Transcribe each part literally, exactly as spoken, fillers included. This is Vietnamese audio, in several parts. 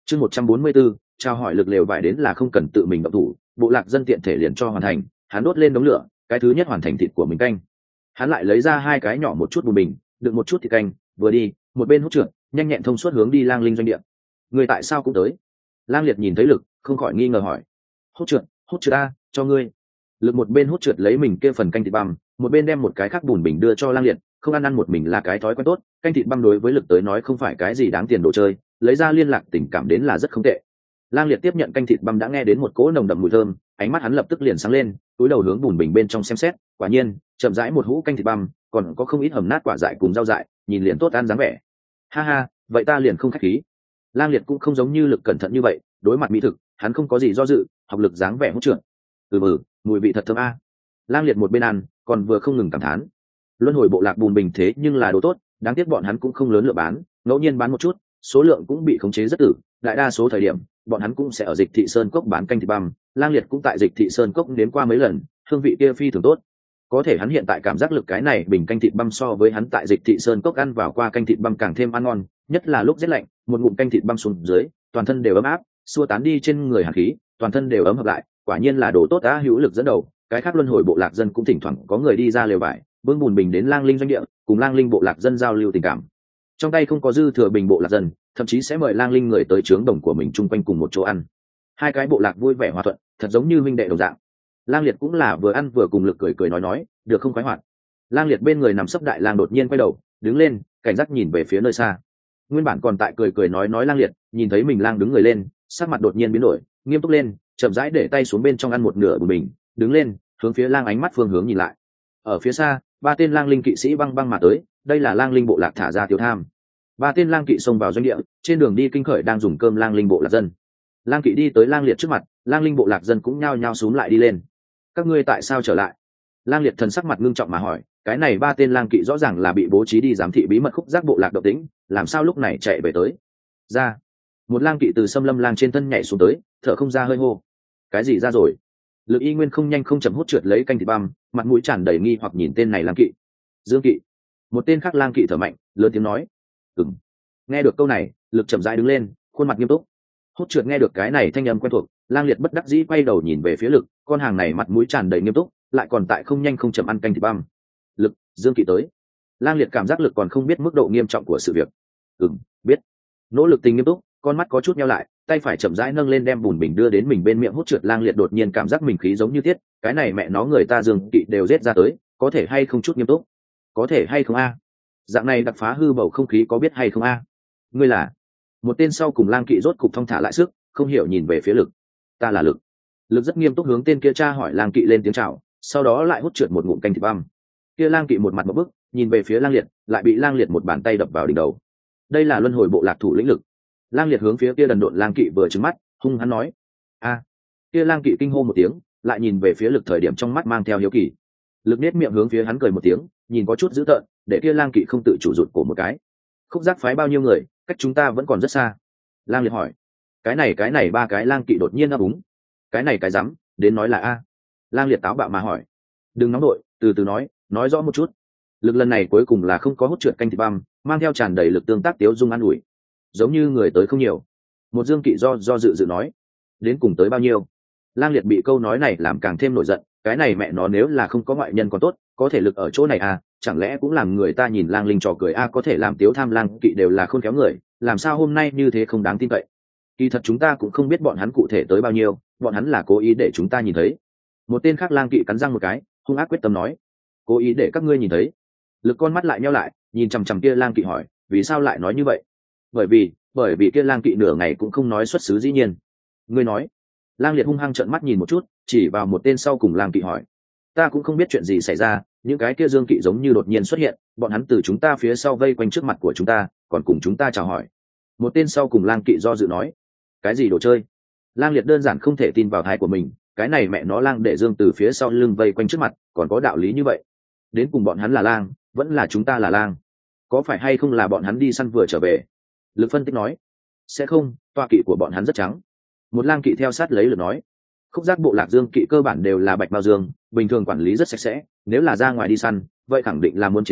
chương một trăm bốn mươi 144, trao hỏi lực lều vải đến là không cần tự mình động thủ, bộ lạc dân tiện thể liền cho hoàn thành. Hắn đốt lên đống lửa, cái thứ nhất hoàn thành thịt của mình canh. Hắn lại lấy ra hai cái nhỏ một chút bùn bình, đựng một chút thịt canh, vừa đi một bên hút trượt, nhanh nhẹn thông suốt hướng đi Lang Linh doanh địa. Người tại sao cũng tới? Lang Liệt nhìn thấy Lực, không khỏi nghi ngờ hỏi. Hút trượt, hút trượt a, cho ngươi. Lực một bên hút trượt lấy mình kia phần canh thịt băm, một bên đem một cái khác bùn bình đưa cho Lang Liệt. Không ăn ăn một mình là cái thói quen tốt, canh thịt băm đối với Lực tới nói không phải cái gì đáng tiền đồ chơi, lấy ra liên lạc tình cảm đến là rất không tệ. Lang Liệt tiếp nhận canh thịt băm đã nghe đến một cỗ nồng đậm mùi thơm, ánh mắt hắn lập tức liền sáng lên, túi đầu hướng bùn bình bên trong xem xét, quả nhiên, chậm rãi một hũ canh thịt băm, còn có không ít hầm nát quả dại cùng rau dại, nhìn liền tốt ăn dáng vẻ. Ha ha, vậy ta liền không khách khí. Lang Liệt cũng không giống như Lực cẩn thận như vậy, đối mặt mỹ thực, hắn không có gì do dự, học Lực dáng vẻ hút trượt. Ừ ừ, mùi vị thật thơm a. Lang Liệt một bên ăn, còn vừa không ngừng cảm thán. Luân hồi bộ lạc bùn bình thế nhưng là đồ tốt, đáng tiếc bọn hắn cũng không lớn lượng bán, ngẫu nhiên bán một chút, số lượng cũng bị khống chế rất tử, đại đa số thời điểm bọn hắn cũng sẽ ở Dịch Thị Sơn Cốc bán canh thịt băm. Lang Liệt cũng tại Dịch Thị Sơn Cốc đến qua mấy lần, hương vị kia phi thường tốt. Có thể hắn hiện tại cảm giác lực cái này bình canh thịt băm so với hắn tại Dịch Thị Sơn Cốc ăn vào qua canh thịt băm càng thêm ăn ngon, nhất là lúc rét lạnh, một ngụm canh thịt băm xuống dưới, toàn thân đều ấm áp, xua tán đi trên người hàn khí, toàn thân đều ấm hợp lại, quả nhiên là đồ tốt đã hữu lực dẫn đầu. Cái khác luân hồi bộ lạc dân cũng thỉnh thoảng có người đi ra lều vải, bưng bùn bình đến Lang Linh doanh địa, cùng Lang Linh bộ lạc dân giao lưu tình cảm. Trong tay không có dư thừa bình bộ lạc dân, thậm chí sẽ mời Lang Linh người tới trướng đồng của mình chung quanh cùng một chỗ ăn. Hai cái bộ lạc vui vẻ hòa thuận, thật giống như huynh đệ đồng dạng. Lang Liệt cũng là vừa ăn vừa cùng Lực cười cười nói nói, được không khoái hoạt. Lang Liệt bên người nằm sấp Đại Lang đột nhiên quay đầu, đứng lên, cảnh giác nhìn về phía nơi xa. Nguyên bản còn tại cười cười nói nói Lang Liệt, nhìn thấy mình Lang đứng người lên, sắc mặt đột nhiên biến đổi, nghiêm túc lên, chậm rãi để tay xuống bên trong ăn một nửa của mình, đứng lên, hướng phía Lang ánh mắt phương hướng nhìn lại. Ở phía xa, ba tên Lang Linh kỵ sĩ băng băng mà tới, đây là Lang Linh bộ lạc thả ra tiêu tham. Ba tên Lang kỵ xông vào doanh địa, trên đường đi kinh khởi đang dùng cơm Lang Linh bộ lạc dân. Lang kỵ đi tới Lang Liệt trước mặt, Lang Linh bộ lạc dân cũng nhao nhao xúm lại đi lên. Các ngươi tại sao trở lại? Lang Liệt thần sắc mặt ngưng trọng mà hỏi, cái này ba tên Lang kỵ rõ ràng là bị bố trí đi giám thị bí mật khúc giác bộ lạc động tĩnh, làm sao lúc này chạy về tới? Ra. Một Lang kỵ từ Sâm Lâm Lang trên thân nhảy xuống tới, thở không ra hơi hô. Cái gì ra rồi? Lực Y Nguyên không nhanh không chậm hút trượt lấy canh thịt băm, mặt mũi tràn đầy nghi hoặc nhìn tên này Lang kỵ. Dương kỵ. Một tên khác Lang kỵ thở mạnh, lớn tiếng nói. Ừm. Nghe được câu này, Lực chậm rãi đứng lên, khuôn mặt nghiêm túc. Hút trượt nghe được cái này thanh âm quen thuộc, Lang Liệt bất đắc dĩ quay đầu nhìn về phía Lực, con hàng này mặt mũi tràn đầy nghiêm túc, lại còn tại không nhanh không chậm ăn canh thịt băm. Lực, Dương kỵ tới. Lang Liệt cảm giác Lực còn không biết mức độ nghiêm trọng của sự việc. Ừm, biết. Nỗ lực tình nghiêm túc, con mắt có chút nheo lại, tay phải chậm rãi nâng lên đem bùn bình đưa đến mình bên miệng hút trượt. Lang Liệt đột nhiên cảm giác mình khí giống như thiết, cái này mẹ nó người ta Dương kỵ đều giết ra tới, có thể hay không chút nghiêm túc? Có thể hay không a? Dạng này đặc phá hư bầu không khí có biết hay không a? Ngươi là? Một tên sau cùng Lang kỵ rốt cục thong thả lại sức, không hiểu nhìn về phía Lực. Ta là Lực. Lực rất nghiêm túc hướng tên kia tra hỏi Lang kỵ lên tiếng chào, sau đó lại hút trượt một ngụm canh thịt băm. Kia Lang kỵ một mặt một bức, nhìn về phía Lang Liệt, lại bị Lang Liệt một bàn tay đập vào đỉnh đầu. Đây là luân hồi bộ lạc thủ lĩnh Lực. Lang Liệt hướng phía kia đần độn Lang kỵ vừa trừng mắt, hung hắn nói: "A!" Kia Lang kỵ kinh hô một tiếng, lại nhìn về phía Lực thời điểm trong mắt mang theo hiếu kỳ. Lực nét miệng hướng phía hắn cười một tiếng, nhìn có chút dữ tợn, để kia Lang kỵ không tự chủ rụt cổ một cái. Khúc giác phái bao nhiêu người, cách chúng ta vẫn còn rất xa. Lang Liệt hỏi. Cái này cái này ba cái Lang kỵ đột nhiên ấp úng. Cái này cái rắm, đến nói là a. Lang Liệt táo bạo mà hỏi. Đừng nóng đội, từ từ nói, nói rõ một chút. Lực lần này cuối cùng là không có hút trượt canh thịt băm, mang theo tràn đầy lực tương tác tiếu dung an ủi. Giống như người tới không nhiều. Một Dương kỵ do do dự dự nói. Đến cùng tới bao nhiêu? Lang Liệt bị câu nói này làm càng thêm nổi giận, cái này mẹ nó nếu là không có ngoại nhân còn tốt, có thể lực ở chỗ này à, chẳng lẽ cũng làm người ta nhìn Lang Linh trò cười a, à, có thể làm tiếu tham Lang kỵ đều là khôn khéo người, làm sao hôm nay như thế không đáng tin cậy. Kỳ thật chúng ta cũng không biết bọn hắn cụ thể tới bao nhiêu, bọn hắn là cố ý để chúng ta nhìn thấy. Một tên khác Lang kỵ cắn răng một cái, hung ác quyết tâm nói. Cố ý để các ngươi nhìn thấy. Lực con mắt lại nheo lại, nhìn chằm chằm kia Lang kỵ hỏi, vì sao lại nói như vậy? Bởi vì, bởi vì kia Lang kỵ nửa ngày cũng không nói xuất xứ dĩ nhiên. Ngươi nói. Lang Liệt hung hăng trợn mắt nhìn một chút, chỉ vào một tên sau cùng Lang kỵ hỏi. Ta cũng không biết chuyện gì xảy ra, những cái kia Dương kỵ giống như đột nhiên xuất hiện, bọn hắn từ chúng ta phía sau vây quanh trước mặt của chúng ta, còn cùng chúng ta chào hỏi. Một tên sau cùng Lang kỵ do dự nói. Cái gì đồ chơi? Lang Liệt đơn giản không thể tin vào tai của mình, cái này mẹ nó Lang để Dương từ phía sau lưng vây quanh trước mặt, còn có đạo lý như vậy? Đến cùng bọn hắn là Lang, vẫn là chúng ta là Lang? Có phải hay không là bọn hắn đi săn vừa trở về? Lực phân tích nói. Sẽ không, toa kỵ của bọn hắn rất trắng. Một Lang kỵ theo sát lấy Lực nói. Khúc giác bộ lạc Dương kỵ cơ bản đều là bạch mao dương, bình thường quản lý rất sạch sẽ, nếu là ra ngoài đi săn, vậy khẳng định là muốn chiến đấu,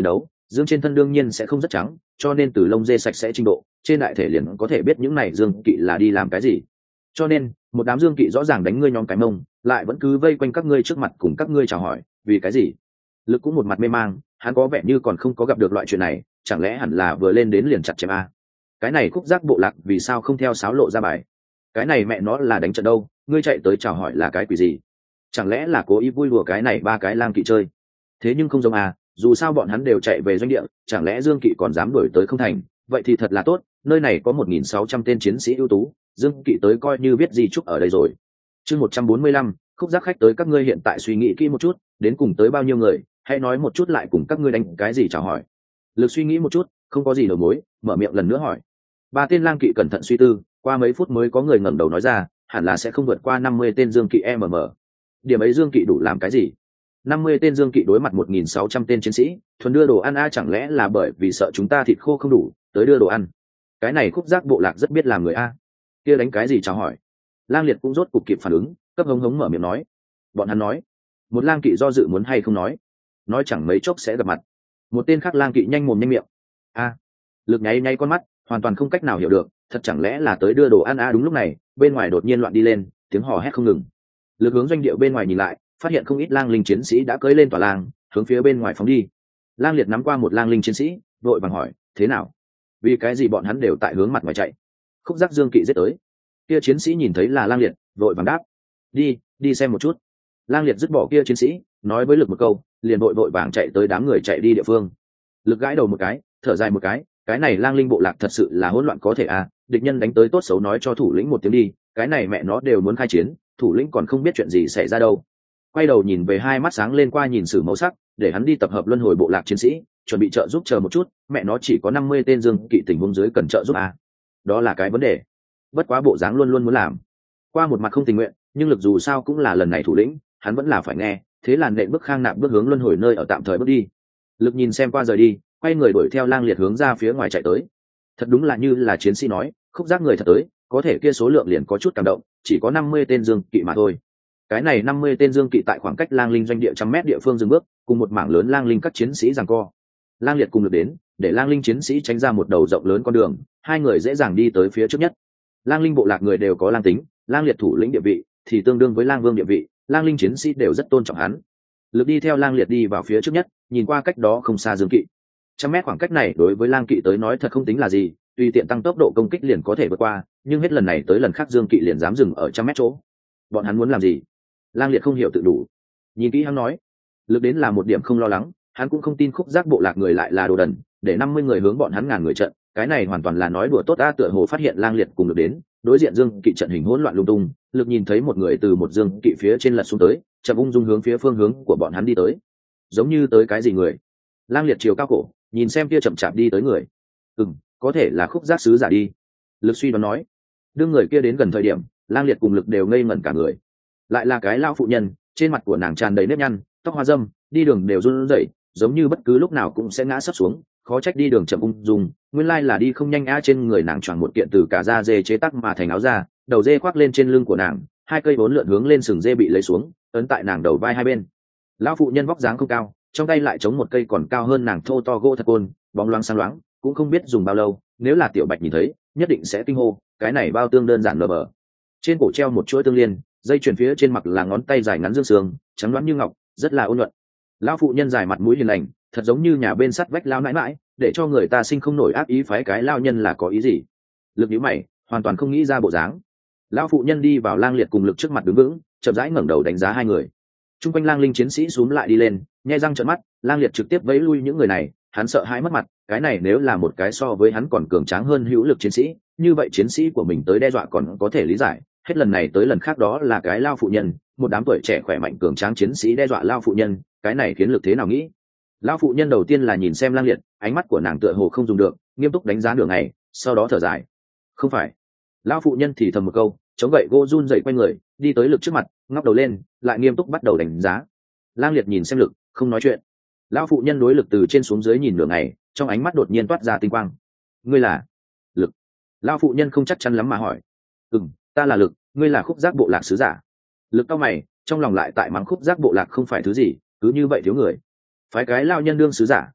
dương trên thân đương nhiên sẽ không rất trắng, cho nên từ lông dê sạch sẽ trình độ trên đại thể liền có thể biết những này dương kỵ là đi làm cái gì. Cho nên một đám dương kỵ rõ ràng đánh ngươi nhóm cái mông, lại vẫn cứ vây quanh các ngươi trước mặt cùng các ngươi chào hỏi, vì cái gì? Lực cũng một mặt mê mang, hắn có vẻ như còn không có gặp được loại chuyện này, chẳng lẽ hẳn là vừa lên đến liền chặt chém a? Cái này khúc giác bộ lạc vì sao không theo sáo lộ ra bài? Cái này mẹ nó là đánh trận đâu, ngươi chạy tới chào hỏi là cái quỷ gì? Chẳng lẽ là cố ý vui đùa cái này ba cái lang kỵ chơi? Thế nhưng không giống à, dù sao bọn hắn đều chạy về doanh địa, chẳng lẽ dương kỵ còn dám đuổi tới không thành? Vậy thì thật là tốt, nơi này có một nghìn sáu trăm tên chiến sĩ ưu tú, dương kỵ tới coi như biết gì chúc ở đây rồi. Chương một trăm bốn mươi lăm, khúc giác khách tới, các ngươi hiện tại suy nghĩ kỹ một chút, đến cùng tới bao nhiêu người, hãy nói một chút lại cùng các ngươi đánh cái gì chào hỏi. Lực suy nghĩ một chút, không có gì đầu mối, mở miệng lần nữa hỏi. Ba tên lang kỵ cẩn thận suy tư, qua mấy phút mới có người ngẩng đầu nói ra, hẳn là sẽ không vượt qua năm mươi tên dương kỵ em em. Điểm ấy dương kỵ đủ làm cái gì? Năm mươi tên dương kỵ đối mặt một nghìn sáu trăm tên chiến sĩ, thuần đưa đồ ăn a, chẳng lẽ là bởi vì sợ chúng ta thịt khô không đủ, tới đưa đồ ăn? Cái này khúc giác bộ lạc rất biết làm người a. Kia đánh cái gì chào hỏi? Lang Liệt cũng rốt cục kịp phản ứng, cấp hống hống mở miệng nói. Bọn hắn nói, một lang kỵ do dự muốn hay không nói, nói chẳng mấy chốc sẽ gặp mặt. Một tên khác lang kỵ nhanh mồm nhanh miệng. A. Lực nháy nháy con mắt, hoàn toàn không cách nào hiểu được, thật chẳng lẽ là tới đưa đồ ăn a? Đúng lúc này, bên ngoài đột nhiên loạn đi lên, tiếng hò hét không ngừng. Lực hướng doanh địa bên ngoài nhìn lại, phát hiện không ít lang linh chiến sĩ đã cưỡi lên tòa lang, hướng phía bên ngoài phóng đi. Lang Liệt nắm qua một lang linh chiến sĩ, vội vàng hỏi, thế nào? Vì cái gì bọn hắn đều tại hướng mặt ngoài chạy? Khúc giác dương kỵ giết tới. Kia chiến sĩ nhìn thấy là Lang Liệt, vội vàng đáp, đi, đi xem một chút. Lang Liệt dứt bỏ kia chiến sĩ, nói với Lực một câu, liền vội vội vàng chạy tới đám người chạy đi địa phương. Lực gãi đầu một cái, thở dài một cái, cái này lang linh bộ lạc thật sự là hỗn loạn có thể à, địch nhân đánh tới tốt xấu nói cho thủ lĩnh một tiếng đi, cái này mẹ nó đều muốn khai chiến, thủ lĩnh còn không biết chuyện gì xảy ra đâu. Quay đầu nhìn về, hai mắt sáng lên qua nhìn Sử Mẫu Sắc, để hắn đi tập hợp luân hồi bộ lạc chiến sĩ, chuẩn bị trợ giúp, chờ một chút, mẹ nó chỉ có năm mươi tên dương kỵ tình huống dưới cần trợ giúp à. Đó là cái vấn đề. Bất quá bộ dáng luôn luôn muốn làm. Qua một mặt không tình nguyện, nhưng Lực dù sao cũng là lần này thủ lĩnh, hắn vẫn là phải nghe, thế là nện bước khang nạp bước hướng luân hồi nơi ở tạm thời bước đi. Lực nhìn xem qua rời đi, quay người đuổi theo Lang Liệt hướng ra phía ngoài chạy tới. Thật đúng là như là chiến sĩ nói, khúc giác người thật tới, có thể kia số lượng liền có chút cảm động, chỉ có năm mươi tên dương kỵ mà thôi. Cái này năm mươi tên dương kỵ tại khoảng cách lang linh doanh địa trăm mét địa phương dừng bước, cùng một mảng lớn lang linh các chiến sĩ giằng co. Lang Liệt cùng Lực đến, để lang linh chiến sĩ tránh ra một đầu rộng lớn con đường, hai người dễ dàng đi tới phía trước nhất. Lang linh bộ lạc người đều có lang tính, Lang Liệt thủ lĩnh địa vị thì tương đương với lang vương địa vị, lang linh chiến sĩ đều rất tôn trọng hắn. Lực đi theo Lang Liệt đi vào phía trước nhất, nhìn qua cách đó không xa dương kỵ. Trăm mét khoảng cách này đối với lang kỵ tới nói thật không tính là gì, tùy tiện tăng tốc độ công kích liền có thể vượt qua, nhưng hết lần này tới lần khác dương kỵ liền dám dừng ở trăm mét chỗ. Bọn hắn muốn làm gì? Lang Liệt không hiểu tự đủ. Nhìn kỹ hắn nói, Lực đến là một điểm không lo lắng, hắn cũng không tin khúc giác bộ lạc người lại là đồ đần, để năm mươi người hướng bọn hắn ngàn người trận, cái này hoàn toàn là nói đùa tốt. A tựa hồ phát hiện Lang Liệt cùng Lực đến, đối diện dương kỵ trận hình hỗn loạn lung tung, Lực nhìn thấy một người từ một dương kỵ phía trên lật xuống tới, chậm ung dung hướng phía phương hướng của bọn hắn đi tới, giống như tới cái gì người. Lang Liệt chiều cao cổ, nhìn xem kia chậm chạp đi tới người, ừm, có thể là khúc giác sứ giả đi. Lực suy đoán nói. Đương người kia đến gần thời điểm, Lang Liệt cùng Lực đều ngây ngẩn cả người. Lại là cái lão phụ nhân, trên mặt của nàng tràn đầy nếp nhăn, tóc hoa râm, đi đường đều run rẩy, giống như bất cứ lúc nào cũng sẽ ngã sấp xuống, khó trách đi đường chậm ung dung, nguyên lai là đi không nhanh a. Trên người nàng choàng một kiện từ cả da dê chế tác mà thành áo da, đầu dê khoác lên trên lưng của nàng, hai cây bốn lượn hướng lên sừng dê bị lấy xuống, ấn tại nàng đầu vai hai bên. Lão phụ nhân vóc dáng không cao, trong tay lại chống một cây còn cao hơn nàng thô to gỗ thật côn, bóng loáng sáng loáng, cũng không biết dùng bao lâu, nếu là Tiểu Bạch nhìn thấy, nhất định sẽ kinh hô, cái này bao tương đơn giản lờ bờ. Trên cổ treo một chuỗi tương liên, dây chuyền phía trên mặc là ngón tay dài ngắn dương sương, trắng loáng như ngọc, rất là ôn nhuận. Lão phụ nhân dài mặt mũi hiền lành, thật giống như nhà bên sắt vách lao nãi mãi, để cho người ta sinh không nổi ác ý. Phái cái lao nhân là có ý gì? Lực nhíu mày, hoàn toàn không nghĩ ra bộ dáng. Lão phụ nhân đi vào Lang Liệt cùng Lực trước mặt đứng vững, chậm rãi ngẩng đầu đánh giá hai người. Trung quanh lang linh chiến sĩ xúm lại đi lên, nhe răng trợn mắt. Lang Liệt trực tiếp vẫy lui những người này, hắn sợ hãi mất mặt, cái này nếu là một cái so với hắn còn cường tráng hơn hữu lực chiến sĩ, như vậy chiến sĩ của mình tới đe dọa còn có thể lý giải, hết lần này tới lần khác đó là cái lao phụ nhân, một đám tuổi trẻ khỏe mạnh cường tráng chiến sĩ đe dọa lao phụ nhân, cái này khiến Lực thế nào nghĩ? Lao phụ nhân đầu tiên là nhìn xem Lang Liệt, ánh mắt của nàng tựa hồ không dùng được, nghiêm túc đánh giá nửa ngày, sau đó thở dài. Không phải. Lao phụ nhân thì thầm một câu, chống gậy gỗ run dậy quay người, đi tới Lực trước mặt, ngóc đầu lên, lại nghiêm túc bắt đầu đánh giá. Lang Liệt nhìn xem Lực, không nói chuyện. Lão phụ nhân đối Lực từ trên xuống dưới nhìn nửa ngày, trong ánh mắt đột nhiên toát ra tinh quang. Ngươi là Lực? Lão phụ nhân không chắc chắn lắm mà hỏi. Ừm, ta là Lực, ngươi là khúc giác bộ lạc sứ giả. Lực cau mày, trong lòng lại tại mắng khúc giác bộ lạc không phải thứ gì, cứ như vậy thiếu người. Phái cái lao nhân đương sứ giả,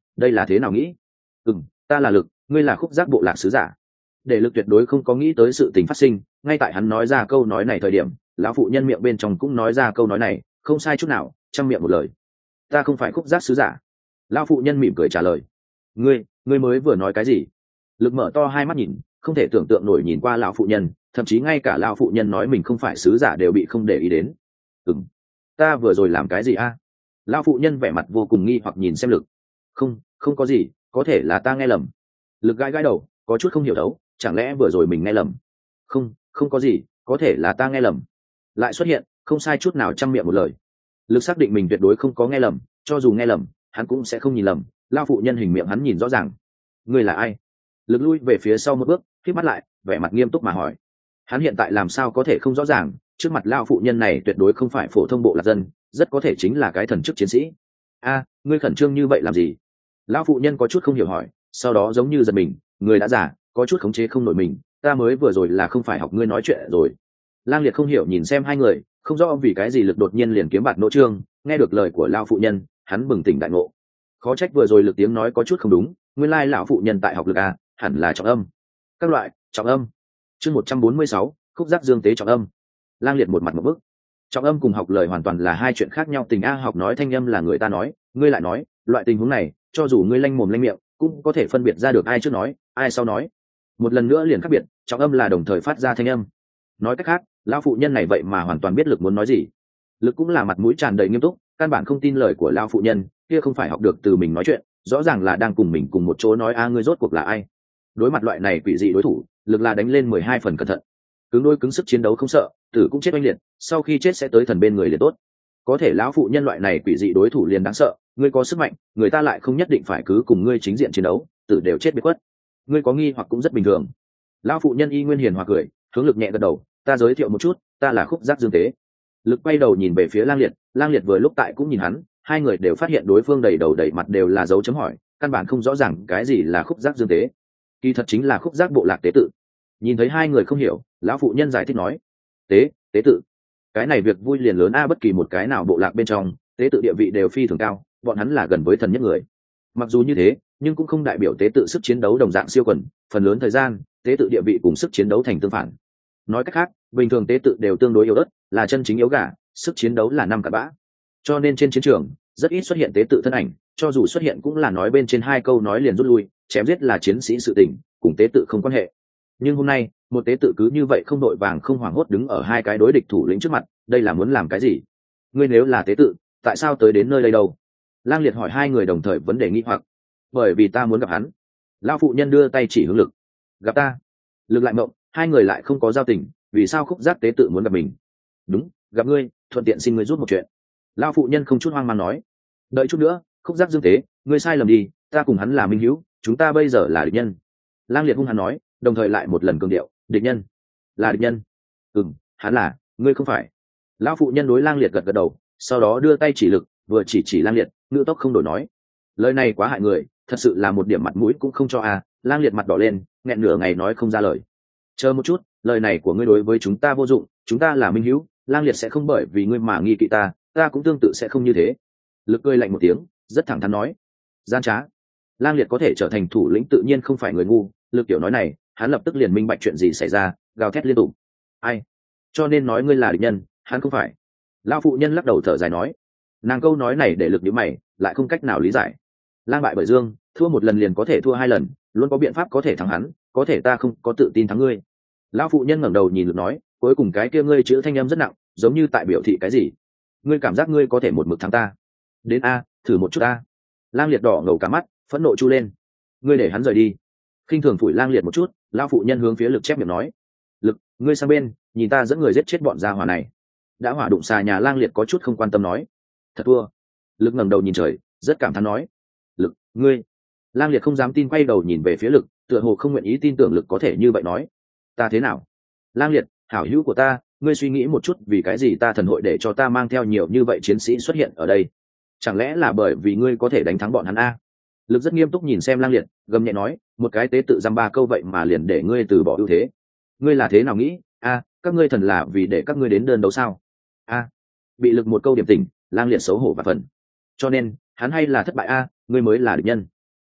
đây là thế nào nghĩ? Ừ, ta là Lực, ngươi là Khúc Giác bộ lạc sứ giả. Để Lực tuyệt đối không có nghĩ tới sự tình phát sinh, ngay tại hắn nói ra câu nói này thời điểm, lão phụ nhân miệng bên trong cũng nói ra câu nói này, không sai chút nào, trăm miệng một lời. Ta không phải Khúc Giác sứ giả. Lão phụ nhân mỉm cười trả lời. Ngươi, ngươi mới vừa nói cái gì? Lực mở to hai mắt nhìn, không thể tưởng tượng nổi nhìn qua lão phụ nhân, thậm chí ngay cả lão phụ nhân nói mình không phải sứ giả đều bị không để ý đến. Ừm, ta vừa rồi làm cái gì a? Lão phụ nhân vẻ mặt vô cùng nghi hoặc nhìn xem Lực. Không, không có gì, có thể là ta nghe lầm. Lực gãi gãi đầu, có chút không hiểu đấu, chẳng lẽ vừa rồi mình nghe lầm? Không, không có gì, có thể là ta nghe lầm. Lại xuất hiện, không sai chút nào trăm miệng một lời. Lực xác định mình tuyệt đối không có nghe lầm, cho dù nghe lầm, hắn cũng sẽ không nhìn lầm. Lão phụ nhân hình miệng hắn nhìn rõ ràng. Ngươi là ai? Lực lui về phía sau một bước, khép mắt lại, vẻ mặt nghiêm túc mà hỏi. Hắn hiện tại làm sao có thể không rõ ràng, trước mặt lão phụ nhân này tuyệt đối không phải phổ thông bộ lạc dân, rất có thể chính là cái thần chức chiến sĩ. A, ngươi khẩn trương như vậy làm gì? Lão phụ nhân có chút không hiểu hỏi, sau đó giống như giật mình, người đã già, có chút khống chế không nổi mình, ta mới vừa rồi là không phải học ngươi nói chuyện rồi. Lang Liệt không hiểu nhìn xem hai người, không rõ vì cái gì Lực đột nhiên liền kiếm bạt nỗ trương, nghe được lời của lão phụ nhân, hắn bừng tỉnh đại ngộ. Khó trách vừa rồi Lực tiếng nói có chút không đúng, nguyên lai lão phụ nhân tại học Lực a, hẳn là trọng âm. Các loại, trọng âm. Chương một trăm bốn mươi sáu, Khúc Giác dương tế trọng âm. Lang Liệt một mặt một bức. Trọng âm cùng học lời hoàn toàn là hai chuyện khác nhau, tình a học nói thanh âm là người ta nói, ngươi lại nói, loại tình huống này, cho dù ngươi lanh mồm lanh miệng, cũng có thể phân biệt ra được ai trước nói, ai sau nói. Một lần nữa liền khác biệt, trọng âm là đồng thời phát ra thanh âm. Nói cách khác, lão phụ nhân này vậy mà hoàn toàn biết Lực muốn nói gì. Lực cũng là mặt mũi tràn đầy nghiêm túc, căn bản không tin lời của lão phụ nhân, kia không phải học được từ mình nói chuyện, rõ ràng là đang cùng mình cùng một chỗ nói a ngươi rốt cuộc là ai. Đối mặt loại này quỷ dị đối thủ, Lực là đánh lên mười hai phần cẩn thận. Cứng đôi cứng sức chiến đấu không sợ, tử cũng chết oanh liệt, sau khi chết sẽ tới thần bên người liền tốt. Có thể lão phụ nhân loại này quỷ dị đối thủ liền đáng sợ, ngươi có sức mạnh, người ta lại không nhất định phải cứ cùng ngươi chính diện chiến đấu, tử đều chết biệt khuất. Ngươi có nghi hoặc cũng rất bình thường. Lão phụ nhân y nguyên hiền hòa cười, hướng Lực nhẹ gật đầu, ta giới thiệu một chút, ta là Khúc Giác dương tế. Lực quay đầu nhìn về phía Lang Liệt, Lang Liệt vừa lúc tại cũng nhìn hắn, hai người đều phát hiện đối phương đầy đầu đầy mặt đều là dấu chấm hỏi, căn bản không rõ ràng cái gì là Khúc Giác dương tế. Kỳ thật chính là Khúc Giác bộ lạc tế tự. Nhìn thấy hai người không hiểu, lão phụ nhân giải thích nói, tế tế tự, cái này việc vui liền lớn a, bất kỳ một cái nào bộ lạc bên trong tế tự địa vị đều phi thường cao, bọn hắn là gần với thần nhất người. Mặc dù như thế, nhưng cũng không đại biểu tế tự sức chiến đấu đồng dạng siêu quần, phần lớn thời gian tế tự địa vị cùng sức chiến đấu thành tương phản. Nói cách khác, bình thường tế tự đều tương đối yếu ớt, là chân chính yếu gà, sức chiến đấu là năm cặn bã. Cho nên trên chiến trường rất ít xuất hiện tế tự thân ảnh, cho dù xuất hiện cũng là nói bên trên hai câu nói liền rút lui, chém giết là chiến sĩ sự tình, cùng tế tự không quan hệ. Nhưng hôm nay một tế tự cứ như vậy không đội vàng không hoảng hốt đứng ở hai cái đối địch thủ lĩnh trước mặt, đây là muốn làm cái gì? Ngươi nếu là tế tự, tại sao tới đến nơi đây đâu? Lang Liệt hỏi hai người đồng thời vấn đề nghi hoặc. Bởi vì ta muốn gặp hắn. Lão phụ nhân đưa tay chỉ hướng Lực. Gặp ta? Lực lại mộng, hai người lại không có giao tình, vì sao Khúc Giác tế tự muốn gặp mình? Đúng, gặp ngươi, thuận tiện xin ngươi giúp một chuyện. Lão phụ nhân không chút hoang mang nói. Đợi chút nữa, Khúc Giác dương tế, ngươi sai lầm đi, ta cùng hắn là minh hữu, chúng ta bây giờ là địch nhân. Lang Liệt hung hăng nói, đồng thời lại một lần cường điệu, địch nhân? Là địch nhân? Ừm, hắn là, ngươi không phải. Lão phụ nhân đối Lang Liệt gật gật đầu, sau đó đưa tay chỉ Lực, vừa chỉ chỉ Lang Liệt, ngữ tốc không đổi nói. Lời này quá hại người, thật sự là một điểm mặt mũi cũng không cho à. Lang Liệt mặt đỏ lên, nghẹn nửa ngày nói không ra lời. Chờ một chút, lời này của ngươi đối với chúng ta vô dụng, chúng ta là minh hữu, Lang Liệt sẽ không bởi vì ngươi mà nghi kỵ ta, ta cũng tương tự sẽ không như thế. Lực cười lạnh một tiếng, rất thẳng thắn nói. Gian trá. Lang Liệt có thể trở thành thủ lĩnh tự nhiên không phải người ngu, Lực tiểu nói này, hắn lập tức liền minh bạch chuyện gì xảy ra, gào thét liên tục. Ai? Cho nên nói ngươi là địch nhân, hắn không phải. Lão phụ nhân lắc đầu thở dài nói. Nàng câu nói này để Lực nhíu mày, lại không cách nào lý giải. Lang bại bởi dương, thua một lần liền có thể thua hai lần, luôn có biện pháp có thể thắng hắn, có thể ta không có tự tin thắng ngươi. Lão phụ nhân ngẩng đầu nhìn Lực nói, cuối cùng cái kia ngươi chữ thanh âm rất nặng, giống như tại biểu thị cái gì. Ngươi cảm giác ngươi có thể một mực thắng ta? Đến a, thử một chút a. Lang Liệt đỏ ngầu cả mắt, phẫn nộ chu lên. Ngươi để hắn rời đi. Khinh thường phủi Lang Liệt một chút, lão phụ nhân hướng phía Lực chép miệng nói, Lực, ngươi sang bên, nhìn ta dẫn người giết chết bọn gia hỏa này. Đã hỏa đụng xà nhà, Lang Liệt có chút không quan tâm nói, thật thua. Lực ngẩng đầu nhìn trời, rất cảm thán nói, Lực, ngươi. Lang Liệt không dám tin quay đầu nhìn về phía Lực, tựa hồ không nguyện ý tin tưởng Lực có thể như vậy nói. Ta thế nào? Lang Liệt, hảo hữu của ta, ngươi suy nghĩ một chút, vì cái gì ta thần hội để cho ta mang theo nhiều như vậy chiến sĩ xuất hiện ở đây? Chẳng lẽ là bởi vì ngươi có thể đánh thắng bọn hắn a? Lực rất nghiêm túc nhìn xem Lang Liệt, gầm nhẹ nói, một cái tế tự dăm ba câu vậy mà liền để ngươi từ bỏ ưu thế. Ngươi là thế nào nghĩ? A, các ngươi thần là vì để các ngươi đến đơn đấu sao? A. Bị Lực một câu điểm tỉnh, Lang Liệt xấu hổ và phần. Cho nên, hắn hay là thất bại a, ngươi mới là địch nhân.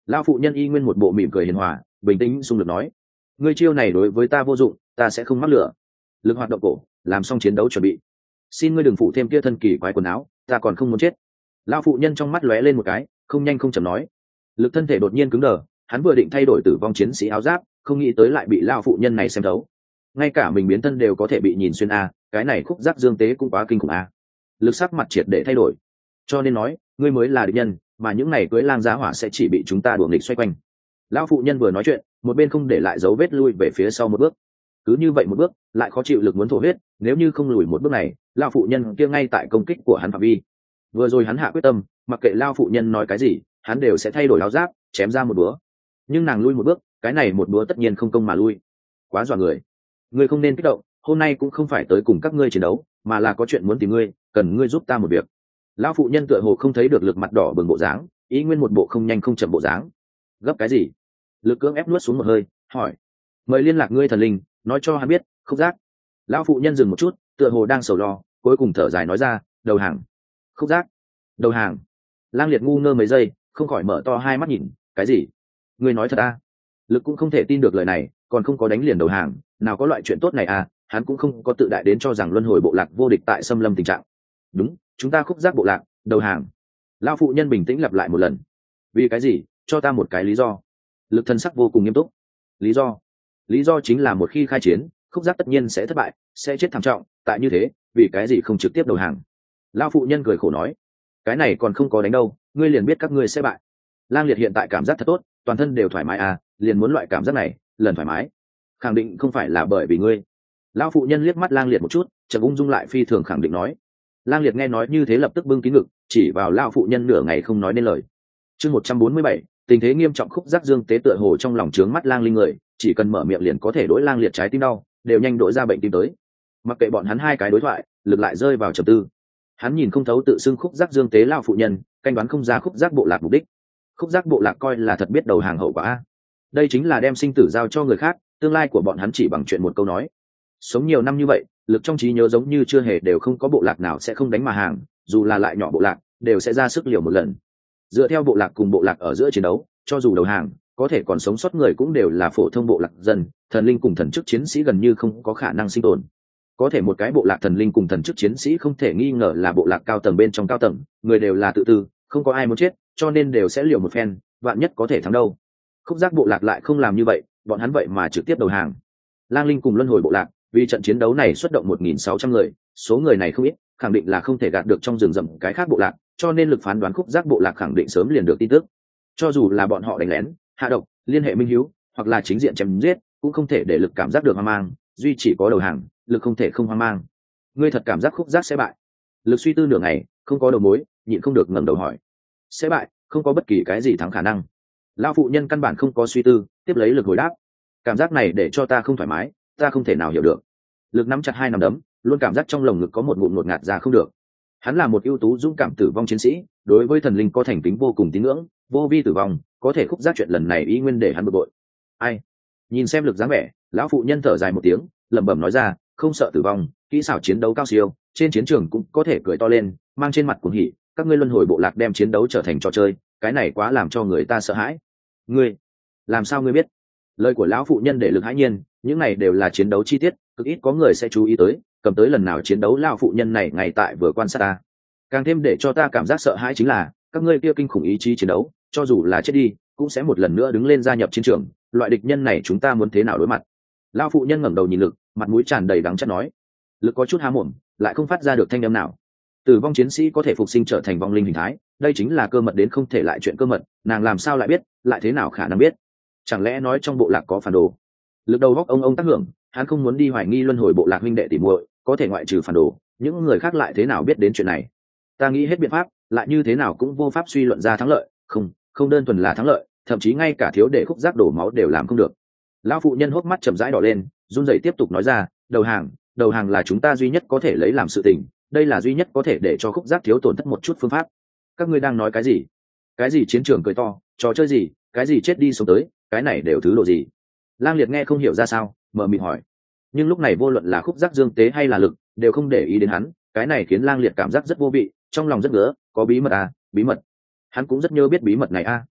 Lão phụ nhân y nguyên một bộ mỉm cười hiền hòa, bình tĩnh xung lực nói: ngươi chiêu này đối với ta vô dụng, ta sẽ không mắc lửa. Lực hoạt động cổ, làm xong chiến đấu chuẩn bị. Xin ngươi đừng phụ thêm kia thân kỳ quái quần áo, ta còn không muốn chết. Lão phụ nhân trong mắt lóe lên một cái, không nhanh không chậm nói. Lực thân thể đột nhiên cứng đờ, hắn vừa định thay đổi tử vong chiến sĩ áo giáp, không nghĩ tới lại bị lão phụ nhân này xem thấu. Ngay cả mình biến thân đều có thể bị nhìn xuyên a, cái này khúc giác dương tế cũng quá kinh khủng a. Lực sắc mặt triệt để thay đổi. Cho nên nói, ngươi mới là địch nhân, mà những này cưới lang giá hỏa sẽ chỉ bị chúng ta đuổi nghịch xoay quanh. Lão phụ nhân vừa nói chuyện, một bên không để lại dấu vết lui về phía sau một bước. Cứ như vậy một bước, lại khó chịu lực muốn thổ huyết, nếu như không lùi một bước này, lão phụ nhân kia ngay tại công kích của hắn phạm vi. Vừa rồi hắn hạ quyết tâm, mặc kệ lão phụ nhân nói cái gì, hắn đều sẽ thay đổi áo giáp, chém ra một búa. Nhưng nàng lui một bước, cái này một búa tất nhiên không công mà lui. Quá dọa người. Ngươi không nên kích động, hôm nay cũng không phải tới cùng các ngươi chiến đấu, mà là có chuyện muốn tìm ngươi, cần ngươi giúp ta một việc. Lão phụ nhân tựa hồ không thấy được lực mặt đỏ bừng bộ dáng, ý nguyên một bộ không nhanh không chậm bộ dáng. Gấp cái gì? Lực cưỡng ép nuốt xuống một hơi, hỏi: mời liên lạc ngươi thần linh, nói cho hắn biết. Khúc giác. Lão phụ nhân dừng một chút, tựa hồ đang sầu lo, cuối cùng thở dài nói ra: đầu hàng. Khúc giác. Đầu hàng. Lang Liệt ngu ngơ mấy giây, không khỏi mở to hai mắt nhìn. Cái gì? Ngươi nói thật à? Lực cũng không thể tin được lời này, còn không có đánh liền đầu hàng, nào có loại chuyện tốt này à? Hắn cũng không có tự đại đến cho rằng luân hồi bộ lạc vô địch tại xâm lâm tình trạng. Đúng, chúng ta khúc giác bộ lạc, đầu hàng. Lão phụ nhân bình tĩnh lặp lại một lần. Vì cái gì? Cho ta một cái lý do. Lực thân sắc vô cùng nghiêm túc. Lý do? Lý do chính là một khi khai chiến, khúc giác tất nhiên sẽ thất bại, sẽ chết thảm trọng. Tại như thế, vì cái gì không trực tiếp đầu hàng? Lão phụ nhân cười khổ nói: cái này còn không có đánh đâu, ngươi liền biết các ngươi sẽ bại. Lang Liệt hiện tại cảm giác thật tốt, toàn thân đều thoải mái à, liền muốn loại cảm giác này, lần thoải mái. Khẳng định không phải là bởi vì ngươi. Lão phụ nhân liếc mắt Lang Liệt một chút, chợt ung dung lại phi thường khẳng định nói. Lang Liệt nghe nói như thế lập tức bưng kín ngực, chỉ vào lão phụ nhân nửa ngày không nói nên lời. Chương một trăm bốn mươi bảy, tình thế nghiêm trọng. Khúc giác dương tế tựa hồ trong lòng trướng mắt Lang Linh người, chỉ cần mở miệng liền có thể đổi Lang Liệt trái tim đau, đều nhanh đổi ra bệnh tim tới. Mặc kệ bọn hắn hai cái đối thoại, lực lại rơi vào trầm tư. Hắn nhìn không thấu tự xưng khúc giác dương tế lão phụ nhân, canh đoán không ra khúc giác bộ lạc mục đích. Khúc giác bộ lạc coi là thật biết đầu hàng hậu quả a. Đây chính là đem sinh tử giao cho người khác, tương lai của bọn hắn chỉ bằng chuyện một câu nói. Sống nhiều năm như vậy, lực trong trí nhớ giống như chưa hề đều không có bộ lạc nào sẽ không đánh mà hàng, dù là lại nhỏ bộ lạc đều sẽ ra sức liều một lần. Dựa theo bộ lạc cùng bộ lạc ở giữa chiến đấu, cho dù đầu hàng, có thể còn sống sót người cũng đều là phổ thông bộ lạc dân, thần linh cùng thần chức chiến sĩ gần như không có khả năng sinh tồn. Có thể một cái bộ lạc thần linh cùng thần chức chiến sĩ không thể nghi ngờ là bộ lạc cao tầng bên trong cao tầng, người đều là tự tư, không có ai muốn chết, cho nên đều sẽ liều một phen, vạn nhất có thể thắng đâu. Khúc giác bộ lạc lại không làm như vậy, bọn hắn vậy mà trực tiếp đầu hàng. Lang Linh cùng luân hồi bộ lạc vì trận chiến đấu này xuất động một nghìn sáu trăm người, số người này không ít, khẳng định là không thể gạt được trong rừng rậm cái khác bộ lạc, cho nên lực phán đoán khúc giác bộ lạc khẳng định sớm liền được tin tức. Cho dù là bọn họ đánh lén, hạ độc, liên hệ minh hiếu, hoặc là chính diện chém giết, cũng không thể để lực cảm giác được hoang mang, duy chỉ có đầu hàng, lực không thể không hoang mang. Ngươi thật cảm giác khúc giác sẽ bại? Lực suy tư nửa ngày, không có đầu mối, nhịn không được ngẩng đầu hỏi. Sẽ bại, không có bất kỳ cái gì thắng khả năng. Lão phụ nhân căn bản không có suy tư, tiếp lấy lực hồi đáp. Cảm giác này để cho ta không thoải mái, ta không thể nào hiểu được. Lực nắm chặt hai nắm đấm, luôn cảm giác trong lồng ngực có một ngụm ngột ngạt ra không được. Hắn là một ưu tú dũng cảm tử vong chiến sĩ, đối với thần linh có thành kính vô cùng tín ngưỡng, vô vi tử vong, có thể khúc giác chuyện lần này ý nguyên để hắn bực bội. Ai? Nhìn xem lực dáng vẻ, lão phụ nhân thở dài một tiếng, lẩm bẩm nói ra, không sợ tử vong, kỹ xảo chiến đấu cao siêu, trên chiến trường cũng có thể cười to lên, mang trên mặt cuồng hỉ, các ngươi luân hồi bộ lạc đem chiến đấu trở thành trò chơi, cái này quá làm cho người ta sợ hãi. Ngươi, làm sao ngươi biết? Lời của lão phụ nhân để lực hãi nhiên, những này đều là chiến đấu chi tiết, cực ít có người sẽ chú ý tới, cầm tới lần nào chiến đấu lão phụ nhân này ngày tại vừa quan sát ta. Càng thêm để cho ta cảm giác sợ hãi chính là, các ngươi kia kinh khủng ý chí chiến đấu, cho dù là chết đi, cũng sẽ một lần nữa đứng lên gia nhập chiến trường, loại địch nhân này chúng ta muốn thế nào đối mặt? Lão phụ nhân ngẩng đầu nhìn lực, mặt mũi tràn đầy đắng chát nói. Lực có chút há mồm, lại không phát ra được thanh âm nào. Tử vong chiến sĩ có thể phục sinh trở thành vong linh hình thái, đây chính là cơ mật đến không thể lại chuyện cơ mật, nàng làm sao lại biết, lại thế nào khả năng biết? Chẳng lẽ nói trong bộ lạc có phản đồ? Lực đầu góc ông ông tác hưởng, hắn không muốn đi hoài nghi luân hồi bộ lạc huynh đệ tỉ muội, có thể ngoại trừ phản đồ, những người khác lại thế nào biết đến chuyện này? Ta nghĩ hết biện pháp, lại như thế nào cũng vô pháp suy luận ra thắng lợi, không, không đơn thuần là thắng lợi, thậm chí ngay cả thiếu để khúc giác đổ máu đều làm không được. Lão phụ nhân hốc mắt chậm rãi đỏ lên, run rẩy tiếp tục nói ra, đầu hàng, đầu hàng là chúng ta duy nhất có thể lấy làm sự tình, đây là duy nhất có thể để cho khúc giác thiếu tổn thất một chút phương pháp. Các ngươi đang nói cái gì? Cái gì chiến trường cười to, trò chơi gì, cái gì chết đi sống tới, cái này đều thứ độ gì? Lang Liệt nghe không hiểu ra sao, mờ mịt hỏi. Nhưng lúc này vô luận là khúc giác dương tế hay là lực, đều không để ý đến hắn, cái này khiến Lang Liệt cảm giác rất vô vị, trong lòng rất ngứa, có bí mật à, bí mật. Hắn cũng rất nhớ biết bí mật này a. À.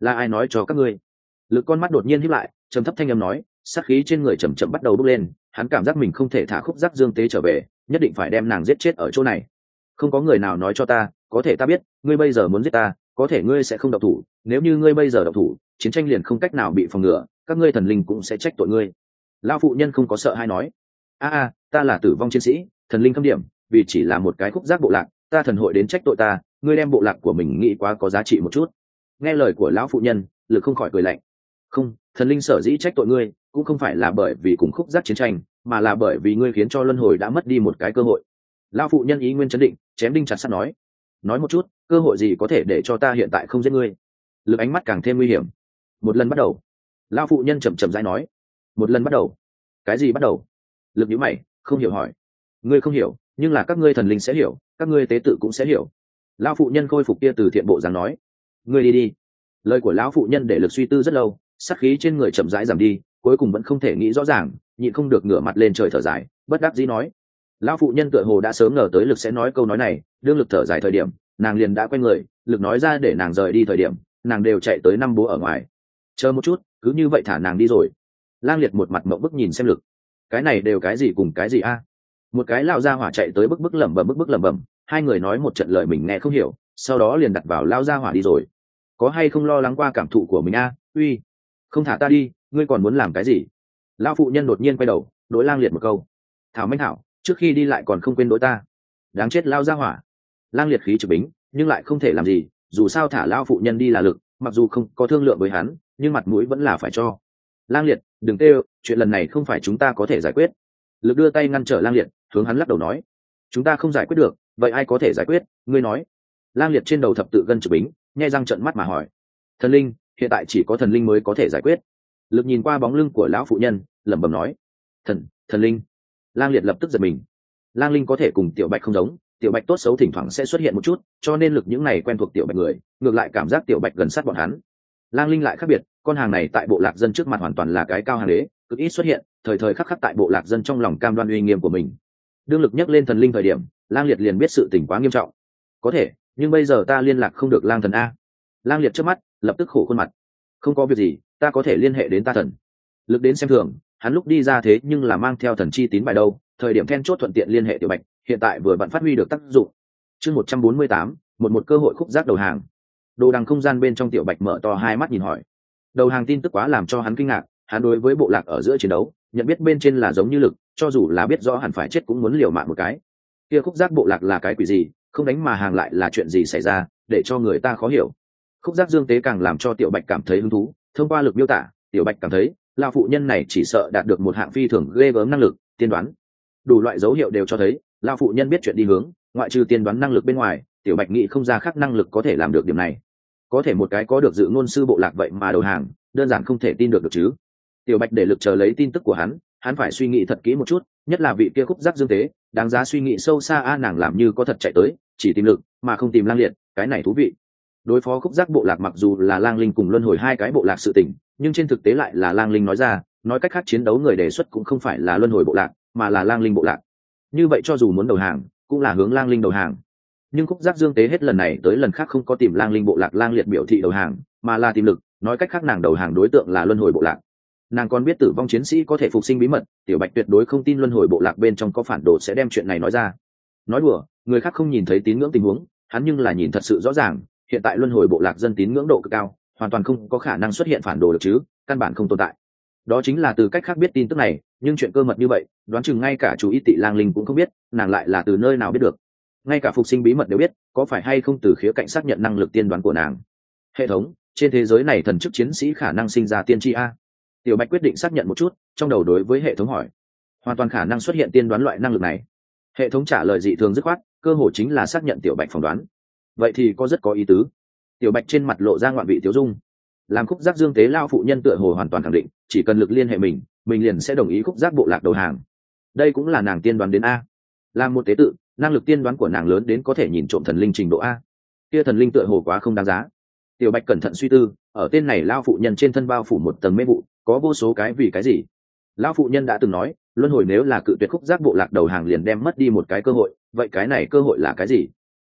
là ai nói cho các ngươi? Lực con mắt đột nhiên híp lại, trầm thấp thanh âm nói, sát khí trên người chậm chậm bắt đầu bốc lên, hắn cảm giác mình không thể thả Khúc Giác Dương Tế trở về, nhất định phải đem nàng giết chết ở chỗ này. Không có người nào nói cho ta, có thể ta biết, ngươi bây giờ muốn giết ta, có thể ngươi sẽ không động thủ, nếu như ngươi bây giờ động thủ, chiến tranh liền không cách nào bị phòng ngừa, các ngươi thần linh cũng sẽ trách tội ngươi. Lão phụ nhân không có sợ hay nói, a a, ta là tử vong chiến sĩ, thần linh khâm điểm, vì chỉ là một cái khúc giác bộ lạc, ta thần hội đến trách tội ta, ngươi đem bộ lạc của mình nghĩ quá có giá trị một chút. Nghe lời của lão phụ nhân, Lực không khỏi cười lạnh. Không, thần linh sở dĩ trách tội ngươi, cũng không phải là bởi vì cùng khúc giác chiến tranh, mà là bởi vì ngươi khiến cho luân hồi đã mất đi một cái cơ hội. Lão phụ nhân ý nguyên chấn định, chém đinh chặt sắt nói, nói một chút, cơ hội gì có thể để cho ta hiện tại không giết ngươi? Lực ánh mắt càng thêm nguy hiểm. Một lần bắt đầu. Lão phụ nhân chậm chậm rãi nói, một lần bắt đầu. Cái gì bắt đầu? Lực nhíu mày, không hiểu hỏi. Ngươi không hiểu, nhưng là các ngươi thần linh sẽ hiểu, các ngươi tế tự cũng sẽ hiểu. Lão phụ nhân khôi phục kia từ thiện bộ dáng nói, ngươi đi đi. Lời của lão phụ nhân để Lực suy tư rất lâu, sát khí trên người chậm rãi giảm đi, cuối cùng vẫn không thể nghĩ rõ ràng, nhịn không được ngửa mặt lên trời thở dài, bất đắc dĩ nói. Lão phụ nhân tựa hồ đã sớm ngờ tới Lực sẽ nói câu nói này, đương Lực thở dài thời điểm, nàng liền đã quay người, Lực nói ra để nàng rời đi thời điểm, nàng đều chạy tới năm bố ở ngoài. Chờ một chút, cứ như vậy thả nàng đi rồi. Lang Liệt một mặt mộng bức nhìn xem Lực, cái này đều cái gì cùng cái gì a? Một cái lão gia hỏa chạy tới bức bức lẩm bẩm bức bức lẩm bẩm, hai người nói một trận lời mình nghe không hiểu, sau đó liền đặt vào lão gia hỏa đi rồi. Có hay không lo lắng qua cảm thụ của mình a? Uy, không thả ta đi, ngươi còn muốn làm cái gì? Lão phụ nhân đột nhiên quay đầu, đối Lang Liệt một câu. Thảo Minh Thảo, trước khi đi lại còn không quên đối ta. Đáng chết lão gia hỏa. Lang Liệt khí trực bính, nhưng lại không thể làm gì, dù sao thả lão phụ nhân đi là Lực, mặc dù không có thương lượng với hắn, nhưng mặt mũi vẫn là phải cho. Lang Liệt, đừng kêu, chuyện lần này không phải chúng ta có thể giải quyết. Lực đưa tay ngăn trở Lang Liệt, hướng hắn lắc đầu nói, chúng ta không giải quyết được, vậy ai có thể giải quyết, ngươi nói. Lang Liệt trên đầu thập tự gân trực bính, nhai răng trợn mắt mà hỏi, thần linh, hiện tại chỉ có thần linh mới có thể giải quyết. Lực nhìn qua bóng lưng của lão phụ nhân, lẩm bẩm nói, thần thần linh. Lang Liệt lập tức giật mình. Lang Linh có thể cùng Tiểu Bạch không giống, Tiểu Bạch tốt xấu thỉnh thoảng sẽ xuất hiện một chút, cho nên Lực những này quen thuộc Tiểu Bạch người, ngược lại cảm giác Tiểu Bạch gần sát bọn hắn. Lang Linh lại khác biệt, con hàng này tại bộ lạc dân trước mặt hoàn toàn là cái cao hàng đế, cực ít xuất hiện, thời thời khắc khắc tại bộ lạc dân trong lòng cam đoan uy nghiêm của mình. Đương Lực nhắc lên thần linh thời điểm, Lang Liệt liền biết sự tình quá nghiêm trọng. Có thể, nhưng bây giờ ta liên lạc không được Lang thần a. Lang Liệt trước mắt lập tức khổ khuôn mặt. Không có việc gì, ta có thể liên hệ đến ta thần. Lực đến xem thường, hắn lúc đi ra thế nhưng là mang theo thần chi tín bài đâu, thời điểm then chốt thuận tiện liên hệ Tiểu Bạch, hiện tại vừa vặn phát huy được tác dụng. Chương một trăm bốn mươi tám, một một cơ hội khúc giác đầu hàng. Đồ đằng không gian bên trong Tiểu Bạch mở to hai mắt nhìn hỏi. Đầu hàng tin tức quá làm cho hắn kinh ngạc, hắn đối với bộ lạc ở giữa chiến đấu, nhận biết bên trên là giống như Lực, cho dù là biết rõ hẳn phải chết cũng muốn liều mạng một cái. Kia khúc giác bộ lạc là cái quỷ gì, không đánh mà hàng lại là chuyện gì xảy ra, để cho người ta khó hiểu. Khúc giác dương tế càng làm cho Tiểu Bạch cảm thấy hứng thú, thông qua Lực miêu tả, Tiểu Bạch cảm thấy lão phụ nhân này chỉ sợ đạt được một hạng phi thường ghê gớm năng lực tiên đoán. Đủ loại dấu hiệu đều cho thấy lão phụ nhân biết chuyện đi hướng, ngoại trừ tiên đoán năng lực bên ngoài, Tiểu Bạch nghĩ không ra khác năng lực có thể làm được điểm này. Có thể một cái có được dự ngôn sư bộ lạc vậy mà đầu hàng, đơn giản không thể tin được được chứ. Tiểu Bạch để Lực chờ lấy tin tức của hắn, hắn phải suy nghĩ thật kỹ một chút, nhất là vị kia khúc giác dương tế, đáng giá suy nghĩ sâu xa a. Nàng làm như có thật chạy tới, chỉ tìm Lực mà không tìm Lang Liệt, cái này thú vị. Đối phó khúc giác bộ lạc mặc dù là Lang Linh cùng luân hồi hai cái bộ lạc sự tình, nhưng trên thực tế lại là Lang Linh nói ra, nói cách khác chiến đấu người đề xuất cũng không phải là luân hồi bộ lạc, mà là Lang Linh bộ lạc. Như vậy cho dù muốn đầu hàng, cũng là hướng Lang Linh đầu hàng. Nhưng khúc giác dương tế hết lần này tới lần khác không có tìm Lang Linh bộ lạc Lang Liệt biểu thị đầu hàng, mà là tìm Lực, nói cách khác nàng đầu hàng đối tượng là luân hồi bộ lạc. Nàng còn biết tử vong chiến sĩ có thể phục sinh bí mật, Tiểu Bạch tuyệt đối không tin luân hồi bộ lạc bên trong có phản đồ sẽ đem chuyện này nói ra. Nói đùa, người khác không nhìn thấy tín ngưỡng tình huống, hắn nhưng là nhìn thật sự rõ ràng, hiện tại luân hồi bộ lạc dân tín ngưỡng độ cực cao, hoàn toàn không có khả năng xuất hiện phản đồ được chứ, căn bản không tồn tại. Đó chính là từ cách khác biết tin tức này, nhưng chuyện cơ mật như vậy, đoán chừng ngay cả chú ý tị Lang Linh cũng không biết, nàng lại là từ nơi nào biết được. Ngay cả phục sinh bí mật đều biết, có phải hay không từ khía cạnh xác nhận năng lực tiên đoán của nàng. Hệ thống, trên thế giới này thần chức chiến sĩ khả năng sinh ra tiên tri a? Tiểu Bạch quyết định xác nhận một chút, trong đầu đối với hệ thống hỏi, hoàn toàn khả năng xuất hiện tiên đoán loại năng lực này. Hệ thống trả lời dị thường dứt khoát, cơ hồ chính là xác nhận Tiểu Bạch phỏng đoán. Vậy thì có rất có ý tứ. Tiểu Bạch trên mặt lộ ra ngoạn vị tiểu dung. Làm khúc giác dương tế lao phụ nhân tựa hồ hoàn toàn khẳng định, chỉ cần Lực liên hệ mình, mình liền sẽ đồng ý khúc giác bộ lạc đầu hàng. Đây cũng là nàng tiên đoán đến a. Làm một tế tự, năng lực tiên đoán của nàng lớn đến có thể nhìn trộm thần linh trình độ a. Kia thần linh tựa hồ quá không đáng giá. Tiểu Bạch cẩn thận suy tư, ở tên này lao phụ nhân trên thân bao phủ một tầng mê vụ, có vô số cái vì cái gì. Lão phụ nhân đã từng nói, luân hồi nếu là cự tuyệt khúc giác bộ lạc đầu hàng liền đem mất đi một cái cơ hội, vậy cái này cơ hội là cái gì?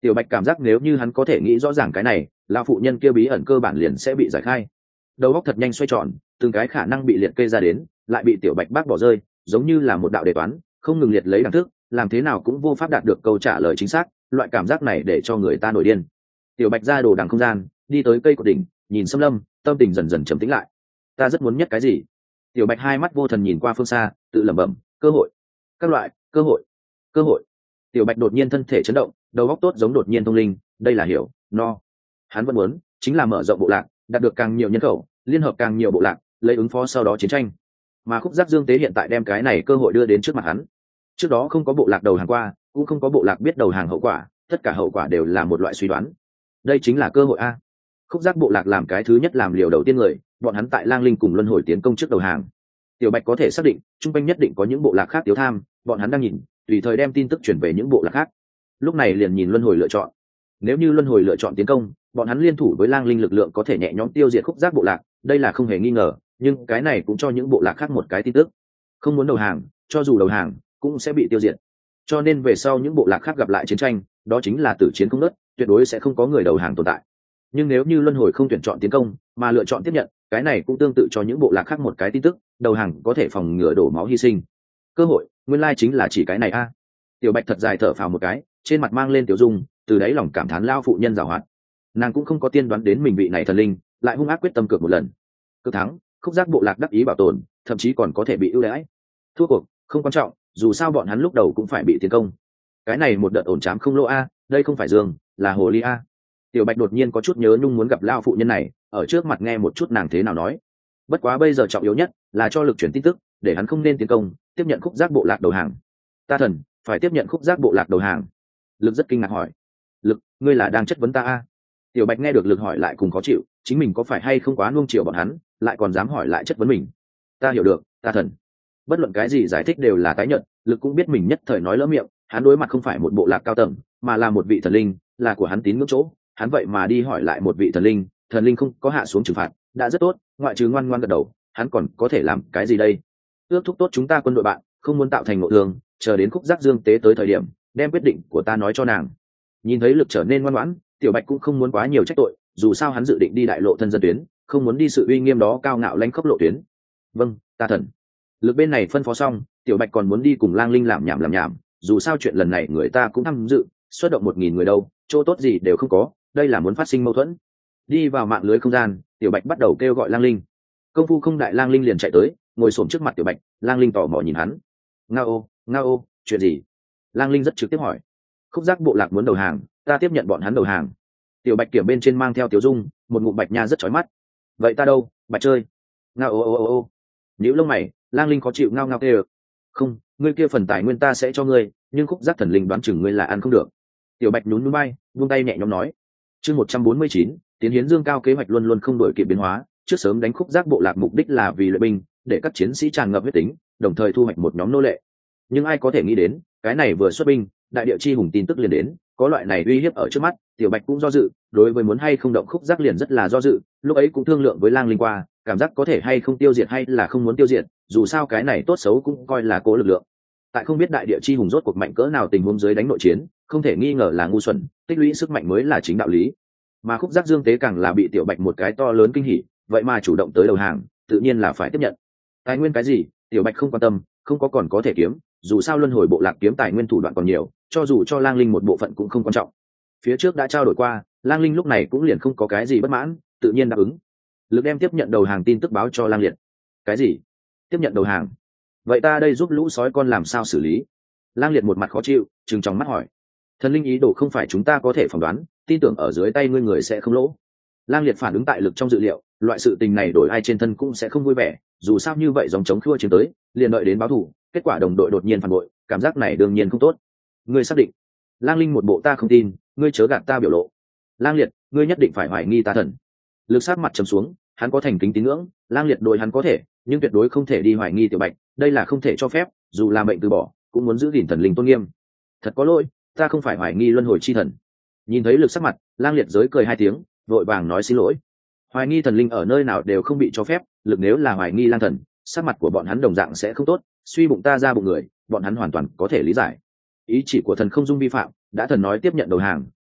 Tiểu Bạch cảm giác nếu như hắn có thể nghĩ rõ ràng cái này, lão phụ nhân kia bí ẩn cơ bản liền sẽ bị giải khai. Đầu óc thật nhanh xoay tròn, từng cái khả năng bị liệt kê ra đến, lại bị Tiểu Bạch bác bỏ rơi, giống như là một đạo đề toán, không ngừng liệt lấy đẳng thức, làm thế nào cũng vô pháp đạt được câu trả lời chính xác, loại cảm giác này để cho người ta nổi điên. Tiểu Bạch ra đồ đằng không gian, đi tới cây cột đỉnh, nhìn Sâm Lâm, tâm tình dần dần trầm tĩnh lại. Ta rất muốn nhất cái gì? Tiểu Bạch hai mắt vô thần nhìn qua phương xa, tự lẩm bẩm, cơ hội, các loại cơ hội, cơ hội. Tiểu Bạch đột nhiên thân thể chấn động, đầu óc tốt giống đột nhiên thông linh, đây là hiểu, no. Hắn vẫn muốn, chính là mở rộng bộ lạc, đạt được càng nhiều nhân khẩu, liên hợp càng nhiều bộ lạc, lấy ứng phó sau đó chiến tranh. Mà Khúc Giác Dương Tế hiện tại đem cái này cơ hội đưa đến trước mặt hắn. Trước đó không có bộ lạc đầu hàng qua, cũng không có bộ lạc biết đầu hàng hậu quả, tất cả hậu quả đều là một loại suy đoán. Đây chính là cơ hội a. Khúc Giác bộ lạc làm cái thứ nhất làm liều đầu tiên người, bọn hắn tại Lang Linh cùng Luân Hồi tiến công trước đầu hàng. Tiểu Bạch có thể xác định, trung quanh nhất định có những bộ lạc khác tiếu tham, bọn hắn đang nhìn, tùy thời đem tin tức chuyển về những bộ lạc khác. Lúc này liền nhìn Luân Hồi lựa chọn. Nếu như Luân Hồi lựa chọn tiến công, bọn hắn liên thủ với Lang Linh lực lượng có thể nhẹ nhõm tiêu diệt Khúc Giác bộ lạc, đây là không hề nghi ngờ, nhưng cái này cũng cho những bộ lạc khác một cái tin tức. Không muốn đầu hàng, cho dù đầu hàng, cũng sẽ bị tiêu diệt. Cho nên về sau những bộ lạc khác gặp lại chiến tranh, đó chính là tử chiến không ngớt, tuyệt đối sẽ không có người đầu hàng tồn tại. Nhưng nếu như Luân Hồi không tuyển chọn tiến công, mà lựa chọn tiếp nhận, cái này cũng tương tự cho những bộ lạc khác một cái tin tức, đầu hàng có thể phòng ngừa đổ máu hy sinh. Cơ hội, nguyên lai chính là chỉ cái này a. Tiểu Bạch thật dài thở phào một cái, trên mặt mang lên tiểu dung, từ đáy lòng cảm thán lao phụ nhân giàu hoạt. Nàng cũng không có tiên đoán đến mình vị này thần linh, lại hung ác quyết tâm cược một lần. Cược thắng, Khúc Giác bộ lạc đắc ý bảo tồn, thậm chí còn có thể bị ưu đãi. Thua cuộc, không quan trọng, dù sao bọn hắn lúc đầu cũng phải bị tiến công. Cái này một đợt ổn chám không lỗ a, đây không phải Dương, là hồ ly a. Tiểu Bạch đột nhiên có chút nhớ nhung muốn gặp lao phụ nhân này, ở trước mặt nghe một chút nàng thế nào nói. Bất quá bây giờ trọng yếu nhất là cho Lực chuyển tin tức, để hắn không nên tiến công, tiếp nhận Khúc Giác bộ lạc đầu hàng. Ta thần, phải tiếp nhận Khúc Giác bộ lạc đầu hàng? Lực rất kinh ngạc hỏi. Lực, ngươi là đang chất vấn ta a? Tiểu Bạch nghe được Lực hỏi lại cùng khó chịu, chính mình có phải hay không quá nuông chiều bọn hắn, lại còn dám hỏi lại chất vấn mình. Ta hiểu được, ta thần. Bất luận cái gì giải thích đều là tái nhận, Lực cũng biết mình nhất thời nói lỡ miệng, hắn đối mặt không phải một bộ lạc cao tầng, mà là một vị thần linh, là của hắn tín ngưỡng chỗ, hắn vậy mà đi hỏi lại một vị thần linh, thần linh không có hạ xuống trừng phạt, đã rất tốt, ngoại trừ ngoan ngoan gật đầu, hắn còn có thể làm cái gì đây? Ước thúc tốt chúng ta quân đội bạn, không muốn tạo thành ngộ thương, chờ đến Khúc Giác Dương tế tới thời điểm, đem quyết định của ta nói cho nàng. Nhìn thấy Lực trở nên ngoan ngoãn, Tiểu Bạch cũng không muốn quá nhiều trách tội, dù sao hắn dự định đi đại lộ thân dân tuyến, không muốn đi sự uy nghiêm đó cao ngạo lãnh khốc lộ tuyến. Vâng, ta thần. Lực bên này phân phó xong, Tiểu Bạch còn muốn đi cùng Lang Linh làm nhảm làm nhảm, dù sao chuyện lần này người ta cũng tham dự, xuất động một nghìn người đâu, chỗ tốt gì đều không có, đây là muốn phát sinh mâu thuẫn. Đi vào mạng lưới không gian, Tiểu Bạch bắt đầu kêu gọi Lang Linh. Công phu không đại Lang Linh liền chạy tới, ngồi xổm trước mặt Tiểu Bạch, Lang Linh tò mò nhìn hắn. Ngao, ngao, chuyện gì? Lang Linh rất trực tiếp hỏi. Khúc Giác bộ lạc muốn đầu hàng, ta tiếp nhận bọn hắn đầu hàng. Tiểu Bạch kiểm bên trên mang theo Tiểu Dung, một ngụm bạch nha rất chói mắt. Vậy ta đâu, bạch chơi? Ngao ô ô ô ô. Nhíu lông mày, Lang Linh khó chịu ngao ngao kêu. Không, ngươi kia phần tài nguyên ta sẽ cho ngươi, nhưng Khúc Giác thần linh đoán chừng ngươi là ăn không được. Tiểu Bạch nhún nhún bay, vung tay nhẹ nhõm nói. Chương một trăm bốn mươi chín, tiến hiến dương cao kế hoạch luôn luôn không đổi kịp biến hóa, trước sớm đánh Khúc Giác bộ lạc mục đích là vì luyện binh, để các chiến sĩ tràn ngập huyết tính, đồng thời thu hoạch một nhóm nô lệ. Nhưng ai có thể nghĩ đến, cái này vừa xuất binh, đại địa chi hùng tin tức liền đến, có loại này uy hiếp ở trước mắt, Tiểu Bạch cũng do dự, đối với muốn hay không động Khúc Giác liền rất là do dự, lúc ấy cũng thương lượng với Lang Linh qua, cảm giác có thể hay không tiêu diệt hay là không muốn tiêu diệt, dù sao cái này tốt xấu cũng coi là cố lực lượng. Tại không biết đại địa chi hùng rốt cuộc mạnh cỡ nào tình huống dưới đánh nội chiến, không thể nghi ngờ là ngu xuẩn, tích lũy sức mạnh mới là chính đạo lý. Mà Khúc Giác Dương tế càng là bị Tiểu Bạch một cái to lớn kinh hỉ, vậy mà chủ động tới đầu hàng, tự nhiên là phải tiếp nhận. Tài nguyên cái gì, Tiểu Bạch không quan tâm, không có còn có thể kiếm, dù sao Luân Hồi bộ lạc kiếm tài nguyên thủ đoạn còn nhiều, cho dù cho Lang Linh một bộ phận cũng không quan trọng. Phía trước đã trao đổi qua, Lang Linh lúc này cũng liền không có cái gì bất mãn, tự nhiên đáp ứng. Lực đem tiếp nhận đầu hàng tin tức báo cho Lang Liệt. Cái gì? Tiếp nhận đầu hàng? Vậy ta đây giúp lũ sói con làm sao xử lý? Lang Liệt một mặt khó chịu, trừng tròng mắt hỏi. Thần linh ý đồ không phải chúng ta có thể phỏng đoán, tin tưởng ở dưới tay ngươi người sẽ không lỗ. Lang Liệt phản ứng tại Lực trong dự liệu, loại sự tình này đổi ai trên thân cũng sẽ không vui vẻ, dù sao như vậy dòng chống khua chiến tới, liền đợi đến báo thù, kết quả đồng đội đột nhiên phản bội, cảm giác này đương nhiên không tốt. Ngươi xác định? Lang Linh một bộ ta không tin, ngươi chớ gạt ta biểu lộ. Lang Liệt, ngươi nhất định phải hoài nghi ta thần. Lực sát mặt trầm xuống, hắn có thành kính tín ngưỡng, Lang Liệt đội hắn có thể, nhưng tuyệt đối không thể đi hoài nghi Tiểu Bạch, đây là không thể cho phép, dù là mệnh từ bỏ, cũng muốn giữ gìn thần linh tôn nghiêm. Thật có lỗi, ta không phải hoài nghi luân hồi chi thần. Nhìn thấy Lực sắc mặt, Lang Liệt giới cười hai tiếng, vội vàng nói xin lỗi. Hoài nghi thần linh ở nơi nào đều không bị cho phép, Lực nếu là hoài nghi Lang thần, sắc mặt của bọn hắn đồng dạng sẽ không tốt, suy bụng ta ra bụng người, bọn hắn hoàn toàn có thể lý giải. Ý chỉ của thần không dung vi phạm, đã thần nói tiếp nhận đầu hàng,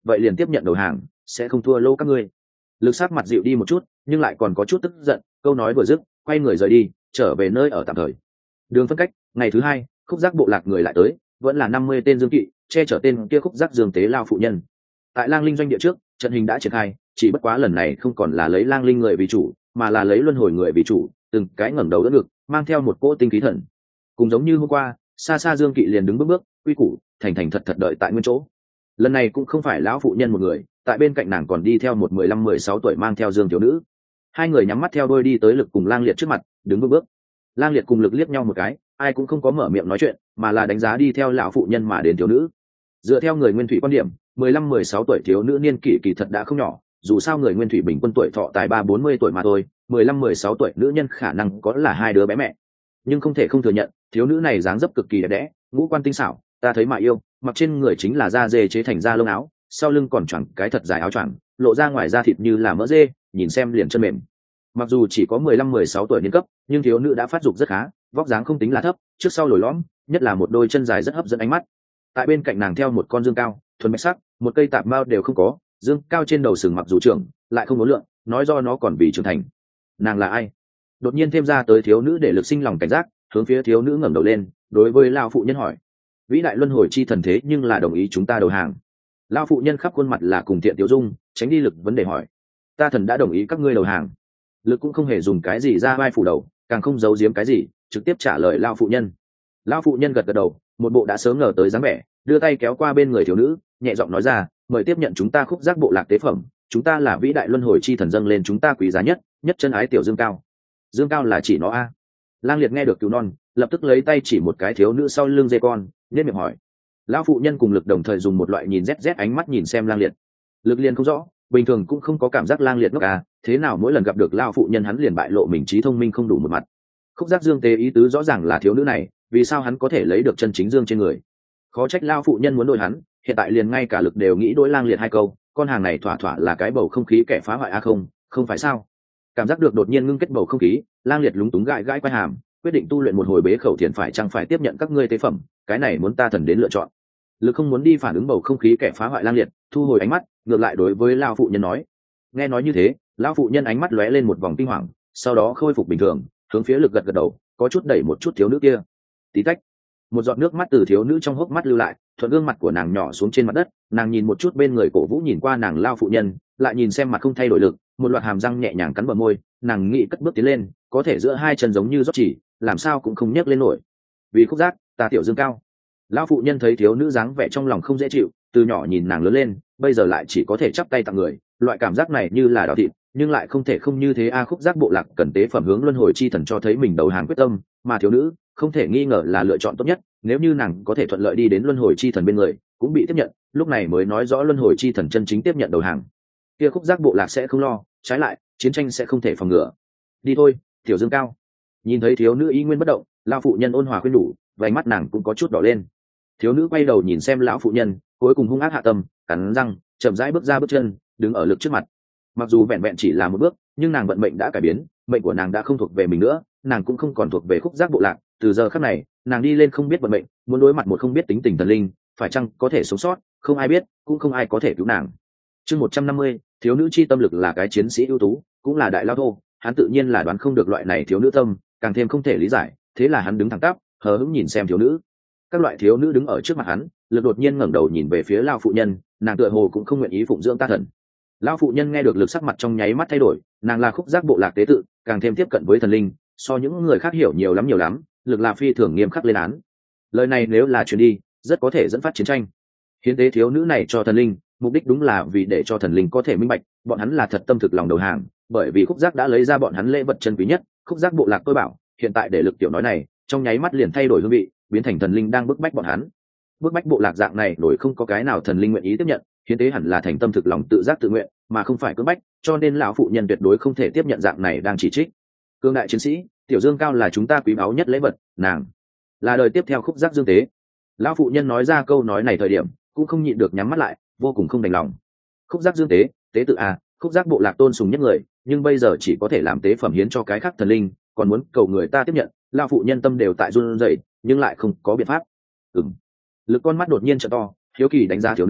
vậy liền tiếp nhận đầu hàng, sẽ không thua lô các ngươi. Lực sắc mặt dịu đi một chút, nhưng lại còn có chút tức giận, câu nói vừa dứt, quay người rời đi, trở về nơi ở tạm thời. Đường phân cách, ngày thứ hai, khúc giác bộ lạc người lại tới, vẫn là năm mươi tên dương kỵ, che chở tên kia khúc giác dương tế lao phụ nhân. Tại Lang Linh doanh địa trước, trận hình đã triển khai, chỉ bất quá lần này không còn là lấy Lang Linh người vì chủ, mà là lấy luân hồi người vì chủ, từng cái ngẩng đầu đỡ ngực, mang theo một cỗ tinh khí thần. Cùng giống như hôm qua, xa xa dương kỵ liền đứng bước bước, quy củ, thành thành thật thật đợi tại nguyên chỗ. Lần này cũng không phải lão phụ nhân một người, tại bên cạnh nàng còn đi theo một mười lăm mười sáu tuổi mang theo dương thiếu nữ. Hai người nhắm mắt theo đôi đi tới Lực cùng Lang Liệt trước mặt, đứng bước bước. Lang Liệt cùng Lực liếc nhau một cái, ai cũng không có mở miệng nói chuyện, mà là đánh giá đi theo lão phụ nhân mà đến thiếu nữ. Dựa theo người nguyên thủy quan điểm, mười lăm mười sáu tuổi thiếu nữ niên kỷ kỳ thật đã không nhỏ, dù sao người nguyên thủy bình quân tuổi thọ tại ba bốn mươi tuổi mà thôi, mười lăm mười sáu tuổi nữ nhân khả năng có là hai đứa bé mẹ. Nhưng không thể không thừa nhận, thiếu nữ này dáng dấp cực kỳ đẹp đẽ, ngũ quan tinh xảo, ta thấy mà yêu, mặc trên người chính là da dê chế thành da lông áo, sau lưng còn choàng cái thật dài áo choàng, lộ ra ngoài da thịt như là mỡ dê, nhìn xem liền chân mềm. Mặc dù chỉ có mười lăm mười sáu tuổi niên cấp, nhưng thiếu nữ đã phát dục rất khá, vóc dáng không tính là thấp, trước sau lồi lõm, nhất là một đôi chân dài rất hấp dẫn ánh mắt. Tại bên cạnh nàng theo một con dương cao, thuần bạch sắc, một cây tạp mao đều không có, dương cao trên đầu sừng mặc dù trưởng, lại không có lượng, nói do nó còn bị trưởng thành. Nàng là ai? Đột nhiên thêm ra tới thiếu nữ để Lực sinh lòng cảnh giác, hướng phía thiếu nữ ngẩng đầu lên, đối với lão phụ nhân hỏi: vĩ đại luân hồi chi thần thế nhưng là đồng ý chúng ta đầu hàng? Lão phụ nhân khắp khuôn mặt là cùng thiện tiểu dung, tránh đi Lực vấn đề hỏi: ta thần đã đồng ý các ngươi đầu hàng. Lực cũng không hề dùng cái gì ra vai phủ đầu, càng không giấu giếm cái gì, trực tiếp trả lời lão phụ nhân. Lão phụ nhân gật gật đầu, một bộ đã sớm ngờ tới dáng vẻ, đưa tay kéo qua bên người thiếu nữ, nhẹ giọng nói ra: mời tiếp nhận chúng ta khúc giác bộ lạc tế phẩm, chúng ta là vĩ đại luân hồi chi thần dâng lên chúng ta quý giá nhất nhất chân ái tiểu dương cao. Dương cao là chỉ nó a? Lang Liệt nghe được cứu non, lập tức lấy tay chỉ một cái thiếu nữ sau lưng dê con, nên miệng hỏi. Lão phụ nhân cùng Lực đồng thời dùng một loại nhìn rét rét ánh mắt nhìn xem Lang Liệt. Lực liền không rõ, bình thường cũng không có cảm giác Lang Liệt ngốc à, thế nào mỗi lần gặp được lão phụ nhân hắn liền bại lộ mình trí thông minh không đủ một mặt. Khúc giác dương tế ý tứ rõ ràng là thiếu nữ này, vì sao hắn có thể lấy được chân chính dương trên người? Khó trách lão phụ nhân muốn đối hắn, hiện tại liền ngay cả Lực đều nghĩ đối Lang Liệt hai câu, con hàng này thỏa thỏa là cái bầu không khí kẻ phá hoại a không, không phải sao? Cảm giác được đột nhiên ngưng kết bầu không khí, Lang Liệt lúng túng gãi gãi quai hàm, quyết định tu luyện một hồi bế khẩu thiền phải chăng phải tiếp nhận các ngươi tế phẩm, cái này muốn ta thần đến lựa chọn. Lực không muốn đi phản ứng bầu không khí kẻ phá hoại Lang Liệt, thu hồi ánh mắt, ngược lại đối với lão phụ nhân nói. Nghe nói như thế, lão phụ nhân ánh mắt lóe lên một vòng kinh hoàng, sau đó khôi phục bình thường, hướng phía Lực gật gật đầu, có chút đẩy một chút thiếu nữ kia. Tí tách, một giọt nước mắt từ thiếu nữ trong hốc mắt lưu lại, thuận gương mặt của nàng nhỏ xuống trên mặt đất, nàng nhìn một chút bên người cổ vũ nhìn qua nàng lão phụ nhân, lại nhìn xem mặt không thay đổi Lực, một loạt hàm răng nhẹ nhàng cắn bờ môi, nàng nghĩ cất bước tiến lên, có thể giữa hai chân giống như rót chỉ, làm sao cũng không nhấc lên nổi. Vì khúc giác, ta tiểu dương cao. Lão phụ nhân thấy thiếu nữ dáng vẻ trong lòng không dễ chịu, từ nhỏ nhìn nàng lớn lên, bây giờ lại chỉ có thể chắp tay tặng người, loại cảm giác này như là đào thịt, nhưng lại không thể không như thế a. Khúc giác bộ lạc cần tế phẩm hướng luân hồi chi thần cho thấy mình đầu hàng quyết tâm, mà thiếu nữ không thể nghi ngờ là lựa chọn tốt nhất, nếu như nàng có thể thuận lợi đi đến luân hồi chi thần bên người, cũng bị tiếp nhận, lúc này mới nói rõ luân hồi chi thần chân chính tiếp nhận đầu hàng. Kia khúc giác bộ lạc sẽ không lo, trái lại, chiến tranh sẽ không thể phòng ngừa. Đi thôi, tiểu dương cao. Nhìn thấy thiếu nữ y nguyên bất động, lão phụ nhân ôn hòa khuyên nhủ, vành mắt nàng cũng có chút đỏ lên. Thiếu nữ quay đầu nhìn xem lão phụ nhân, cuối cùng hung ác hạ tâm, cắn răng, chậm rãi bước ra bước chân, đứng ở Lực trước mặt. Mặc dù vẹn vẹn chỉ là một bước, nhưng nàng vận mệnh đã cải biến, mệnh của nàng đã không thuộc về mình nữa, nàng cũng không còn thuộc về khúc giác bộ lạc. Từ giờ khắc này, nàng đi lên không biết vận mệnh, muốn đối mặt một không biết tính tình thần linh, phải chăng có thể sống sót, không ai biết, cũng không ai có thể cứu nàng. Chương một trăm năm mươi, thiếu nữ chi tâm Lực là cái chiến sĩ ưu tú, cũng là đại lao thô, hắn tự nhiên là đoán không được loại này thiếu nữ tâm, càng thêm không thể lý giải, thế là hắn đứng thẳng tắp, hờ hững nhìn xem thiếu nữ. Các loại thiếu nữ đứng ở trước mặt hắn, Lực đột nhiên ngẩng đầu nhìn về phía lão phụ nhân, nàng tựa hồ cũng không nguyện ý phụng dưỡng ta thần. Lão phụ nhân nghe được Lực sắc mặt trong nháy mắt thay đổi, nàng là khúc giác bộ lạc tế tự, càng thêm tiếp cận với thần linh, so những người khác hiểu nhiều lắm nhiều lắm, Lực là phi thường nghiêm khắc lên án. Lời này nếu là truyền đi, rất có thể dẫn phát chiến tranh. Hiến tế thiếu nữ này cho thần linh, mục đích đúng là vì để cho thần linh có thể minh bạch, bọn hắn là thật tâm thực lòng đầu hàng, bởi vì khúc giác đã lấy ra bọn hắn lễ vật chân quý nhất, khúc giác bộ lạc tôi bảo, hiện tại để Lực tiểu nói này, trong nháy mắt liền thay đổi hương vị, biến thành thần linh đang bức bách bọn hắn. Bức bách bộ lạc dạng này đổi không có cái nào thần linh nguyện ý tiếp nhận, hiến tế hẳn là thành tâm thực lòng tự giác tự nguyện, mà không phải cưỡng bách, cho nên lão phụ nhân tuyệt đối không thể tiếp nhận dạng này đang chỉ trích. Cương đại chiến sĩ, tiểu dương cao là chúng ta quý báu nhất lễ vật, nàng là đời tiếp theo khúc giác dương tế. Lão phụ nhân nói ra câu nói này thời điểm, cũng không nhịn được nhắm mắt lại, vô cùng không đành lòng. Khúc giác dương tế, tế tự a, khúc giác bộ lạc tôn sùng nhất người, nhưng bây giờ chỉ có thể làm tế phẩm hiến cho cái khác thần linh, còn muốn cầu người ta tiếp nhận, lão phụ nhân tâm đều tại run rẩy, nhưng lại không có biện pháp. Ừm. Lực con mắt đột nhiên trợ to, hiếu kỳ đánh giá thiếu nữ,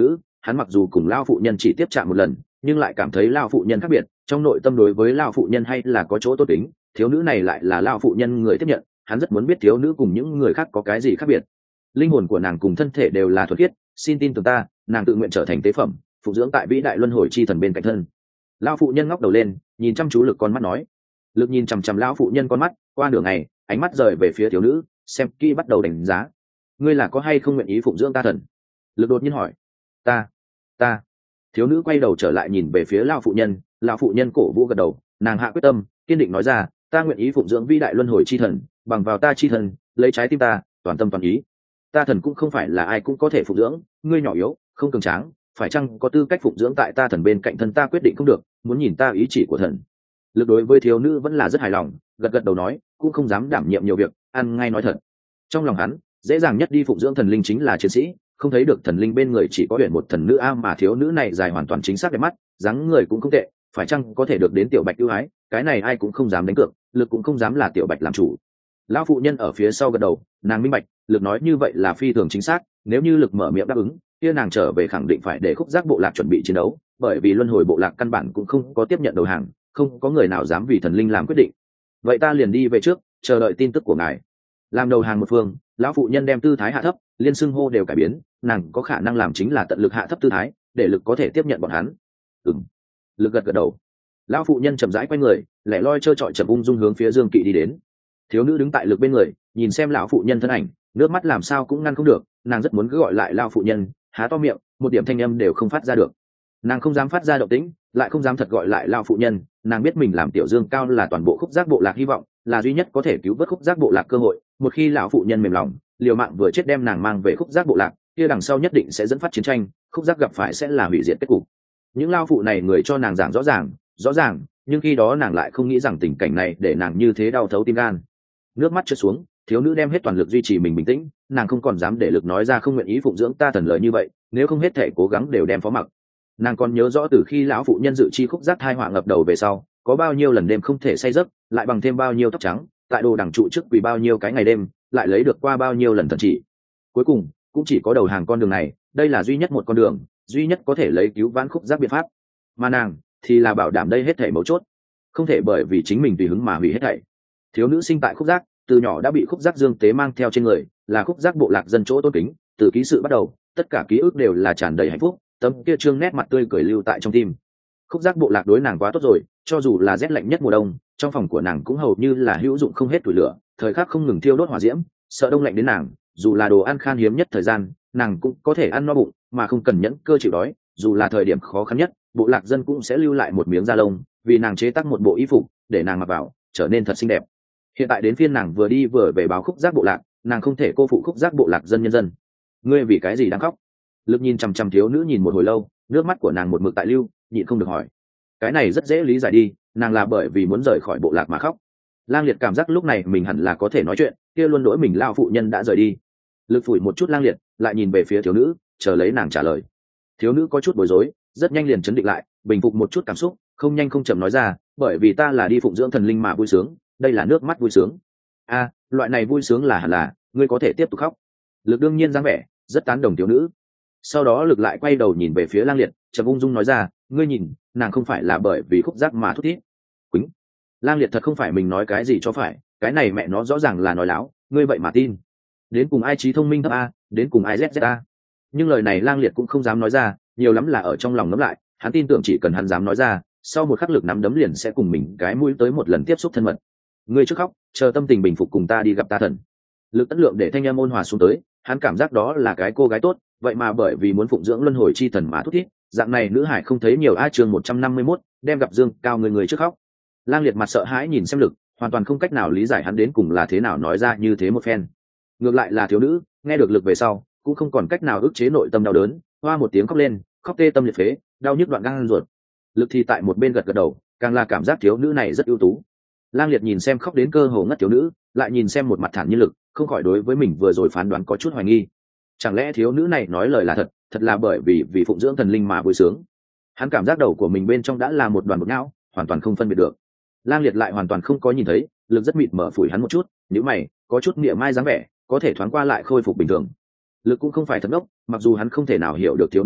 hắn mặc dù cùng lao phụ nhân chỉ tiếp chạm một lần nhưng lại cảm thấy lao phụ nhân khác biệt, trong nội tâm đối với lao phụ nhân hay là có chỗ tốt tính. Thiếu nữ này lại là lao phụ nhân người tiếp nhận, hắn rất muốn biết thiếu nữ cùng những người khác có cái gì khác biệt. Linh hồn của nàng cùng thân thể đều là thuần khiết, xin tin tưởng ta, nàng tự nguyện trở thành tế phẩm, phụ dưỡng tại vĩ đại luân hồi chi thần bên cạnh thân. Lao phụ nhân ngóc đầu lên, nhìn chăm chú Lực con mắt nói. Lực nhìn chằm chằm lão phụ nhân con mắt, qua nửa ngày, ánh mắt rời về phía thiếu nữ, xem kỹ bắt đầu đánh giá. Ngươi là có hay không nguyện ý phụng dưỡng ta thần? Lực đột nhiên hỏi. Ta, ta. Thiếu nữ quay đầu trở lại nhìn về phía lão phụ nhân, lão phụ nhân cổ vũ gật đầu, nàng hạ quyết tâm, kiên định nói ra, ta nguyện ý phụng dưỡng vĩ đại luân hồi chi thần, bằng vào ta chi thần, lấy trái tim ta, toàn tâm toàn ý. Ta thần cũng không phải là ai cũng có thể phụng dưỡng, ngươi nhỏ yếu, không cường tráng, phải chăng có tư cách phụng dưỡng tại ta thần bên cạnh thân, ta quyết định không được, muốn nhìn ta ý chỉ của thần. Lực đối với thiếu nữ vẫn là rất hài lòng, gật gật đầu nói, cũng không dám đảm nhiệm nhiều việc, ăn ngay nói thật. Trong lòng hắn, dễ dàng nhất đi phụng dưỡng thần linh chính là chiến sĩ, không thấy được thần linh bên người chỉ có huyền một thần nữ a, mà thiếu nữ này dài hoàn toàn chính xác đẹp mắt, dáng người cũng không tệ, phải chăng có thể được đến tiểu bạch ưu ái, cái này ai cũng không dám đánh cược, Lực cũng không dám là tiểu bạch làm chủ. Lão phụ nhân ở phía sau gật đầu, nàng minh bạch, Lực nói như vậy là phi thường chính xác, nếu như Lực mở miệng đáp ứng, kia nàng trở về khẳng định phải để khúc giác bộ lạc chuẩn bị chiến đấu, bởi vì luân hồi bộ lạc căn bản cũng không có tiếp nhận đầu hàng, không có người nào dám vì thần linh làm quyết định. Vậy ta liền đi về trước, chờ đợi tin tức của ngài. Làm đầu hàng một phương, lão phụ nhân đem tư thái hạ thấp, liên xưng hô đều cải biến, nàng có khả năng làm chính là tận lực hạ thấp tư thái, để Lực có thể tiếp nhận bọn hắn. Ừm. Lực gật gật đầu. Lão phụ nhân chậm rãi quay người, lẻ loi trơ trọi chậm ung dung hướng phía Dương Kỵ đi đến. Thiếu nữ đứng tại Lực bên người, nhìn xem lão phụ nhân thân ảnh, nước mắt làm sao cũng ngăn không được, nàng rất muốn cứ gọi lại lão phụ nhân, há to miệng, một điểm thanh âm đều không phát ra được. Nàng không dám phát ra động tĩnh, lại không dám thật gọi lại lão phụ nhân, nàng biết mình làm tiểu Dương Cao là toàn bộ khúc giác bộ lạc hy vọng, là duy nhất có thể cứu vớt khúc giác bộ lạc cơ hội, một khi lão phụ nhân mềm lòng, liều mạng vừa chết đem nàng mang về khúc giác bộ lạc, kia đằng sau nhất định sẽ dẫn phát chiến tranh, khúc giác gặp phải sẽ là hủy diệt kết cục. Những lão phụ này người cho nàng giảng rõ ràng, rõ ràng, nhưng khi đó nàng lại không nghĩ rằng tình cảnh này để nàng như thế đau thấu tim gan. Nước mắt trượt xuống, thiếu nữ đem hết toàn lực duy trì mình bình tĩnh, nàng không còn dám để Lực nói ra không nguyện ý phụng dưỡng ta thần lời như vậy, nếu không hết thể cố gắng đều đem phó mặc. Nàng còn nhớ rõ từ khi lão phụ nhân dự chi khúc giác thai họa ngập đầu về sau, có bao nhiêu lần đêm không thể say giấc, lại bằng thêm bao nhiêu tóc trắng, tại đồ đằng trụ trước quỳ bao nhiêu cái ngày đêm, lại lấy được qua bao nhiêu lần thần chỉ. Cuối cùng cũng chỉ có đầu hàng con đường này, đây là duy nhất một con đường, duy nhất có thể lấy cứu vãn khúc giác biện pháp, mà nàng thì là bảo đảm đây hết thảy mấu chốt, không thể bởi vì chính mình tùy hứng mà hủy hết thảy. Thiếu nữ sinh tại khúc giác, từ nhỏ đã bị khúc giác dương tế mang theo trên người, là khúc giác bộ lạc dân chỗ tôn kính, từ ký sự bắt đầu, tất cả ký ức đều là tràn đầy hạnh phúc, tấm kia trương nét mặt tươi cười lưu tại trong tim. Khúc giác bộ lạc đối nàng quá tốt rồi, cho dù là rét lạnh nhất mùa đông, trong phòng của nàng cũng hầu như là hữu dụng không hết tuổi lửa, thời khắc không ngừng thiêu đốt hỏa diễm, sợ đông lạnh đến nàng, dù là đồ ăn khan hiếm nhất thời gian, nàng cũng có thể ăn no bụng mà không cần nhẫn cơ chịu đói, dù là thời điểm khó khăn nhất, bộ lạc dân cũng sẽ lưu lại một miếng da lông, vì nàng chế tác một bộ y phục để nàng mặc vào, trở nên thật xinh đẹp. Hiện tại đến phiên nàng vừa đi vừa về báo khúc giác bộ lạc, nàng không thể cô phụ khúc giác bộ lạc dân nhân dân. Ngươi vì cái gì đang khóc? Lực nhìn chằm chằm thiếu nữ nhìn một hồi lâu, nước mắt của nàng một mực tại lưu, nhịn không được hỏi. Cái này rất dễ lý giải đi, nàng là bởi vì muốn rời khỏi bộ lạc mà khóc. Lang Liệt cảm giác lúc này mình hẳn là có thể nói chuyện, kia luôn lỗi mình lao phụ nhân đã rời đi. Lực phủi một chút Lang Liệt, lại nhìn về phía thiếu nữ, chờ lấy nàng trả lời. Thiếu nữ có chút bối rối, rất nhanh liền chấn định lại, bình phục một chút cảm xúc, không nhanh không chậm nói ra, bởi vì ta là đi phụng dưỡng thần linh mà vui sướng, đây là nước mắt vui sướng. A, à, loại này vui sướng là hẳn là, ngươi có thể tiếp tục khóc. Lực đương nhiên dáng vẻ rất tán đồng thiếu nữ. Sau đó Lực lại quay đầu nhìn về phía Lang Liệt, chợt ung dung nói ra, ngươi nhìn, nàng không phải là bởi vì khúc giác mà thút thít. Quýnh. Lang Liệt thật không phải mình nói cái gì cho phải, cái này mẹ nó rõ ràng là nói láo, ngươi vậy mà tin. Đến cùng ai trí thông minh thấp a, đến cùng ai zz a. Nhưng lời này Lang Liệt cũng không dám nói ra, nhiều lắm là ở trong lòng ngấm lại, hắn tin tưởng chỉ cần hắn dám nói ra, sau một khắc Lực nắm đấm liền sẽ cùng mình cái mũi tới một lần tiếp xúc thân mật. Ngươi trước khóc, chờ tâm tình bình phục cùng ta đi gặp ta thần. Lực Tất Lượng để thanh em ôn hòa xuống tới, hắn cảm giác đó là cái cô gái tốt, vậy mà bởi vì muốn phụng dưỡng luân hồi chi thần mà thút thít, dạng này nữ hải không thấy nhiều. A chương một trăm năm mươi mốt, đem gặp Dương Cao người người trước khóc. Lang Liệt mặt sợ hãi nhìn xem Lực, hoàn toàn không cách nào lý giải hắn đến cùng là thế nào nói ra như thế một phen. Ngược lại là thiếu nữ, nghe được Lực về sau, cũng không còn cách nào ức chế nội tâm đau đớn, hoa một tiếng khóc lên, khóc tê tâm liệt phế, đau nhức đoạn gan ruột. Lực thì tại một bên gật gật đầu, càng là cảm giác thiếu nữ này rất ưu tú. Lang Liệt nhìn xem khóc đến cơ hồ ngất thiếu nữ, lại nhìn xem một mặt thản nhiên Lực, không khỏi đối với mình vừa rồi phán đoán có chút hoài nghi. Chẳng lẽ thiếu nữ này nói lời là thật, thật là bởi vì vì phụng dưỡng thần linh mà vui sướng? Hắn cảm giác đầu của mình bên trong đã là một đoàn bột não, hoàn toàn không phân biệt được. Lang Liệt lại hoàn toàn không có nhìn thấy, Lực rất mịt mở phủi hắn một chút, nhíu mày, có chút mỉa mai dáng vẻ, có thể thoáng qua lại khôi phục bình thường. Lực cũng không phải thật ngốc, mặc dù hắn không thể nào hiểu được thiếu nữ tâm,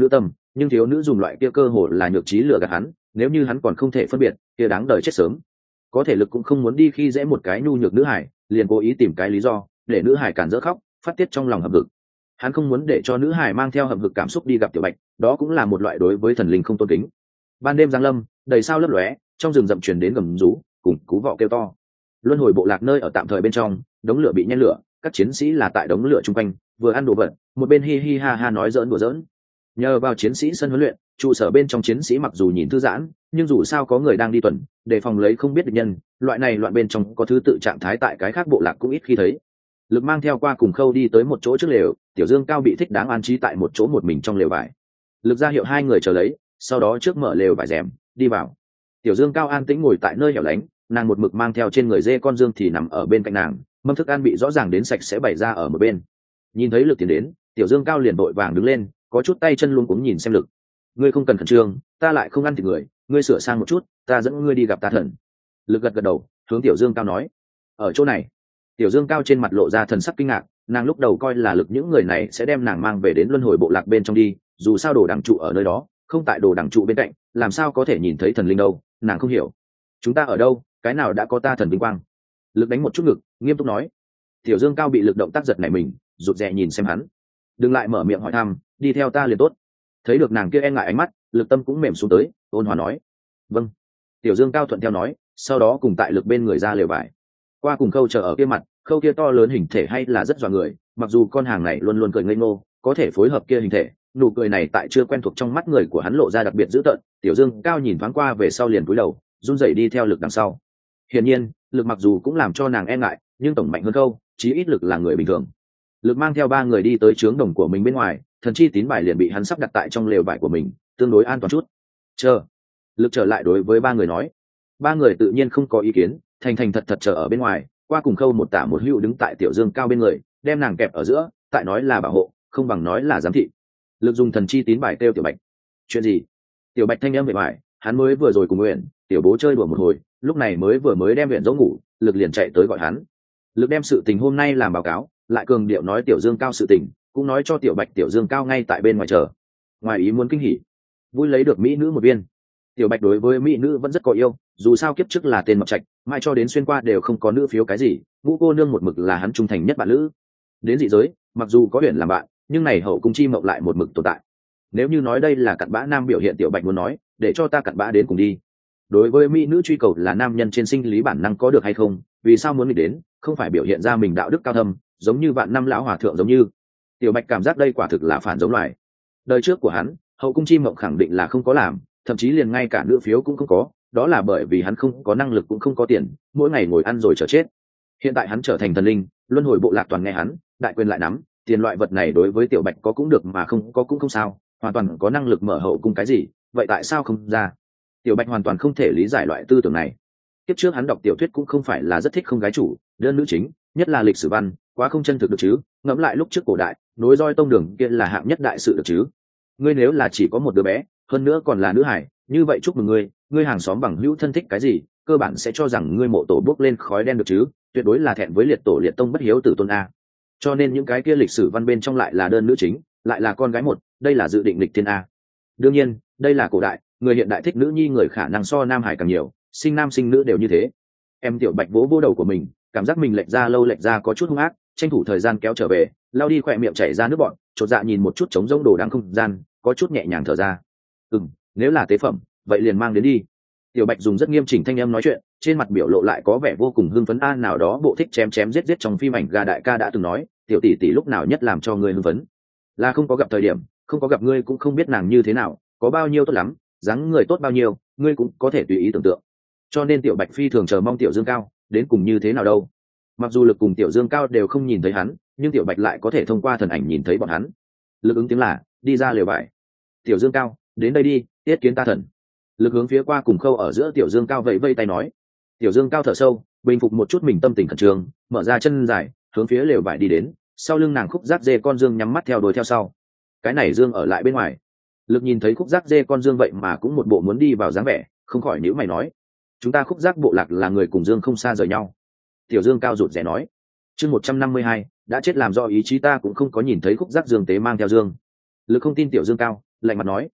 nhưng thiếu nữ dùng loại kia cơ hồ là nhược trí lừa gạt hắn, nếu như hắn còn không thể phân biệt kia đáng đời chết sớm. Có thể Lực cũng không muốn đi khi dễ một cái nhu nhược nữ hải, liền cố ý tìm cái lý do để nữ hải cản rỡ khóc, phát tiết trong lòng hậm hực. Hắn không muốn để cho nữ hải mang theo hậm hực cảm xúc đi gặp Tiểu Bạch, đó cũng là một loại đối với thần linh không tôn kính. Ban đêm giáng lâm, đầy sao lấp lóe, trong rừng rậm truyền đến gầm rú cùng cú vọ kêu to. Luân hồi bộ lạc nơi ở tạm thời bên trong, đống lửa bị nhen lửa, các chiến sĩ là tại đống lửa chung quanh vừa ăn đồ vật một bên hi hi ha ha nói giỡn đùa giỡn. Nhờ vào chiến sĩ sân huấn luyện, trụ sở bên trong chiến sĩ mặc dù nhìn thư giãn, nhưng dù sao có người đang đi tuần, đề phòng lấy không biết địch nhân, loại này loạn bên trong có thứ tự trạng thái tại cái khác bộ lạc cũng ít khi thấy. Lực mang theo qua cùng Khâu đi tới một chỗ trước lều, Tiểu Dương Cao bị thích đáng an trí tại một chỗ một mình trong lều vải. Lực ra hiệu hai người chờ lấy, sau đó trước mở lều vải rèm đi vào. Tiểu Dương Cao an tĩnh ngồi tại nơi hẻo lánh, nàng một mực mang theo trên người dê con dương thì nằm ở bên cạnh nàng, mâm thức ăn bị rõ ràng đến sạch sẽ bày ra ở một bên. Nhìn thấy Lực tiến đến, Tiểu Dương Cao liền vội vàng đứng lên, có chút tay chân luống cuống nhìn xem Lực. Ngươi không cần khẩn trương, ta lại không ăn thịt người, ngươi sửa sang một chút, ta dẫn ngươi đi gặp ta thần. Lực gật gật đầu, hướng Tiểu Dương Cao nói. Ở chỗ này. Tiểu Dương Cao trên mặt lộ ra thần sắc kinh ngạc, nàng lúc đầu coi là Lực những người này sẽ đem nàng mang về đến luân hồi bộ lạc bên trong đi, dù sao đồ đằng trụ ở nơi đó, không tại đồ đằng trụ bên cạnh, làm sao có thể nhìn thấy thần linh đâu, nàng không hiểu. Chúng ta ở đâu, cái nào đã có ta thần vinh quang? Lực đánh một chút ngực, nghiêm túc nói. Tiểu Dương Cao bị Lực động tác giật nảy mình, rụt rè nhìn xem hắn. Đừng lại mở miệng hỏi thăm, đi theo ta liền tốt. Thấy được nàng kia e ngại ánh mắt, Lực tâm cũng mềm xuống tới, ôn hòa nói. Vâng. Tiểu Dương Cao thuận theo nói, sau đó cùng tại Lực bên người ra lều vải. Qua cùng Khâu chờ ở kia mặt, Khâu kia to lớn hình thể hay là rất dọa người, mặc dù con hàng này luôn luôn cười ngây ngô, có thể phối hợp kia hình thể, nụ cười này tại chưa quen thuộc trong mắt người của hắn lộ ra đặc biệt dữ tợn. Tiểu Dương Cao nhìn thoáng qua về sau liền cúi đầu, run rẩy đi theo Lực đằng sau. Hiển nhiên, Lực mặc dù cũng làm cho nàng e ngại, nhưng tổng mạnh hơn Khâu, chí ít Lực là người bình thường. Lực mang theo ba người đi tới trướng đồng của mình bên ngoài, thần chi tín bài liền bị hắn sắp đặt tại trong lều vải của mình, tương đối an toàn chút. Chờ. Lực trở lại đối với ba người nói. Ba người tự nhiên không có ý kiến, thành thành thật thật chờ ở bên ngoài. Qua cùng Khâu một tả một hữu đứng tại Tiểu Dương Cao bên người, đem nàng kẹp ở giữa, tại nói là bảo hộ, không bằng nói là giám thị. Lực dùng thần chi tín bài kêu Tiểu Bạch. Chuyện gì? Tiểu Bạch thanh âm về bài, hắn mới vừa rồi cùng Uyển, Tiểu Bố chơi đùa một hồi, lúc này mới vừa mới đem Uyển dỗ ngủ, Lực liền chạy tới gọi hắn. Lực đem sự tình hôm nay làm báo cáo, lại cường điệu nói Tiểu Dương Cao sự tình, cũng nói cho Tiểu Bạch Tiểu Dương Cao ngay tại bên ngoài chờ. Ngoài ý muốn kinh hỉ, vui lấy được mỹ nữ một viên. Tiểu Bạch đối với mỹ nữ vẫn rất có yêu, dù sao kiếp trước là tên mập trạch, mai cho đến xuyên qua đều không có nữ phiếu cái gì, Ngũ cô nương một mực là hắn trung thành nhất bạn nữ. Đến dị giới, mặc dù có Uyển làm bạn, nhưng này hậu cung chi mộng lại một mực tồn tại. Nếu như nói đây là cặn bã nam biểu hiện, Tiểu Bạch muốn nói, để cho ta cặn bã đến cùng đi. Đối với mỹ nữ truy cầu là nam nhân trên sinh lý bản năng có được hay không, vì sao muốn nghĩ đến, không phải biểu hiện ra mình đạo đức cao thâm, giống như vạn năm lão hòa thượng giống như. Tiểu Bạch cảm giác đây quả thực là phản giống loài. Đời trước của hắn, hậu cung chi mộng khẳng định là không có làm, thậm chí liền ngay cả nữ phiếu cũng không có, đó là bởi vì hắn không có năng lực cũng không có tiền, mỗi ngày ngồi ăn rồi chờ chết. Hiện tại hắn trở thành thần linh, luân hồi bộ lạc toàn nghe hắn, đại quyền lại nắm, tiền loại vật này đối với Tiểu Bạch có cũng được mà không có cũng không sao, hoàn toàn có năng lực mở hậu cung cái gì, vậy tại sao không ra? Tiểu Bạch hoàn toàn không thể lý giải loại tư tưởng này. Tiếp trước hắn đọc tiểu thuyết cũng không phải là rất thích không gái chủ, đơn nữ chính, nhất là lịch sử văn, quá không chân thực được chứ. Ngẫm lại lúc trước cổ đại, nối roi tông đường kia là hạng nhất đại sự được chứ. Ngươi nếu là chỉ có một đứa bé, hơn nữa còn là nữ hải, như vậy chúc mừng ngươi, ngươi hàng xóm bằng hữu thân thích cái gì, cơ bản sẽ cho rằng ngươi mộ tổ bước lên khói đen được chứ, tuyệt đối là thẹn với liệt tổ liệt tông bất hiếu tử tôn a. Cho nên những cái kia lịch sử văn bên trong lại là đơn nữ chính, lại là con gái một, đây là dự định lịch thiên a. Đương nhiên, đây là cổ đại, người hiện đại thích nữ nhi người khả năng so nam hải càng nhiều, sinh nam sinh nữ đều như thế. Em Tiểu Bạch vỗ vỗ đầu của mình, cảm giác mình lệch ra lâu lệch ra có chút hung ác, tranh thủ thời gian kéo trở về, lao đi khỏe miệng chảy ra nước bọn, chột dạ nhìn một chút trống rỗng đồ đáng không gian, có chút nhẹ nhàng thở ra. Ừm, nếu là tế phẩm, vậy liền mang đến đi. Tiểu Bạch dùng rất nghiêm chỉnh thanh âm nói chuyện, trên mặt biểu lộ lại có vẻ vô cùng hưng phấn. A nào đó bộ thích chém chém giết giết trong phim ảnh gà đại ca đã từng nói, tiểu tỷ tỷ lúc nào nhất làm cho người hưng phấn, là không có gặp thời điểm, không có gặp ngươi cũng không biết nàng như thế nào, có bao nhiêu tốt lắm, dáng người tốt bao nhiêu, ngươi cũng có thể tùy ý tưởng tượng. Cho nên Tiểu Bạch phi thường chờ mong Tiểu Dương Cao đến cùng như thế nào đâu. Mặc dù Lực cùng Tiểu Dương Cao đều không nhìn thấy hắn, nhưng Tiểu Bạch lại có thể thông qua thần ảnh nhìn thấy bọn hắn. Lực ứng tiếng là đi ra lều vải. Tiểu Dương Cao, đến đây đi, tiết kiến ta thần. Lực hướng phía qua cùng Khâu ở giữa Tiểu Dương Cao vẫy vây tay nói. Tiểu Dương Cao thở sâu, bình phục một chút mình tâm tình khẩn trương, mở ra chân dài, hướng phía lều vải đi đến. Sau lưng nàng Khúc Giác Dê con Dương nhắm mắt theo đuổi theo sau. Cái này Dương ở lại bên ngoài. Lực nhìn thấy Khúc Giác Dê con Dương vậy mà cũng một bộ muốn đi vào dáng vẻ, không khỏi nhíu mày nói, chúng ta Khúc Giác bộ lạc là người cùng Dương không xa rời nhau. Tiểu Dương Cao rụt rè nói, chương một trăm năm mươi hai, đã chết làm do ý chí ta cũng không có nhìn thấy Khúc Giác Dương tế mang theo Dương. Lực không tin Tiểu Dương Cao, lạnh mặt nói,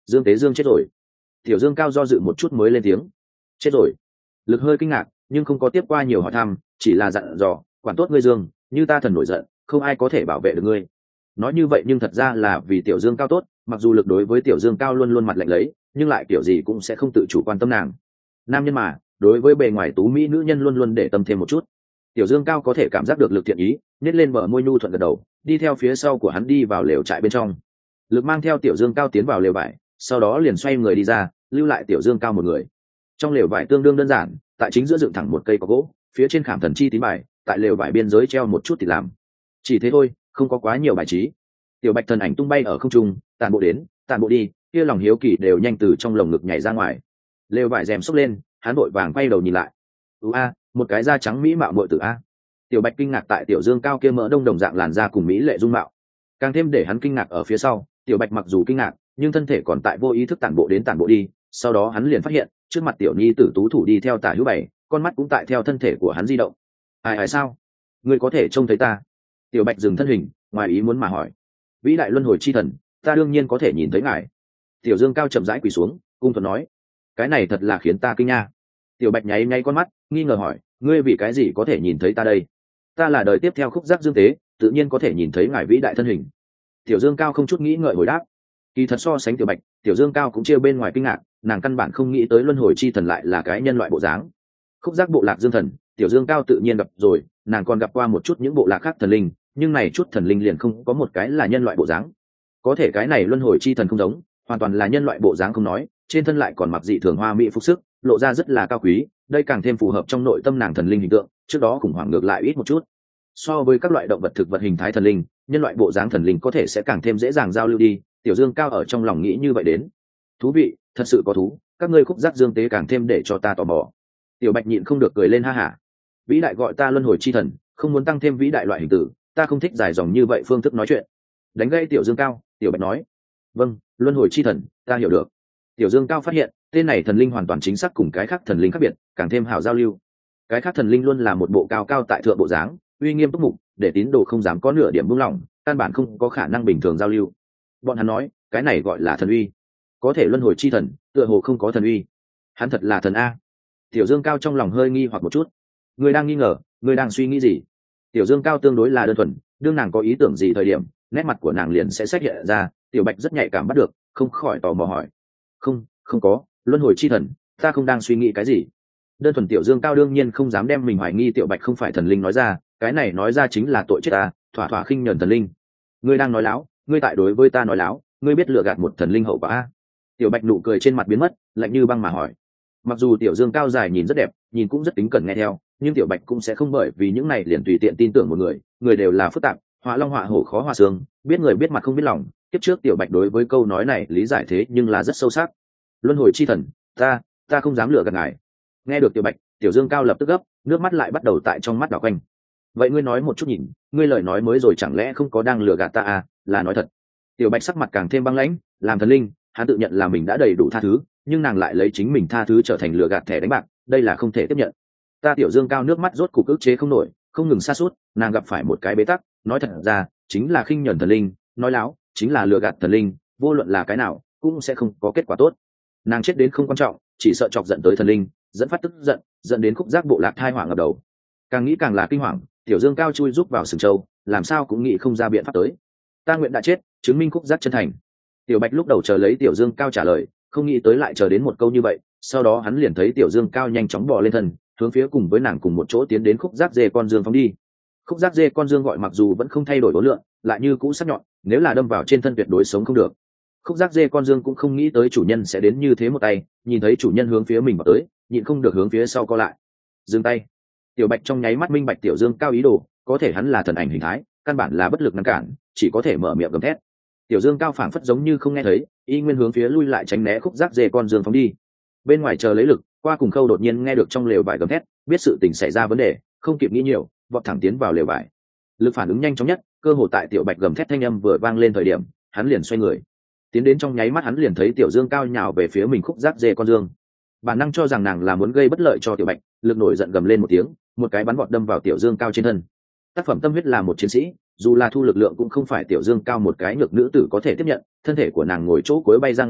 Dương Tế Dương chết rồi. Tiểu Dương Cao do dự một chút mới lên tiếng. Chết rồi. Lực hơi kinh ngạc nhưng không có tiếp qua nhiều hỏi thăm, chỉ là dặn dò quản tốt ngươi Dương, như ta thần nổi giận không ai có thể bảo vệ được ngươi. Nói như vậy nhưng thật ra là vì Tiểu Dương Cao tốt, mặc dù lực đối với Tiểu Dương Cao luôn luôn mặt lạnh lấy, nhưng lại kiểu gì cũng sẽ không tự chủ quan tâm nàng. Nam nhân mà, đối với bề ngoài tú mỹ nữ nhân luôn luôn để tâm thêm một chút. Tiểu Dương Cao có thể cảm giác được lực thiện ý, nhếch lên bờ môi nhu thuận gật đầu, đi theo phía sau của hắn đi vào lều trại bên trong. Lực mang theo Tiểu Dương Cao tiến vào lều vải, sau đó liền xoay người đi ra, lưu lại Tiểu Dương Cao một người. Trong lều vải tương đương đơn giản, tại chính giữa dựng thẳng một cây có gỗ, phía trên khảm thần chi tín bài, tại lều vải biên giới treo một chút thì làm. Chỉ thế thôi, không có quá nhiều bài trí. Tiểu Bạch thần ảnh tung bay ở không trung, tàn bộ đến, tàn bộ đi, kia lòng hiếu kỳ đều nhanh từ trong lồng ngực nhảy ra ngoài. Lều vải rèm xốc lên, hắn vội vàng quay đầu nhìn lại. "Ú a, một cái da trắng mỹ mạo muội tử a." Tiểu Bạch kinh ngạc tại Tiểu Dương Cao kia mỡ đông đồng dạng làn da cùng mỹ lệ dung mạo. Càng thêm để hắn kinh ngạc ở phía sau, Tiểu Bạch mặc dù kinh ngạc, nhưng thân thể còn tại vô ý thức tản bộ đến tản bộ đi, sau đó hắn liền phát hiện, trước mặt tiểu nhi tử tú thủ đi theo tả hữu bảy, con mắt cũng tại theo thân thể của hắn di động. "Ai ai sao? Ngươi có thể trông thấy ta?" Tiểu Bạch dừng thân hình, ngoài ý muốn mà hỏi. "Vĩ đại luân hồi chi thần, ta đương nhiên có thể nhìn thấy ngài." Tiểu Dương Cao chậm rãi quỳ xuống, cung thuận nói. "Cái này thật là khiến ta kinh nha." Tiểu Bạch nháy nháy con mắt, nghi ngờ hỏi, "Ngươi vì cái gì có thể nhìn thấy ta đây?" "Ta là đời tiếp theo Khúc Giác Dương Tế, tự nhiên có thể nhìn thấy ngài vĩ đại thân hình." Tiểu Dương Cao không chút nghĩ ngợi hồi đáp. Kỳ thật so sánh Tiểu Bạch, Tiểu Dương Cao cũng chia bên ngoài kinh ngạc, nàng căn bản không nghĩ tới luân hồi chi thần lại là cái nhân loại bộ dáng. Khúc Giác bộ lạc Dương thần, Tiểu Dương Cao tự nhiên gặp rồi, nàng còn gặp qua một chút những bộ lạc khác thần linh, nhưng này chút thần linh liền không có một cái là nhân loại bộ dáng. Có thể cái này luân hồi chi thần không giống, hoàn toàn là nhân loại bộ dáng không nói, trên thân lại còn mặc dị thường hoa mỹ phục sức, lộ ra rất là cao quý, đây càng thêm phù hợp trong nội tâm nàng thần linh hình tượng, trước đó khủng hoảng ngược lại ít một chút. So với các loại động vật thực vật hình thái thần linh, nhân loại bộ dáng thần linh có thể sẽ càng thêm dễ dàng giao lưu đi, Tiểu Dương Cao ở trong lòng nghĩ như vậy đến. Thú vị, thật sự có thú, các ngươi Khúc Giác Dương Tế càng thêm để cho ta tò mò. Tiểu Bạch nhịn không được cười lên ha hả. Vĩ đại gọi ta luân hồi chi thần, không muốn tăng thêm vĩ đại loại hình tử, ta không thích dài dòng như vậy phương thức nói chuyện. Đánh gây Tiểu Dương Cao, Tiểu Bạch nói. Vâng, luân hồi chi thần, ta hiểu được. Tiểu Dương Cao phát hiện, tên này thần linh hoàn toàn chính xác cùng cái khác thần linh khác biệt, càng thêm hảo giao lưu. Cái khác thần linh luôn là một bộ cao cao tại thượng bộ dáng, uy nghiêm túc mục, để tín đồ không dám có nửa điểm buông lỏng, căn bản không có khả năng bình thường giao lưu. Bọn hắn nói, cái này gọi là thần uy. Có thể luân hồi chi thần, tựa hồ không có thần uy. Hắn thật là thần a. Tiểu Dương Cao trong lòng hơi nghi hoặc một chút. Ngươi đang nghi ngờ, ngươi đang suy nghĩ gì? Tiểu Dương Cao tương đối là đơn thuần, đương nàng có ý tưởng gì thời điểm, nét mặt của nàng liền sẽ xuất hiện ra. Tiểu Bạch rất nhạy cảm bắt được, không khỏi tò mò hỏi. Không, không có, luân hồi chi thần, ta không đang suy nghĩ cái gì. Đơn thuần Tiểu Dương Cao đương nhiên không dám đem mình hoài nghi Tiểu Bạch không phải thần linh nói ra, cái này nói ra chính là tội chết ta, thỏa thỏa khinh nhẫn thần linh. Ngươi đang nói láo, ngươi tại đối với ta nói láo, ngươi biết lừa gạt một thần linh hậu quả a? Tiểu Bạch nụ cười trên mặt biến mất, lạnh như băng mà hỏi. Mặc dù Tiểu Dương Cao dài nhìn rất đẹp, nhìn cũng rất tính cẩn nghe theo, nhưng Tiểu Bạch cũng sẽ không bởi vì những này liền tùy tiện tin tưởng một người, người đều là phức tạp, họa long họa hổ khó hòa xương, biết người biết mặt không biết lòng. Tiếp trước Tiểu Bạch đối với câu nói này lý giải thế nhưng là rất sâu sắc. Luân hồi chi thần, ta, ta không dám lừa gạt ngài. Nghe được Tiểu Bạch, Tiểu Dương Cao lập tức gấp, nước mắt lại bắt đầu tại trong mắt đảo quanh. Vậy ngươi nói một chút nhìn, ngươi lời nói mới rồi chẳng lẽ không có đang lừa gạt ta à, là nói thật. Tiểu Bạch sắc mặt càng thêm băng lãnh, làm thần linh, hắn tự nhận là mình đã đầy đủ tha thứ, nhưng nàng lại lấy chính mình tha thứ trở thành lừa gạt thẻ đánh bạc, đây là không thể tiếp nhận. Ta Tiểu Dương Cao nước mắt rốt cục ức chế không nổi, không ngừng sa sút, nàng gặp phải một cái bế tắc, nói thật ra, chính là khinh nhẫn thần linh, nói láo, chính là lừa gạt thần linh, vô luận là cái nào, cũng sẽ không có kết quả tốt. Nàng chết đến không quan trọng, chỉ sợ chọc giận tới thần linh, dẫn phát tức giận, dẫn đến Khúc Giác bộ lạc thai họa ngập đầu. Càng nghĩ càng là kinh hoàng, Tiểu Dương Cao chui rúc vào sừng châu, làm sao cũng nghĩ không ra biện pháp tới. Ta nguyện đã chết, chứng minh Khúc Giác chân thành. Tiểu Bạch lúc đầu chờ lấy Tiểu Dương Cao trả lời, không nghĩ tới lại chờ đến một câu như vậy, sau đó hắn liền thấy Tiểu Dương Cao nhanh chóng bò lên thân, hướng phía cùng với nàng cùng một chỗ tiến đến Khúc Giác dê con dương phóng đi. Khúc Giác dê con dương gọi mặc dù vẫn không thay đổi đối lượng, lại như cũ sắc nhọn, nếu là đâm vào trên thân tuyệt đối sống không được. Khúc Giác dê con dương cũng không nghĩ tới chủ nhân sẽ đến như thế một tay, nhìn thấy chủ nhân hướng phía mình vào tới, nhịn không được hướng phía sau co lại. Dừng tay. Tiểu Bạch trong nháy mắt minh bạch Tiểu Dương Cao ý đồ, có thể hắn là thần ảnh hình thái, căn bản là bất lực ngăn cản, chỉ có thể mở miệng gầm thét. Tiểu Dương Cao phảng phất giống như không nghe thấy, y nguyên hướng phía lui lại tránh né Khúc Giác dê con dương phóng đi. Bên ngoài chờ lấy lực, qua cùng khâu đột nhiên nghe được trong lều vải gầm thét, biết sự tình xảy ra vấn đề, không kịp nghĩ nhiều, vọt thẳng tiến vào lều vải. Lực phản ứng nhanh chóng nhất, cơ hồ tại Tiểu Bạch gầm thét thanh âm vừa vang lên thời điểm, hắn liền xoay người. Tiến đến trong nháy mắt hắn liền thấy Tiểu Dương Cao nhào về phía mình Khúc Giác dê con dương. Bản năng cho rằng nàng là muốn gây bất lợi cho Tiểu Bạch, lực nổi giận gầm lên một tiếng, một cái bắn vọt đâm vào Tiểu Dương Cao trên thân. Tác phẩm tâm huyết là một chiến sĩ, dù là thu lực lượng cũng không phải Tiểu Dương Cao một cái nhược nữ tử có thể tiếp nhận, thân thể của nàng ngồi chỗ cuối bay ra ngoài,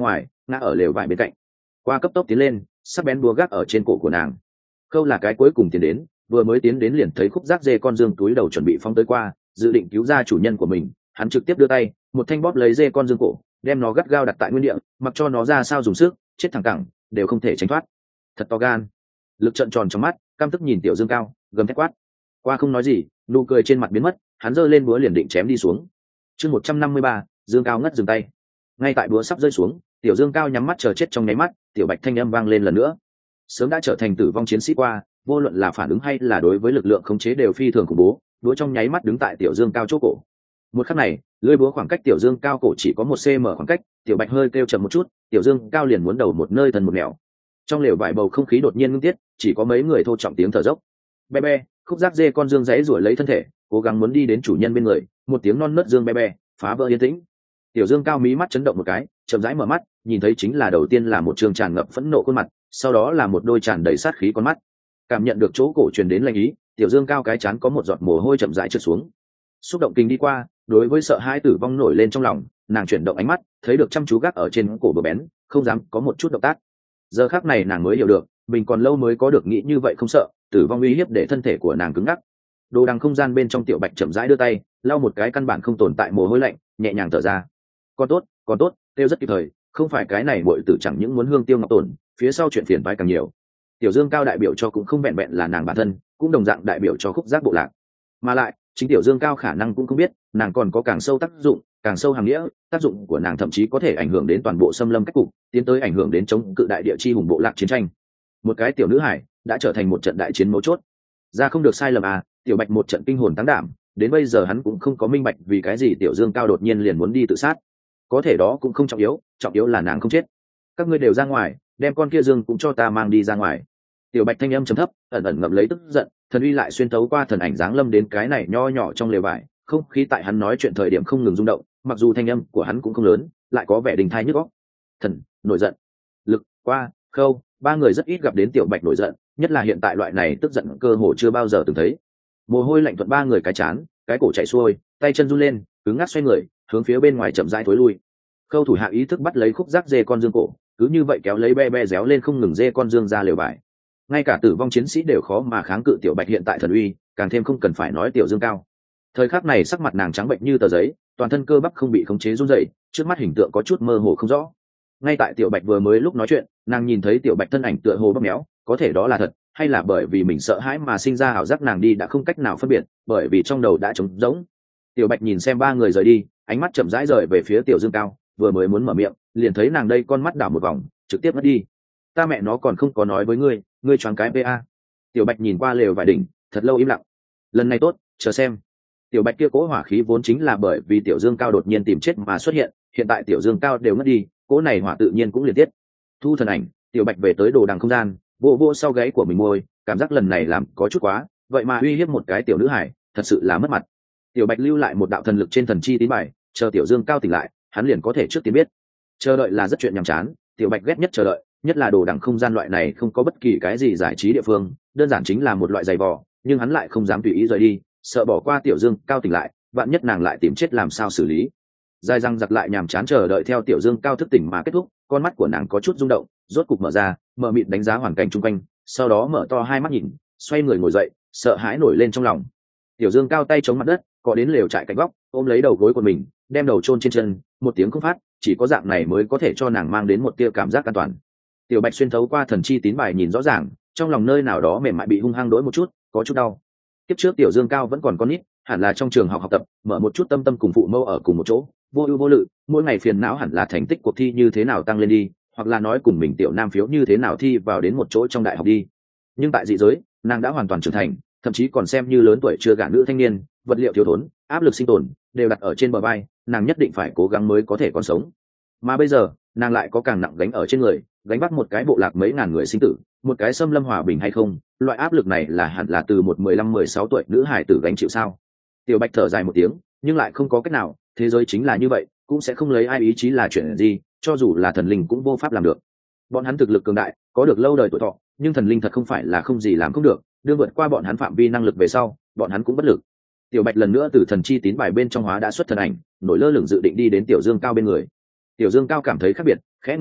ngã ở lều vải bên cạnh. Qua cấp tốc tiến lên, sắc bén búa gác ở trên cổ của nàng. Khâu là cái cuối cùng tiến đến, vừa mới tiến đến liền thấy khúc giác dê con dương túi đầu chuẩn bị phóng tới qua, dự định cứu ra chủ nhân của mình. Hắn trực tiếp đưa tay, một thanh bóp lấy dê con dương cổ, đem nó gắt gao đặt tại nguyên địa, mặc cho nó ra sao dùng sức, chết thẳng cẳng đều không thể tránh thoát. Thật to gan. Lực trợn tròn trong mắt, căm tức nhìn Tiểu Dương Cao, gầm thét quát. Qua không nói gì, nụ cười trên mặt biến mất, hắn giơ lên búa liền định chém đi xuống. Chương một trăm năm mươi ba, Dương Cao ngất dừng tay. Ngay tại búa sắp rơi xuống, Tiểu Dương Cao nhắm mắt chờ chết trong nháy mắt, Tiểu Bạch thanh âm vang lên lần nữa. Sớm đã trở thành tử vong chiến sĩ qua, vô luận là phản ứng hay là đối với lực lượng khống chế đều phi thường khủng bố, búa trong nháy mắt đứng tại Tiểu Dương Cao chỗ cổ. Một khắc này, lưỡi búa khoảng cách Tiểu Dương Cao cổ chỉ có một xăng ti mét khoảng cách, Tiểu Bạch hơi kêu chậm một chút, Tiểu Dương Cao liền muốn đầu một nơi thần một nẻo. Trong lều vải bầu không khí đột nhiên ngưng tiết, chỉ có mấy người thô trọng tiếng thở dốc. Be be, khúc giác dê con dương giãy giụa lấy thân thể, cố gắng muốn đi đến chủ nhân bên người, một tiếng non nớt dương be be, phá vỡ yên tĩnh. Tiểu Dương Cao mí mắt chấn động một cái, chậm rãi mở mắt, nhìn thấy chính là đầu tiên là một trường tràn ngập phẫn nộ khuôn mặt, sau đó là một đôi tràn đầy sát khí con mắt. Cảm nhận được chỗ cổ truyền đến lanh ý, Tiểu Dương Cao cái chán có một giọt mồ hôi chậm rãi trượt xuống. Xúc động kinh đi qua, đối với sợ hãi tử vong nổi lên trong lòng, nàng chuyển động ánh mắt, thấy được chăm chú gác ở trên cổ bờ bén, không dám có một chút động tác. Giờ khắc này nàng mới hiểu được, mình còn lâu mới có được nghĩ như vậy không sợ, tử vong uy hiếp để thân thể của nàng cứng ngắc. Đồ đằng không gian bên trong Tiểu Bạch chậm rãi đưa tay, lau một cái căn bản không tồn tại mồ hôi lạnh, nhẹ nhàng thở ra. Con tốt, con tốt, tiêu rất kịp thời, không phải cái này muội tử chẳng những muốn hương tiêu ngọc tổn, phía sau chuyện phiền toái càng nhiều. Tiểu Dương Cao đại biểu cho cũng không vẹn vẹn là nàng bản thân, cũng đồng dạng đại biểu cho khúc giác bộ lạc. Mà lại, chính Tiểu Dương Cao khả năng cũng không biết, nàng còn có càng sâu tác dụng, càng sâu hàng nghĩa, tác dụng của nàng thậm chí có thể ảnh hưởng đến toàn bộ xâm lâm cách cục, tiến tới ảnh hưởng đến chống cự đại địa chi hùng bộ lạc chiến tranh. Một cái tiểu nữ hải đã trở thành một trận đại chiến mấu chốt. Ra không được sai lầm à, Tiểu Bạch một trận kinh hồn tăng đảm, đến bây giờ hắn cũng không có minh bạch vì cái gì Tiểu Dương Cao đột nhiên liền muốn đi tự sát. Có thể đó cũng không trọng yếu, trọng yếu là nàng không chết. Các ngươi đều ra ngoài, đem con kia Dương cũng cho ta mang đi ra ngoài. Tiểu Bạch thanh âm trầm thấp, ẩn ẩn ngậm lấy tức giận, thần uy lại xuyên tấu qua thần ảnh giáng lâm đến cái này nho nhỏ trong lều vải, không khí tại hắn nói chuyện thời điểm không ngừng rung động, mặc dù thanh âm của hắn cũng không lớn, lại có vẻ đình thai nhức óc. Thần, nổi giận. Lực, Qua, Khâu, ba người rất ít gặp đến Tiểu Bạch nổi giận, nhất là hiện tại loại này tức giận cơ hồ chưa bao giờ từng thấy. Mồ hôi lạnh thuận ba người cái chán, cái cổ chạy xuôi, tay chân run lên, cứng ngắc xoay người, hướng phía bên ngoài chậm rãi thối lui. Khâu thủ hạ ý thức bắt lấy khúc giác dê con dương cổ, cứ như vậy kéo lấy be be réo lên không ngừng dê con dương ra lều vải. Ngay cả tử vong chiến sĩ đều khó mà kháng cự Tiểu Bạch hiện tại thần uy, càng thêm không cần phải nói Tiểu Dương Cao. Thời khắc này sắc mặt nàng trắng bệnh như tờ giấy, toàn thân cơ bắp không bị khống chế run rẩy, trước mắt hình tượng có chút mơ hồ không rõ. Ngay tại Tiểu Bạch vừa mới lúc nói chuyện, nàng nhìn thấy Tiểu Bạch thân ảnh tựa hồ bóp méo, có thể đó là thật, hay là bởi vì mình sợ hãi mà sinh ra ảo giác nàng đi đã không cách nào phân biệt, bởi vì trong đầu đã trống rỗng. Tiểu Bạch nhìn xem ba người rời đi, ánh mắt chậm rãi rời về phía Tiểu Dương Cao, vừa mới muốn mở miệng, liền thấy nàng đây con mắt đảo một vòng, trực tiếp mất đi. Ta mẹ nó còn không có nói với ngươi, ngươi choáng cái pa. Tiểu Bạch nhìn qua lều vải đỉnh, thật lâu im lặng. Lần này tốt, chờ xem. Tiểu Bạch kia cố hỏa khí vốn chính là bởi vì Tiểu Dương Cao đột nhiên tìm chết mà xuất hiện, hiện tại Tiểu Dương Cao đều mất đi, cố này hỏa tự nhiên cũng liền tiết. Thu thần ảnh, Tiểu Bạch về tới đồ đằng không gian, vô vô sau gáy của mình môi, cảm giác lần này làm có chút quá, vậy mà uy hiếp một cái tiểu nữ hải, thật sự là mất mặt. Tiểu Bạch lưu lại một đạo thần lực trên thần chi tín bài, chờ Tiểu Dương Cao tỉnh lại, hắn liền có thể trước tiên biết. Chờ đợi là rất chuyện nhàm chán, Tiểu Bạch ghét nhất chờ đợi, nhất là đồ đằng không gian loại này không có bất kỳ cái gì giải trí địa phương, đơn giản chính là một loại giày vò, nhưng hắn lại không dám tùy ý rời đi, sợ bỏ qua Tiểu Dương Cao tỉnh lại, vạn nhất nàng lại tìm chết làm sao xử lý. Dài răng giặc lại nhàm chán chờ đợi theo Tiểu Dương Cao thức tỉnh mà kết thúc, con mắt của nàng có chút rung động, rốt cục mở ra, mở mịt đánh giá hoàn cảnh chung quanh, sau đó mở to hai mắt nhìn, xoay người ngồi dậy, sợ hãi nổi lên trong lòng. Tiểu Dương Cao tay chống mặt đất, có đến lều trại cạnh góc, ôm lấy đầu gối của mình, đem đầu chôn trên chân, một tiếng không phát, chỉ có dạng này mới có thể cho nàng mang đến một tia cảm giác an toàn. Tiểu Bạch xuyên thấu qua thần chi tín bài nhìn rõ ràng, trong lòng nơi nào đó mềm mại bị hung hăng đỗi một chút, có chút đau. Kiếp trước Tiểu Dương Cao vẫn còn con nít, hẳn là trong trường học học tập, mở một chút tâm tâm cùng phụ mẫu ở cùng một chỗ, vô ưu vô lự, mỗi ngày phiền não hẳn là thành tích cuộc thi như thế nào tăng lên đi, hoặc là nói cùng mình Tiểu Nam phiếu như thế nào thi vào đến một chỗ trong đại học đi. Nhưng tại dị giới, nàng đã hoàn toàn trưởng thành, thậm chí còn xem như lớn tuổi chưa gả nữ thanh niên, vật liệu thiếu thốn, áp lực sinh tồn đều đặt ở trên bờ vai, nàng nhất định phải cố gắng mới có thể còn sống. Mà bây giờ, nàng lại có càng nặng gánh ở trên người, gánh vác một cái bộ lạc mấy ngàn người sinh tử, một cái xâm lâm hòa bình hay không, loại áp lực này là hẳn là từ một mười lăm mười sáu tuổi nữ hài tử gánh chịu sao? Tiểu Bạch thở dài một tiếng, nhưng lại không có cách nào, thế giới chính là như vậy, cũng sẽ không lấy ai ý chí là chuyện gì, cho dù là thần linh cũng vô pháp làm được. Bọn hắn thực lực cường đại, có được lâu đời tuổi thọ, nhưng thần linh thật không phải là không gì làm không được, đưa vượt qua bọn hắn phạm vi năng lực về sau, bọn hắn cũng bất lực. Tiểu Bạch lần nữa từ thần chi tín bài bên trong hóa đã xuất thần ảnh, nổi lơ lửng dự định đi đến Tiểu Dương Cao bên người. Tiểu Dương Cao cảm thấy khác biệt, khẽ ngẩng đầu,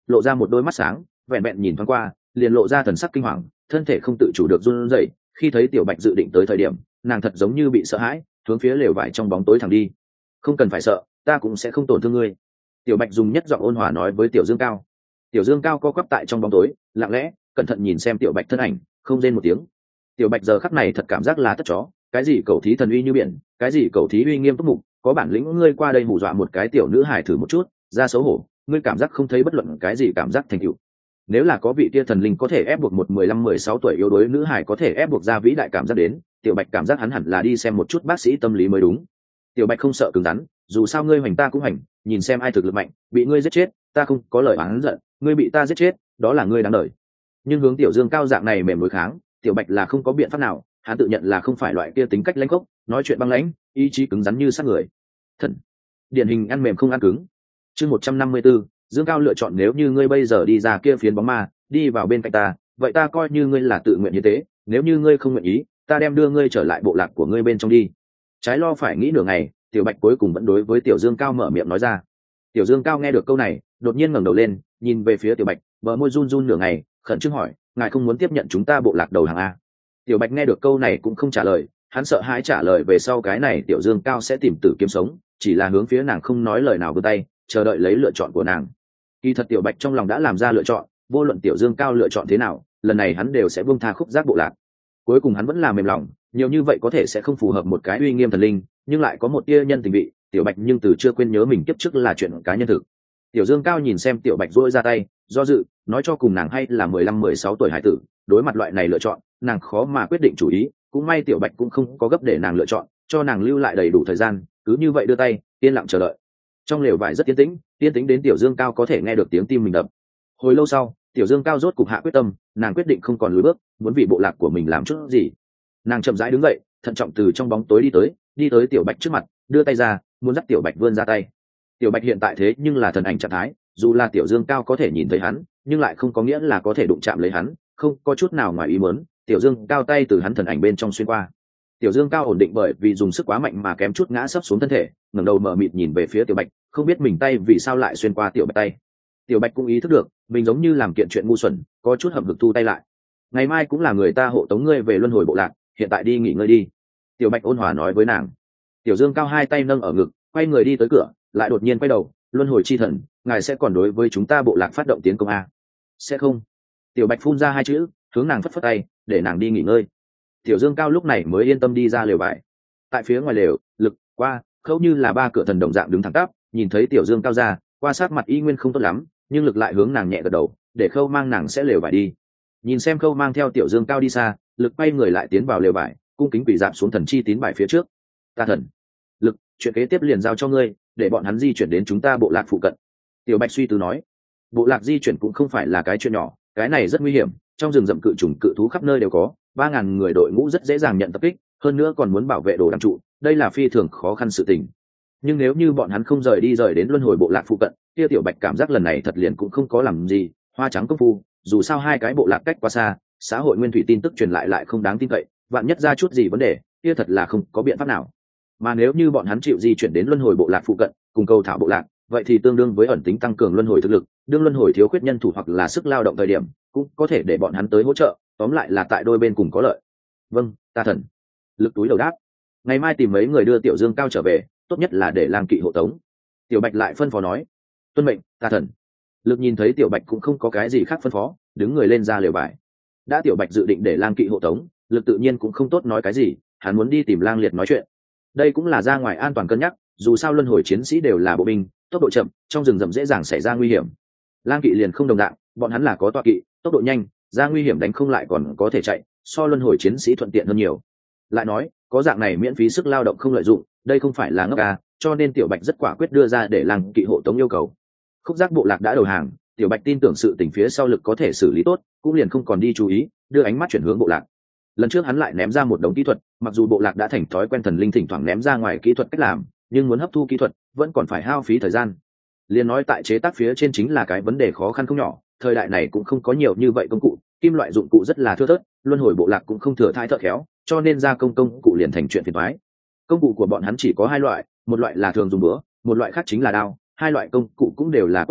lộ ra một đôi mắt sáng, vẹn vẹn nhìn thoáng qua liền lộ ra thần sắc kinh hoàng, thân thể không tự chủ được run rẩy. Khi thấy tiểu bạch dự định tới thời điểm, nàng thật giống như bị sợ hãi, hướng phía lều vải trong bóng tối thẳng đi. Không cần phải sợ, ta cũng sẽ không tổn thương ngươi. Tiểu bạch dùng nhất giọng ôn hòa nói với tiểu dương cao. Tiểu dương cao co quắp tại trong bóng tối, lặng lẽ cẩn thận nhìn xem tiểu bạch thân ảnh, không rên một tiếng. Tiểu bạch giờ khắc này thật cảm giác là tất chó, cái gì cầu thí thần uy như biển, cái gì cầu thí uy nghiêm túc mục, có bản lĩnh ngươi qua đây hù dọa một cái tiểu nữ hài thử một chút, ra xấu hổ, ngươi cảm giác không thấy bất luận cái gì cảm giác thành tựu. Nếu là có vị tia thần linh có thể ép buộc một mười lăm mười sáu tuổi yếu đuối nữ hài có thể ép buộc ra vĩ đại cảm giác đến, tiểu bạch cảm giác hắn hẳn là đi xem một chút bác sĩ tâm lý mới đúng. Tiểu bạch không sợ cứng rắn, dù sao ngươi hoành ta cũng hoành, nhìn xem ai thực lực mạnh, bị ngươi giết chết ta không có lời oán giận, ngươi bị ta giết chết đó là ngươi đáng đời. Nhưng hướng tiểu dương cao dạng này mềm đối kháng, tiểu bạch là không có biện pháp nào, hắn tự nhận là không phải loại kia tính cách lãnh khốc, nói chuyện băng lãnh, ý chí cứng rắn như xác người. Thần điển hình ăn mềm không ăn cứng. Chương một trăm năm mươi 154, Dương Cao lựa chọn nếu như ngươi bây giờ đi ra kia phiến bóng ma, đi vào bên cạnh ta, vậy ta coi như ngươi là tự nguyện như thế, nếu như ngươi không nguyện ý, ta đem đưa ngươi trở lại bộ lạc của ngươi bên trong đi. Trái lo phải nghĩ nửa ngày, tiểu bạch cuối cùng vẫn đối với tiểu Dương Cao mở miệng nói ra. Tiểu Dương Cao nghe được câu này, đột nhiên ngẩng đầu lên, nhìn về phía tiểu bạch, bờ môi run run nửa ngày, khẩn trương hỏi, ngài không muốn tiếp nhận chúng ta bộ lạc đầu hàng a? Tiểu bạch nghe được câu này cũng không trả lời, hắn sợ hãi trả lời về sau cái này tiểu Dương Cao sẽ tìm tử kiếm sống, chỉ là hướng phía nàng không nói lời nào vươn tay, chờ đợi lấy lựa chọn của nàng. Kỳ thật tiểu bạch trong lòng đã làm ra lựa chọn, vô luận tiểu Dương Cao lựa chọn thế nào, lần này hắn đều sẽ buông tha khúc giác bộ lạc. Cuối cùng hắn vẫn là mềm lòng, nhiều như vậy có thể sẽ không phù hợp một cái uy nghiêm thần linh, nhưng lại có một tia nhân tình vị, tiểu bạch nhưng từ chưa quên nhớ mình kiếp trước là chuyện cá nhân thực. Tiểu Dương Cao nhìn xem tiểu bạch duỗi ra tay, do dự, nói cho cùng nàng hay là mười lăm mười sáu tuổi hải tử, đối mặt loại này lựa chọn, nàng khó mà quyết định chủ ý, cũng may tiểu bạch cũng không có gấp để nàng lựa chọn, cho nàng lưu lại đầy đủ thời gian, cứ như vậy đưa tay, yên lặng chờ đợi. Trong lều vải rất yên tĩnh, yên tĩnh đến tiểu Dương Cao có thể nghe được tiếng tim mình đập. Hồi lâu sau, tiểu Dương Cao rốt cục hạ quyết tâm, nàng quyết định không còn lùi bước, muốn vì bộ lạc của mình làm chút gì. Nàng chậm rãi đứng dậy, thận trọng từ trong bóng tối đi tới, đi tới tiểu bạch trước mặt, đưa tay ra, muốn dắt tiểu bạch vươn ra tay. Tiểu bạch hiện tại thế nhưng là thần ảnh trạng thái, dù là tiểu Dương Cao có thể nhìn thấy hắn, nhưng lại không có nghĩa là có thể đụng chạm lấy hắn, không có chút nào ngoài ý muốn, tiểu Dương Cao tay từ hắn thần ảnh bên trong xuyên qua. Tiểu Dương Cao ổn định bởi vì dùng sức quá mạnh mà kém chút ngã sấp xuống thân thể, ngẩng đầu mở mịt nhìn về phía tiểu bạch, không biết mình tay vì sao lại xuyên qua tiểu bạch tay. Tiểu bạch cũng ý thức được mình giống như làm kiện chuyện ngu xuẩn, có chút hậm hực thu tay lại. Ngày mai cũng là người ta hộ tống ngươi về luân hồi bộ lạc, hiện tại đi nghỉ ngơi đi. Tiểu bạch ôn hòa nói với nàng. Tiểu Dương Cao hai tay nâng ở ngực, quay người đi tới cửa, lại đột nhiên quay đầu, luân hồi chi thần, ngài sẽ còn đối với chúng ta bộ lạc phát động tiến công a? Sẽ không. Tiểu bạch phun ra hai chữ, hướng nàng phất phất tay, để nàng đi nghỉ ngơi. Tiểu Dương Cao lúc này mới yên tâm đi ra lều vải. Tại phía ngoài lều, Lực, Qua, Khâu như là ba cửa thần đồng dạng đứng thẳng tắp, nhìn thấy tiểu Dương Cao ra, Qua sát mặt y nguyên không tốt lắm, nhưng Lực lại hướng nàng nhẹ gật đầu, để Khâu mang nàng sẽ lều vải đi. Nhìn xem Khâu mang theo tiểu Dương Cao đi xa, Lực quay người lại tiến vào lều vải, cung kính quỳ dạp xuống thần chi tín bài phía trước. Ta thần. Lực, chuyện kế tiếp liền giao cho ngươi, để bọn hắn di chuyển đến chúng ta bộ lạc phụ cận. Tiểu bạch suy tư nói. Bộ lạc di chuyển cũng không phải là cái chuyện nhỏ, cái này rất nguy hiểm, trong rừng rậm cự trùng cự thú khắp nơi đều có, ba ngàn người đội ngũ rất dễ dàng nhận tập kích, hơn nữa còn muốn bảo vệ đồ đăng trụ, đây là phi thường khó khăn sự tình. Nhưng nếu như bọn hắn không rời đi rời đến luân hồi bộ lạc phụ cận, kia tiểu bạch cảm giác lần này thật liền cũng không có làm gì, hoa trắng công phu, dù sao hai cái bộ lạc cách quá xa, xã hội nguyên thủy tin tức truyền lại lại không đáng tin cậy, vạn nhất ra chút gì vấn đề, kia thật là không có biện pháp nào. Mà nếu như bọn hắn chịu di chuyển đến luân hồi bộ lạc phụ cận, cùng cầu thảo bộ lạc, vậy thì tương đương với ẩn tính tăng cường luân hồi thực lực, đương luân hồi thiếu khuyết nhân thủ hoặc là sức lao động thời điểm, cũng có thể để bọn hắn tới hỗ trợ, tóm lại là tại đôi bên cùng có lợi. Vâng, ta thần. Lực túi đầu đáp. Ngày mai tìm mấy người đưa tiểu Dương Cao trở về, tốt nhất là để lang kỵ hộ tống. Tiểu bạch lại phân phó nói. Tuân mệnh, ta thần. Lực nhìn thấy tiểu bạch cũng không có cái gì khác phân phó, đứng người lên ra lều vải. Đã tiểu bạch dự định để lang kỵ hộ tống, Lực tự nhiên cũng không tốt nói cái gì, hắn muốn đi tìm lang liệt nói chuyện. Đây cũng là ra ngoài an toàn cân nhắc, dù sao luân hồi chiến sĩ đều là bộ binh, tốc độ chậm, trong rừng rậm dễ dàng xảy ra nguy hiểm. Lang kỵ liền không đồng dạng, bọn hắn là có tọa kỵ, tốc độ nhanh, ra nguy hiểm đánh không lại còn có thể chạy, so luân hồi chiến sĩ thuận tiện hơn nhiều. Lại nói, có dạng này miễn phí sức lao động không lợi dụng, đây không phải là ngốc à, cho nên tiểu bạch rất quả quyết đưa ra để lang kỵ hộ tống yêu cầu. Khúc giác bộ lạc đã đầu hàng, tiểu bạch tin tưởng sự tình phía sau Lực có thể xử lý tốt, cũng liền không còn đi chú ý, đưa ánh mắt chuyển hướng bộ lạc. Lần trước hắn lại ném ra một đống kỹ thuật, mặc dù bộ lạc đã thành thói quen thần linh thỉnh thoảng ném ra ngoài kỹ thuật cách làm, nhưng muốn hấp thu kỹ thuật vẫn còn phải hao phí thời gian. Liên nói tại chế tác phía trên chính là cái vấn đề khó khăn không nhỏ, thời đại này cũng không có nhiều như vậy công cụ, kim loại dụng cụ rất là thưa thớt, luân hồi bộ lạc cũng không thừa thai thợ khéo, cho nên gia công công cụ liền thành chuyện phiền toái. Công cụ của bọn hắn chỉ có hai loại, một loại là thường dùng búa, một loại khác chính là đao, hai loại công cụ cũng đều là cốt chất,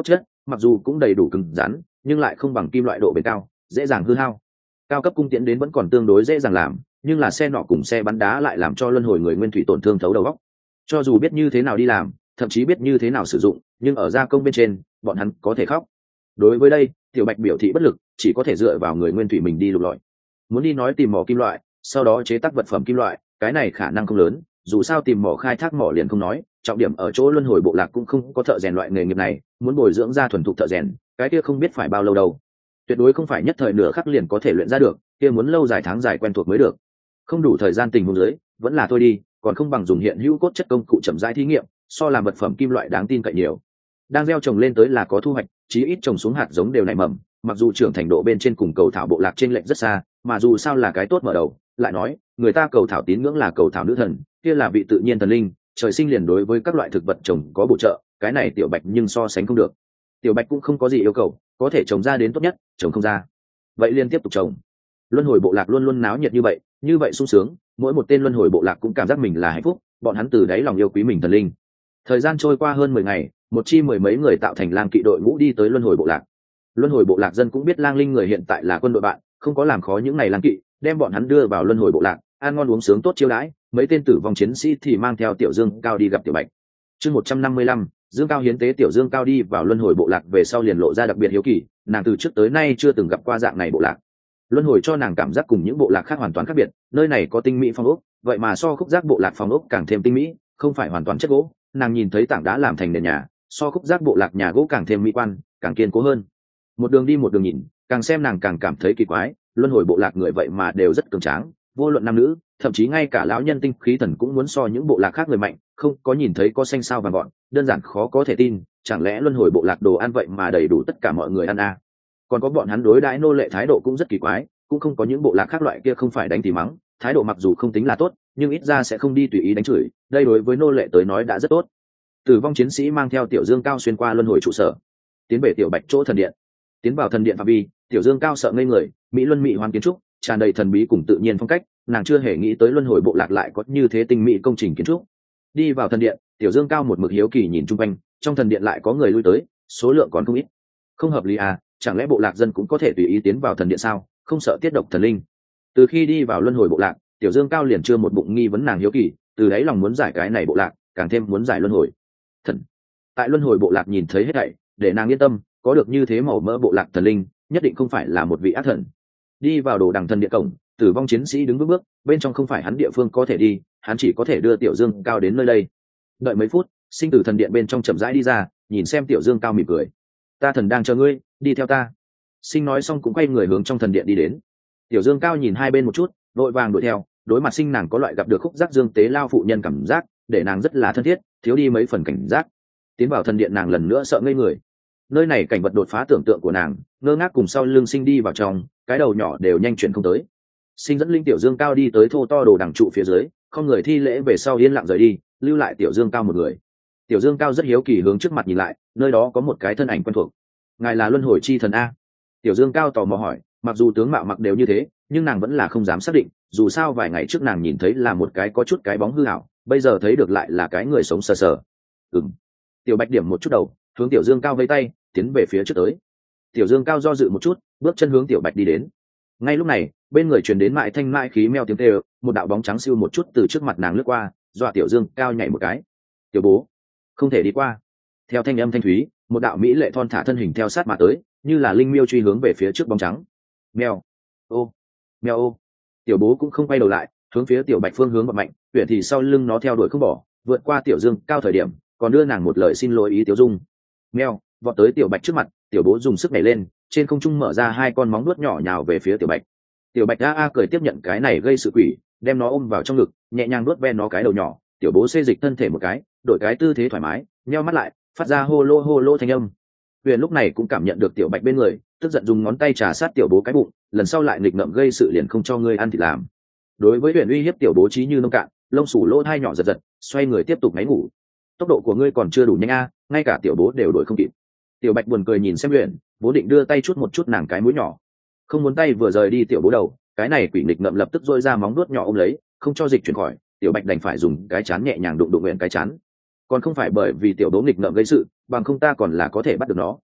mặc dù cũng đầy đủ cứng rắn nhưng lại không bằng kim loại độ bền cao, dễ dàng hư hao. Cao cấp cung tiễn đến vẫn còn tương đối dễ dàng làm, nhưng là xe nọ cùng xe bắn đá lại làm cho luân hồi người nguyên thủy tổn thương thấu đầu óc. Cho dù biết như thế nào đi làm, thậm chí biết như thế nào sử dụng, nhưng ở gia công bên trên bọn hắn có thể khóc. Đối với đây, Tiểu Bạch biểu thị bất lực, chỉ có thể dựa vào người nguyên thủy mình đi lục lọi. Muốn đi nói tìm mỏ kim loại, sau đó chế tác vật phẩm kim loại, cái này khả năng không lớn, dù sao tìm mỏ khai thác mỏ liền không nói, trọng điểm ở chỗ luân hồi bộ lạc cũng không có thợ rèn loại nghề nghiệp này, muốn bồi dưỡng ra thuần thục thợ rèn, cái kia không biết phải bao lâu đâu. Tuyệt đối không phải nhất thời nửa khắc liền có thể luyện ra được, kia muốn lâu dài tháng dài quen thuộc mới được. Không đủ thời gian tình huống dưới, vẫn là thôi đi, còn không bằng dùng hiện hữu cốt chất công cụ chậm rãi thí nghiệm, so làm vật phẩm kim loại đáng tin cậy nhiều. Đang gieo trồng lên tới là có thu hoạch, chí ít trồng xuống hạt giống đều nảy mầm, mặc dù trưởng thành độ bên trên cùng cầu thảo bộ lạc trên lệnh rất xa, mà dù sao là cái tốt mở đầu. Lại nói, người ta cầu thảo tín ngưỡng là cầu thảo nữ thần, kia là vị tự nhiên thần linh, trời sinh liền đối với các loại thực vật trồng có bổ trợ, cái này Tiểu Bạch nhưng so sánh không được. Tiểu Bạch cũng không có gì yêu cầu, có thể trồng ra đến tốt nhất, trồng không ra, vậy liên tiếp tục trồng. Luân hồi bộ lạc luôn luôn náo nhiệt như vậy, như vậy sung sướng, mỗi một tên luân hồi bộ lạc cũng cảm giác mình là hạnh phúc, bọn hắn từ đáy lòng yêu quý mình thần linh. Thời gian trôi qua hơn mười ngày, một chi mười mấy người tạo thành lang kỵ đội ngũ đi tới luân hồi bộ lạc. Luân hồi bộ lạc dân cũng biết lang linh người hiện tại là quân đội bạn, không có làm khó những ngày lang kỵ, đem bọn hắn đưa vào luân hồi bộ lạc, ăn ngon uống sướng tốt chiêu đãi. Mấy tên tử vong chiến sĩ thì mang theo Tiểu Dương Cao đi gặp Tiểu Bạch. Chương một trăm năm mươi lăm, Dương Cao hiến tế. Tiểu Dương Cao đi vào luân hồi bộ lạc về sau liền lộ ra đặc biệt hiếu kỳ, nàng từ trước tới nay chưa từng gặp qua dạng này bộ lạc. Luân hồi cho nàng cảm giác cùng những bộ lạc khác hoàn toàn khác biệt, nơi này có tinh mỹ phong ốc, vậy mà so khúc giác bộ lạc phong ốc càng thêm tinh mỹ, không phải hoàn toàn chất gỗ. Nàng nhìn thấy tảng đá làm thành nền nhà, so khúc giác bộ lạc nhà gỗ càng thêm mỹ quan, càng kiên cố hơn. Một đường đi một đường nhìn, càng xem nàng càng cảm thấy kỳ quái, luân hồi bộ lạc người vậy mà đều rất cường tráng, vô luận nam nữ, thậm chí ngay cả lão nhân tinh khí thần cũng muốn so những bộ lạc khác người mạnh, không có nhìn thấy có xanh sao vàng gọn, đơn giản khó có thể tin, chẳng lẽ luân hồi bộ lạc đồ ăn vậy mà đầy đủ tất cả mọi người ăn à? Còn có bọn hắn đối đãi nô lệ thái độ cũng rất kỳ quái, cũng không có những bộ lạc khác loại kia không phải đánh thì mắng, thái độ mặc dù không tính là tốt, nhưng ít ra sẽ không đi tùy ý đánh chửi, đây đối với nô lệ tới nói đã rất tốt. Tử vong chiến sĩ mang theo Tiểu Dương Cao xuyên qua luân hồi trụ sở, tiến về Tiểu Bạch chỗ thần điện. Tiến vào thần điện phạm vi, Tiểu Dương Cao sợ ngây người, mỹ luân mỹ hoan kiến trúc, tràn đầy thần bí cùng tự nhiên phong cách, nàng chưa hề nghĩ tới luân hồi bộ lạc lại có như thế tinh mỹ công trình kiến trúc. Đi vào thần điện, Tiểu Dương Cao một mực hiếu kỳ nhìn chung quanh, trong thần điện lại có người lui tới, số lượng còn không ít. Không hợp lý à, chẳng lẽ bộ lạc dân cũng có thể tùy ý tiến vào thần điện sao, không sợ tiết độc thần linh? Từ khi đi vào luân hồi bộ lạc, Tiểu Dương Cao liền chưa một bụng nghi vấn, nàng hiếu kỳ, từ đấy lòng muốn giải cái này bộ lạc, càng thêm muốn giải luân hồi thần. Tại luân hồi bộ lạc nhìn thấy hết thảy, để nàng yên tâm, có được như thế màu mỡ bộ lạc thần linh, nhất định không phải là một vị ác thần. Đi vào đồ đằng thần điện cổng, tử vong chiến sĩ đứng bước bước, bên trong không phải hắn địa phương có thể đi, hắn chỉ có thể đưa Tiểu Dương Cao đến nơi đây. Đợi mấy phút, sinh tử thần điện bên trong chậm rãi đi ra, nhìn xem Tiểu Dương Cao mỉm cười, ta thần đang chờ ngươi, đi theo ta. Sinh nói xong cũng quay người hướng trong thần điện đi đến. Tiểu Dương Cao nhìn hai bên một chút, vội vàng đuổi theo, đối mặt Sinh nàng có loại gặp được khúc giác dương tế lao phụ nhân cảm giác, để nàng rất là thân thiết, thiếu đi mấy phần cảnh giác. Tiến vào thần điện nàng lần nữa sợ ngây người, nơi này cảnh vật đột phá tưởng tượng của nàng, ngơ ngác cùng sau lưng Sinh đi vào trong, cái đầu nhỏ đều nhanh chuyển không tới. Sinh dẫn linh Tiểu Dương Cao đi tới thô to đồ đằng trụ phía dưới, không người thi lễ về sau yên lặng rời đi, lưu lại Tiểu Dương Cao một người. Tiểu Dương Cao rất hiếu kỳ hướng trước mặt nhìn lại, nơi đó có một cái thân ảnh quen thuộc. Ngài là luân hồi chi thần a? Tiểu Dương Cao tò mò hỏi, mặc dù tướng mạo mặc đều như thế, nhưng nàng vẫn là không dám xác định, dù sao vài ngày trước nàng nhìn thấy là một cái có chút cái bóng hư ảo, bây giờ thấy được lại là cái người sống sờ sờ. Ừm. Tiểu Bạch điểm một chút đầu, hướng Tiểu Dương Cao vẫy tay, tiến về phía trước tới. Tiểu Dương Cao do dự một chút, bước chân hướng Tiểu Bạch đi đến. Ngay lúc này, bên người truyền đến mại thanh mại khí meo tiếng kêu, một đạo bóng trắng siêu một chút từ trước mặt nàng lướt qua, dọa Tiểu Dương Cao nhảy một cái. Tiểu bố, không thể đi qua. Theo thanh âm thanh thúy, một đạo mỹ lệ thon thả thân hình theo sát mà tới, như là linh miêu truy hướng về phía trước bóng trắng. Mèo, ô, mèo ô. Tiểu bố cũng không quay đầu lại, hướng phía Tiểu Bạch phương hướng vận mạnh, huyện thì sau lưng nó theo đuổi không bỏ, vượt qua Tiểu Dương Cao thời điểm, còn đưa nàng một lời xin lỗi ý Tiểu Dung. Mèo, vọt tới Tiểu Bạch trước mặt, Tiểu bố dùng sức nhảy lên, trên không trung mở ra hai con móng vuốt nhỏ nhào về phía Tiểu Bạch. Tiểu Bạch a a cười tiếp nhận cái này gây sự quỷ, đem nó ôm vào trong ngực, nhẹ nhàng nuốt ve nó cái đầu nhỏ. Tiểu bố xê dịch thân thể một cái, đổi cái tư thế thoải mái, nheo mắt lại, phát ra hô lô hô lô thanh âm. Huyền lúc này cũng cảm nhận được Tiểu Bạch bên người, tức giận dùng ngón tay trà sát Tiểu bố cái bụng, lần sau lại nghịch ngợm gây sự liền không cho ngươi ăn thịt làm. Đối với Huyền uy hiếp Tiểu bố trí như nông cạn, lông sủ lỗ thai nhỏ giật giật, xoay người tiếp tục ngáy ngủ. Tốc độ của ngươi còn chưa đủ nhanh a, ngay cả Tiểu bố đều đuổi không kịp. Tiểu Bạch buồn cười nhìn xem Huyền, bố định đưa tay chút một chút nàng cái mũi nhỏ, không muốn tay vừa rời đi Tiểu bố đầu, cái này quỷ nghịch ngợm lập tức dôi ra móng vuốt nhỏ ôm lấy, không cho dịch chuyển khỏi. Tiểu Bạch đành phải dùng cái chán nhẹ nhàng đụng đụng Huyền cái chán, còn không phải bởi vì Tiểu bố nghịch ngợm gây sự, bằng không ta còn là có thể bắt được nó.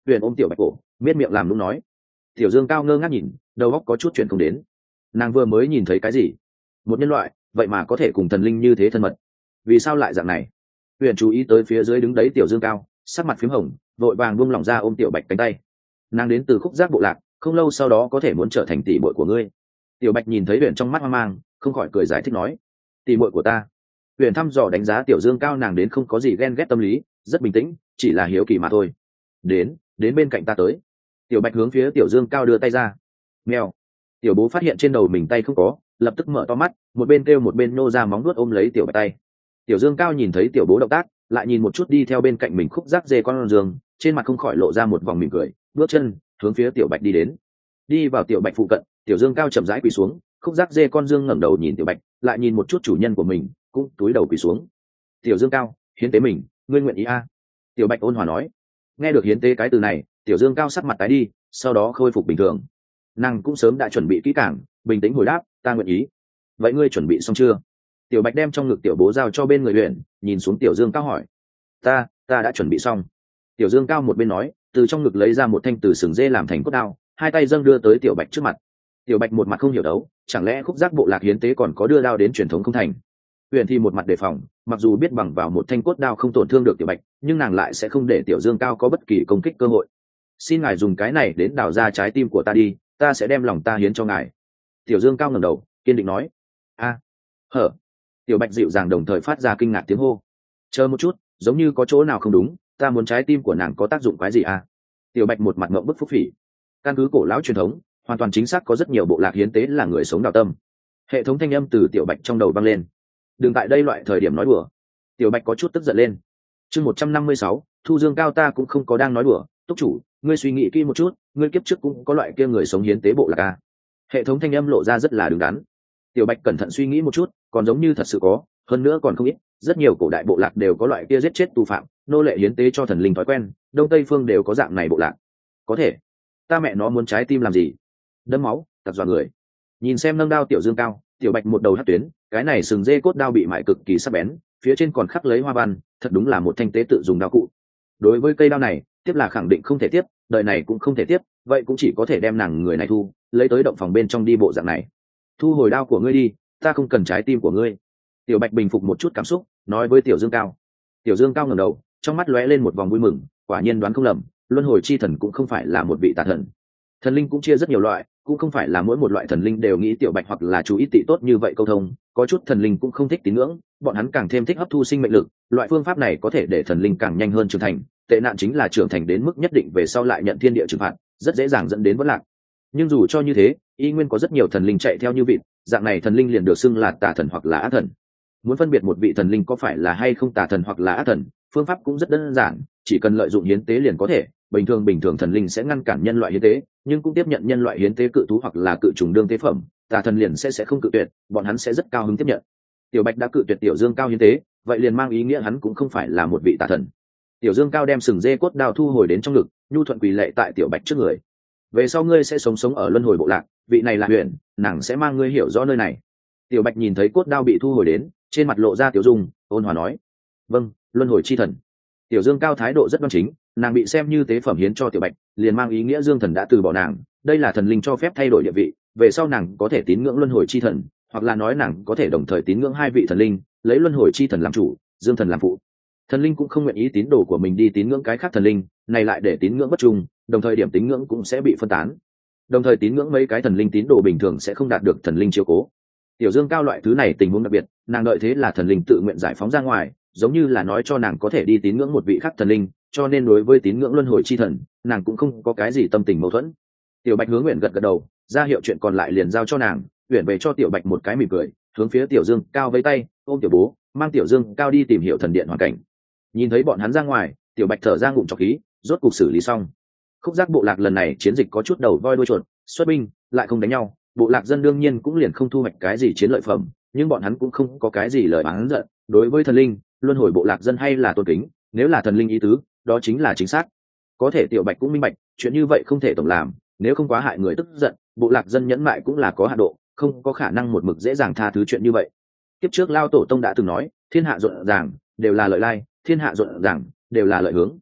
Huyền ôm tiểu bạch cổ miết miệng làm đúng nói. Tiểu Dương Cao ngơ ngác nhìn, đầu óc có chút chuyện không đến. Nàng vừa mới nhìn thấy cái gì? Một nhân loại vậy mà có thể cùng thần linh như thế thân mật, vì sao lại dạng này? Huyền chú ý tới phía dưới đứng đấy Tiểu Dương Cao, sắc mặt phím hồng, vội vàng buông lỏng ra ôm tiểu bạch cánh tay. Nàng đến từ khúc giác bộ lạc, không lâu sau đó có thể muốn trở thành tỷ muội của ngươi. Tiểu bạch nhìn thấy Huyền trong mắt hoang mang, không khỏi cười giải thích nói, tỷ muội của ta. Huyền thăm dò đánh giá Tiểu Dương Cao, nàng đến không có gì ghen ghét tâm lý, rất bình tĩnh, chỉ là hiếu kỳ mà thôi. Đến, đến bên cạnh ta tới. Tiểu bạch hướng phía Tiểu Dương Cao đưa tay ra. Mèo. Tiểu bố phát hiện trên đầu mình tay không có, lập tức mở to mắt, một bên kêu một bên nô ra móng nuốt ôm lấy tiểu bạch tay. Tiểu Dương Cao nhìn thấy tiểu bố động tác, lại nhìn một chút đi theo bên cạnh mình khúc giác dê con giường, trên mặt không khỏi lộ ra một vòng mỉm cười, bước chân hướng phía tiểu bạch đi đến. Đi vào tiểu bạch phụ cận, Tiểu Dương Cao chậm rãi quỳ xuống, khúc giác dê con dương ngẩng đầu nhìn tiểu bạch, lại nhìn một chút chủ nhân của mình, cũng cúi đầu quỳ xuống. Tiểu Dương Cao, hiến tế mình, ngươi nguyện ý a? À? Tiểu bạch ôn hòa nói. Nghe được hiến tế cái từ này, Tiểu Dương Cao sắc mặt tái đi, sau đó khôi phục bình thường. Nàng cũng sớm đã chuẩn bị kỹ càng, bình tĩnh hồi đáp, ta nguyện ý. Vậy ngươi chuẩn bị xong chưa? Tiểu bạch đem trong ngực tiểu bố giao cho bên người Huyền, nhìn xuống Tiểu Dương Cao hỏi. Ta, ta đã chuẩn bị xong. Tiểu Dương Cao một bên nói, từ trong ngực lấy ra một thanh từ sừng dê làm thành cốt đao, hai tay dâng đưa tới tiểu bạch trước mặt. Tiểu bạch một mặt không hiểu đấu, chẳng lẽ khúc giác bộ lạc hiến tế còn có đưa đao đến truyền thống không thành? Huyền thì một mặt đề phòng, mặc dù biết bằng vào một thanh cốt đao không tổn thương được tiểu bạch, nhưng nàng lại sẽ không để Tiểu Dương Cao có bất kỳ công kích cơ hội. Xin ngài dùng cái này đến đào ra trái tim của ta đi, ta sẽ đem lòng ta hiến cho ngài. Tiểu Dương Cao ngẩng đầu, kiên định nói. A, hở. Tiểu bạch dịu dàng đồng thời phát ra kinh ngạc tiếng hô. Chờ một chút, giống như có chỗ nào không đúng, ta muốn trái tim của nàng có tác dụng cái gì à? Tiểu bạch một mặt ngậm bức phúc phỉ. Căn cứ cổ lão truyền thống, hoàn toàn chính xác có rất nhiều bộ lạc hiến tế là người sống đào tâm. Hệ thống thanh âm từ tiểu bạch trong đầu vang lên. Đừng tại đây loại thời điểm nói đùa. Tiểu bạch có chút tức giận lên. Chương một trăm năm mươi sáu, Thu Dương Cao, ta cũng không có đang nói đùa, túc chủ, ngươi suy nghĩ kỹ một chút, ngươi kiếp trước cũng có loại kia người sống hiến tế bộ lạc à? Hệ thống thanh âm lộ ra rất là đứng đắn. Tiểu bạch cẩn thận suy nghĩ một chút, còn giống như thật sự có, hơn nữa còn không ít, rất nhiều cổ đại bộ lạc đều có loại kia giết chết tù phạm, nô lệ hiến tế cho thần linh thói quen, đông tây phương đều có dạng này bộ lạc. Có thể. Ta mẹ nó muốn trái tim làm gì? Đâm máu, tặc dọa người. Nhìn xem nâng đao Tiểu Dương Cao, tiểu bạch một đầu hất tuyến, cái này sừng dê cốt đao bị mại cực kỳ sắc bén, phía trên còn khắc lấy hoa văn, thật đúng là một thanh tế tự dùng đao cụ. Đối với cây đao này, tiếp là khẳng định không thể tiếp, đời này cũng không thể tiếp, vậy cũng chỉ có thể đem nàng người này thu, lấy tới động phòng bên trong đi bộ dạng này. Thu hồi đao của ngươi đi, ta không cần trái tim của ngươi. Tiểu bạch bình phục một chút cảm xúc, nói với Tiểu Dương Cao. Tiểu Dương Cao ngẩng đầu, trong mắt lóe lên một vòng vui mừng, quả nhiên đoán không lầm, luân hồi chi thần cũng không phải là một vị tà thần. Thần linh cũng chia rất nhiều loại, cũng không phải là mỗi một loại thần linh đều nghĩ tiểu bạch hoặc là chú ý tị tốt như vậy câu thông, có chút thần linh cũng không thích tín ngưỡng, bọn hắn càng thêm thích hấp thu sinh mệnh lực, loại phương pháp này có thể để thần linh càng nhanh hơn trưởng thành, tệ nạn chính là trưởng thành đến mức nhất định về sau lại nhận thiên địa trừng phạt, rất dễ dàng dẫn đến vỡ lạc. Nhưng dù cho như thế, y nguyên có rất nhiều thần linh chạy theo như vịt, dạng này thần linh liền được xưng là tà thần hoặc là ác thần. Muốn phân biệt một vị thần linh có phải là hay không tà thần hoặc là ác thần, phương pháp cũng rất đơn giản, chỉ cần lợi dụng hiến tế liền có thể. Bình thường bình thường thần linh sẽ ngăn cản nhân loại hiến tế, nhưng cũng tiếp nhận nhân loại hiến tế cự thú hoặc là cự trùng đương tế phẩm, tà thần liền sẽ sẽ không cự tuyệt, bọn hắn sẽ rất cao hứng tiếp nhận. Tiểu bạch đã cự tuyệt Tiểu Dương Cao hiến tế, vậy liền mang ý nghĩa hắn cũng không phải là một vị tà thần. Tiểu Dương Cao đem sừng dê cốt đao thu hồi đến trong ngực, nhu thuận quỳ lệ tại tiểu bạch trước người. Về sau ngươi sẽ sống sống ở luân hồi bộ lạc, vị này là Huyền, nàng sẽ mang ngươi hiểu rõ nơi này. Tiểu bạch nhìn thấy cốt đao bị thu hồi đến, trên mặt lộ ra tiểu dung, ôn hòa nói. Vâng, luân hồi chi thần. Tiểu Dương Cao thái độ rất đoan chính, nàng bị xem như tế phẩm hiến cho tiểu bạch, liền mang ý nghĩa Dương thần đã từ bỏ nàng, đây là thần linh cho phép thay đổi địa vị, về sau nàng có thể tín ngưỡng luân hồi chi thần, hoặc là nói nàng có thể đồng thời tín ngưỡng hai vị thần linh, lấy luân hồi chi thần làm chủ, Dương thần làm phụ. Thần linh cũng không nguyện ý tín đồ của mình đi tín ngưỡng cái khác thần linh, này lại để tín ngưỡng bất trung, đồng thời điểm tín ngưỡng cũng sẽ bị phân tán. Đồng thời tín ngưỡng mấy cái thần linh tín đồ bình thường sẽ không đạt được thần linh chiếu cố. Tiểu Dương Cao loại thứ này tình huống đặc biệt, nàng đợi thế là thần linh tự nguyện giải phóng ra ngoài, giống như là nói cho nàng có thể đi tín ngưỡng một vị khác thần linh, cho nên đối với tín ngưỡng luân hồi chi thần, nàng cũng không có cái gì tâm tình mâu thuẫn. Tiểu bạch hướng Uyển gật gật đầu, ra hiệu chuyện còn lại liền giao cho nàng. Uyển về cho tiểu bạch một cái mỉm cười, hướng phía Tiểu Dương Cao vẫy tay, ôm tiểu bố, mang Tiểu Dương Cao đi tìm hiểu thần điện hoàn cảnh. Nhìn thấy bọn hắn ra ngoài, tiểu bạch thở ra ngụm trọc khí, rốt cuộc xử lý xong. Khúc giác bộ lạc lần này chiến dịch có chút đầu voi đuôi chuột, xuất binh lại không đánh nhau, bộ lạc dân đương nhiên cũng liền không thu hoạch cái gì chiến lợi phẩm, nhưng bọn hắn cũng không có cái gì lời oán giận. Đối với thần linh, luân hồi bộ lạc dân hay là tôn kính, nếu là thần linh ý tứ, đó chính là chính xác. Có thể tiểu bạch cũng minh bạch, chuyện như vậy không thể tổng làm, nếu không quá hại người tức giận, bộ lạc dân nhẫn mại cũng là có hạn độ, không có khả năng một mực dễ dàng tha thứ chuyện như vậy. Tiếp trước Lao Tổ Tông đã từng nói, thiên hạ rộn ràng đều là lợi lai, thiên hạ rộn ràng đều là lợi hướng.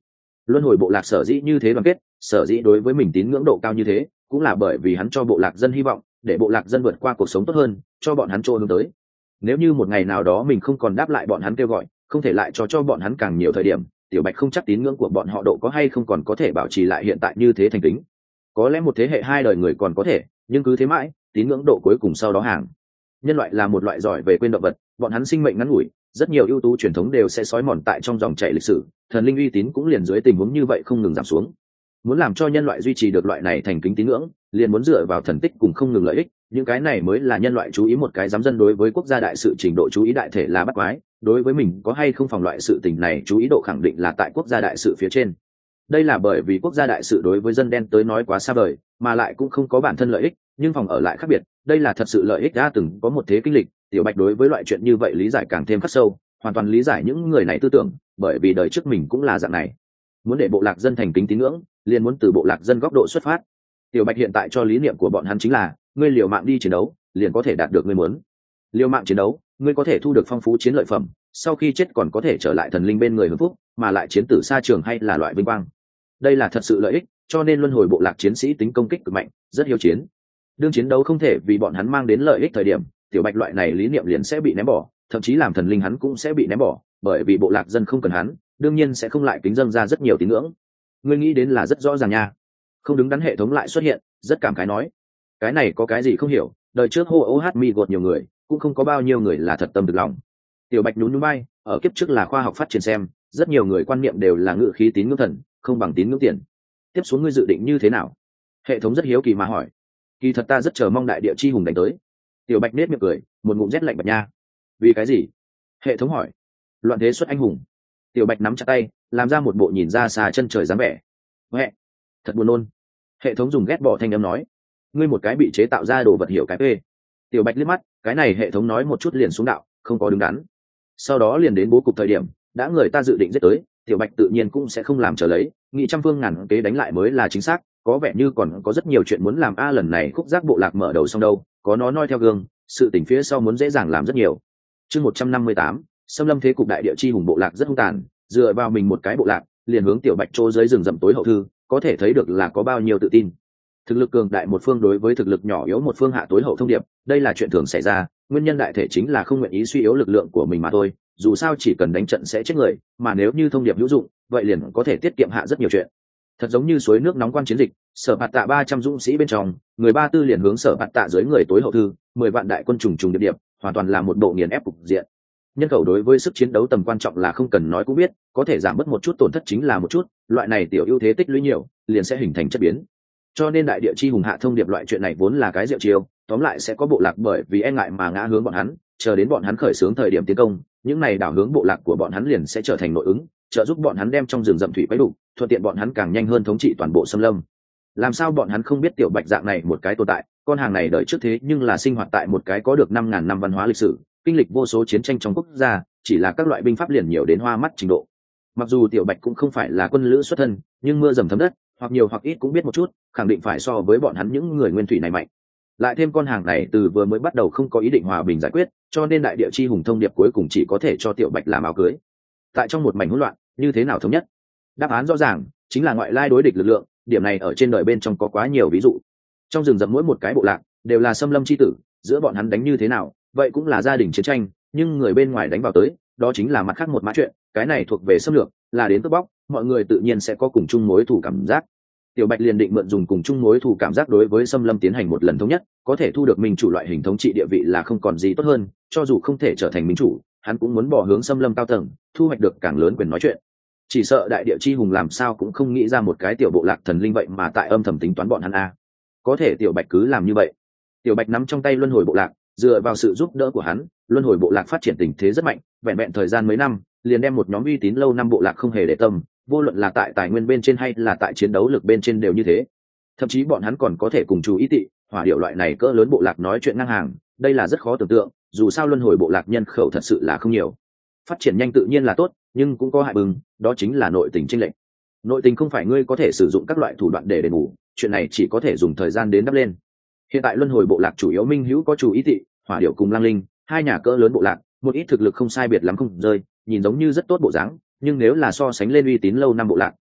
Luân hồi bộ lạc sở dĩ như thế đoàn kết, sở dĩ đối với mình tín ngưỡng độ cao như thế, cũng là bởi vì hắn cho bộ lạc dân hy vọng, để bộ lạc dân vượt qua cuộc sống tốt hơn, cho bọn hắn chỗ hướng tới. Nếu như một ngày nào đó mình không còn đáp lại bọn hắn kêu gọi, không thể lại cho cho bọn hắn càng nhiều thời điểm, Tiểu Bạch không chắc tín ngưỡng của bọn họ độ có hay không còn có thể bảo trì lại hiện tại như thế thành kính. Có lẽ một thế hệ hai đời người còn có thể, nhưng cứ thế mãi, tín ngưỡng độ cuối cùng sau đó hàng. Nhân loại là một loại giỏi về quên động vật, bọn hắn sinh mệnh ngắn ngủi, rất nhiều ưu tú truyền thống đều sẽ xói mòn tại trong dòng chảy lịch sử, thần linh uy tín cũng liền dưới tình huống như vậy không ngừng giảm xuống. Muốn làm cho nhân loại duy trì được loại này thành kính tín ngưỡng, liền muốn dựa vào thần tích cùng không ngừng lợi ích, những cái này mới là nhân loại chú ý. Một cái giám dân đối với quốc gia đại sự trình độ chú ý đại thể là bắt quái, đối với mình có hay không phòng loại sự tình này chú ý độ khẳng định là tại quốc gia đại sự phía trên. Đây là bởi vì quốc gia đại sự đối với dân đen tới nói quá xa vời, mà lại cũng không có bản thân lợi ích, nhưng phòng ở lại khác biệt, đây là thật sự lợi ích. Đã từng có một thế kinh lịch, Tiểu Bạch đối với loại chuyện như vậy lý giải càng thêm khắc sâu, hoàn toàn lý giải những người này tư tưởng, bởi vì đời trước mình cũng là dạng này. Muốn để bộ lạc dân thành kính tín ngưỡng, liền muốn từ bộ lạc dân góc độ xuất phát. Tiểu Bạch hiện tại cho lý niệm của bọn hắn chính là, ngươi liều mạng đi chiến đấu, liền có thể đạt được ngươi muốn. Liều mạng chiến đấu, ngươi có thể thu được phong phú chiến lợi phẩm, sau khi chết còn có thể trở lại thần linh bên người hưởng phúc, mà lại chiến tử xa trường hay là loại vinh quang. Đây là thật sự lợi ích, cho nên luân hồi bộ lạc chiến sĩ tính công kích cực mạnh, rất hiếu chiến. Đương chiến đấu không thể vì bọn hắn mang đến lợi ích thời điểm, Tiểu Bạch loại này lý niệm liền sẽ bị ném bỏ, thậm chí làm thần linh hắn cũng sẽ bị ném bỏ, bởi vì bộ lạc dân không cần hắn, đương nhiên sẽ không lại kính dâng ra rất nhiều tín ngưỡng. Ngươi nghĩ đến là rất rõ ràng nha. Không đứng đắn hệ thống lại xuất hiện, rất cảm khái nói, cái này có cái gì không hiểu, đời trước hô ô hát mi gột nhiều người, cũng không có bao nhiêu người là thật tâm thực lòng. Tiểu Bạch nhún nhún vai, ở kiếp trước là khoa học phát triển xem, rất nhiều người quan niệm đều là ngự khí tín ngưỡng thần, không bằng tín ngưỡng tiền. Tiếp xuống ngươi dự định như thế nào? Hệ thống rất hiếu kỳ mà hỏi. Kỳ thật ta rất chờ mong đại địa chi hùng đánh tới. Tiểu Bạch nết miệng cười, một ngụm rét lạnh bật nha. Vì cái gì? Hệ thống hỏi. Loạn thế xuất anh hùng. Tiểu Bạch nắm chặt tay, làm ra một bộ nhìn ra xa chân trời dáng vẻ. Huệ, thật buồn nôn. Hệ thống dùng ghét bỏ thanh âm nói. Ngươi một cái bị chế tạo ra đồ vật hiểu cái phê. Tiểu Bạch liếc mắt, cái này hệ thống nói một chút liền xuống đạo, không có đứng đắn. Sau đó liền đến bố cục thời điểm, đã người ta dự định giết tới, Tiểu Bạch tự nhiên cũng sẽ không làm trở lấy, nghị trăm phương ngàn kế đánh lại mới là chính xác. Có vẻ như còn có rất nhiều chuyện muốn làm. A lần này khúc giác bộ lạc mở đầu xong đâu, có nó noi theo gương, sự tình phía sau muốn dễ dàng làm rất nhiều. Chương một trăm năm mươi tám, xâm lâm thế cục đại địa chi hùng bộ lạc rất hung tàn, dựa vào mình một cái bộ lạc, liền hướng Tiểu Bạch chỗ dưới rừng rậm tối hậu thư, có thể thấy được là có bao nhiêu tự tin. Thực lực cường đại một phương đối với thực lực nhỏ yếu một phương hạ tối hậu thông điệp, đây là chuyện thường xảy ra, nguyên nhân đại thể chính là không nguyện ý suy yếu lực lượng của mình mà thôi, dù sao chỉ cần đánh trận sẽ chết người, mà nếu như thông điệp hữu dụng, vậy liền có thể tiết kiệm hạ rất nhiều chuyện. Thật giống như suối nước nóng quan chiến dịch, Sở Bạt Tạ ba trăm dũng sĩ bên trong, người ba tư liền hướng Sở Bạt Tạ dưới người tối hậu thư, mười vạn đại quân trùng trùng điệp điệp, hoàn toàn là một bộ nghiền ép cục diện. Nhân khẩu đối với sức chiến đấu tầm quan trọng là không cần nói cũng biết, có thể giảm bớt một chút tổn thất chính là một chút, loại này tiểu ưu thế tích lũy nhiều, liền sẽ hình thành chất biến. Cho nên đại địa chi hùng hạ thông điệp loại chuyện này vốn là cái diệu chiêu, tóm lại sẽ có bộ lạc bởi vì e ngại mà ngã hướng bọn hắn, chờ đến bọn hắn khởi xướng thời điểm tiến công, những này đảo hướng bộ lạc của bọn hắn liền sẽ trở thành nội ứng, trợ giúp bọn hắn đem trong rừng rậm thủy quấy đủ, thuận tiện bọn hắn càng nhanh hơn thống trị toàn bộ xâm lâm. Làm sao bọn hắn không biết Tiểu Bạch dạng này một cái tồn tại, con hàng này đợi trước thế nhưng là sinh hoạt tại một cái có được năm ngàn năm văn hóa lịch sử, kinh lịch vô số chiến tranh trong quốc gia, chỉ là các loại binh pháp liền nhiều đến hoa mắt trình độ. Mặc dù Tiểu Bạch cũng không phải là quân lữ xuất thân, nhưng mưa dầm thấm đất, hoặc nhiều hoặc ít cũng biết một chút, khẳng định phải so với bọn hắn những người nguyên thủy này mạnh. Lại thêm con hàng này từ vừa mới bắt đầu không có ý định hòa bình giải quyết, cho nên đại địa chi hùng thông điệp cuối cùng chỉ có thể cho Tiểu Bạch làm áo cưới. Tại trong một mảnh hỗn loạn, như thế nào thống nhất? Đáp án rõ ràng, chính là ngoại lai đối địch lực lượng, điểm này ở trên đời bên trong có quá nhiều ví dụ. Trong rừng rậm mỗi một cái bộ lạc đều là xâm lâm chi tử, giữa bọn hắn đánh như thế nào, vậy cũng là gia đình chiến tranh, nhưng người bên ngoài đánh vào tới, đó chính là mặt khác một mã chuyện, cái này thuộc về xâm lược, là đến cướp bóc, mọi người tự nhiên sẽ có cùng chung mối thù cảm giác. Tiểu Bạch liền định mượn dùng cùng chung mối thù cảm giác đối với xâm lâm tiến hành một lần thống nhất, có thể thu được minh chủ loại hình thống trị địa vị là không còn gì tốt hơn, cho dù không thể trở thành minh chủ, hắn cũng muốn bỏ hướng xâm lâm cao tầng, thu hoạch được càng lớn quyền nói chuyện. Chỉ sợ đại địa chi hùng làm sao cũng không nghĩ ra một cái tiểu bộ lạc thần linh vậy mà tại âm thầm tính toán bọn hắn a. Có thể Tiểu Bạch cứ làm như vậy. Tiểu Bạch nắm trong tay luân hồi bộ lạc, dựa vào sự giúp đỡ của hắn, luân hồi bộ lạc phát triển tình thế rất mạnh, vẹn vẹn thời gian mấy năm, liền đem một nhóm uy tín lâu năm bộ lạc không hề để tâm, vô luận là tại tài nguyên bên trên hay là tại chiến đấu lực bên trên đều như thế. Thậm chí bọn hắn còn có thể cùng chú ý tị, hỏa điệu loại này cỡ lớn bộ lạc nói chuyện ngang hàng, đây là rất khó tưởng tượng, dù sao luân hồi bộ lạc nhân khẩu thật sự là không nhiều. Phát triển nhanh tự nhiên là tốt, nhưng cũng có hại bừng, đó chính là nội tình chênh lệch. Nội tình không phải ngươi có thể sử dụng các loại thủ đoạn để đền bù, chuyện này chỉ có thể dùng thời gian đến đắp lên. Hiện tại luân hồi bộ lạc chủ yếu minh hữu có chủ ý tị, hỏa điệu cùng lang linh, hai nhà cỡ lớn bộ lạc, một ít thực lực không sai biệt lắm không rơi, nhìn giống như rất tốt bộ dáng, nhưng nếu là so sánh lên uy tín lâu năm bộ lạc,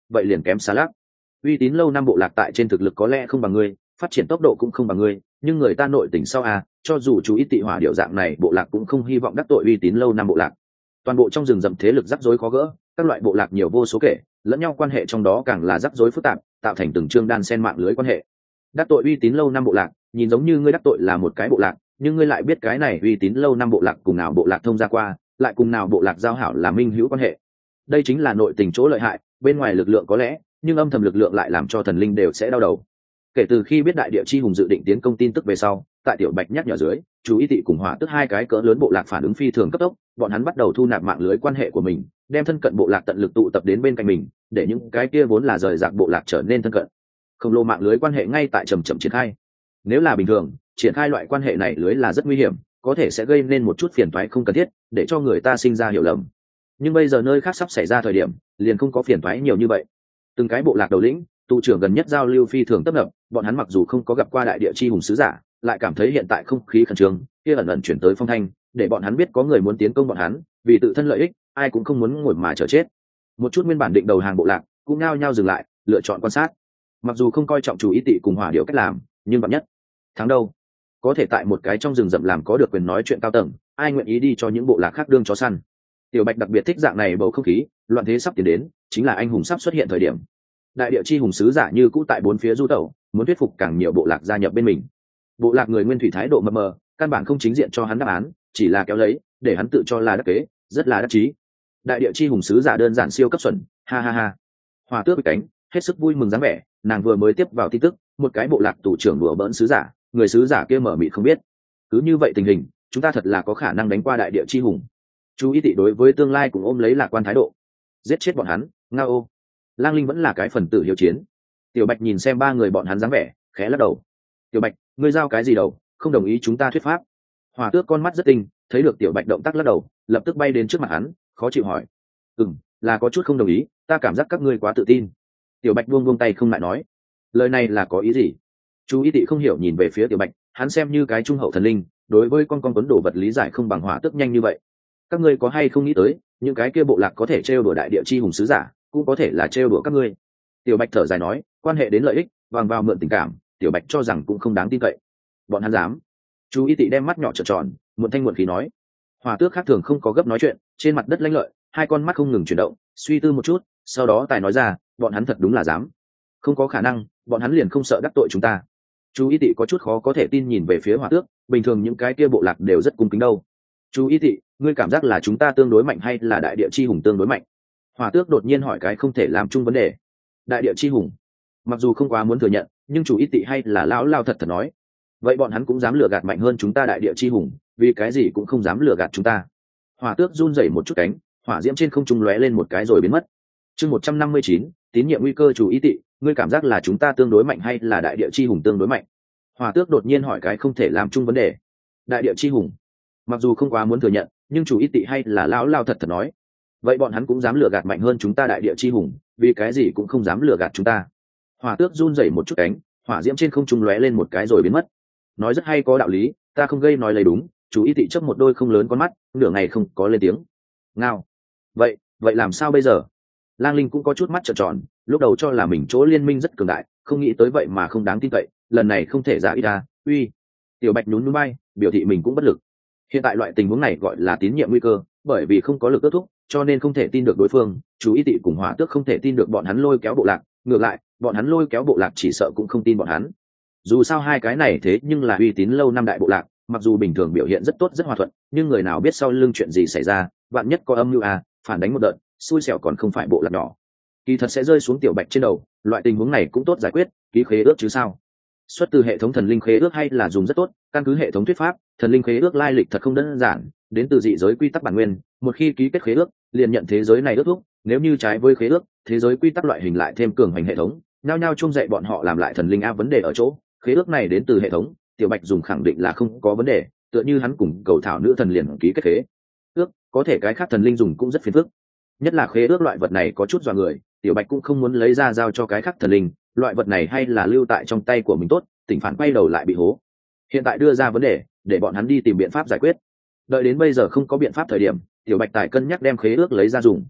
vậy liền kém xa lắc. Uy tín lâu năm bộ lạc tại trên thực lực có lẽ không bằng ngươi, phát triển tốc độ cũng không bằng ngươi, nhưng người ta nội tình sau à, cho dù chú ý tị hỏa điệu dạng này bộ lạc cũng không hy vọng đắc tội uy tín lâu năm bộ lạc. Toàn bộ trong rừng rậm thế lực rắc rối khó gỡ, các loại bộ lạc nhiều vô số kể, lẫn nhau quan hệ trong đó càng là rắc rối phức tạp, tạo thành từng chương đan sen mạng lưới quan hệ. Đắc tội uy tín lâu năm bộ lạc, nhìn giống như ngươi đắc tội là một cái bộ lạc, nhưng ngươi lại biết cái này uy tín lâu năm bộ lạc cùng nào bộ lạc thông gia qua, lại cùng nào bộ lạc giao hảo là minh hữu quan hệ. Đây chính là nội tình chỗ lợi hại, bên ngoài lực lượng có lẽ, nhưng âm thầm lực lượng lại làm cho thần linh đều sẽ đau đầu. Kể từ khi biết đại địa chi hùng dự định tiến công tin tức về sau, tại tiểu bạch nhắc nhở dưới, chú ý tị cùng hỏa tức hai cái cỡ lớn bộ lạc phản ứng phi thường cấp tốc, bọn hắn bắt đầu thu nạp mạng lưới quan hệ của mình, đem thân cận bộ lạc tận lực tụ tập đến bên cạnh mình, để những cái kia vốn là rời rạc bộ lạc trở nên thân cận. Khổng lồ mạng lưới quan hệ ngay tại chậm chậm triển khai. Nếu là bình thường, triển khai loại quan hệ này lưới là rất nguy hiểm, có thể sẽ gây nên một chút phiền toái không cần thiết, để cho người ta sinh ra hiểu lầm. Nhưng bây giờ nơi khác sắp xảy ra thời điểm, liền không có phiền toái nhiều như vậy. Từng cái bộ lạc đầu lĩnh, tụ trưởng gần nhất giao lưu phi thường tấp nập, bọn hắn mặc dù không có gặp qua đại địa chi hùng sứ giả, lại cảm thấy hiện tại không khí khẩn trương kia ẩn ẩn chuyển tới phong thanh, để bọn hắn biết có người muốn tiến công bọn hắn, vì tự thân lợi ích, ai cũng không muốn ngồi mà chờ chết. Một chút nguyên bản định đầu hàng bộ lạc cũng nao nhao dừng lại, lựa chọn quan sát. Mặc dù không coi trọng chủ ý tị cùng hỏa điệu cách làm, nhưng bạn nhất thắng đâu, có thể tại một cái trong rừng rậm làm có được quyền nói chuyện cao tầng, ai nguyện ý đi cho những bộ lạc khác đương chó săn. Tiểu bạch đặc biệt thích dạng này bầu không khí, loạn thế sắp tiến đến, chính là anh hùng sắp xuất hiện thời điểm. Đại địa chi hùng sứ giả như cũ tại bốn phía du tẩu, muốn thuyết phục càng nhiều bộ lạc gia nhập bên mình. Bộ lạc người nguyên thủy thái độ mập mờ, căn bản không chính diện cho hắn đáp án, chỉ là kéo lấy để hắn tự cho là đắc kế, rất là đắc chí. Đại địa chi hùng sứ giả đơn giản siêu cấp xuẩn, ha ha ha. Hòa tước cánh hết sức vui mừng dáng vẻ, nàng vừa mới tiếp vào tin tức, một cái bộ lạc tù trưởng đùa bỡn sứ giả, người sứ giả kia mở mịt không biết. Cứ như vậy tình hình, chúng ta thật là có khả năng đánh qua đại địa chi hùng. Chú ý tị đối với tương lai cũng ôm lấy lạc quan thái độ. Giết chết bọn hắn, ngao. Lang Linh vẫn là cái phần tử hiếu chiến. Tiểu Bạch nhìn xem ba người bọn hắn dáng vẻ, khẽ lắc đầu. Tiểu Bạch, ngươi giao cái gì đầu, không đồng ý chúng ta thuyết pháp. Hỏa Tước con mắt rất tinh, thấy được Tiểu Bạch động tác lắc đầu, lập tức bay đến trước mặt hắn, khó chịu hỏi. Ừm, là có chút không đồng ý, ta cảm giác các ngươi quá tự tin. Tiểu Bạch buông buông tay không lại nói. Lời này là có ý gì? Chú ý tị không hiểu nhìn về phía Tiểu Bạch, hắn xem như cái trung hậu thần linh, đối với con con tuấn đồ vật lý giải không bằng Hỏa Tước nhanh như vậy. Các ngươi có hay không nghĩ tới, những cái kia bộ lạc có thể trêu đùa đại địa chi hùng sứ giả, cũng có thể là trêu đùa các ngươi. Tiểu Bạch thở dài nói, quan hệ đến lợi ích, vàng vào mượn tình cảm, Tiểu Bạch cho rằng cũng không đáng tin cậy. Bọn hắn dám? Chú ý tị đem mắt nhỏ trợn tròn, muộn thanh muộn khí nói. Hỏa Tước khác thường không có gấp nói chuyện, trên mặt đất lanh lợi, hai con mắt không ngừng chuyển động, suy tư một chút, sau đó tài nói ra, bọn hắn thật đúng là dám. Không có khả năng, bọn hắn liền không sợ đắc tội chúng ta. Chú ý tị có chút khó có thể tin nhìn về phía Hỏa Tước, bình thường những cái kia bộ lạc đều rất cung kính đâu. Chú ý tị, ngươi cảm giác là chúng ta tương đối mạnh hay là đại địa chi hùng tương đối mạnh? Hỏa Tước đột nhiên hỏi cái không thể làm chung vấn đề. Đại địa chi hùng. Mặc dù không quá muốn thừa nhận, nhưng chủ ý tị hay là lão lao thật thật nói. Vậy bọn hắn cũng dám lừa gạt mạnh hơn chúng ta đại địa chi hùng, vì cái gì cũng không dám lừa gạt chúng ta. Hỏa Tước run rẩy một chút cánh, hỏa diễm trên không trung lóe lên một cái rồi biến mất. Chương một trăm năm mươi chín, tín nhiệm nguy cơ chủ ý tị, ngươi cảm giác là chúng ta tương đối mạnh hay là đại địa chi hùng tương đối mạnh? Hỏa Tước đột nhiên hỏi cái không thể làm chung vấn đề. Đại địa chi hùng. Mặc dù không quá muốn thừa nhận, nhưng chủ ý tị hay là lão lao thật thật nói. Vậy bọn hắn cũng dám lừa gạt mạnh hơn chúng ta đại địa chi hùng, vì cái gì cũng không dám lừa gạt chúng ta. Hỏa Tước run rẩy một chút cánh, hỏa diễm trên không trung lóe lên một cái rồi biến mất. Nói rất hay có đạo lý, ta không gây nói lấy đúng. Chú ý tị chớp một đôi không lớn con mắt, nửa ngày không có lên tiếng. Ngao. Vậy, vậy làm sao bây giờ? Lang Linh cũng có chút mắt trợn tròn, lúc đầu cho là mình chỗ liên minh rất cường đại, không nghĩ tới vậy mà không đáng tin cậy, lần này không thể giả ít ra. Uy. Tiểu Bạch nhún nhún bay, biểu thị mình cũng bất lực. Hiện tại loại tình huống này gọi là tín nhiệm nguy cơ, bởi vì không có lực ước thúc, cho nên không thể tin được đối phương. Chú ý tị cùng Hỏa Tước không thể tin được bọn hắn lôi kéo bộ lạc, ngược lại, bọn hắn lôi kéo bộ lạc chỉ sợ cũng không tin bọn hắn. Dù sao hai cái này thế nhưng là uy tín lâu năm đại bộ lạc, mặc dù bình thường biểu hiện rất tốt rất hòa thuận, nhưng người nào biết sau lưng chuyện gì xảy ra, vạn nhất có âm mưu à, phản đánh một đợt, xui xẻo còn không phải bộ lạc nhỏ. Kỳ thật sẽ rơi xuống Tiểu Bạch trên đầu, loại tình huống này cũng tốt giải quyết, ký khế ước chứ sao? Xuất từ hệ thống thần linh khế ước hay là dùng rất tốt, căn cứ hệ thống thuyết pháp, thần linh khế ước lai lịch thật không đơn giản, đến từ dị giới quy tắc bản nguyên, một khi ký kết khế ước, liền nhận thế giới này ước thúc, nếu như trái với khế ước, thế giới quy tắc loại hình lại thêm cường hành hệ thống, nhao nhao chung dạy bọn họ làm lại thần linh a vấn đề ở chỗ, khế ước này đến từ hệ thống, Tiểu Bạch dùng khẳng định là không có vấn đề, tựa như hắn cùng cầu thảo nữ thần liền ký kết khế ước, có thể cái khác thần linh dùng cũng rất phiền phức. Nhất là khế ước loại vật này có chút dọa người, Tiểu Bạch cũng không muốn lấy ra giao cho cái khác thần linh, loại vật này hay là lưu tại trong tay của mình tốt, tỉnh phản quay đầu lại bị hố. Hiện tại đưa ra vấn đề, để bọn hắn đi tìm biện pháp giải quyết. Đợi đến bây giờ không có biện pháp thời điểm, Tiểu Bạch tài cân nhắc đem khế ước lấy ra dùng.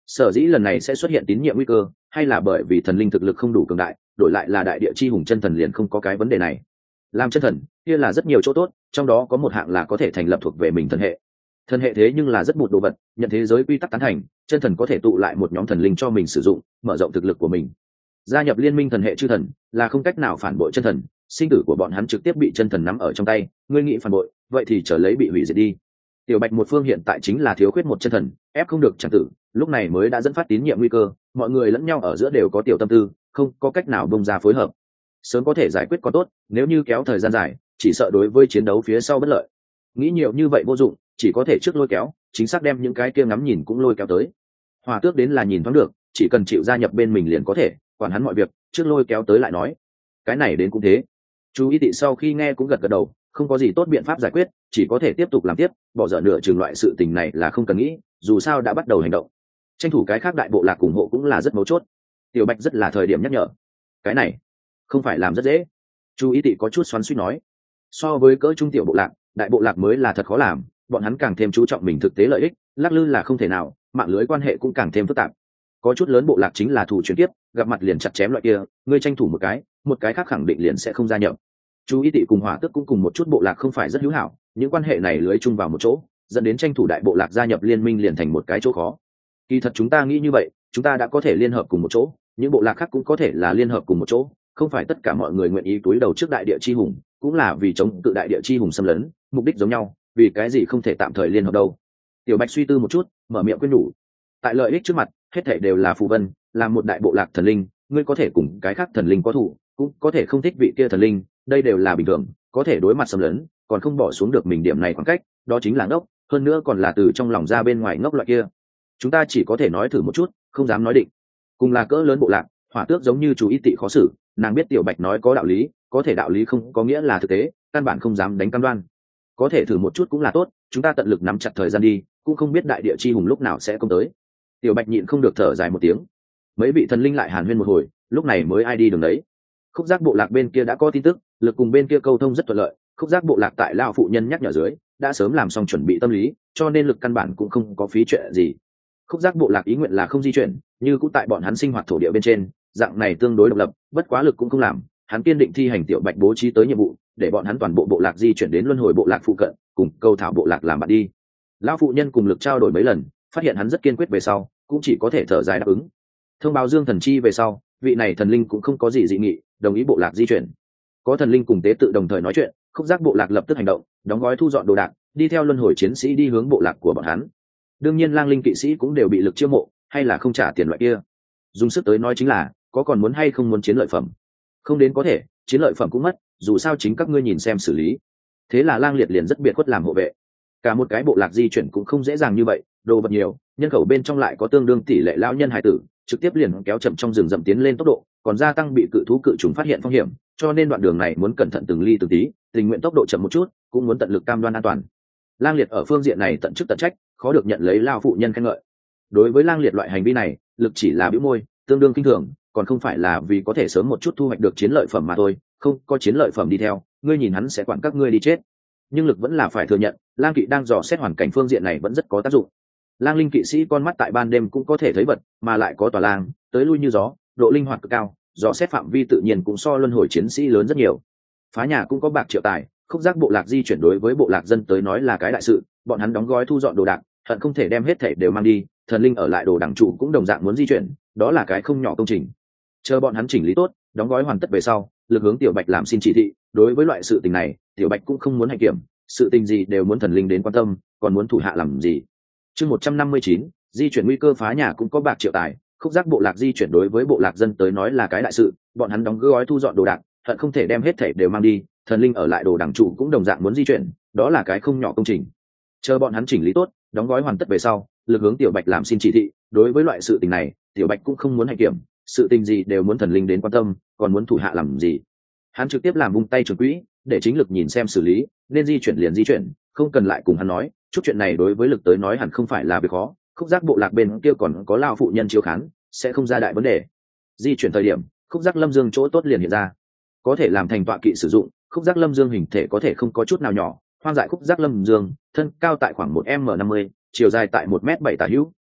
Sở dĩ lần này sẽ xuất hiện tín nhiệm nguy cơ, hay là bởi vì thần linh thực lực không đủ cường đại, đổi lại là đại địa chi hùng chân thần liền không có cái vấn đề này. Làm chân thần kia là rất nhiều chỗ tốt, trong đó có một hạng là có thể thành lập thuộc về mình thần hệ. Thần hệ thế nhưng là rất bụt đồ vật, nhận thế giới quy tắc tán thành, chân thần có thể tụ lại một nhóm thần linh cho mình sử dụng, mở rộng thực lực của mình. Gia nhập liên minh thần hệ chư thần là không cách nào phản bội chân thần, sinh tử của bọn hắn trực tiếp bị chân thần nắm ở trong tay, ngươi nghĩ phản bội, vậy thì trở lấy bị hủy diệt đi. Tiểu Bạch một phương hiện tại chính là thiếu khuyết một chân thần, ép không được chẳng tử, lúc này mới đã dẫn phát tín nhiệm nguy cơ, mọi người lẫn nhau ở giữa đều có tiểu tâm tư, không có cách nào bông ra phối hợp. Sớm có thể giải quyết có tốt, nếu như kéo thời gian dài, chỉ sợ đối với chiến đấu phía sau bất lợi. Nghĩ nhiều như vậy vô dụng, chỉ có thể trước lôi kéo, chính xác đem những cái kia ngắm nhìn cũng lôi kéo tới. Hỏa Tước đến là nhìn thoáng được, chỉ cần chịu gia nhập bên mình liền có thể, quản hắn mọi việc, trước lôi kéo tới lại nói. Cái này đến cũng thế. Chú ý tị sau khi nghe cũng gật gật đầu, không có gì tốt biện pháp giải quyết, chỉ có thể tiếp tục làm tiếp, bỏ dở nửa chừng loại sự tình này là không cần nghĩ, dù sao đã bắt đầu hành động. Tranh thủ cái khác đại bộ lạc ủng hộ cũng là rất mấu chốt. Tiểu Bạch rất là thời điểm nhắc nhở. Cái này không phải làm rất dễ. Chú ý tị có chút xoắn xuýt nói. So với cỡ trung tiểu bộ lạc, đại bộ lạc mới là thật khó làm, bọn hắn càng thêm chú trọng mình thực tế lợi ích, lắc lư là không thể nào, mạng lưới quan hệ cũng càng thêm phức tạp. Có chút lớn bộ lạc chính là thủ chuyển tiếp, gặp mặt liền chặt chém loại kia, ngươi tranh thủ một cái, một cái khác khẳng định liền sẽ không gia nhập. Chú ý tị cùng Hỏa Tước cũng cùng một chút bộ lạc không phải rất hữu hảo, những quan hệ này lưới chung vào một chỗ, dẫn đến tranh thủ đại bộ lạc gia nhập liên minh liền thành một cái chỗ khó. Kỳ thật chúng ta nghĩ như vậy, chúng ta đã có thể liên hợp cùng một chỗ, những bộ lạc khác cũng có thể là liên hợp cùng một chỗ, không phải tất cả mọi người nguyện ý túi đầu trước đại địa chi hùng, cũng là vì chống cự đại địa chi hùng xâm lấn, mục đích giống nhau, vì cái gì không thể tạm thời liên hợp đâu. Tiểu Bạch suy tư một chút, mở miệng khuyên nhủ. Tại lợi ích trước mặt, hết thảy đều là phù vân, làm một đại bộ lạc thần linh, ngươi có thể cùng cái khác thần linh có thủ, cũng có thể không thích vị kia thần linh, đây đều là bình thường, có thể đối mặt xâm lấn, còn không bỏ xuống được mình điểm này khoảng cách, đó chính là ngốc, hơn nữa còn là từ trong lòng ra bên ngoài ngốc loại kia. Chúng ta chỉ có thể nói thử một chút, không dám nói định. Cùng là cỡ lớn bộ lạc, Hỏa Tước giống như chú ý tị khó xử, nàng biết Tiểu Bạch nói có đạo lý, có thể đạo lý không có nghĩa là thực tế, căn bản không dám đánh cam đoan. Có thể thử một chút cũng là tốt, chúng ta tận lực nắm chặt thời gian đi, cũng không biết đại địa chi hùng lúc nào sẽ công tới. Tiểu Bạch nhịn không được thở dài một tiếng. Mấy vị thần linh lại hàn huyên một hồi, lúc này mới ai đi đường đấy. Khúc Giác bộ lạc bên kia đã có tin tức, lực cùng bên kia câu thông rất thuận lợi, Khúc Giác bộ lạc tại lão phụ nhân nhắc nhở dưới, đã sớm làm xong chuẩn bị tâm lý, cho nên lực căn bản cũng không có phí chuyện gì. Khúc Giác bộ lạc ý nguyện là không di chuyển, như cũng tại bọn hắn sinh hoạt thổ địa bên trên, dạng này tương đối độc lập, bất quá lực cũng không làm, hắn kiên định thi hành Tiểu Bạch bố trí tới nhiệm vụ, để bọn hắn toàn bộ bộ lạc di chuyển đến luân hồi bộ lạc phụ cận, cùng câu thảo bộ lạc làm bạn đi. Lão phụ nhân cùng lực trao đổi mấy lần, phát hiện hắn rất kiên quyết về sau, cũng chỉ có thể thở dài đáp ứng. Thông báo Dương Thần Chi về sau, vị này thần linh cũng không có gì dị nghị, đồng ý bộ lạc di chuyển. Có thần linh cùng tế tự đồng thời nói chuyện, Khúc Giác bộ lạc lập tức hành động, đóng gói thu dọn đồ đạc, đi theo luân hồi chiến sĩ đi hướng bộ lạc của bọn hắn. Đương nhiên lang linh kỵ sĩ cũng đều bị lực chiêu mộ, hay là không trả tiền loại kia. Dùng sức tới nói chính là, có còn muốn hay không muốn chiến lợi phẩm. Không đến có thể, chiến lợi phẩm cũng mất, dù sao chính các ngươi nhìn xem xử lý. Thế là Lang Liệt liền rất biệt khuất làm hộ vệ. Cả một cái bộ lạc di chuyển cũng không dễ dàng như vậy, đồ vật nhiều, nhân khẩu bên trong lại có tương đương tỷ lệ lão nhân hài tử, trực tiếp liền kéo chậm trong rừng rậm tiến lên tốc độ, còn gia tăng bị cự thú cự trùng phát hiện phong hiểm, cho nên đoạn đường này muốn cẩn thận từng ly từng tí, tình nguyện tốc độ chậm một chút, cũng muốn tận lực cam đoan an toàn. Lang Liệt ở phương diện này tận chức tận trách, khó được nhận lấy lao phụ nhân khen ngợi. Đối với Lang Liệt loại hành vi này, lực chỉ là bĩu môi, tương đương kinh thường, còn không phải là vì có thể sớm một chút thu hoạch được chiến lợi phẩm mà thôi, không có chiến lợi phẩm đi theo, ngươi nhìn hắn sẽ quản các ngươi đi chết. Nhưng lực vẫn là phải thừa nhận, Lang Kỵ đang dò xét hoàn cảnh phương diện này vẫn rất có tác dụng. Lang linh kỵ sĩ con mắt tại ban đêm cũng có thể thấy vật, mà lại có tòa lang, tới lui như gió, độ linh hoạt cực cao, dò xét phạm vi tự nhiên cũng so luân hồi chiến sĩ lớn rất nhiều. Phá nhà cũng có bạc triệu tài, Khúc Giác bộ lạc di chuyển đối với bộ lạc dân tới nói là cái đại sự, bọn hắn đóng gói thu dọn đồ đạc, hận không thể đem hết thảy đều mang đi, thần linh ở lại đồ đẳng chủ cũng đồng dạng muốn di chuyển, đó là cái không nhỏ công trình. Chờ bọn hắn chỉnh lý tốt, đóng gói hoàn tất về sau, lực hướng Tiểu Bạch làm xin chỉ thị, đối với loại sự tình này, Tiểu Bạch cũng không muốn hành kiểm, sự tình gì đều muốn thần linh đến quan tâm, còn muốn thủ hạ làm gì. Chương một trăm năm mươi chín, di chuyển nguy cơ phá nhà cũng có bạc triệu tài, Khúc Giác bộ lạc di chuyển đối với bộ lạc dân tới nói là cái đại sự, bọn hắn đóng gói thu dọn đồ đạc, hận không thể đem hết thảy đều mang đi, thần linh ở lại đồ đẳng chủ cũng đồng dạng muốn di chuyển, đó là cái không nhỏ công trình. Chờ bọn hắn chỉnh lý tốt, đóng gói hoàn tất về sau, lực hướng Tiểu Bạch làm xin chỉ thị, đối với loại sự tình này, Tiểu Bạch cũng không muốn hành kiểm, sự tình gì đều muốn thần linh đến quan tâm, còn muốn thủ hạ làm gì. Hắn trực tiếp làm vung tay trường quỹ, để chính lực nhìn xem xử lý, nên di chuyển liền di chuyển, không cần lại cùng hắn nói, chút chuyện này đối với lực tới nói hẳn không phải là việc khó. Khúc Giác bộ lạc bên kia còn có lao phụ nhân chiếu khán, sẽ không ra đại vấn đề. Di chuyển thời điểm, Khúc Giác Lâm Dương chỗ tốt liền hiện ra, có thể làm thành tọa kỵ sử dụng. Khúc Giác Lâm Dương hình thể có thể không có chút nào nhỏ, hoang dại Khúc Giác Lâm Dương thân cao tại khoảng một m năm mươi, chiều dài tại một m bảy tả hữu,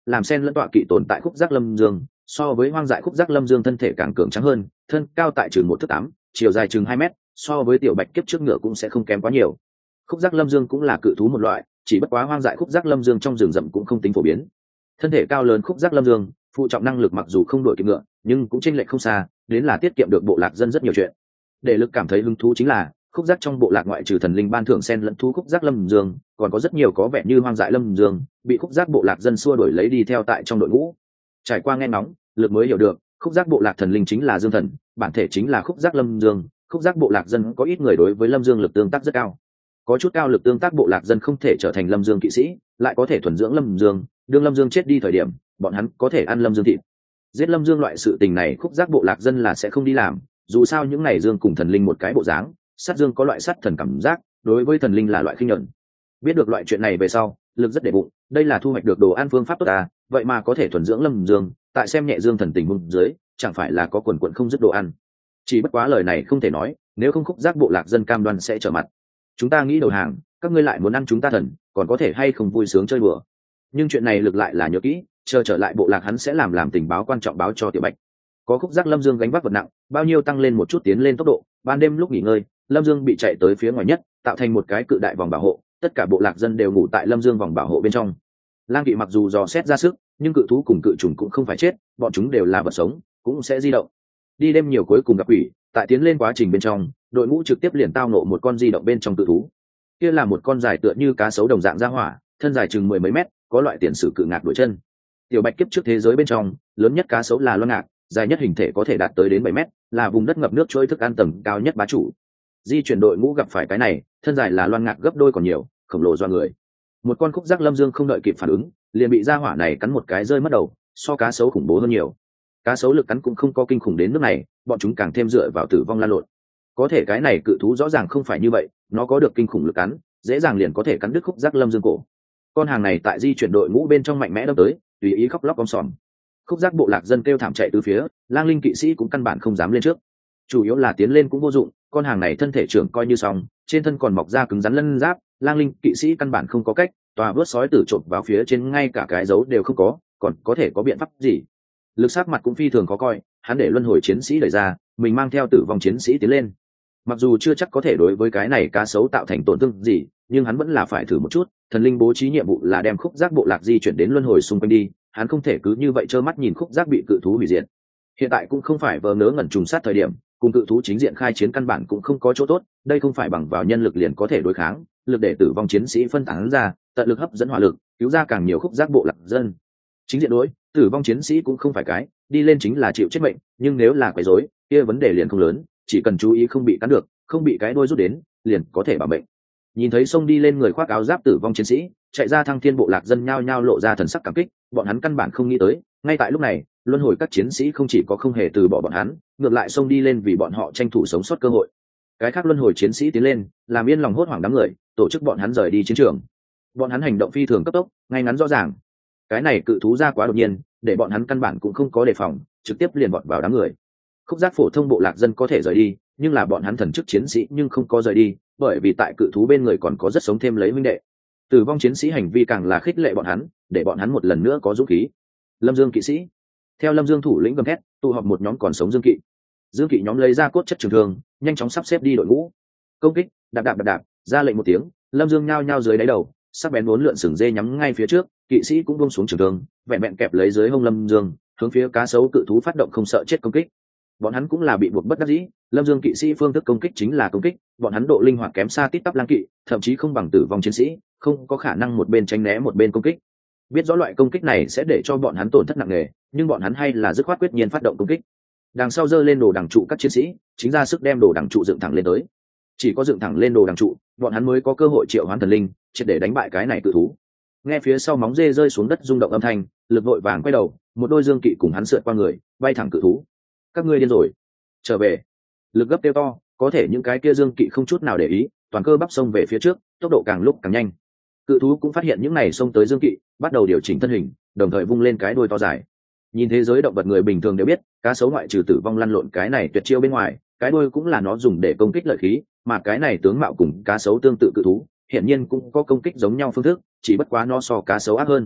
làm sen lẫn tọa kỵ tồn tại khúc giác lâm dương, so với hoang dại khúc giác lâm dương thân thể càng cường trắng hơn, thân cao tại chừng một thước tám, chiều dài chừng hai mét, so với tiểu bạch kiếp trước ngựa cũng sẽ không kém quá nhiều. Khúc giác lâm dương cũng là cự thú một loại, chỉ bất quá hoang dại khúc giác lâm dương trong rừng rậm cũng không tính phổ biến. Thân thể cao lớn khúc giác lâm dương, phụ trọng năng lực mặc dù không đổi kịp ngựa, nhưng cũng chênh lệch không xa, đến là tiết kiệm được bộ lạc dân rất nhiều chuyện. Để lực cảm thấy hứng thú chính là khúc giác trong bộ lạc ngoại trừ thần linh ban thưởng sen lẫn thú khúc giác lâm dương, còn có rất nhiều có vẻ như hoang dại lâm dương bị khúc giác bộ lạc dân xua đuổi lấy đi theo tại trong đội ngũ. Trải qua nghe ngóng, lực mới hiểu được khúc giác bộ lạc thần linh chính là dương thần, bản thể chính là khúc giác lâm dương. Khúc giác bộ lạc dân có ít người đối với lâm dương lực tương tác rất cao, có chút cao lực tương tác bộ lạc dân không thể trở thành lâm dương kỵ sĩ, lại có thể thuần dưỡng lâm dương, đương lâm dương chết đi thời điểm bọn hắn có thể ăn lâm dương thịt. Giết lâm dương loại sự tình này khúc giác bộ lạc dân là sẽ không đi làm, dù sao những này dương cùng thần linh một cái bộ dáng, sát dương có loại sát thần cảm giác, đối với thần linh là loại khinh nhẫn. Biết được loại chuyện này về sau, lực rất để bụng, đây là thu hoạch được đồ ăn phương pháp tốt à, vậy mà có thể thuần dưỡng lâm dương, tại xem nhẹ dương thần tình huống dưới, chẳng phải là có quần quần không dứt đồ ăn. Chỉ bất quá lời này không thể nói, nếu không khúc giác bộ lạc dân cam đoan sẽ trở mặt. Chúng ta nghĩ đầu hàng, các ngươi lại muốn ăn chúng ta thần, còn có thể hay không vui sướng chơi bừa. Nhưng chuyện này lực lại là nhớ kỹ, chờ trở lại bộ lạc hắn sẽ làm làm tình báo quan trọng báo cho tiểu bạch. Có khúc giác lâm dương gánh vác vật nặng, bao nhiêu tăng lên một chút tiến lên tốc độ, ban đêm lúc nghỉ ngơi, lâm dương bị chạy tới phía ngoài nhất, tạo thành một cái cự đại vòng bảo hộ, tất cả bộ lạc dân đều ngủ tại lâm dương vòng bảo hộ bên trong. Lang kỵ mặc dù dò xét ra sức, nhưng cự thú cùng cự trùng cũng không phải chết, bọn chúng đều là vật sống, cũng sẽ di động. Đi đêm nhiều cuối cùng gặp quỷ, tại tiến lên quá trình bên trong, đội ngũ trực tiếp liền tao nộ một con di động bên trong cự thú. Kia là một con dài tựa như cá sấu đồng dạng ra hỏa, thân dài chừng mười mấy mét, có loại tiền sử cự ngạc đuổi chân. Tiểu bạch kiếp trước thế giới bên trong, lớn nhất cá sấu là loan ngạc, dài nhất hình thể có thể đạt tới đến bảy mét, là vùng đất ngập nước trôi thức ăn tầng cao nhất bá chủ. Di chuyển đội ngũ gặp phải cái này, thân dài là loan ngạc gấp đôi còn nhiều, khổng lồ do người. Một con khúc giác lâm dương không đợi kịp phản ứng, liền bị ra hỏa này cắn một cái rơi mất đầu, so cá sấu khủng bố hơn nhiều. Cá sấu lực cắn cũng không có kinh khủng đến nước này, bọn chúng càng thêm dựa vào tử vong lan lộn. Có thể cái này cự thú rõ ràng không phải như vậy, nó có được kinh khủng lực cắn, dễ dàng liền có thể cắn đứt khúc giác lâm dương cổ. Con hàng này tại di chuyển đội ngũ bên trong mạnh mẽ đâm tới, tùy ý khóc lóc om sòm. Khúc giác bộ lạc dân kêu thảm chạy từ phía, lang linh kỵ sĩ cũng căn bản không dám lên trước, chủ yếu là tiến lên cũng vô dụng, con hàng này thân thể trưởng coi như xong, trên thân còn mọc ra cứng rắn lân giáp, lang linh kỵ sĩ căn bản không có cách, tòa vớt sói tử trộm vào phía trên ngay cả cái dấu đều không có, còn có thể có biện pháp gì? Lực sắc mặt cũng phi thường khó coi, hắn để luân hồi chiến sĩ đẩy ra, mình mang theo tử vong chiến sĩ tiến lên. Mặc dù chưa chắc có thể đối với cái này cá sấu tạo thành tổn thương gì, nhưng hắn vẫn là phải thử một chút. Thần linh bố trí nhiệm vụ là đem khúc giác bộ lạc di chuyển đến luân hồi xung quanh đi, hắn không thể cứ như vậy trơ mắt nhìn khúc giác bị cự thú hủy diệt. Hiện tại cũng không phải vờ ngớ ngẩn trùng sát thời điểm, cùng cự thú chính diện khai chiến căn bản cũng không có chỗ tốt, đây không phải bằng vào nhân lực liền có thể đối kháng, lực để tử vong chiến sĩ phân tán ra, tận lực hấp dẫn hỏa lực, cứu ra càng nhiều khúc giác bộ lạc dân. Chính diện đối, tử vong chiến sĩ cũng không phải cái, đi lên chính là chịu chết mệnh, nhưng nếu là quấy rối, kia vấn đề liền không lớn, chỉ cần chú ý không bị cắn được, không bị cái đuôi rút đến, liền có thể bảo mệnh. Nhìn thấy xông đi lên người khoác áo giáp tử vong chiến sĩ, chạy ra thăng thiên bộ lạc dân nhao nhao lộ ra thần sắc cảm kích, bọn hắn căn bản không nghĩ tới, ngay tại lúc này, luân hồi các chiến sĩ không chỉ có không hề từ bỏ bọn hắn, ngược lại xông đi lên vì bọn họ tranh thủ sống sót cơ hội. Cái khác luân hồi chiến sĩ tiến lên, làm yên lòng hốt hoảng đám người, tổ chức bọn hắn rời đi chiến trường. Bọn hắn hành động phi thường cấp tốc, ngay ngắn rõ ràng. Cái này cự thú ra quá đột nhiên, để bọn hắn căn bản cũng không có đề phòng, trực tiếp liền vọt vào đám người. Khúc giác phổ thông bộ lạc dân có thể rời đi, nhưng là bọn hắn thần chức chiến sĩ nhưng không có rời đi, bởi vì tại cự thú bên người còn có rất sống thêm lấy huynh đệ. Tử vong chiến sĩ hành vi càng là khích lệ bọn hắn, để bọn hắn một lần nữa có dũng khí. Lâm Dương kỵ sĩ, theo Lâm Dương thủ lĩnh gầm thét, tụ họp một nhóm còn sống Dương kỵ. Dương kỵ nhóm lấy ra cốt chất trường thương, nhanh chóng sắp xếp đi đội ngũ. Công kích, đạp đạp đạp đạp, ra lệnh một tiếng, Lâm Dương nhao nhao dưới đáy đầu, sắc bén uốn lượn sừng dê nhắm ngay phía trước, kỵ sĩ cũng buông xuống trường thương, vẹn vẹn kẹp lấy dưới hông Lâm Dương, hướng phía cá sấu cự thú phát động không sợ chết công kích. Bọn hắn cũng là bị buộc bất đắc dĩ, Lâm Dương kỵ sĩ phương thức công kích chính là công kích, bọn hắn độ linh hoạt kém xa tít tắp lang kỵ, thậm chí không bằng tử vong chiến sĩ, không có khả năng một bên tránh né một bên công kích. Biết rõ loại công kích này sẽ để cho bọn hắn tổn thất nặng nề, nhưng bọn hắn hay là dứt khoát quyết nhiên phát động công kích. Đằng sau giơ lên đồ đằng trụ các chiến sĩ, chính ra sức đem đồ đằng trụ dựng thẳng lên tới. Chỉ có dựng thẳng lên đồ đằng trụ, bọn hắn mới có cơ hội triệu hoán thần linh, triệt để đánh bại cái này cự thú. Nghe phía sau móng dê rơi xuống đất rung động âm thanh, lực vội vàng quay đầu, một đôi dương kỵ cùng hắn sượt qua người, bay thẳng cự thú. Các ngươi điên rồi, trở về! Lực gấp kêu to, có thể những cái kia dương kỵ không chút nào để ý, toàn cơ bắp xông về phía trước, tốc độ càng lúc càng nhanh. Cự thú cũng phát hiện những này xông tới dương kỵ, bắt đầu điều chỉnh thân hình, đồng thời vung lên cái đuôi to dài. Nhìn thế giới động vật người bình thường đều biết, cá sấu ngoại trừ tử vong lăn lộn cái này tuyệt chiêu bên ngoài, cái đuôi cũng là nó dùng để công kích lợi khí, mà cái này tướng mạo cùng cá sấu tương tự cự thú, hiển nhiên cũng có công kích giống nhau phương thức, chỉ bất quá nó so cá sấu ác hơn.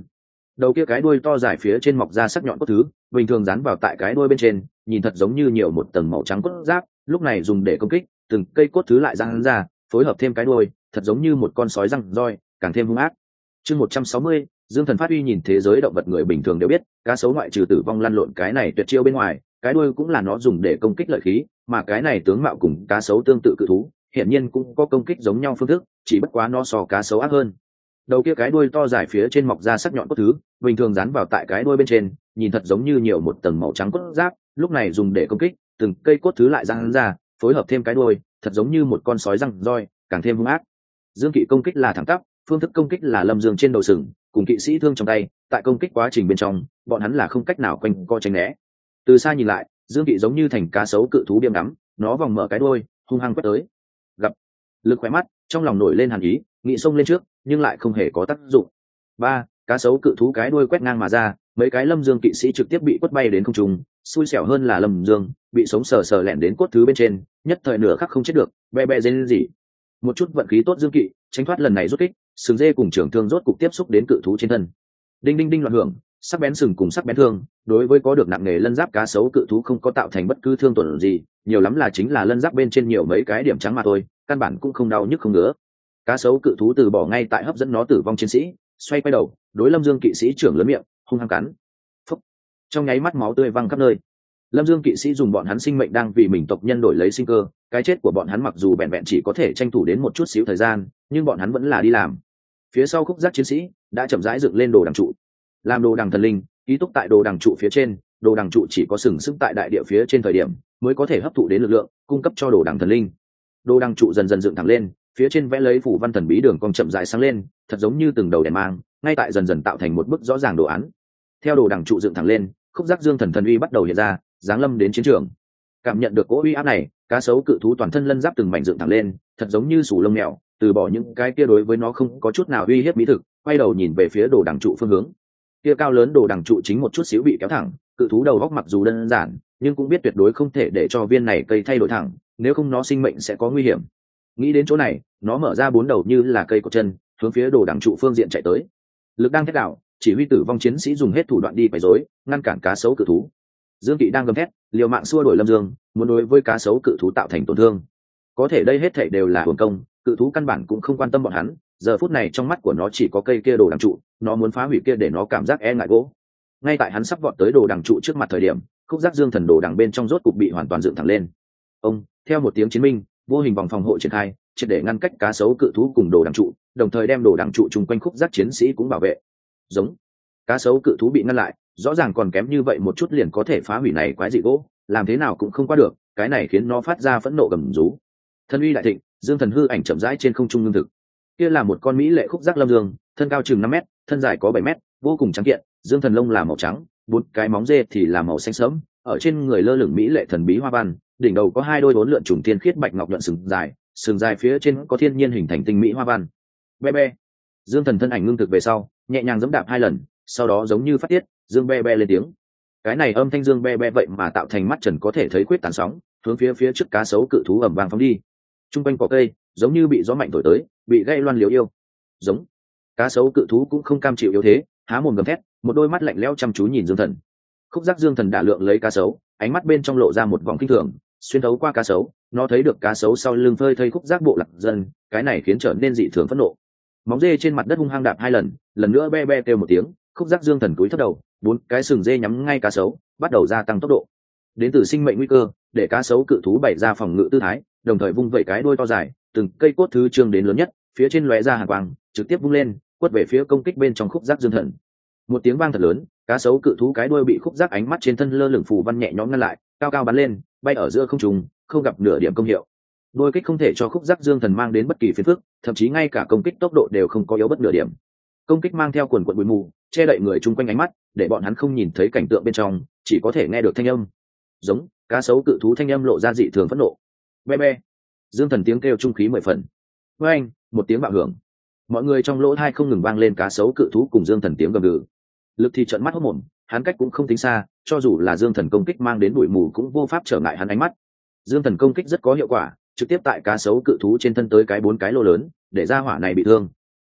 đầu kia cái đuôi to dài phía trên mọc ra sắc nhọn cốt thứ, bình thường dán vào tại cái đuôi bên trên, nhìn thật giống như nhiều một tầng màu trắng cốt giáp, lúc này dùng để công kích, từng cây cốt thứ lại giãn ra, phối hợp thêm cái đuôi, thật giống như một con sói răng roi, càng thêm hung ác. Chương một trăm sáu mươi, Dương Thần phát uy. Nhìn thế giới động vật người bình thường đều biết, cá sấu ngoại trừ tử vong lăn lộn cái này tuyệt chiêu bên ngoài, cái đuôi cũng là nó dùng để công kích lợi khí, mà cái này tướng mạo cùng cá sấu tương tự cự thú, hiển nhiên cũng có công kích giống nhau phương thức, chỉ bất quá nó so cá sấu ác hơn. Đầu kia cái đuôi to dài phía trên mọc ra sắc nhọn cốt thứ, bình thường dán vào tại cái đuôi bên trên, nhìn thật giống như nhiều một tầng màu trắng cốt giáp, lúc này dùng để công kích, từng cây cốt thứ lại giãn ra, phối hợp thêm cái đuôi, thật giống như một con sói răng roi, càng thêm hung ác. Dương Kỵ công kích là thẳng tắp, phương thức công kích là lâm dương trên đầu sừng, cùng kỵ sĩ thương trong tay, tại công kích quá trình bên trong, bọn hắn là không cách nào quanh co tránh né. Từ xa nhìn lại, Dương Kỵ giống như thành cá sấu cự thú biếm đắm, nó vòng mở cái đuôi, hung hăng quét tới. Gặp lực khóe mắt, trong lòng nổi lên hàn ý, nghị xông lên trước, nhưng lại không hề có tác dụng. Ba, cá sấu cự thú cái đuôi quét ngang mà ra, mấy cái lâm dương kỵ sĩ trực tiếp bị quất bay đến không trung, xui xẻo hơn là lâm dương bị sống sờ sờ lẻn đến cốt thứ bên trên, nhất thời nửa khắc không chết được, bè bè rên rỉ. Một chút vận khí tốt Dương Kỵ tránh thoát lần này rút kích, sừng dê cùng trưởng thương rốt cục tiếp xúc đến cự thú trên thân. Đinh đinh đinh loạn hưởng, sắc bén sừng cùng sắc bén thương, đối với có được nặng nghề lân giáp cá sấu cự thú không có tạo thành bất cứ thương tổn gì, nhiều lắm là chính là lân giáp bên trên nhiều mấy cái điểm trắng mà thôi, căn bản cũng không đau nhức không ngứa. Cá sấu cự thú từ bỏ ngay tại hấp dẫn nó tử vong chiến sĩ, xoay quay đầu, đối lâm dương kỵ sĩ trưởng lớn miệng, hung hăng cắn. Phúc. Trong nháy mắt máu tươi văng khắp nơi. Lâm dương kỵ sĩ dùng bọn hắn sinh mệnh đang vì mình tộc nhân đổi lấy sinh cơ, cái chết của bọn hắn mặc dù vẹn vẹn chỉ có thể tranh thủ đến một chút xíu thời gian, nhưng bọn hắn vẫn là đi làm. Phía sau khúc giác chiến sĩ đã chậm rãi dựng lên đồ đằng trụ, làm đồ đằng thần linh, ký túc tại đồ đằng trụ phía trên. Đồ đằng trụ chỉ có sừng sững tại đại địa phía trên thời điểm mới có thể hấp thụ đến lực lượng, cung cấp cho đồ đằng thần linh. Đồ đằng trụ dần dần dựng thẳng lên, phía trên vẽ lấy phủ văn thần bí đường cong chậm rãi sáng lên, thật giống như từng đầu đèn mang, ngay tại dần dần tạo thành một bức rõ ràng đồ án. Theo đồ đằng trụ dựng thẳng lên, khúc giác dương thần thần uy bắt đầu hiện ra, giáng lâm đến chiến trường. Cảm nhận được cỗ uy áp này, cá sấu cự thú toàn thân lân giáp từng mảnh dựng thẳng lên, thật giống như sù lông mèo, từ bỏ những cái kia đối với nó không có chút nào uy hiếp mỹ thực, quay đầu nhìn về phía đồ đằng trụ phương hướng. Kia cao lớn đồ đằng trụ chính một chút xíu bị kéo thẳng, cự thú đầu góc mặc dù đơn giản, nhưng cũng biết tuyệt đối không thể để cho viên này cây thay đổi thẳng, nếu không nó sinh mệnh sẽ có nguy hiểm. Nghĩ đến chỗ này, nó mở ra bốn đầu như là cây cột chân, hướng phía đồ đằng trụ phương diện chạy tới. Lực đang thét đảo, chỉ huy tử vong chiến sĩ dùng hết thủ đoạn đi quấy rối, ngăn cản cá sấu cự thú. Dương Kỵ đang gầm thét, liều mạng xua đuổi Lâm Dương, muốn đối với cá sấu cự thú tạo thành tổn thương. Có thể đây hết thảy đều là hưởng công, cự thú căn bản cũng không quan tâm bọn hắn, giờ phút này trong mắt của nó chỉ có cây kia đồ đằng trụ, nó muốn phá hủy kia để nó cảm giác e ngại gỗ. Ngay tại hắn sắp vọt tới đồ đằng trụ trước mặt thời điểm, khúc giác dương thần đồ đằng bên trong rốt cục bị hoàn toàn dựng thẳng lên. Ông, theo một tiếng chiến minh, vô hình vòng phòng hộ triển khai, triệt để ngăn cách cá sấu cự thú cùng đồ đằng trụ, đồng thời đem đồ đằng trụ chung quanh khúc giác chiến sĩ cũng bảo vệ. Giống, cá sấu cự thú bị ngăn lại, rõ ràng còn kém như vậy một chút liền có thể phá hủy này quái dị gỗ, làm thế nào cũng không qua được, cái này khiến nó phát ra phẫn nộ gầm rú. Thân uy đại thịnh, dương thần hư ảnh chậm rãi trên không trung ngưng thực. Kia là một con mỹ lệ khúc giác lâm dương, thân cao chừng năm mét, thân dài có bảy mét, vô cùng trắng kiện, dương thần lông là màu trắng, bốn cái móng dê thì là màu xanh sẫm, ở trên người lơ lửng mỹ lệ thần bí hoa văn, đỉnh đầu có hai đôi bốn lượn trùng thiên khiết bạch ngọc nhuận sừng dài, sừng dài phía trên có thiên nhiên hình thành tinh mỹ hoa văn. Be be. Dương thần thân ảnh ngưng thực về sau, nhẹ nhàng giẫm đạp hai lần, sau đó giống như phát tiết, dương be be lên tiếng. Cái này âm thanh dương be be vậy mà tạo thành mắt trần có thể thấy quyết tán sóng, hướng phía phía trước cá sấu cự thú ầm vang phóng đi. Trung quanh cỏ cây giống như bị gió mạnh thổi tới, bị gây loan liếu yêu. Giống. Cá sấu cự thú cũng không cam chịu yếu thế, há mồm gầm thét, một đôi mắt lạnh lẽo chăm chú nhìn dương thần. Khúc giác dương thần đả lượng lấy cá sấu, ánh mắt bên trong lộ ra một vòng kinh thường, xuyên thấu qua cá sấu, nó thấy được cá sấu sau lưng phơi thây khúc giác bộ lạc dân, cái này khiến trở nên dị thường phẫn nộ. Móng dê trên mặt đất hung hăng đạp hai lần, lần nữa be be kêu một tiếng, khúc giác dương thần cúi thấp đầu, bốn cái sừng dê nhắm ngay cá sấu, bắt đầu gia tăng tốc độ. Đến từ sinh mệnh nguy cơ, để cá sấu cự thú bày ra phòng ngự tư thái, đồng thời vung vẩy cái đuôi to dài, từng cây cốt thứ trương đến lớn nhất, phía trên lóe ra hàn quang, trực tiếp vung lên, quất về phía công kích bên trong khúc giác dương thần. Một tiếng vang thật lớn, cá sấu cự thú cái đuôi bị khúc giác ánh mắt trên thân lơ lửng phù văn nhẹ nhõm ngăn lại, cao cao bắn lên, bay ở giữa không trung, không gặp nửa điểm công hiệu. Đôi kích không thể cho khúc giác dương thần mang đến bất kỳ phiền phức, thậm chí ngay cả công kích tốc độ đều không có yếu bất nửa điểm. Công kích mang theo quần quần bụi mù, che đậy người chung quanh ánh mắt, để bọn hắn không nhìn thấy cảnh tượng bên trong, chỉ có thể nghe được thanh âm. Giống, cá sấu cự thú thanh âm lộ ra dị thường phẫn nộ. Be be. Dương thần tiếng kêu trung khí mười phần. Với anh, một tiếng bạo hưởng. Mọi người trong lỗ tai không ngừng vang lên cá sấu cự thú cùng dương thần tiếng gầm gừ. Lực thì trợn mắt hốt mồm, hắn cách cũng không tính xa, cho dù là dương thần công kích mang đến bụi mù cũng vô pháp trở ngại hắn ánh mắt. Dương thần công kích rất có hiệu quả, trực tiếp tại cá sấu cự thú trên thân tới cái bốn cái lô lớn, để ra hỏa này bị thương.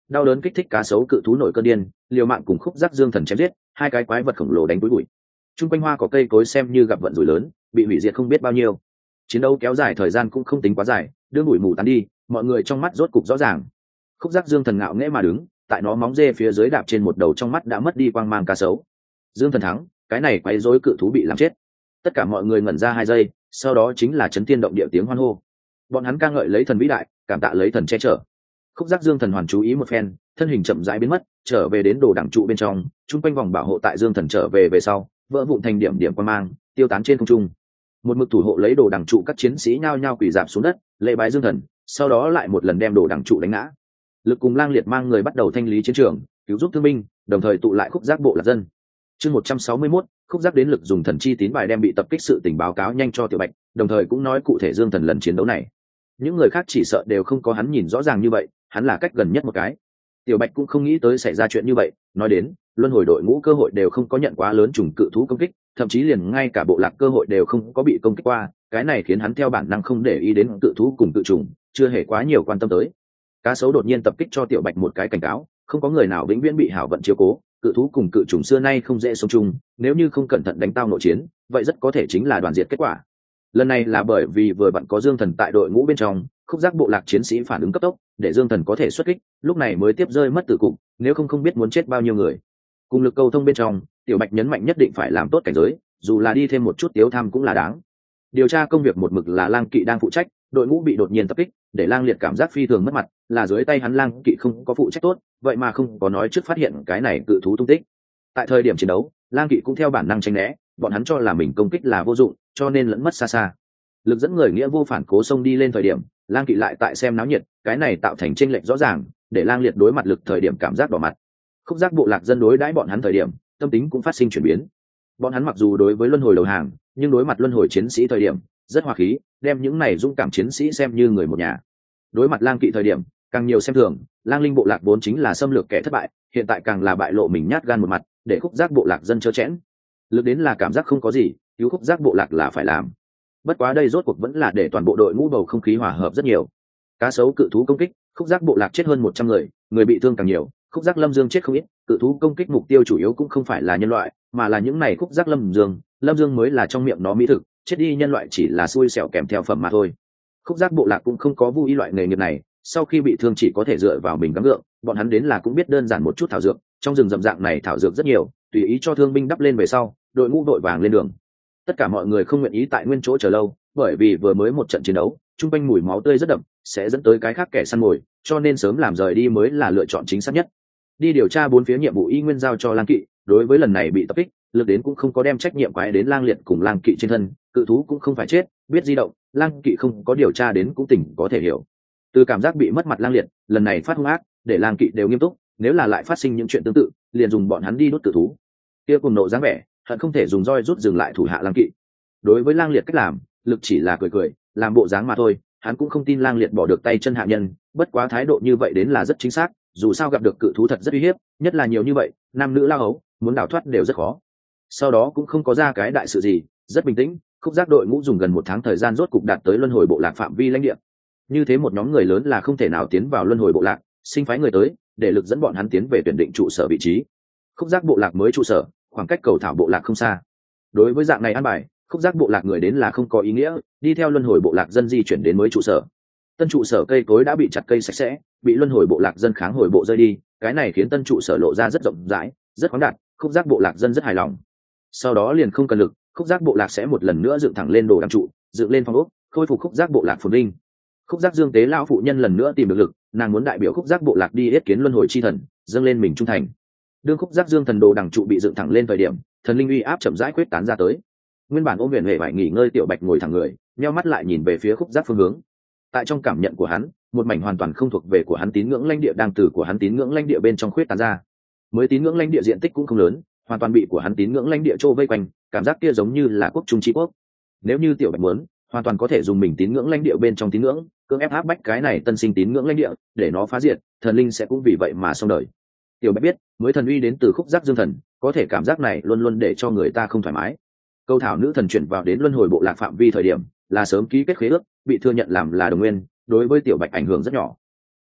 đau đớn kích thích cá sấu cự thú nổi cơn điên, liều mạng cùng Khúc Giác Dương Thần chém giết, hai cái quái vật khổng lồ đánh túi bụi. Trung quanh hoa có cây cối xem như gặp vận rủi lớn, bị hủy diệt không biết bao nhiêu. Chiến đấu kéo dài thời gian cũng không tính quá dài, đưa bụi mù tán đi, mọi người trong mắt rốt cục rõ ràng. Khúc Giác Dương Thần ngạo nghễ mà đứng, tại nó móng dê phía dưới đạp trên một đầu trong mắt đã mất đi quang mang cá sấu. Dương Thần thắng, cái này quấy rối cự thú bị làm chết. Tất cả mọi người ngẩn ra hai giây, sau đó chính là chấn thiên động địa tiếng hoan hô. Bọn hắn ca ngợi lấy thần vĩ đại, cảm tạ lấy thần che chở. Khúc Giác Dương Thần hoàn chú ý một phen, thân hình chậm rãi biến mất, trở về đến đồ đẳng trụ bên trong, trung quanh vòng bảo hộ tại Dương Thần trở về về sau, vỡ vụn thành điểm điểm quang mang, tiêu tán trên không trung. Một mực thủ hộ lấy đồ đẳng trụ các chiến sĩ nhao nhao quỳ rạp xuống đất, lễ bái Dương Thần, sau đó lại một lần đem đồ đẳng trụ đánh ngã. Lực cùng Lang Liệt mang người bắt đầu thanh lý chiến trường, cứu giúp thương binh, đồng thời tụ lại Khúc Giác bộ lạc dân. Chương một trăm sáu mươi mốt, Khúc Giác đến Lực dùng thần chi tín bài đem bị tập kích sự tình báo cáo nhanh cho Tiểu Bạch, đồng thời cũng nói cụ thể Dương Thần lần chiến đấu này. Những người khác chỉ sợ đều không có hắn nhìn rõ ràng như vậy, hắn là cách gần nhất một cái. Tiểu Bạch cũng không nghĩ tới xảy ra chuyện như vậy, nói đến, luân hồi đội ngũ cơ hội đều không có nhận quá lớn trùng cự thú công kích, thậm chí liền ngay cả bộ lạc cơ hội đều không có bị công kích qua, cái này khiến hắn theo bản năng không để ý đến cự thú cùng cự trùng, chưa hề quá nhiều quan tâm tới. Cá sấu đột nhiên tập kích cho Tiểu Bạch một cái cảnh cáo, không có người nào vĩnh viễn bị hảo vận chiếu cố, cự thú cùng cự trùng xưa nay không dễ sống chung, nếu như không cẩn thận đánh tao nội chiến, vậy rất có thể chính là đoàn diệt kết quả. Lần này là bởi vì vừa vặn có Dương Thần tại đội ngũ bên trong, Khúc Giác bộ lạc chiến sĩ phản ứng cấp tốc, để Dương Thần có thể xuất kích, lúc này mới tiếp rơi mất tử cục, nếu không không biết muốn chết bao nhiêu người. Cùng lực câu thông bên trong, Tiểu Bạch nhấn mạnh nhất định phải làm tốt cảnh giới, dù là đi thêm một chút tiếu tham cũng là đáng. Điều tra công việc một mực là Lang Kỵ đang phụ trách, đội ngũ bị đột nhiên tập kích, để Lang Liệt cảm giác phi thường mất mặt, là dưới tay hắn Lang Kỵ không có phụ trách tốt, vậy mà không có nói trước phát hiện cái này cự thú tung tích. Tại thời điểm chiến đấu, Lang Kỵ cũng theo bản năng tránh né, bọn hắn cho là mình công kích là vô dụng, cho nên lẫn mất xa xa. Lực dẫn người nghĩa vô phản cố xông đi lên thời điểm, Lang Kỵ lại tại xem náo nhiệt, cái này tạo thành chênh lệch rõ ràng, để Lang Liệt đối mặt lực thời điểm cảm giác đỏ mặt. Khúc Giác bộ lạc dân đối đãi bọn hắn thời điểm, tâm tính cũng phát sinh chuyển biến. Bọn hắn mặc dù đối với luân hồi đầu hàng, nhưng đối mặt luân hồi chiến sĩ thời điểm, rất hòa khí, đem những này dũng cảm chiến sĩ xem như người một nhà. Đối mặt Lang Kỵ thời điểm, càng nhiều xem thường, Lang Linh bộ lạc vốn chính là xâm lược kẻ thất bại, hiện tại càng là bại lộ mình nhát gan một mặt, để Khúc Giác bộ lạc dân chớ chẽn. Lực đến là cảm giác không có gì, cứu Khúc Giác bộ lạc là phải làm. Bất quá đây rốt cuộc vẫn là để toàn bộ đội ngũ bầu không khí hòa hợp rất nhiều. Cá sấu cự thú công kích, Khúc Giác bộ lạc chết hơn một trăm người, người bị thương càng nhiều, Khúc Giác Lâm Dương chết không ít, cự thú công kích mục tiêu chủ yếu cũng không phải là nhân loại, mà là những này Khúc Giác Lâm Dương, Lâm Dương mới là trong miệng nó mỹ thực, chết đi nhân loại chỉ là xui xẻo kèm theo phẩm mà thôi. Khúc Giác bộ lạc cũng không có vui loại nghề nghiệp này, sau khi bị thương chỉ có thể dựa vào mình gắng gượng, bọn hắn đến là cũng biết đơn giản một chút thảo dược, trong rừng rậm dạng này thảo dược rất nhiều, tùy ý cho thương binh đắp lên về sau, đội ngũ đội vàng lên đường. Tất cả mọi người không nguyện ý tại nguyên chỗ chờ lâu, bởi vì vừa mới một trận chiến đấu, trung quanh mùi máu tươi rất đậm, sẽ dẫn tới cái khác kẻ săn mồi, cho nên sớm làm rời đi mới là lựa chọn chính xác nhất. Đi điều tra bốn phía nhiệm vụ y nguyên giao cho Lang Kỵ, đối với lần này bị tập kích, lực đến cũng không có đem trách nhiệm quái đến Lang Liệt cùng Lang Kỵ trên thân, cự thú cũng không phải chết, biết di động, Lang Kỵ không có điều tra đến cũng tỉnh có thể hiểu. Từ cảm giác bị mất mặt Lang Liệt, lần này phát hung ác, để Lang Kỵ đều nghiêm túc, nếu là lại phát sinh những chuyện tương tự, liền dùng bọn hắn đi đốt cự thú. Kia cùng nộ dáng vẻ, hận không thể dùng roi rút dừng lại thủ hạ Lang Kỵ. Đối với Lang Liệt cách làm, lực chỉ là cười cười, làm bộ dáng mà thôi, hắn cũng không tin Lang Liệt bỏ được tay chân hạ nhân, bất quá thái độ như vậy đến là rất chính xác, dù sao gặp được cự thú thật rất uy hiếp, nhất là nhiều như vậy, nam nữ lao hấu, muốn đào thoát đều rất khó. Sau đó cũng không có ra cái đại sự gì, rất bình tĩnh, Khúc Giác đội ngũ dùng gần một tháng thời gian rốt cục đạt tới luân hồi bộ lạc phạm vi lãnh địa. Như thế một nhóm người lớn là không thể nào tiến vào luân hồi bộ lạc, sinh phái người tới, để lực dẫn bọn hắn tiến về tuyển định trụ sở vị trí. Khúc Giác bộ lạc mới trụ sở, khoảng cách cầu thảo bộ lạc không xa. Đối với dạng này an bài, Khúc Giác bộ lạc người đến là không có ý nghĩa, đi theo luân hồi bộ lạc dân di chuyển đến mới trụ sở. Tân trụ sở cây cối đã bị chặt cây sạch sẽ, bị luân hồi bộ lạc dân kháng hồi bộ rơi đi, cái này khiến tân trụ sở lộ ra rất rộng rãi, rất khoáng đạt, Khúc Giác bộ lạc dân rất hài lòng. Sau đó liền không cần lực, Khúc Giác bộ lạc sẽ một lần nữa dựng thẳng lên đồ đằng trụ, dựng lên phong ốc, khôi phục Khúc Giác bộ lạc phồn vinh. Khúc Giác Dương tế lão phụ nhân lần nữa tìm được lực, nàng muốn đại biểu Khúc Giác bộ lạc đi yết kiến luân hồi chi thần, dâng lên mình trung thành. Đương Khúc Giác Dương thần đồ đằng trụ bị dựng thẳng lên thời điểm, thần linh uy áp chậm rãi quyết tán ra tới. Nguyên bản ôm huyền huệ phải nghỉ ngơi Tiểu Bạch ngồi thẳng người, nheo mắt lại nhìn về phía Khúc Giác phương hướng. Tại trong cảm nhận của hắn, một mảnh hoàn toàn không thuộc về của hắn tín ngưỡng lãnh địa đang từ của hắn tín ngưỡng lãnh địa bên trong khuyết tán ra. Mới tín ngưỡng lãnh địa diện tích cũng không lớn, hoàn toàn bị của hắn tín ngưỡng lãnh địa trô vây quanh, cảm giác kia giống như là quốc trung chi quốc. Nếu như Tiểu Bạch muốn, hoàn toàn có thể dùng mình tín ngưỡng lãnh địa bên trong tín ngưỡng, cưỡng ép áp bách cái này tân sinh tín ngưỡng lãnh địa, để nó phá diệt, thần linh sẽ cũng vì vậy mà xong đời. Tiểu Bạch biết, mới thần uy đến từ Khúc Giác Dương thần, có thể cảm giác này luôn luôn để cho người ta không thoải mái. Câu thảo nữ thần chuyển vào đến luân hồi bộ lạc phạm vi thời điểm, là sớm ký kết khế ước, bị thừa nhận làm là đồng nguyên, đối với Tiểu Bạch ảnh hưởng rất nhỏ.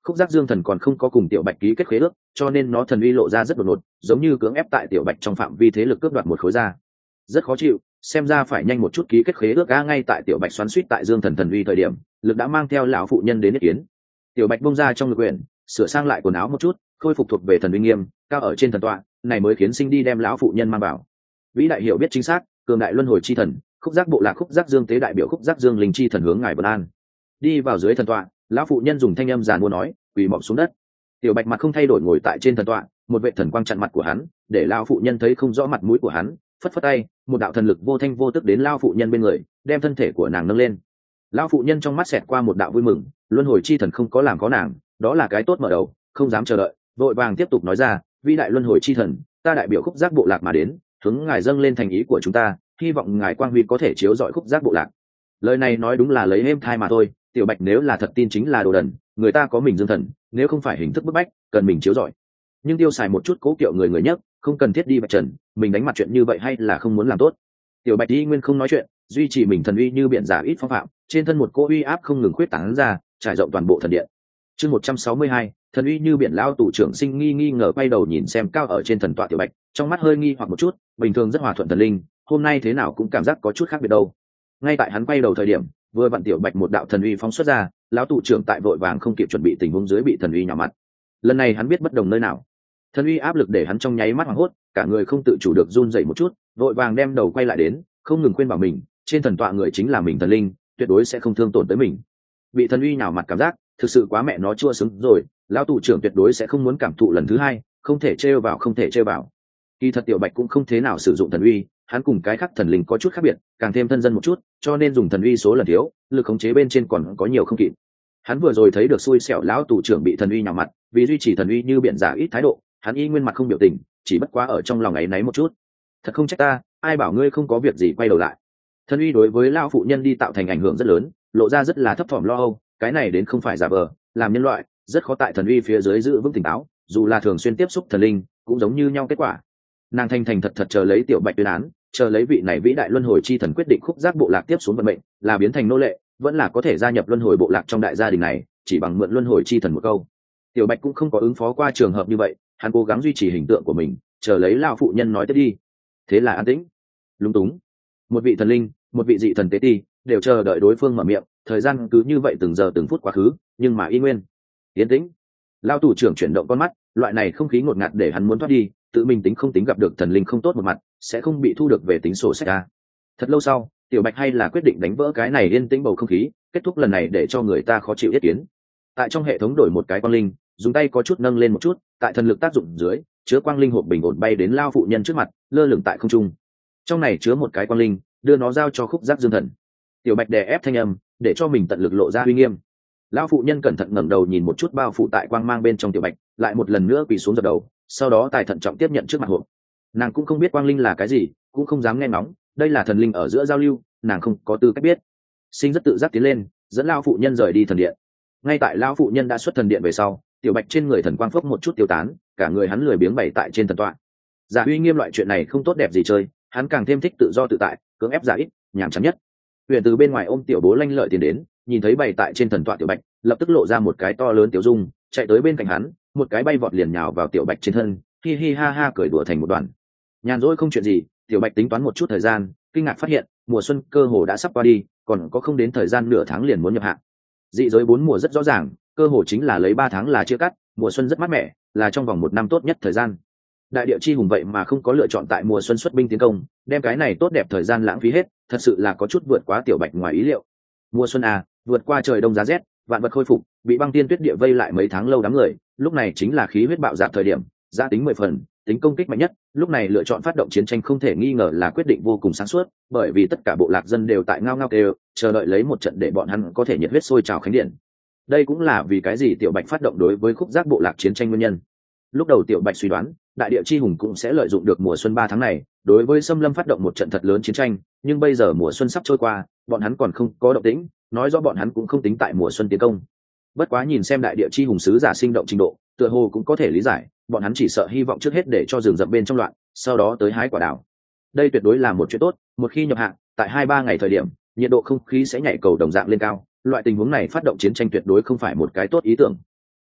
Khúc Giác Dương Thần còn không có cùng Tiểu Bạch ký kết khế ước, cho nên nó thần uy lộ ra rất đột ngột, giống như cưỡng ép tại Tiểu Bạch trong phạm vi thế lực cướp đoạt một khối ra. Rất khó chịu, xem ra phải nhanh một chút ký kết khế ước a. Ngay tại Tiểu Bạch xoắn xuýt tại Dương Thần thần uy thời điểm, lực đã mang theo lão phụ nhân đến ý kiến. Tiểu Bạch bung ra trong ngực quyển, sửa sang lại quần áo một chút, khôi phục thuộc về thần uy nghiêm, cao ở trên thần tọa, này mới khiến sinh đi đem lão phụ nhân mang vào. Vĩ đại hiểu biết chính xác, cường đại luân hồi chi thần, Khúc Giác bộ lạc Khúc Giác Dương tế đại biểu Khúc Giác Dương linh chi thần hướng ngài vân an. Đi vào dưới thần tọa, lão phụ nhân dùng thanh âm giàn mua nói, quỳ mọp xuống đất. Tiểu Bạch mặt không thay đổi ngồi tại trên thần tọa, một vệ thần quang chặn mặt của hắn, để lão phụ nhân thấy không rõ mặt mũi của hắn, phất phất tay, một đạo thần lực vô thanh vô tức đến lão phụ nhân bên người, đem thân thể của nàng nâng lên. Lão phụ nhân trong mắt xẹt qua một đạo vui mừng, luân hồi chi thần không có làm có nàng, đó là cái tốt mở đầu, không dám chờ đợi, vội vàng tiếp tục nói ra, vĩ đại luân hồi chi thần, ta đại biểu Khúc Giác bộ lạc mà đến, hướng ngài dâng lên thành ý của chúng ta, hy vọng ngài quang huy có thể chiếu rọi Khúc Giác bộ lạc. Lời này nói đúng là lấy êm thai mà thôi, Tiểu Bạch nếu là thật tin chính là đồ đần, người ta có mình dương thần, nếu không phải hình thức bức bách, cần mình chiếu rọi. Nhưng tiêu xài một chút cố kiệu người người nhất, không cần thiết đi vạch trần, mình đánh mặt chuyện như vậy hay là không muốn làm tốt. Tiểu Bạch y nguyên không nói chuyện, duy trì mình thần uy như biển giả ít phong phạm, trên thân một cỗ uy áp không ngừng khuyết tán ra, trải rộng toàn bộ thần điện. Chương một trăm sáu mươi hai, thần uy như biển lao tù trưởng sinh nghi nghi ngờ quay đầu nhìn xem cao ở trên thần tọa Tiểu Bạch, trong mắt hơi nghi hoặc một chút, bình thường rất hòa thuận thần linh, hôm nay thế nào cũng cảm giác có chút khác biệt đâu. Ngay tại hắn quay đầu thời điểm, vừa vặn Tiểu Bạch một đạo thần uy phóng xuất ra, lão tù trưởng tại vội vàng không kịp chuẩn bị tình huống dưới bị thần uy nhào mặt. Lần này hắn biết bất đồng nơi nào, thần uy áp lực để hắn trong nháy mắt hoảng hốt, cả người không tự chủ được run rẩy một chút, vội vàng đem đầu quay lại đến, không ngừng khuyên bảo mình, trên thần tọa người chính là mình thần linh, tuyệt đối sẽ không thương tổn tới mình. Bị thần uy nhào mặt cảm giác thực sự quá mẹ nó chua xứng rồi, lão tù trưởng tuyệt đối sẽ không muốn cảm thụ lần thứ hai, không thể trêu vào không thể trêu vào. Kỳ thật Tiểu Bạch cũng không thế nào sử dụng thần uy, hắn cùng cái khác thần linh có chút khác biệt, càng thêm thân dân một chút, cho nên dùng thần uy số lần thiếu, lực khống chế bên trên còn có nhiều không kịp. Hắn vừa rồi thấy được xui xẻo lão tù trưởng bị thần uy nhào mặt, vì duy trì thần uy như biển giả ít thái độ, hắn y nguyên mặt không biểu tình, chỉ bất quá ở trong lòng ấy náy một chút. Thật không trách ta, ai bảo ngươi không có việc gì quay đầu lại. Thần uy đối với lão phụ nhân đi tạo thành ảnh hưởng rất lớn, lộ ra rất là thấp thỏm lo âu, cái này đến không phải giả vờ, làm nhân loại rất khó tại thần uy phía dưới giữ vững tỉnh táo, dù là thường xuyên tiếp xúc thần linh, cũng giống như nhau kết quả. Nàng thành thành thật thật chờ lấy Tiểu Bạch tuyên án, chờ lấy vị này vĩ đại luân hồi chi thần quyết định Khúc Giác bộ lạc tiếp xuống vận mệnh, là biến thành nô lệ, vẫn là có thể gia nhập luân hồi bộ lạc trong đại gia đình này, chỉ bằng mượn luân hồi chi thần một câu. Tiểu Bạch cũng không có ứng phó qua trường hợp như vậy, hắn cố gắng duy trì hình tượng của mình, chờ lấy lão phụ nhân nói tiếp đi. Thế là an tĩnh. Lúng túng. Một vị thần linh, một vị dị thần tế ti, đều chờ đợi đối phương mở miệng, thời gian cứ như vậy từng giờ từng phút quá khứ, nhưng mà y nguyên yên tĩnh. Lão tù trưởng chuyển động con mắt, loại này không khí ngột ngạt để hắn muốn thoát đi, tự mình tính không tính gặp được thần linh không tốt một mặt, sẽ không bị thu được về tính sổ sách ra. Thật lâu sau, Tiểu Bạch hay là quyết định đánh vỡ cái này yên tĩnh bầu không khí, kết thúc lần này để cho người ta khó chịu yết kiến. Tại trong hệ thống đổi một cái quang linh, dùng tay có chút nâng lên một chút, tại thần lực tác dụng dưới, chứa quang linh hộp bình ổn bay đến lao phụ nhân trước mặt, lơ lửng tại không trung. Trong này chứa một cái quang linh, đưa nó giao cho Khúc Giác Dương Thần. Tiểu Bạch đè ép thanh âm, để cho mình tận lực lộ ra uy nghiêm. Lão phụ nhân cẩn thận ngẩng đầu nhìn một chút bao phủ tại quang mang bên trong Tiểu Bạch, lại một lần nữa quỳ xuống dập đầu, sau đó tài thận trọng tiếp nhận trước mặt hộp. Nàng cũng không biết quang linh là cái gì, cũng không dám nghe ngóng, đây là thần linh ở giữa giao lưu, nàng không có tư cách biết. Sinh rất tự giác tiến lên, dẫn lão phụ nhân rời đi thần điện. Ngay tại lão phụ nhân đã xuất thần điện về sau, Tiểu Bạch trên người thần quang phốc một chút tiêu tán, cả người hắn lười biếng bày tại trên thần tọa. Giả uy nghiêm loại chuyện này không tốt đẹp gì chơi, hắn càng thêm thích tự do tự tại, cưỡng ép giả ít, nhảm chán nhất. Huyền từ bên ngoài ôm Tiểu Bố lanh lợi tiến đến, nhìn thấy bày tại trên thần tọa Tiểu Bạch, lập tức lộ ra một cái to lớn tiểu dung, chạy tới bên cạnh hắn, một cái bay vọt liền nhào vào Tiểu Bạch trên thân, hi hi ha ha cười đùa thành một đoàn. Nhàn rỗi không chuyện gì, Tiểu Bạch tính toán một chút thời gian, kinh ngạc phát hiện mùa xuân cơ hồ đã sắp qua đi, còn có không đến thời gian nửa tháng liền muốn nhập hạ. Dị giới bốn mùa rất rõ ràng, cơ hồ chính là lấy ba tháng là chia cắt, mùa xuân rất mát mẻ, là trong vòng một năm tốt nhất thời gian. Đại địa chi hùng vậy mà không có lựa chọn tại mùa xuân xuất binh tiến công, đem cái này tốt đẹp thời gian lãng phí hết, thật sự là có chút vượt quá Tiểu Bạch ngoài ý liệu. Mùa xuân à, vượt qua trời đông giá rét, vạn vật khôi phục, bị băng tiên tuyết địa vây lại mấy tháng lâu đám người, lúc này chính là khí huyết bạo dạn thời điểm, giá tính mười phần, tính công kích mạnh nhất, lúc này lựa chọn phát động chiến tranh không thể nghi ngờ là quyết định vô cùng sáng suốt, bởi vì tất cả bộ lạc dân đều tại ngao ngao kêu, chờ đợi lấy một trận để bọn hắn có thể nhiệt huyết sôi trào khánh điện. Đây cũng là vì cái gì Tiểu Bạch phát động đối với Khúc Giác bộ lạc chiến tranh nguyên nhân. Lúc đầu Tiểu Bạch suy đoán, đại địa chi hùng cũng sẽ lợi dụng được mùa xuân ba tháng này, đối với xâm lâm phát động một trận thật lớn chiến tranh, nhưng bây giờ mùa xuân sắp trôi qua, bọn hắn còn không có động tĩnh, nói rõ bọn hắn cũng không tính tại mùa xuân tiến công. Bất quá nhìn xem đại địa chi hùng sứ giả sinh động trình độ, tựa hồ cũng có thể lý giải, bọn hắn chỉ sợ hy vọng trước hết để cho rừng rậm bên trong loạn, sau đó tới hái quả đào. Đây tuyệt đối là một chuyện tốt, một khi nhập hạng, tại hai ba ngày thời điểm, nhiệt độ không khí sẽ nhảy cầu đồng dạng lên cao, loại tình huống này phát động chiến tranh tuyệt đối không phải một cái tốt ý tưởng.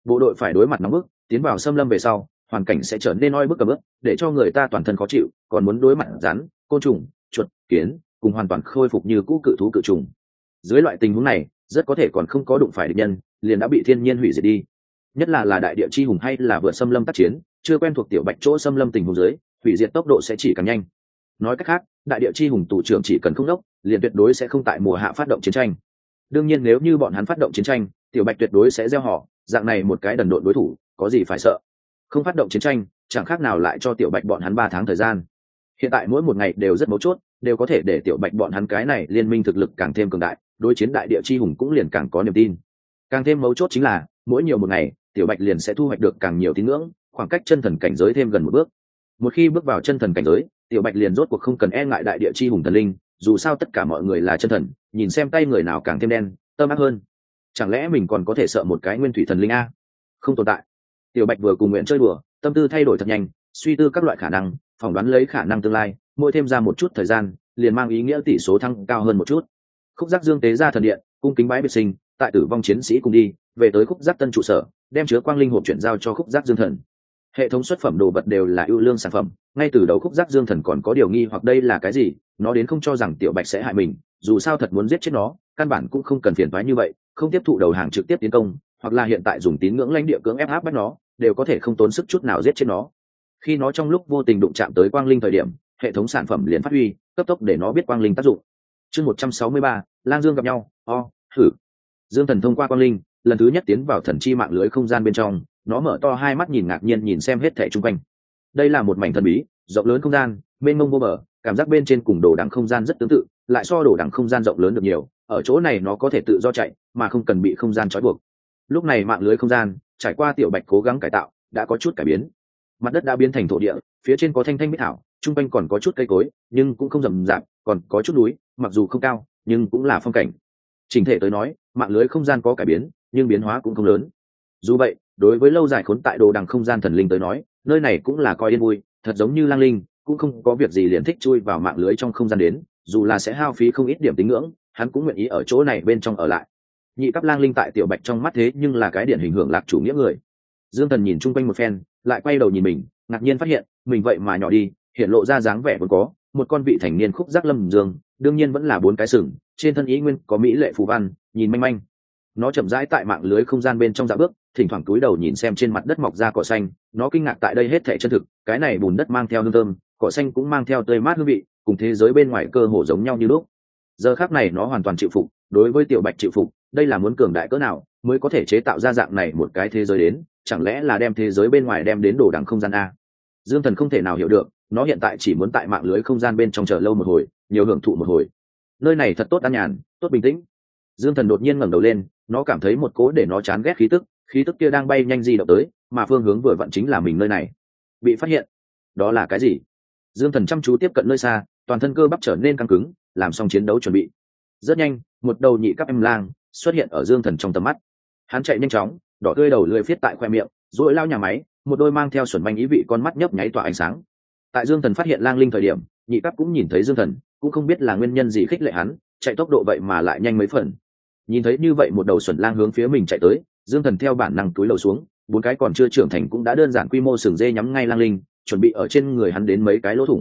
bộ đội phải đối mặt nóng bức, tiến vào xâm lâm về sau hoàn cảnh sẽ trở nên oi bức cầm ướp, để cho người ta toàn thân khó chịu, còn muốn đối mặt rắn, côn trùng, chuột, kiến, cùng hoàn toàn khôi phục như cũ cự thú cự trùng. Dưới loại tình huống này rất có thể còn không có đụng phải địch nhân liền đã bị thiên nhiên hủy diệt đi. Nhất là là đại địa chi hùng hay là vượt xâm lâm tác chiến, chưa quen thuộc tiểu bạch chỗ xâm lâm tình huống dưới, hủy diệt tốc độ sẽ chỉ càng nhanh. Nói cách khác, đại địa chi hùng tù trưởng chỉ cần không đốc liền tuyệt đối sẽ không tại mùa hạ phát động chiến tranh. Đương nhiên nếu như bọn hắn phát động chiến tranh, tiểu bạch tuyệt đối sẽ gieo họ, dạng này một cái đần độn đối thủ có gì phải sợ. Không phát động chiến tranh chẳng khác nào lại cho tiểu bạch bọn hắn ba tháng thời gian. Hiện tại mỗi một ngày đều rất mấu chốt, đều có thể để tiểu bạch bọn hắn cái này liên minh thực lực càng thêm cường đại, đối chiến đại địa chi hùng cũng liền càng có niềm tin. Càng thêm mấu chốt chính là mỗi nhiều một ngày tiểu bạch liền sẽ thu hoạch được càng nhiều tín ngưỡng, khoảng cách chân thần cảnh giới thêm gần một bước. Một khi bước vào chân thần cảnh giới, tiểu bạch liền rốt cuộc không cần e ngại đại địa chi hùng thần linh, dù sao tất cả mọi người là chân thần, nhìn xem tay người nào càng thêm đen tâm ác hơn. Chẳng lẽ mình còn có thể sợ một cái nguyên thủy thần linh a? Không tồn tại. Tiểu bạch vừa cùng nguyện chơi đùa, tâm tư thay đổi thật nhanh, suy tư các loại khả năng, phỏng đoán lấy khả năng tương lai, mỗi thêm ra một chút thời gian liền mang ý nghĩa tỷ số thăng cao hơn một chút. Khúc giác dương tế ra thần điện, cung kính bái biệt sinh, tại tử vong chiến sĩ cùng đi về tới khúc giác tân trụ sở, đem chứa quang linh hộp chuyển giao cho khúc giác dương thần. Hệ thống xuất phẩm đồ vật đều là ưu lương sản phẩm, ngay từ đầu khúc giác dương thần còn có điều nghi hoặc đây là cái gì, nó đến không cho rằng tiểu bạch sẽ hại mình, dù sao thật muốn giết chết nó căn bản cũng không cần phiền toái như vậy, không tiếp thụ đầu hàng trực tiếp tiến công, hoặc là hiện tại dùng tín ngưỡng lãnh địa cưỡng ép áp bắt nó, đều có thể không tốn sức chút nào giết chết nó. Khi nó trong lúc vô tình đụng chạm tới quang linh thời điểm, hệ thống sản phẩm liền phát huy cấp tốc để nó biết quang linh tác dụng. Chương một trăm sáu mươi ba, lang dương gặp nhau, o, thử. Dương thần thông qua quang linh lần thứ nhất tiến vào thần chi mạng lưới không gian bên trong, nó mở to hai mắt nhìn ngạc nhiên nhìn xem hết thảy xung quanh. Đây là một mảnh thần bí rộng lớn không gian, mênh mông vô bờ, cảm giác bên trên cùng đồ đằng không gian rất tương tự, lại so đồ đằng không gian rộng lớn được nhiều, ở chỗ này nó có thể tự do chạy mà không cần bị không gian trói buộc. Lúc này mạng lưới không gian trải qua tiểu bạch cố gắng cải tạo đã có chút cải biến, mặt đất đã biến thành thổ địa, phía trên có thanh thanh bích thảo, trung quanh còn có chút cây cối nhưng cũng không rậm rạp, còn có chút núi, mặc dù không cao nhưng cũng là phong cảnh. Chỉnh thể tới nói mạng lưới không gian có cải biến nhưng biến hóa cũng không lớn. Dù vậy đối với lâu dài khốn tại đồ đằng không gian thần linh tới nói, nơi này cũng là coi yên vui, thật giống như lang linh cũng không có việc gì liền thích chui vào mạng lưới trong không gian đến, dù là sẽ hao phí không ít điểm tín ngưỡng hắn cũng nguyện ý ở chỗ này bên trong ở lại. Nhị cấp lang linh tại tiểu bạch trong mắt thế nhưng là cái điển hình hưởng lạc chủ nghĩa người. Dương thần nhìn chung quanh một phen lại quay đầu nhìn mình, ngạc nhiên phát hiện mình vậy mà nhỏ đi, hiện lộ ra dáng vẻ vốn có một con vị thành niên khúc giác lâm dương, đương nhiên vẫn là bốn cái sừng, trên thân ý nguyên có mỹ lệ phù văn, nhìn manh manh. Nó chậm rãi tại mạng lưới không gian bên trong dạo bước, thỉnh thoảng cúi đầu nhìn xem trên mặt đất mọc ra cỏ xanh, nó kinh ngạc tại đây hết thảy chân thực, cái này bùn đất mang theo hương thơm, cỏ xanh cũng mang theo tươi mát hương vị, cùng thế giới bên ngoài cơ hồ giống nhau như lúc. Giờ khắc này nó hoàn toàn chịu phục, đối với tiểu bạch chịu phục, đây là muốn cường đại cỡ nào mới có thể chế tạo ra dạng này một cái thế giới đến, chẳng lẽ là đem thế giới bên ngoài đem đến đồ đằng không gian a? Dương thần không thể nào hiểu được, nó hiện tại chỉ muốn tại mạng lưới không gian bên trong chờ lâu một hồi, nhiều hưởng thụ một hồi. Nơi này thật tốt an nhàn, tốt bình tĩnh. Dương thần đột nhiên ngẩng đầu lên, nó cảm thấy một cố để nó chán ghét khí tức, khí tức kia đang bay nhanh di động tới, mà phương hướng vừa vặn chính là mình nơi này. Bị phát hiện. Đó là cái gì? Dương thần chăm chú tiếp cận nơi xa, toàn thân cơ bắp trở nên căng cứng, làm xong chiến đấu chuẩn bị. Rất nhanh, một đầu nhị cấp em lang xuất hiện ở Dương thần trong tầm mắt. Hắn chạy nhanh chóng, đỏ tươi đầu lưỡi phiết tại khoe miệng, rồi lao nhà máy, một đôi mang theo xuẩn manh ý vị con mắt nhấp nháy tỏa ánh sáng. Tại Dương thần phát hiện lang linh thời điểm, nhị cấp cũng nhìn thấy Dương thần, cũng không biết là nguyên nhân gì khích lệ hắn, chạy tốc độ vậy mà lại nhanh mấy phần. Nhìn thấy như vậy một đầu xuẩn lang hướng phía mình chạy tới, Dương thần theo bản năng túi lầu xuống, bốn cái còn chưa trưởng thành cũng đã đơn giản quy mô sừng dê nhắm ngay lang linh, chuẩn bị ở trên người hắn đến mấy cái lỗ thủng.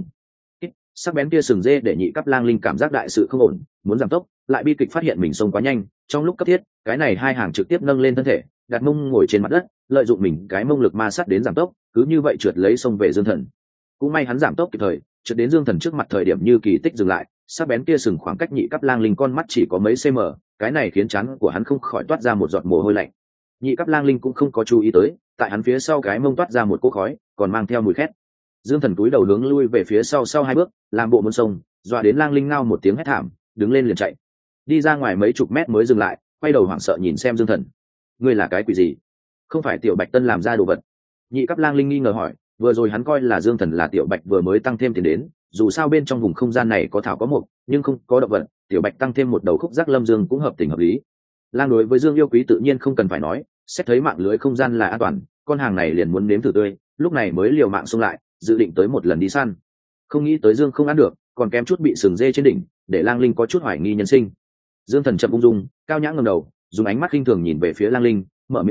Sắc bén kia sừng dê để nhị cấp lang linh cảm giác đại sự không ổn, muốn giảm tốc, lại bi kịch phát hiện mình xông quá nhanh, trong lúc cấp thiết, cái này hai hàng trực tiếp nâng lên thân thể, đặt mông ngồi trên mặt đất, lợi dụng mình cái mông lực ma sát đến giảm tốc, cứ như vậy trượt lấy xông về Dương thần. Cũng may hắn giảm tốc kịp thời, trượt đến Dương thần trước mặt thời điểm như kỳ tích dừng lại, sắc bén kia sừng khoảng cách nhị cấp lang linh con mắt chỉ có mấy cm, cái này khiến trán của hắn không khỏi toát ra một giọt mồ hôi lạnh. Nhị cấp lang linh cũng không có chú ý tới, tại hắn phía sau cái mông toát ra một cỗ khói, còn mang theo mùi khét. Dương thần túi đầu hướng lui về phía sau sau hai bước, làm bộ muốn sông, dọa đến lang linh ngao một tiếng hét thảm, đứng lên liền chạy. Đi ra ngoài mấy chục mét mới dừng lại, quay đầu hoảng sợ nhìn xem Dương thần. Ngươi là cái quỷ gì? Không phải tiểu bạch tân làm ra đồ vật? Nhị cấp lang linh nghi ngờ hỏi, vừa rồi hắn coi là Dương thần là tiểu bạch vừa mới tăng thêm tiền đến, dù sao bên trong vùng không gian này có thảo có mộc, nhưng không có động vật, tiểu bạch tăng thêm một đầu khúc giác lâm dương cũng hợp tình hợp lý. Lang đối với Dương yêu quý tự nhiên không cần phải nói, xét thấy mạng lưới không gian là an toàn, con hàng này liền muốn nếm thử tươi, lúc này mới liều mạng xông lại, dự định tới một lần đi săn. Không nghĩ tới Dương không ăn được, còn kém chút bị sừng dê trên đỉnh, để lang linh có chút hoài nghi nhân sinh. Dương thần chậm ung dung, cao nhã ngẩng đầu, dùng ánh mắt khinh thường nhìn về phía lang linh, mở miệng nói,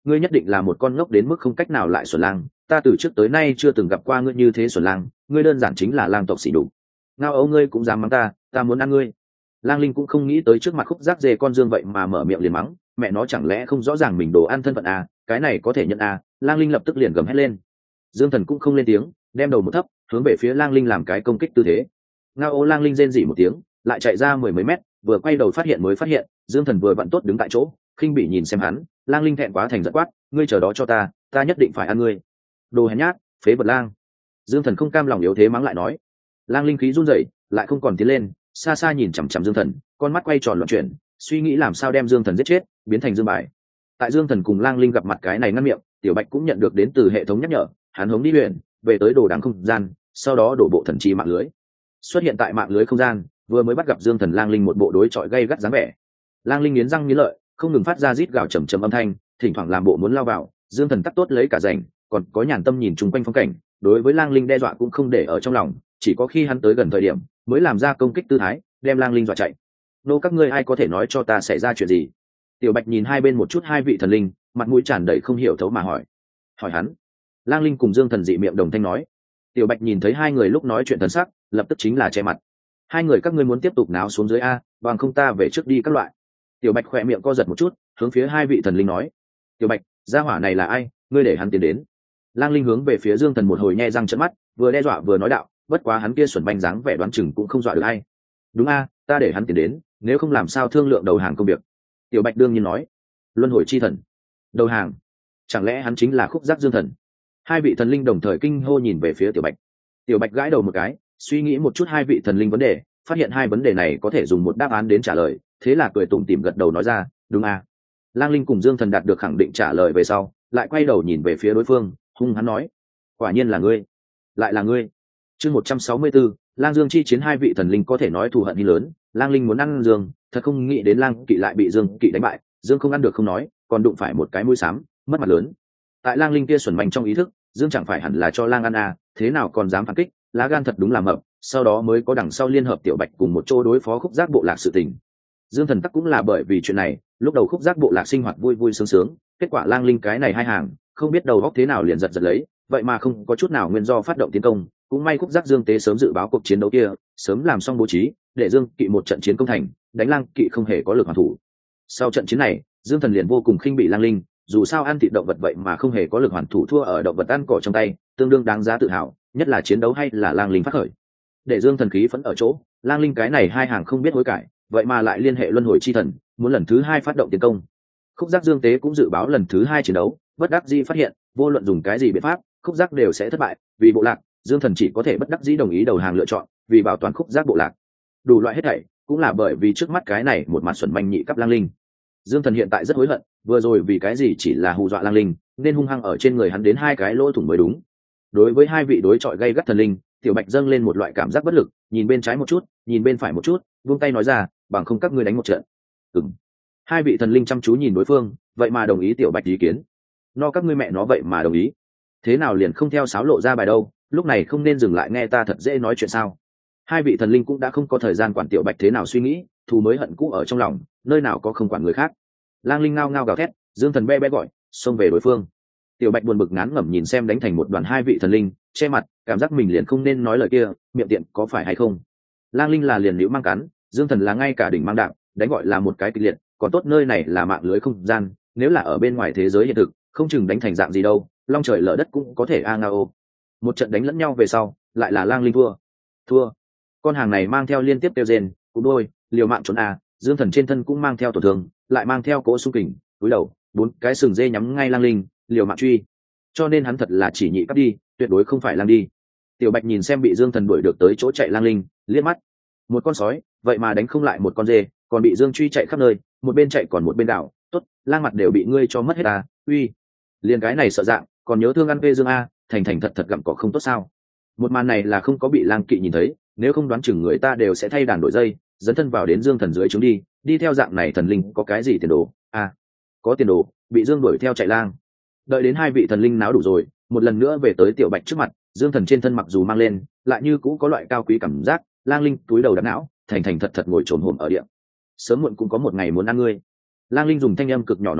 ngươi nhất định là một con ngốc đến mức không cách nào lại xuẩn lang, ta từ trước tới nay chưa từng gặp qua ngươi như thế xuẩn lang, ngươi đơn giản chính là lang tộc xỉ đục. Ngao ấu ngươi cũng dám mắng ta, ta muốn ăn ngươi. Lang Linh cũng không nghĩ tới trước mặt khúc giác dê con dương vậy mà mở miệng liền mắng, mẹ nó chẳng lẽ không rõ ràng mình đồ ăn thân phận à, cái này có thể nhận à. Lang Linh lập tức liền gầm hét lên. Dương Thần cũng không lên tiếng, đem đầu một thấp, hướng về phía Lang Linh làm cái công kích tư thế. Ngao ấu Lang Linh rên rỉ một tiếng, lại chạy ra mười mấy mét, vừa quay đầu phát hiện mới phát hiện Dương Thần vừa vặn tốt đứng tại chỗ, khinh bỉ nhìn xem hắn. Lang Linh thẹn quá thành giận quát, ngươi chờ đó cho ta, ta nhất định phải ăn ngươi. Đồ hèn nhát, phế vật lang. Dương Thần không cam lòng yếu thế mắng lại nói. Lang Linh khí run rẩy, lại không còn tiến lên, xa xa nhìn chằm chằm Dương Thần, con mắt quay tròn loạn chuyển, suy nghĩ làm sao đem Dương Thần giết chết, biến thành dương bài. Tại Dương Thần cùng Lang Linh gặp mặt cái này ngăn miệng, Tiểu Bạch cũng nhận được đến từ hệ thống nhắc nhở, hắn hướng đi luyện, về tới đồ đằng không gian, sau đó đổ bộ thần chi mạng lưới. Xuất hiện tại mạng lưới không gian, vừa mới bắt gặp Dương Thần Lang Linh một bộ đối chọi gay gắt dáng vẻ. Lang Linh nghiến răng nghiến lợi, không ngừng phát ra rít gào trầm trầm âm thanh, thỉnh thoảng làm bộ muốn lao vào. Dương Thần tắt tốt lấy cả rảnh, còn có nhàn tâm nhìn chung quanh phong cảnh, đối với Lang Linh đe dọa cũng không để ở trong lòng, chỉ có khi hắn tới gần thời điểm mới làm ra công kích tư thái, đem Lang Linh dọa chạy. Nô các ngươi ai có thể nói cho ta xảy ra chuyện gì? Tiểu Bạch nhìn hai bên một chút hai vị thần linh, mặt mũi tràn đầy không hiểu thấu mà hỏi. Hỏi hắn. Lang Linh cùng Dương Thần dị miệng đồng thanh nói. Tiểu Bạch nhìn thấy hai người lúc nói chuyện thần sắc, lập tức chính là che mặt. Hai người các ngươi muốn tiếp tục náo xuống dưới a, bằng không ta về trước đi các loại. Tiểu Bạch khỏe miệng co giật một chút, hướng phía hai vị thần linh nói. Tiểu Bạch, gia hỏa này là ai, ngươi để hắn tiến đến. Lang Linh hướng về phía Dương Thần một hồi nhe răng trợn mắt, vừa đe dọa vừa nói đạo, bất quá hắn kia xuẩn banh dáng vẻ đoán chừng cũng không dọa được ai. Đúng a, ta để hắn tiến đến, nếu không làm sao thương lượng đầu hàng công việc. Tiểu Bạch đương nhiên nói. Luân hồi chi thần. Đầu hàng? Chẳng lẽ hắn chính là khúc giác Dương Thần? Hai vị thần linh đồng thời kinh hô nhìn về phía Tiểu Bạch. Tiểu Bạch gãi đầu một cái, suy nghĩ một chút hai vị thần linh vấn đề, phát hiện hai vấn đề này có thể dùng một đáp án đến trả lời, thế là cười tủm tỉm gật đầu nói ra, đúng a. Lang Linh cùng Dương Thần đạt được khẳng định trả lời về sau, lại quay đầu nhìn về phía đối phương, hung hắn nói, quả nhiên là ngươi, lại là ngươi. Chương một trăm sáu mươi tư, Lang Dương chi chiến hai vị thần linh có thể nói thù hận hi lớn. Lang Linh muốn ăn Dương, thật không nghĩ đến Lang Kỵ lại bị Dương Kỵ đánh bại, Dương không ăn được không nói, còn đụng phải một cái mũi xám, mất mặt lớn. Tại Lang Linh kia xuẩn mạnh trong ý thức, Dương chẳng phải hẳn là cho Lang ăn à, thế nào còn dám phản kích, lá gan thật đúng là mập, sau đó mới có đằng sau liên hợp Tiểu Bạch cùng một chỗ đối phó khúc giác bộ lạc sự tình. Dương Thần tắc cũng là bởi vì chuyện này, lúc đầu khúc giác bộ lạc sinh hoạt vui vui sướng sướng, kết quả Lang Linh cái này hai hàng, không biết đầu óc thế nào liền giật giật lấy, vậy mà không có chút nào nguyên do phát động tiến công, cũng may khúc giác Dương Tế sớm dự báo cuộc chiến đấu kia, sớm làm xong bố trí, để Dương Kỵ một trận chiến công thành, đánh Lang Kỵ không hề có lực hoàn thủ. Sau trận chiến này, Dương Thần liền vô cùng khinh bị Lang Linh, dù sao ăn thịt động vật vậy mà không hề có lực hoàn thủ thua ở động vật ăn cỏ trong tay, tương đương đáng giá tự hào, nhất là chiến đấu hay là Lang Linh phát khởi. Để Dương Thần khí phẫn ở chỗ, Lang Linh cái này hai hàng không biết hối cải, vậy mà lại liên hệ luân hồi chi thần, muốn lần thứ hai phát động tiến công. Khúc giác Dương Tế cũng dự báo lần thứ hai chiến đấu, bất đắc dĩ phát hiện, vô luận dùng cái gì biện pháp, khúc giác đều sẽ thất bại, vì bộ lạc, Dương Thần chỉ có thể bất đắc dĩ đồng ý đầu hàng lựa chọn, vì bảo toàn khúc giác bộ lạc. Đủ loại hết thảy, cũng là bởi vì trước mắt cái này một mặt xuẩn manh nhị cấp Lang Linh. Dương Thần hiện tại rất hối hận, vừa rồi vì cái gì chỉ là hù dọa Lang Linh, nên hung hăng ở trên người hắn đến hai cái lỗ thủng mới đúng. Đối với hai vị đối chọi gay gắt thần linh, Tiểu Bạch dâng lên một loại cảm giác bất lực, nhìn bên trái một chút, nhìn bên phải một chút, vung tay nói ra, bằng không các ngươi đánh một trận. Ừm. Hai vị thần linh chăm chú nhìn đối phương, vậy mà đồng ý Tiểu Bạch ý kiến. No các ngươi mẹ nó vậy mà đồng ý. Thế nào liền không theo sáo lộ ra bài đâu, lúc này không nên dừng lại nghe ta thật dễ nói chuyện sao? Hai vị thần linh cũng đã không có thời gian quản Tiểu Bạch thế nào suy nghĩ, thù mới hận cũ ở trong lòng, nơi nào có không quản người khác. Lang Linh ngao ngao gào thét, Dương Thần be be gọi, xông về đối phương. Tiểu Bạch buồn bực ngán ngẩm nhìn xem đánh thành một đoàn hai vị thần linh, che mặt, cảm giác mình liền không nên nói lời kia, miệng tiện có phải hay không? Lang Linh là liền liễu mang cắn, Dương Thần là ngay cả đỉnh mang đạn, đánh gọi là một cái kịch liệt, còn tốt nơi này là mạng lưới không gian, nếu là ở bên ngoài thế giới hiện thực, không chừng đánh thành dạng gì đâu, long trời lở đất cũng có thể a ngao. Một trận đánh lẫn nhau về sau, lại là Lang Linh thua. Thua. Con hàng này mang theo liên tiếp tiêu rên, cũng đôi, liều mạng trốn a, Dương Thần trên thân cũng mang theo tổn thương, lại mang theo cỗ xung kình, cúi đầu, bốn cái sừng dê nhắm ngay Lang Linh, liều mạng truy. Cho nên hắn thật là chỉ nhị cấp đi, tuyệt đối không phải Lang đi. Tiểu Bạch nhìn xem bị Dương Thần đuổi được tới chỗ chạy Lang Linh, liếc mắt. Một con sói, vậy mà đánh không lại một con dê, còn bị Dương truy chạy khắp nơi, một bên chạy còn một bên đảo, tốt, Lang mặt đều bị ngươi cho mất hết à, uy. Liên cái này sợ dạng, còn nhớ thương ăn vê Dương a, thành thành thật thật gặm cỏ không tốt sao? Một màn này là không có bị Lang Kỵ nhìn thấy, nếu không đoán chừng người ta đều sẽ thay đàn đổi dây, dẫn thân vào đến Dương Thần dưới trướng đi, đi theo dạng này thần linh có cái gì tiền đồ? À, có tiền đồ, bị Dương đuổi theo chạy lang. Đợi đến hai vị thần linh náo đủ rồi, một lần nữa về tới Tiểu Bạch trước mặt, Dương Thần trên thân mặc dù mang lên, lại như cũ có loại cao quý cảm giác, Lang Linh túi đầu đặt não, thành thành thật thật ngồi trồn hổm ở địa. Sớm muộn cũng có một ngày muốn ăn ngươi. Lang Linh dùng thanh âm cực nhỏ nói thầm,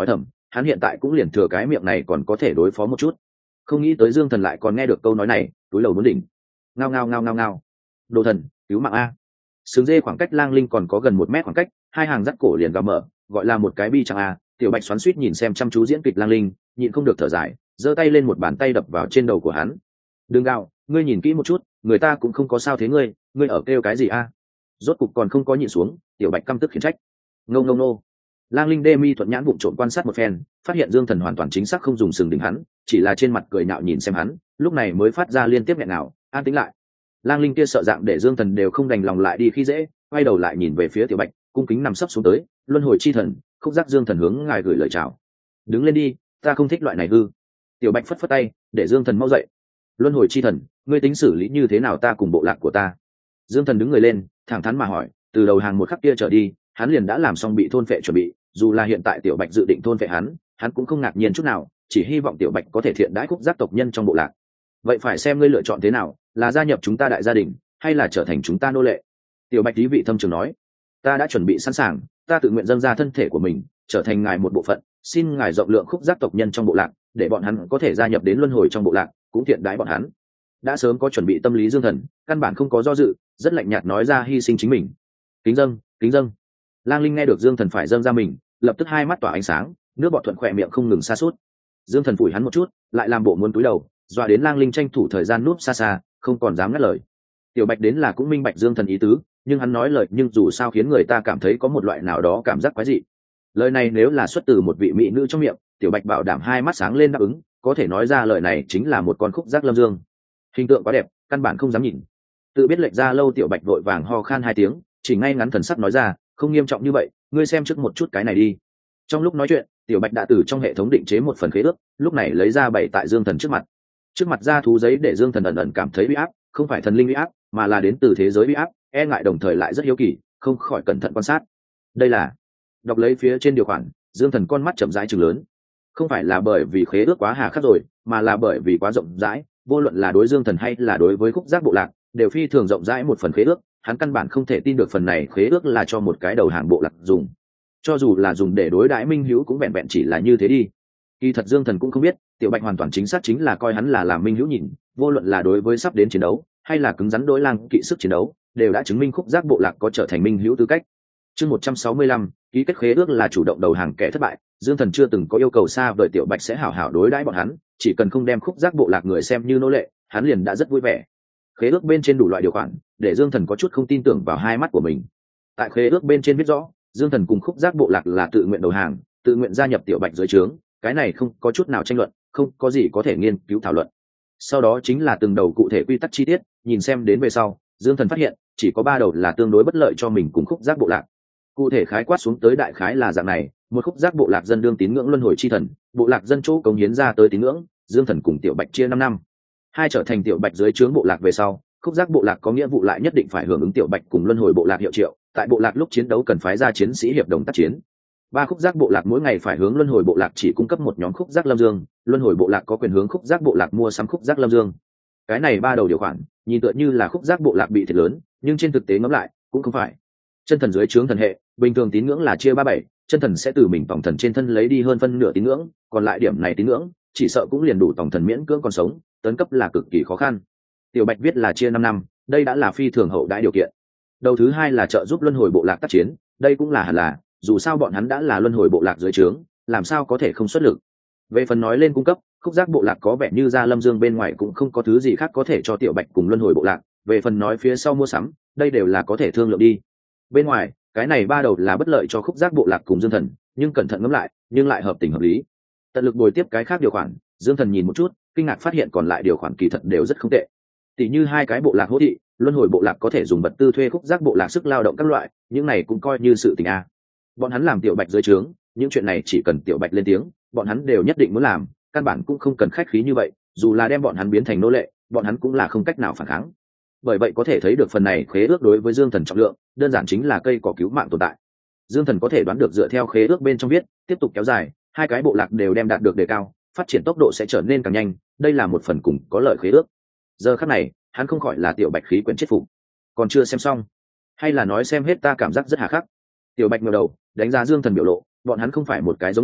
hắn hiện tại cũng liền thừa cái miệng này còn có thể đối phó một chút. Không nghĩ tới Dương Thần lại còn nghe được câu nói này, túi lầu muốn đỉnh. Ngao ngao ngao ngao ngao. Đồ thần, cứu mạng a. Sừng dê khoảng cách Lang Linh còn có gần một mét khoảng cách, hai hàng dắt cổ liền gào mở, gọi là một cái bi chẳng a. Tiểu Bạch xoắn xuýt nhìn xem chăm chú diễn kịch Lang Linh, nhịn không được thở dài, giơ tay lên một bàn tay đập vào trên đầu của hắn. Đừng gào, ngươi nhìn kỹ một chút, người ta cũng không có sao thế ngươi, ngươi ở kêu cái gì a? Rốt cục còn không có nhịn xuống, Tiểu Bạch căm tức khiển trách. Ngông ngông nô. Lang Linh đê mi thuận nhãn vụng trộm quan sát một phen, phát hiện Dương Thần hoàn toàn chính xác không dùng sừng đỉnh hắn, chỉ là trên mặt cười nhạo nhìn xem hắn, lúc này mới phát ra liên tiếp nghẹn nào, an tĩnh lại. Lang Linh kia sợ dạng để Dương Thần đều không đành lòng lại đi khi dễ, quay đầu lại nhìn về phía Tiểu Bạch, cung kính nằm sấp xuống tới, luân hồi chi thần, khúc giác Dương Thần hướng ngài gửi lời chào. Đứng lên đi, ta không thích loại này hư. Tiểu Bạch phất phất tay, để Dương Thần mau dậy. Luân hồi chi thần, ngươi tính xử lý như thế nào ta cùng bộ lạc của ta? Dương Thần đứng người lên, thẳng thắn mà hỏi, từ đầu hàng một khắc kia trở đi, hắn liền đã làm xong bị thôn phệ chuẩn bị, dù là hiện tại Tiểu Bạch dự định thôn phệ hắn, hắn cũng không ngạc nhiên chút nào, chỉ hy vọng Tiểu Bạch có thể thiện đãi khúc giác tộc nhân trong bộ lạc. Vậy phải xem ngươi lựa chọn thế nào, là gia nhập chúng ta đại gia đình, hay là trở thành chúng ta nô lệ? Tiểu Bạch ý vị thâm trường nói, ta đã chuẩn bị sẵn sàng, ta tự nguyện dâng ra thân thể của mình, trở thành ngài một bộ phận, xin ngài rộng lượng khúc giác tộc nhân trong bộ lạc, để bọn hắn có thể gia nhập đến luân hồi trong bộ lạc, cũng thiện đãi bọn hắn. Đã sớm có chuẩn bị tâm lý Dương Thần, căn bản không có do dự, rất lạnh nhạt nói ra hy sinh chính mình. Kính dâng, kính dâng. Lang Linh nghe được Dương Thần phải dâng ra mình, lập tức hai mắt tỏa ánh sáng, nước bọt thuận khỏe miệng không ngừng sa sút. Dương Thần phủi hắn một chút, lại làm bộ muốn cúi đầu, dọa đến Lang Linh tranh thủ thời gian núp xa xa, không còn dám ngắt lời. Tiểu Bạch đến là cũng minh bạch Dương Thần ý tứ, nhưng hắn nói lời nhưng dù sao khiến người ta cảm thấy có một loại nào đó cảm giác quái dị. Lời này nếu là xuất từ một vị mỹ nữ trong miệng, Tiểu Bạch bảo đảm hai mắt sáng lên đáp ứng, có thể nói ra lời này chính là một con khúc giác lâm dương. Hình tượng quá đẹp, căn bản không dám nhìn. Tự biết lệch ra lâu, Tiểu Bạch vội vàng ho khan hai tiếng, chỉ ngay ngắn thần sắc nói ra, không nghiêm trọng như vậy, ngươi xem trước một chút cái này đi. Trong lúc nói chuyện, Tiểu Bạch đã từ trong hệ thống định chế một phần khế ước, lúc này lấy ra bày tại Dương Thần trước mặt. Trước mặt ra thú giấy để Dương Thần ẩn ẩn cảm thấy uy áp, không phải thần linh uy áp, mà là đến từ thế giới uy áp, e ngại đồng thời lại rất hiếu kỳ, không khỏi cẩn thận quan sát. Đây là đọc lấy phía trên điều khoản, Dương Thần con mắt chậm rãi trừng lớn. Không phải là bởi vì khế ước quá hà khắc rồi, mà là bởi vì quá rộng rãi, vô luận là đối Dương Thần hay là đối với khúc giác bộ lạc, đều phi thường rộng rãi một phần khế ước, hắn căn bản không thể tin được phần này khế ước là cho một cái đầu hàng bộ lạc dùng. Cho dù là dùng để đối đãi minh hữu cũng vẹn vẹn chỉ là như thế đi. Kỳ thật Dương Thần cũng không biết, Tiểu Bạch hoàn toàn chính xác chính là coi hắn là làm minh hữu nhìn, vô luận là đối với sắp đến chiến đấu, hay là cứng rắn đối Lang kỵ sức chiến đấu, đều đã chứng minh khúc giác bộ lạc có trở thành minh hữu tư cách. Chương một trăm sáu mươi lăm, ký kết khế ước là chủ động đầu hàng kẻ thất bại. Dương Thần chưa từng có yêu cầu xa vời Tiểu Bạch sẽ hảo hảo đối đãi bọn hắn, chỉ cần không đem khúc giác bộ lạc người xem như nô lệ, hắn liền đã rất vui vẻ. Khế ước bên trên đủ loại điều khoản, để Dương Thần có chút không tin tưởng vào hai mắt của mình. Tại khế ước bên trên viết rõ, Dương Thần cùng khúc giác bộ lạc là tự nguyện đầu hàng, tự nguyện gia nhập Tiểu Bạch dưới trướng, cái này không có chút nào tranh luận, không có gì có thể nghiên cứu thảo luận. Sau đó chính là từng đầu cụ thể quy tắc chi tiết, nhìn xem đến về sau, Dương Thần phát hiện chỉ có ba đầu là tương đối bất lợi cho mình cùng khúc giác bộ lạc. Cụ thể khái quát xuống tới đại khái là dạng này, một khúc giác bộ lạc dân đương tín ngưỡng luân hồi chi thần, bộ lạc dân chỗ cống hiến ra tới tín ngưỡng, Dương Thần cùng Tiểu Bạch chia năm năm. Hai trở thành Tiểu Bạch dưới trướng bộ lạc về sau, khúc giác bộ lạc có nghĩa vụ lại nhất định phải hưởng ứng Tiểu Bạch cùng luân hồi bộ lạc hiệu triệu, tại bộ lạc lúc chiến đấu cần phái ra chiến sĩ hiệp đồng tác chiến. Ba khúc giác bộ lạc mỗi ngày phải hướng luân hồi bộ lạc chỉ cung cấp một nhóm khúc giác lâm dương, luân hồi bộ lạc có quyền hướng khúc giác bộ lạc mua sắm khúc giác lâm dương. Cái này ba đầu điều khoản, nhìn tựa như là khúc giác bộ lạc bị thiệt lớn, nhưng trên thực tế ngẫm lại, cũng không phải. Chân thần dưới trướng thần hệ, bình thường tín ngưỡng là chia ba bảy, chân thần sẽ từ mình tổng thần trên thân lấy đi hơn phân nửa tín ngưỡng, còn lại điểm này tín ngưỡng, chỉ sợ cũng liền đủ tổng thần miễn cưỡng còn sống, tấn cấp là cực kỳ khó khăn. Tiểu Bạch viết là chia năm năm, đây đã là phi thường hậu đãi điều kiện. Đầu thứ hai là trợ giúp luân hồi bộ lạc tác chiến, đây cũng là hẳn là, dù sao bọn hắn đã là luân hồi bộ lạc dưới trướng, làm sao có thể không xuất lực. Về phần nói lên cung cấp, khúc giác bộ lạc có vẻ như ra lâm dương bên ngoài cũng không có thứ gì khác có thể cho Tiểu Bạch cùng luân hồi bộ lạc, về phần nói phía sau mua sắm, đây đều là có thể thương lượng đi. Bên ngoài, cái này ba đầu là bất lợi cho khúc giác bộ lạc cùng Dương Thần, nhưng cẩn thận ngẫm lại, nhưng lại hợp tình hợp lý. Tận lực bồi tiếp cái khác điều khoản, Dương Thần nhìn một chút, kinh ngạc phát hiện còn lại điều khoản kỳ thật đều rất không tệ. Tỷ như hai cái bộ lạc hỗ thị, luân hồi bộ lạc có thể dùng vật tư thuê khúc giác bộ lạc sức lao động các loại, những này cũng coi như sự tình a. Bọn hắn làm Tiểu Bạch dưới trướng, những chuyện này chỉ cần Tiểu Bạch lên tiếng, bọn hắn đều nhất định muốn làm, căn bản cũng không cần khách khí như vậy, dù là đem bọn hắn biến thành nô lệ, bọn hắn cũng là không cách nào phản kháng. Bởi vậy có thể thấy được phần này khế ước đối với Dương Thần trọng lượng, đơn giản chính là cây cỏ cứu mạng tồn tại. Dương Thần có thể đoán được dựa theo khế ước bên trong viết, tiếp tục kéo dài, hai cái bộ lạc đều đem đạt được đề cao, phát triển tốc độ sẽ trở nên càng nhanh, đây là một phần cùng có lợi khế ước. Giờ khắc này, hắn không khỏi là Tiểu Bạch khí quyển chết phục. Còn chưa xem xong, hay là nói xem hết ta cảm giác rất hà khắc. Tiểu Bạch ngẩng đầu, đánh giá Dương Thần biểu lộ, bọn hắn không phải một cái giống loài,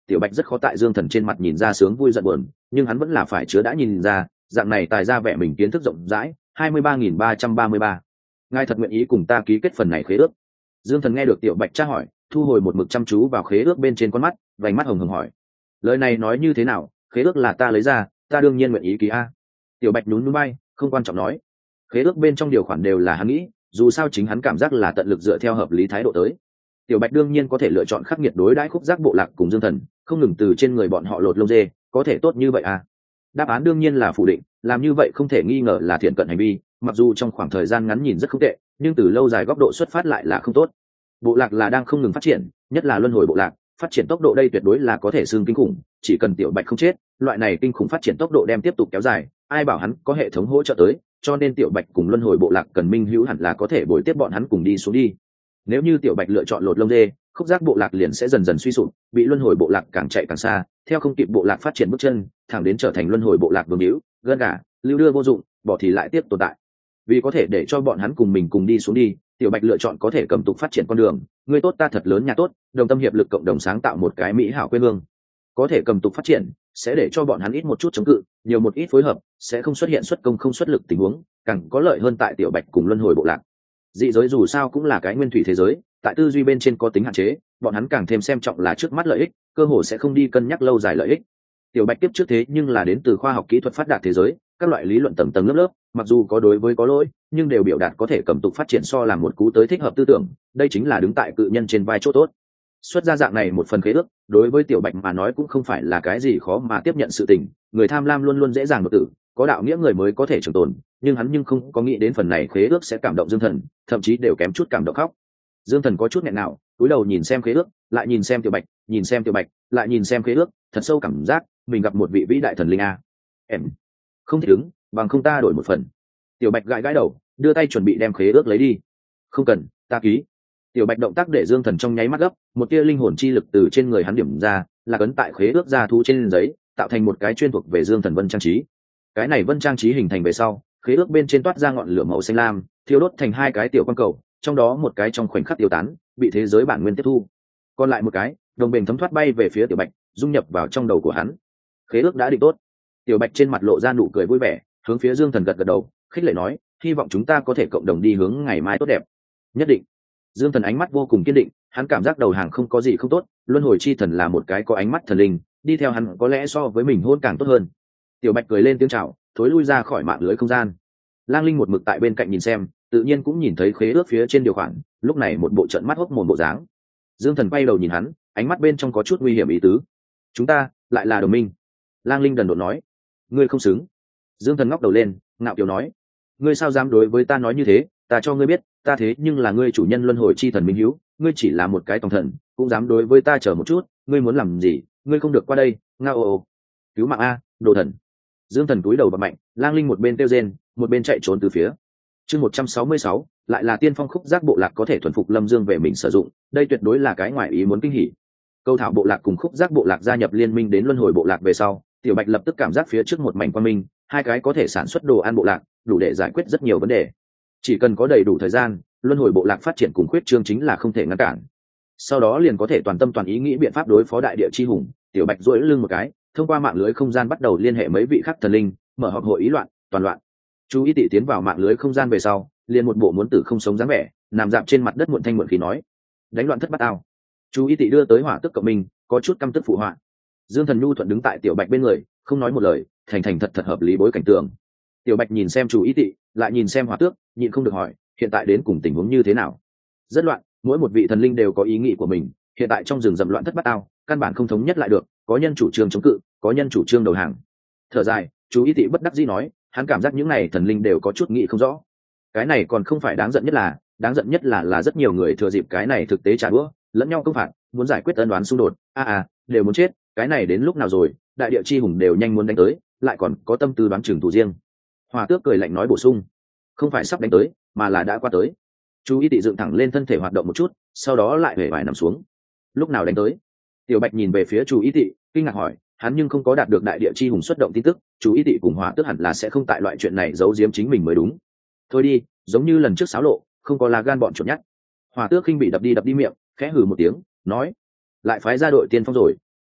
tiểu bạch rất khó tại Dương Thần trên mặt nhìn ra sướng vui giận buồn, nhưng hắn vẫn là phải chứa đã nhìn ra dạng này tài ra vẻ mình kiến thức rộng rãi. Hai mươi ba nghìn ba trăm ba mươi ba, ngài thật nguyện ý cùng ta ký kết phần này khế ước? Dương Thần nghe được tiểu bạch tra hỏi, thu hồi một mực chăm chú vào khế ước bên trên con mắt, vành mắt hồng hồng hỏi, lời này nói như thế nào? Khế ước là ta lấy ra, ta đương nhiên nguyện ý ký a. Tiểu bạch nhún nhún bay, không quan trọng nói, khế ước bên trong điều khoản đều là hắn nghĩ, dù sao chính hắn cảm giác là tận lực dựa theo hợp lý thái độ tới. Tiểu bạch đương nhiên có thể lựa chọn khắc nghiệt đối đãi khúc giác bộ lạc cùng Dương Thần, không ngừng từ trên người bọn họ lột lông dê, có thể tốt như vậy à? Đáp án đương nhiên là phủ định, làm như vậy không thể nghi ngờ là thiện cận hành vi, mặc dù trong khoảng thời gian ngắn nhìn rất không tệ, nhưng từ lâu dài góc độ xuất phát lại là không tốt. Bộ lạc là đang không ngừng phát triển, nhất là luân hồi bộ lạc, phát triển tốc độ đây tuyệt đối là có thể xương kinh khủng, chỉ cần tiểu bạch không chết, loại này kinh khủng phát triển tốc độ đem tiếp tục kéo dài, ai bảo hắn có hệ thống hỗ trợ tới, cho nên tiểu bạch cùng luân hồi bộ lạc cần minh hữu hẳn là có thể bồi tiếp bọn hắn cùng đi xuống đi. Nếu như tiểu bạch lựa chọn lột lông dê, khúc giác bộ lạc liền sẽ dần dần suy sụp, bị luân hồi bộ lạc càng chạy càng xa, theo không kịp bộ lạc phát triển bước chân, thẳng đến trở thành luân hồi bộ lạc vương hữu, gân gà, lưu đưa vô dụng, bỏ thì lại tiếp tồn tại. Vì có thể để cho bọn hắn cùng mình cùng đi xuống đi, tiểu bạch lựa chọn có thể cầm tục phát triển con đường, người tốt ta thật lớn nhà tốt, đồng tâm hiệp lực cộng đồng sáng tạo một cái mỹ hảo quê hương. Có thể cầm tục phát triển, sẽ để cho bọn hắn ít một chút chống cự, nhiều một ít phối hợp, sẽ không xuất hiện xuất công không xuất lực tình huống, càng có lợi hơn tại tiểu bạch cùng luân hồi bộ lạc. Dị giới dù sao cũng là cái nguyên thủy thế giới, tại tư duy bên trên có tính hạn chế, bọn hắn càng thêm xem trọng là trước mắt lợi ích, cơ hồ sẽ không đi cân nhắc lâu dài lợi ích. Tiểu bạch tiếp trước thế nhưng là đến từ khoa học kỹ thuật phát đạt thế giới, các loại lý luận tầng tầng lớp lớp, mặc dù có đối với có lỗi, nhưng đều biểu đạt có thể cầm tục phát triển so làm một cú tới thích hợp tư tưởng, đây chính là đứng tại cự nhân trên vai chỗ tốt. Xuất ra dạng này một phần khế ước, đối với tiểu bạch mà nói cũng không phải là cái gì khó mà tiếp nhận sự tình, người tham lam luôn luôn dễ dàng đột tử, có đạo nghĩa người mới có thể trường tồn, nhưng hắn nhưng không có nghĩ đến phần này khế ước sẽ cảm động Dương Thần, thậm chí đều kém chút cảm động khóc. Dương Thần có chút nghẹn nào, cúi đầu nhìn xem khế ước, lại nhìn xem tiểu bạch, nhìn xem tiểu bạch, lại nhìn xem khế ước, thật sâu cảm giác mình gặp một vị vĩ đại thần linh a. Em không thể đứng, bằng không ta đổi một phần. Tiểu bạch gãi gãi đầu, đưa tay chuẩn bị đem khế ước lấy đi. Không cần, ta ký. Tiểu bạch động tác để Dương Thần trong nháy mắt gấp, một tia linh hồn chi lực từ trên người hắn điểm ra, là cấn tại khế ước ra thu trên giấy, tạo thành một cái chuyên thuộc về Dương Thần vân trang trí. Cái này vân trang trí hình thành về sau, khế ước bên trên toát ra ngọn lửa màu xanh lam, thiêu đốt thành hai cái tiểu quan cầu, trong đó một cái trong khoảnh khắc tiêu tán, bị thế giới bản nguyên tiếp thu. Còn lại một cái, đồng bền thấm thoát bay về phía tiểu bạch, dung nhập vào trong đầu của hắn. Khế ước đã định tốt. Tiểu bạch trên mặt lộ ra nụ cười vui vẻ, hướng phía Dương Thần gật gật đầu, khích lệ nói, hy vọng chúng ta có thể cộng đồng đi hướng ngày mai tốt đẹp. Nhất định. Dương Thần ánh mắt vô cùng kiên định, hắn cảm giác đầu hàng không có gì không tốt, luân hồi chi thần là một cái có ánh mắt thần linh, đi theo hắn có lẽ so với mình hôn càng tốt hơn. Tiểu bạch cười lên tiếng chào, thối lui ra khỏi mạng lưới không gian. Lang Linh một mực tại bên cạnh nhìn xem, tự nhiên cũng nhìn thấy khế ước phía trên điều khoản, lúc này một bộ trận mắt hốc mồm bộ dáng. Dương Thần quay đầu nhìn hắn, ánh mắt bên trong có chút nguy hiểm ý tứ. Chúng ta lại là đồng minh. Lang Linh đần độn nói. Ngươi không xứng. Dương Thần ngóc đầu lên, ngạo kiều nói. Ngươi sao dám đối với ta nói như thế, ta cho ngươi biết, ta thế nhưng là ngươi chủ nhân luân hồi chi thần minh hiếu, ngươi chỉ là một cái tòng thần, cũng dám đối với ta chờ một chút, ngươi muốn làm gì, ngươi không được qua đây, ngao ồ. Cứu mạng a, đồ thần. Dương Thần cúi đầu bật mạnh, Lang Linh một bên kêu rên, một bên chạy trốn từ phía. Chương một trăm sáu mươi sáu, lại là tiên phong khúc giác bộ lạc có thể thuần phục Lâm Dương về mình sử dụng, đây tuyệt đối là cái ngoại ý muốn kinh hỉ. Câu thảo bộ lạc cùng khúc giác bộ lạc gia nhập liên minh đến luân hồi bộ lạc về sau, Tiểu Bạch lập tức cảm giác phía trước một mảnh quang minh, hai cái có thể sản xuất đồ ăn bộ lạc, đủ để giải quyết rất nhiều vấn đề. Chỉ cần có đầy đủ thời gian, luân hồi bộ lạc phát triển cùng khuyết trương chính là không thể ngăn cản. Sau đó liền có thể toàn tâm toàn ý nghĩ biện pháp đối phó đại địa chi hùng. Tiểu Bạch duỗi lưng một cái, thông qua mạng lưới không gian bắt đầu liên hệ mấy vị khác thần linh, mở họp hội ý loạn, toàn loạn. Chú ý tị tiến vào mạng lưới không gian về sau, liền một bộ muốn tử không sống dáng vẻ, nằm dạp trên mặt đất muộn thanh muộn khí nói, đánh loạn thất bát ao. Chú ý tị đưa tới hỏa tức cộng mình, có chút căm tức phụ họa. Dương Thần nhu thuận đứng tại Tiểu Bạch bên người, không nói một lời, thành thành thật thật hợp lý bối cảnh tường. Tiểu Bạch nhìn xem chú ý tị, lại nhìn xem hỏa tước, nhịn không được hỏi, hiện tại đến cùng tình huống như thế nào? Rất loạn, mỗi một vị thần linh đều có ý nghĩ của mình, hiện tại trong rừng rậm loạn thất bát ao, căn bản không thống nhất lại được, có nhân chủ trương chống cự, có nhân chủ trương đầu hàng. Thở dài, chú ý tị bất đắc dĩ nói, hắn cảm giác những này thần linh đều có chút nghĩ không rõ. Cái này còn không phải đáng giận nhất là, đáng giận nhất là là rất nhiều người thừa dịp cái này thực tế trả đũa, lẫn nhau công phạt, muốn giải quyết ân đoán xung đột. A à, à, đều muốn chết, cái này đến lúc nào rồi, đại địa chi hùng đều nhanh muốn đánh tới, lại còn có tâm tư đoán chừng thủ riêng. Hòa Tước cười lạnh nói bổ sung, không phải sắp đánh tới, mà là đã qua tới. Chú ý tị dựng thẳng lên thân thể hoạt động một chút, sau đó lại hề vải nằm xuống. Lúc nào đánh tới? Tiểu Bạch nhìn về phía chú ý tị, kinh ngạc hỏi, hắn nhưng không có đạt được đại địa chi hùng xuất động tin tức, chú ý tị cùng Hòa Tước hẳn là sẽ không tại loại chuyện này giấu giếm chính mình mới đúng. Thôi đi, giống như lần trước xáo lộ, không có là gan bọn chuột nhắt. Hòa Tước khinh bị đập đi đập đi miệng, khẽ hừ một tiếng, nói, lại phái ra đội tiên phong rồi.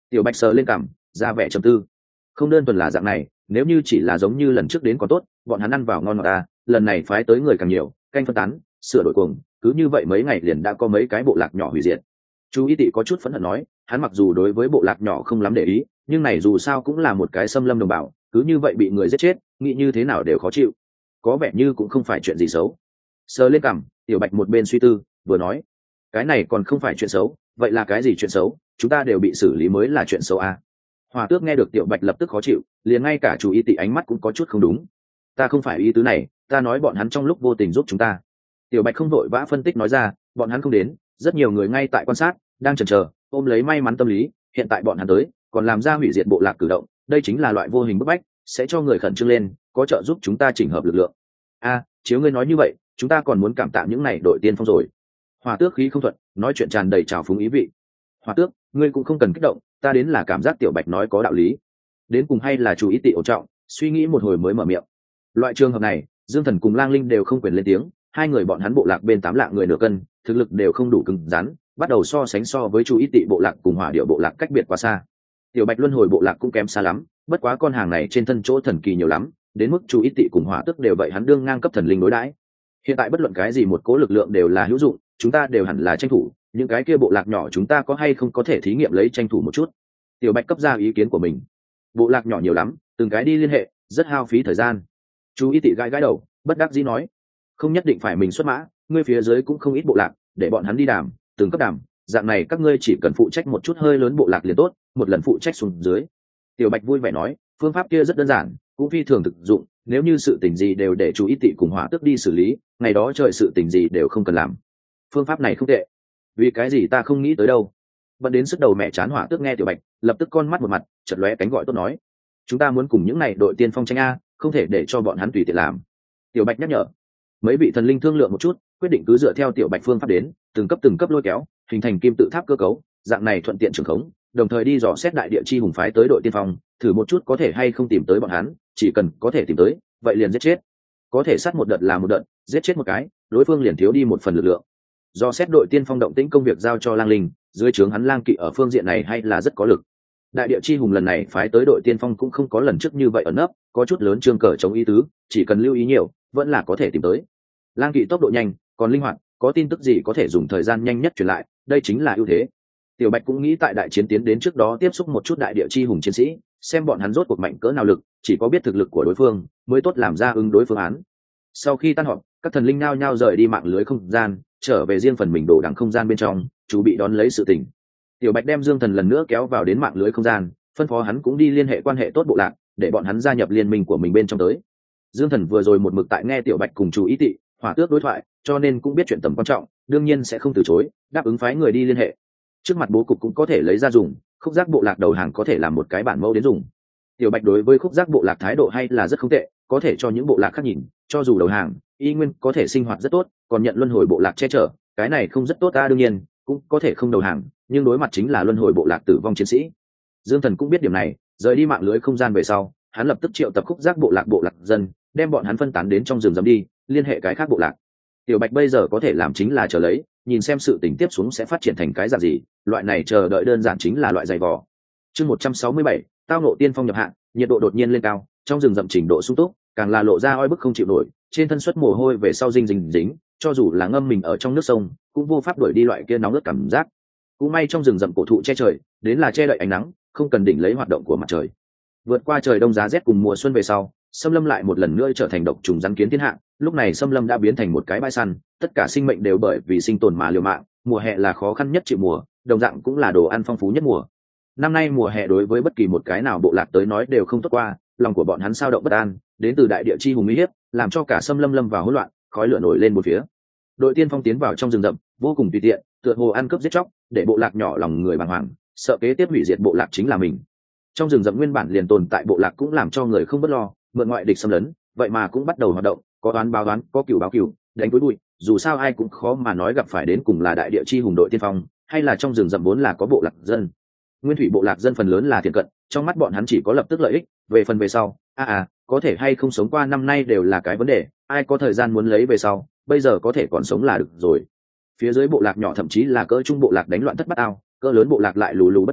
Tiểu Bạch sờ lên cằm, ra vẻ trầm tư. Không đơn thuần là dạng này, nếu như chỉ là giống như lần trước đến còn tốt, bọn hắn ăn vào ngon ngọt ta, lần này phái tới người càng nhiều, canh phân tán, sửa đổi cuồng, cứ như vậy mấy ngày liền đã có mấy cái bộ lạc nhỏ hủy diệt. Chú Ý Tị có chút phẫn hận nói, hắn mặc dù đối với bộ lạc nhỏ không lắm để ý, nhưng này dù sao cũng là một cái xâm lâm đồng bào, cứ như vậy bị người giết chết, nghĩ như thế nào đều khó chịu. Có vẻ như cũng không phải chuyện gì xấu. Sờ lên cằm, Tiểu Bạch một bên suy tư, vừa nói, cái này còn không phải chuyện xấu, vậy là cái gì chuyện xấu? Chúng ta đều bị xử lý mới là chuyện xấu à? Hòa Tước nghe được Tiểu Bạch lập tức khó chịu, liền ngay cả Chú Ý Tị ánh mắt cũng có chút không đúng. Ta không phải ý tứ này, ta nói bọn hắn trong lúc vô tình giúp chúng ta. Tiểu Bạch không vội vã phân tích nói ra, bọn hắn không đến, rất nhiều người ngay tại quan sát, đang chần chờ, ôm lấy may mắn tâm lý, hiện tại bọn hắn tới, còn làm ra hủy diệt bộ lạc cử động, đây chính là loại vô hình bức bách, sẽ cho người khẩn trương lên, có trợ giúp chúng ta chỉnh hợp lực lượng. A, chiếu ngươi nói như vậy, chúng ta còn muốn cảm tạ những này đội tiên phong rồi. Hòa Tước khí không thuận, nói chuyện tràn đầy trào phúng ý vị. Hòa Tước, ngươi cũng không cần kích động, ta đến là cảm giác Tiểu Bạch nói có đạo lý. Đến cùng hay là Chú Ý Tị ổn trọng, suy nghĩ một hồi mới mở miệng. Loại trường hợp này, Dương Thần cùng Lang Linh đều không quyền lên tiếng, hai người bọn hắn bộ lạc bên tám lạng người nửa cân, thực lực đều không đủ cứng rắn, bắt đầu so sánh so với Chú Ý Tị bộ lạc cùng Hỏa Điệu bộ lạc cách biệt quá xa. Tiểu Bạch luân hồi bộ lạc cũng kém xa lắm, bất quá con hàng này trên thân chỗ thần kỳ nhiều lắm, đến mức Chú Ý Tị cùng Hỏa Tước đều vậy hắn đương ngang cấp thần linh đối đãi. Hiện tại bất luận cái gì một cố lực lượng đều là hữu dụng, chúng ta đều hẳn là tranh thủ, những cái kia bộ lạc nhỏ chúng ta có hay không có thể thí nghiệm lấy tranh thủ một chút. Tiểu Bạch cấp ra ý kiến của mình. Bộ lạc nhỏ nhiều lắm, từng cái đi liên hệ, rất hao phí thời gian. Chú Ý Tị gãi gãi đầu, bất đắc dĩ nói, không nhất định phải mình xuất mã, ngươi phía dưới cũng không ít bộ lạc, để bọn hắn đi đàm, từng cấp đàm, dạng này các ngươi chỉ cần phụ trách một chút hơi lớn bộ lạc liền tốt, một lần phụ trách xuống dưới. Tiểu Bạch vui vẻ nói, phương pháp kia rất đơn giản, cũng phi thường thực dụng, nếu như sự tình gì đều để Chú Ý Tị cùng Hỏa Tước đi xử lý, ngày đó trời sự tình gì đều không cần làm. Phương pháp này không tệ. Vì cái gì ta không nghĩ tới đâu? Vẫn đến sức đầu mẹ chán. Hỏa Tước nghe Tiểu Bạch, lập tức con mắt một mặt, chợt lóe cánh gọi tốt nói, chúng ta muốn cùng những này đội tiên phong tranh a, không thể để cho bọn hắn tùy tiện làm. Tiểu Bạch nhắc nhở. Mấy vị thần linh thương lượng một chút, quyết định cứ dựa theo Tiểu Bạch phương pháp đến, từng cấp từng cấp lôi kéo, hình thành kim tự tháp cơ cấu, dạng này thuận tiện trường khống, đồng thời đi dò xét đại địa chi hùng phái tới đội tiên phong, thử một chút có thể hay không tìm tới bọn hắn, chỉ cần có thể tìm tới, vậy liền giết chết. Có thể sát một đợt là một đợt, giết chết một cái, đối phương liền thiếu đi một phần lực lượng. Do xét đội tiên phong động tĩnh công việc giao cho Lang Linh, dưới trướng hắn Lang Kỵ ở phương diện này hay là rất có lực. Đại địa chi hùng lần này phái tới đội tiên phong cũng không có lần trước như vậy ẩn nấp, có chút lớn trương cờ chống ý tứ, chỉ cần lưu ý nhiều, vẫn là có thể tìm tới. Lang Kỵ tốc độ nhanh, còn linh hoạt, có tin tức gì có thể dùng thời gian nhanh nhất truyền lại, đây chính là ưu thế. Tiểu Bạch cũng nghĩ tại đại chiến tiến đến trước đó tiếp xúc một chút đại địa chi hùng chiến sĩ, xem bọn hắn rốt cuộc mạnh cỡ nào lực, chỉ có biết thực lực của đối phương mới tốt làm ra ứng đối phương án. Sau khi tan họp, các thần linh nao nhao rời đi mạng lưới không gian, trở về riêng phần mình đồ đằng không gian bên trong, chuẩn bị đón lấy sự tình. Tiểu Bạch đem Dương Thần lần nữa kéo vào đến mạng lưới không gian, phân phó hắn cũng đi liên hệ quan hệ tốt bộ lạc, để bọn hắn gia nhập liên minh của mình bên trong tới. Dương Thần vừa rồi một mực tại nghe Tiểu Bạch cùng Chú Ý Tị, Hỏa Tước đối thoại, cho nên cũng biết chuyện tầm quan trọng, đương nhiên sẽ không từ chối, đáp ứng phái người đi liên hệ. Trước mặt bố cục cũng có thể lấy ra dùng, khúc giác bộ lạc đầu hàng có thể làm một cái bản mẫu đến dùng. Tiểu Bạch đối với khúc giác bộ lạc thái độ hay là rất không tệ, có thể cho những bộ lạc khác nhìn, cho dù đầu hàng, y nguyên có thể sinh hoạt rất tốt, còn nhận luân hồi bộ lạc che chở, cái này không rất tốt ta. Đương nhiên cũng có thể không đầu hàng, nhưng đối mặt chính là luân hồi bộ lạc tử vong chiến sĩ. Dương Thần cũng biết điểm này, rời đi mạng lưới không gian về sau, hắn lập tức triệu tập khúc giác bộ lạc bộ lạc dân, đem bọn hắn phân tán đến trong rừng rậm đi, liên hệ cái khác bộ lạc. Tiểu Bạch bây giờ có thể làm chính là chờ lấy, nhìn xem sự tình tiếp xuống sẽ phát triển thành cái dạng gì, loại này chờ đợi đơn giản chính là loại dày vò. Chương một trăm sáu mươi bảy, tao ngộ tiên phong nhập hạng, nhiệt độ đột nhiên lên cao, trong rừng rậm trình độ sung túc, càng là lộ ra oi bức không chịu nổi, trên thân xuất mồ hôi về sau dinh dính dính, cho dù là ngâm mình ở trong nước sông, cũng vô pháp đuổi đi loại kia nóng ướt cảm giác. Cũng may trong rừng rậm cổ thụ che trời, đến là che đậy ánh nắng, không cần đỉnh lấy hoạt động của mặt trời. Vượt qua trời đông giá rét cùng mùa xuân về sau, xâm lâm lại một lần nữa trở thành độc trùng rắn kiến thiên hạ. Lúc này xâm lâm đã biến thành một cái bãi săn, tất cả sinh mệnh đều bởi vì sinh tồn mà liều mạng. Mùa hè là khó khăn nhất chịu mùa, đồng dạng cũng là đồ ăn phong phú nhất mùa. Năm nay mùa hè đối với bất kỳ một cái nào bộ lạc tới nói đều không tốt qua, lòng của bọn hắn sao động bất an, đến từ đại địa chi hùng uy hiếp, làm cho cả xâm lâm lâm vào hỗn loạn, khói lửa nổi lên một phía. Đội tiên phong tiến vào trong rừng rậm, vô cùng tùy tiện, tựa hồ ăn cướp giết chóc, để bộ lạc nhỏ lòng người bàng hoàng, sợ kế tiếp hủy diệt bộ lạc chính là mình. Trong rừng rậm nguyên bản liền tồn tại bộ lạc cũng làm cho người không bất lo, mượn ngoại địch xâm lấn, vậy mà cũng bắt đầu hoạt động, có đoán báo đoán, có cừu báo cừu, đánh cuối bụi, dù sao ai cũng khó mà nói gặp phải đến cùng là đại địa chi hùng đội tiên phong, hay là trong rừng rậm vốn là có bộ lạc dân. Nguyên thủy bộ lạc dân phần lớn là thiện cận, trong mắt bọn hắn chỉ có lập tức lợi ích, về phần về sau, a à, à có thể hay không sống qua năm nay đều là cái vấn đề, ai có thời gian muốn lấy về sau, bây giờ có thể còn sống là được rồi. Phía dưới bộ lạc nhỏ thậm chí là cỡ trung bộ lạc đánh loạn thất bát ao, cỡ lớn bộ lạc lại lù lù bất động,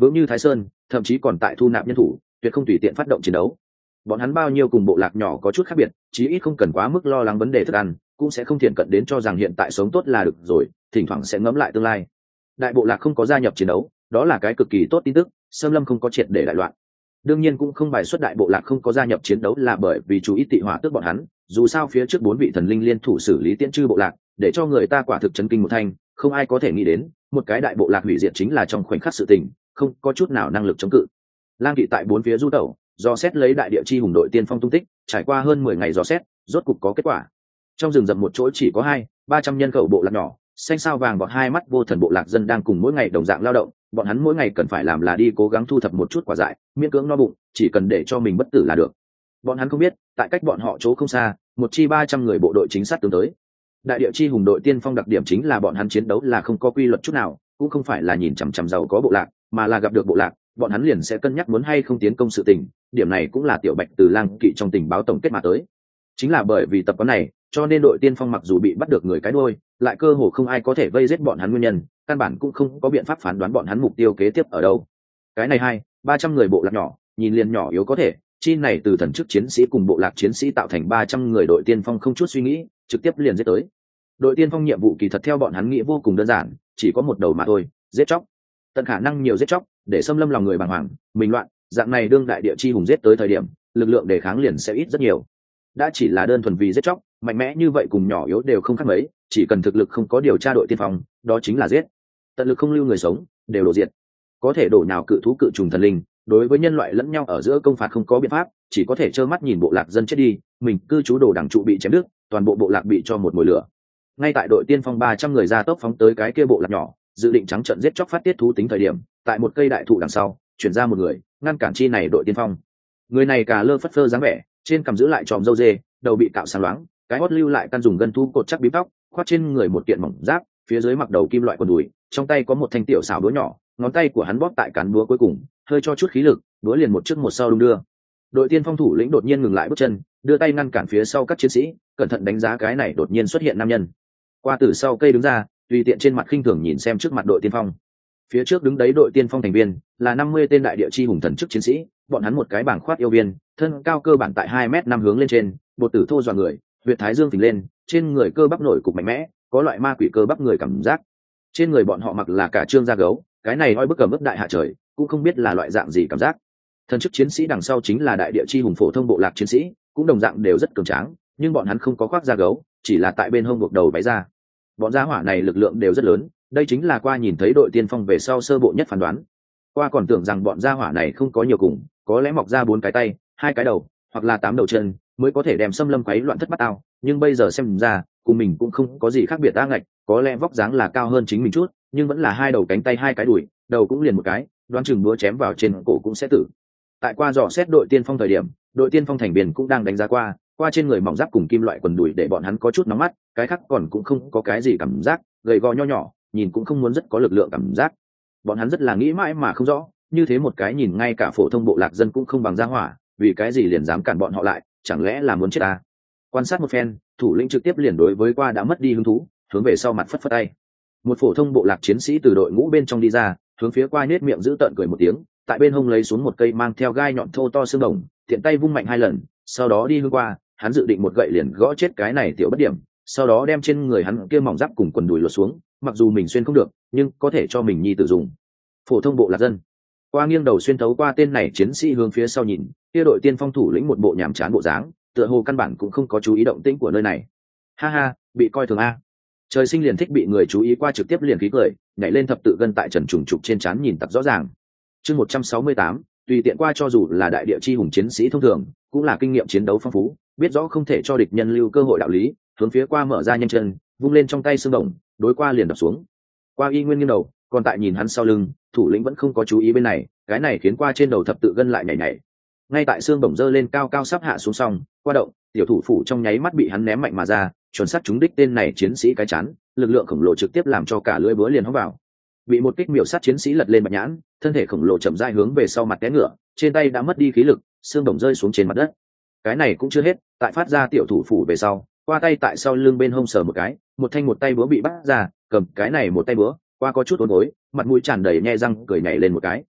vững như thái sơn, thậm chí còn tại thu nạp nhân thủ, tuyệt không tùy tiện phát động chiến đấu. Bọn hắn bao nhiêu cùng bộ lạc nhỏ có chút khác biệt, chí ít không cần quá mức lo lắng vấn đề thức ăn, cũng sẽ không thiện cận đến cho rằng hiện tại sống tốt là được rồi, thỉnh thoảng sẽ ngẫm lại tương lai. Đại bộ lạc không có gia nhập chiến đấu, đó là cái cực kỳ tốt tin tức, Xâm Lâm không có triệt để đại loạn. Đương nhiên cũng không bài xuất đại bộ lạc không có gia nhập chiến đấu là bởi vì chú ý tị hỏa tước bọn hắn, dù sao phía trước bốn vị thần linh liên thủ xử lý tiễn trư bộ lạc, để cho người ta quả thực chấn kinh một thanh, không ai có thể nghĩ đến, một cái đại bộ lạc hủy diệt chính là trong khoảnh khắc sự tình, không có chút nào năng lực chống cự. Lang Kỵ tại bốn phía du tẩu, do xét lấy đại địa chi hùng đội tiên phong tung tích, trải qua hơn mười ngày dò xét, rốt cục có kết quả. Trong rừng rậm một chỗ chỉ có hai, ba trăm nhân khẩu bộ lạc nhỏ, xanh sao vàng bọt hai mắt vô thần bộ lạc dân đang cùng mỗi ngày đồng dạng lao động, bọn hắn mỗi ngày cần phải làm là đi cố gắng thu thập một chút quả dại, miễn cưỡng no bụng, chỉ cần để cho mình bất tử là được. Bọn hắn không biết, tại cách bọn họ chỗ không xa, một chi ba trăm người bộ đội chính sát tướng tới. Đại địa chi hùng đội tiên phong đặc điểm chính là bọn hắn chiến đấu là không có quy luật chút nào, cũng không phải là nhìn chằm chằm giàu có bộ lạc, mà là gặp được bộ lạc, bọn hắn liền sẽ cân nhắc muốn hay không tiến công sự tình. Điểm này cũng là Tiểu Bạch từ Lang Kỵ trong tình báo tổng kết mà tới. Chính là bởi vì tập quán này, cho nên đội tiên phong mặc dù bị bắt được người cái đuôi, lại cơ hồ không ai có thể vây giết bọn hắn nguyên nhân, căn bản cũng không có biện pháp phán đoán bọn hắn mục tiêu kế tiếp ở đâu. Cái này hai, ba trăm người bộ lạc nhỏ, nhìn liền nhỏ yếu có thể, chi này từ thần chức chiến sĩ cùng bộ lạc chiến sĩ tạo thành ba trăm người đội tiên phong không chút suy nghĩ, trực tiếp liền giết tới. Đội tiên phong nhiệm vụ kỳ thật theo bọn hắn nghĩ vô cùng đơn giản, chỉ có một đầu mà thôi, giết chóc. Tận khả năng nhiều giết chóc, để xâm lâm lòng người bàng hoàng, mình loạn, dạng này đương đại địa chi hùng giết tới thời điểm, lực lượng đề kháng liền sẽ ít rất nhiều. Đã chỉ là đơn thuần vì giết chóc, mạnh mẽ như vậy cùng nhỏ yếu đều không khác mấy, chỉ cần thực lực không có điều tra đội tiên phong, đó chính là giết. Tận lực không lưu người sống, đều đổ diệt. Có thể đổ nào cự thú cự trùng thần linh, đối với nhân loại lẫn nhau ở giữa công phạt không có biện pháp, chỉ có thể trơ mắt nhìn bộ lạc dân chết đi, mình cư trú đồ đẳng trụ bị chém đứt, toàn bộ bộ lạc bị cho một mùi lửa. Ngay tại đội tiên phong ba trăm người ra tốc phóng tới cái kia bộ lạc nhỏ, dự định trắng trận giết chóc phát tiết thú tính thời điểm, tại một cây đại thụ đằng sau, chuyển ra một người, ngăn cản chi này đội tiên phong. Người này cà lơ phất phơ dáng vẻ, trên cằm giữ lại tròm râu dê, đầu bị cạo sáng loáng, cái hót lưu lại căn dùng gân thú cột chắc bím tóc, khoác trên người một kiện mỏng giáp, phía dưới mặc đầu kim loại quần đùi, trong tay có một thanh tiểu xảo búa nhỏ, ngón tay của hắn bóp tại cán búa cuối cùng, hơi cho chút khí lực, búa liền một trước một sau đung đưa. Đội tiên phong thủ lĩnh đột nhiên ngừng lại bước chân, đưa tay ngăn cản phía sau các chiến sĩ, cẩn thận đánh giá cái này đột nhiên xuất hiện nam nhân. Qua từ sau cây đứng ra, tùy tiện trên mặt khinh thường nhìn xem trước mặt đội tiên phong. Phía trước đứng đấy đội tiên phong thành viên là năm mươi tên đại địa chi hùng thần chức chiến sĩ, bọn hắn một cái bảng khoát yêu viên, thân cao cơ bản tại hai mét năm hướng lên trên, bột tử thô dọa người, huyệt thái dương phình lên, trên người cơ bắp nổi cục mạnh mẽ, có loại ma quỷ cơ bắp người cảm giác. Trên người bọn họ mặc là cả trương da gấu, cái này oi bức cầm ức đại hạ trời, cũng không biết là loại dạng gì cảm giác. Thần chức chiến sĩ đằng sau chính là đại địa chi hùng phổ thông bộ lạc chiến sĩ, cũng đồng dạng đều rất cường tráng, nhưng bọn hắn không có khoác da gấu, chỉ là tại bên hông buộc đầu váy ra. Bọn gia hỏa này lực lượng đều rất lớn, đây chính là qua nhìn thấy đội tiên phong về sau sơ bộ nhất phán đoán. Qua còn tưởng rằng bọn gia hỏa này không có nhiều cùng, có lẽ mọc ra bốn cái tay, hai cái đầu, hoặc là tám đầu chân, mới có thể đem xâm lâm quấy loạn thất bát ao, nhưng bây giờ xem ra, cùng mình cũng không có gì khác biệt đa ngạch, có lẽ vóc dáng là cao hơn chính mình chút, nhưng vẫn là hai đầu cánh tay hai cái đùi, đầu cũng liền một cái, đoán chừng búa chém vào trên cổ cũng sẽ tử. Tại qua dò xét đội tiên phong thời điểm, đội tiên phong thành viên cũng đang đánh giá qua, qua trên người mỏng giáp cùng kim loại quần đùi để bọn hắn có chút nóng mắt, cái khác còn cũng không có cái gì cảm giác, gầy gò nho nhỏ, nhìn cũng không muốn rất có lực lượng cảm giác. Bọn hắn rất là nghĩ mãi mà không rõ, như thế một cái nhìn ngay cả phổ thông bộ lạc dân cũng không bằng gia hỏa, vì cái gì liền dám cản bọn họ lại, chẳng lẽ là muốn chết à? Quan sát một phen, thủ lĩnh trực tiếp liền đối với qua đã mất đi hứng thú, hướng về sau mặt phất phất tay. Một phổ thông bộ lạc chiến sĩ từ đội ngũ bên trong đi ra, hướng phía qua nết miệng giữ tợn cười một tiếng, tại bên hông lấy xuống một cây mang theo gai nhọn thô to xương đồng, tiện tay vung mạnh hai lần, sau đó đi hướng qua, hắn dự định một gậy liền gõ chết cái này tiểu bất điểm, sau đó đem trên người hắn kia mỏng giáp cùng quần đùi lột xuống, mặc dù mình xuyên không được, nhưng có thể cho mình nhi tự dùng. Phổ thông bộ lạc dân. Qua nghiêng đầu xuyên thấu qua tên này chiến sĩ hướng phía sau nhìn, kia đội tiên phong thủ lĩnh một bộ nhàm chán bộ dáng, tựa hồ căn bản cũng không có chú ý động tĩnh của nơi này. Ha ha, bị coi thường a. Trời sinh liền thích bị người chú ý qua trực tiếp liền khí cười, nhảy lên thập tự gân tại trần trùng trục trên trán nhìn tặc rõ ràng. Chương một trăm sáu mươi tám, tùy tiện qua cho dù là đại địa chi hùng chiến sĩ thông thường, cũng là kinh nghiệm chiến đấu phong phú, biết rõ không thể cho địch nhân lưu cơ hội đạo lý, hướng phía qua mở ra nhanh chân, vung lên trong tay xương đồng, đối qua liền đập xuống. Qua y nguyên nghiêng đầu, còn tại nhìn hắn sau lưng, thủ lĩnh vẫn không có chú ý bên này, cái này khiến qua trên đầu thập tự gân lại nhảy nhảy. Ngay tại xương bổng dơ lên cao cao sắp hạ xuống xong, qua động, tiểu thủ phủ trong nháy mắt bị hắn ném mạnh mà ra, chuẩn xác trúng đích tên này chiến sĩ cái chán, lực lượng khổng lồ trực tiếp làm cho cả lưỡi búa liền hóng vào. Bị một kích miểu sát chiến sĩ lật lên bạch nhãn, thân thể khổng lồ chậm rãi hướng về sau mặt té ngựa, trên tay đã mất đi khí lực, xương bổng rơi xuống trên mặt đất. Cái này cũng chưa hết, tại phát ra tiểu thủ phủ về sau, qua tay tại sau lưng bên hông sờ một cái, một thanh một tay búa bị bắt ra, cầm cái này một tay búa, qua có chút uốn gối, mặt mũi tràn đầy nhe răng cười nhảy lên một cái.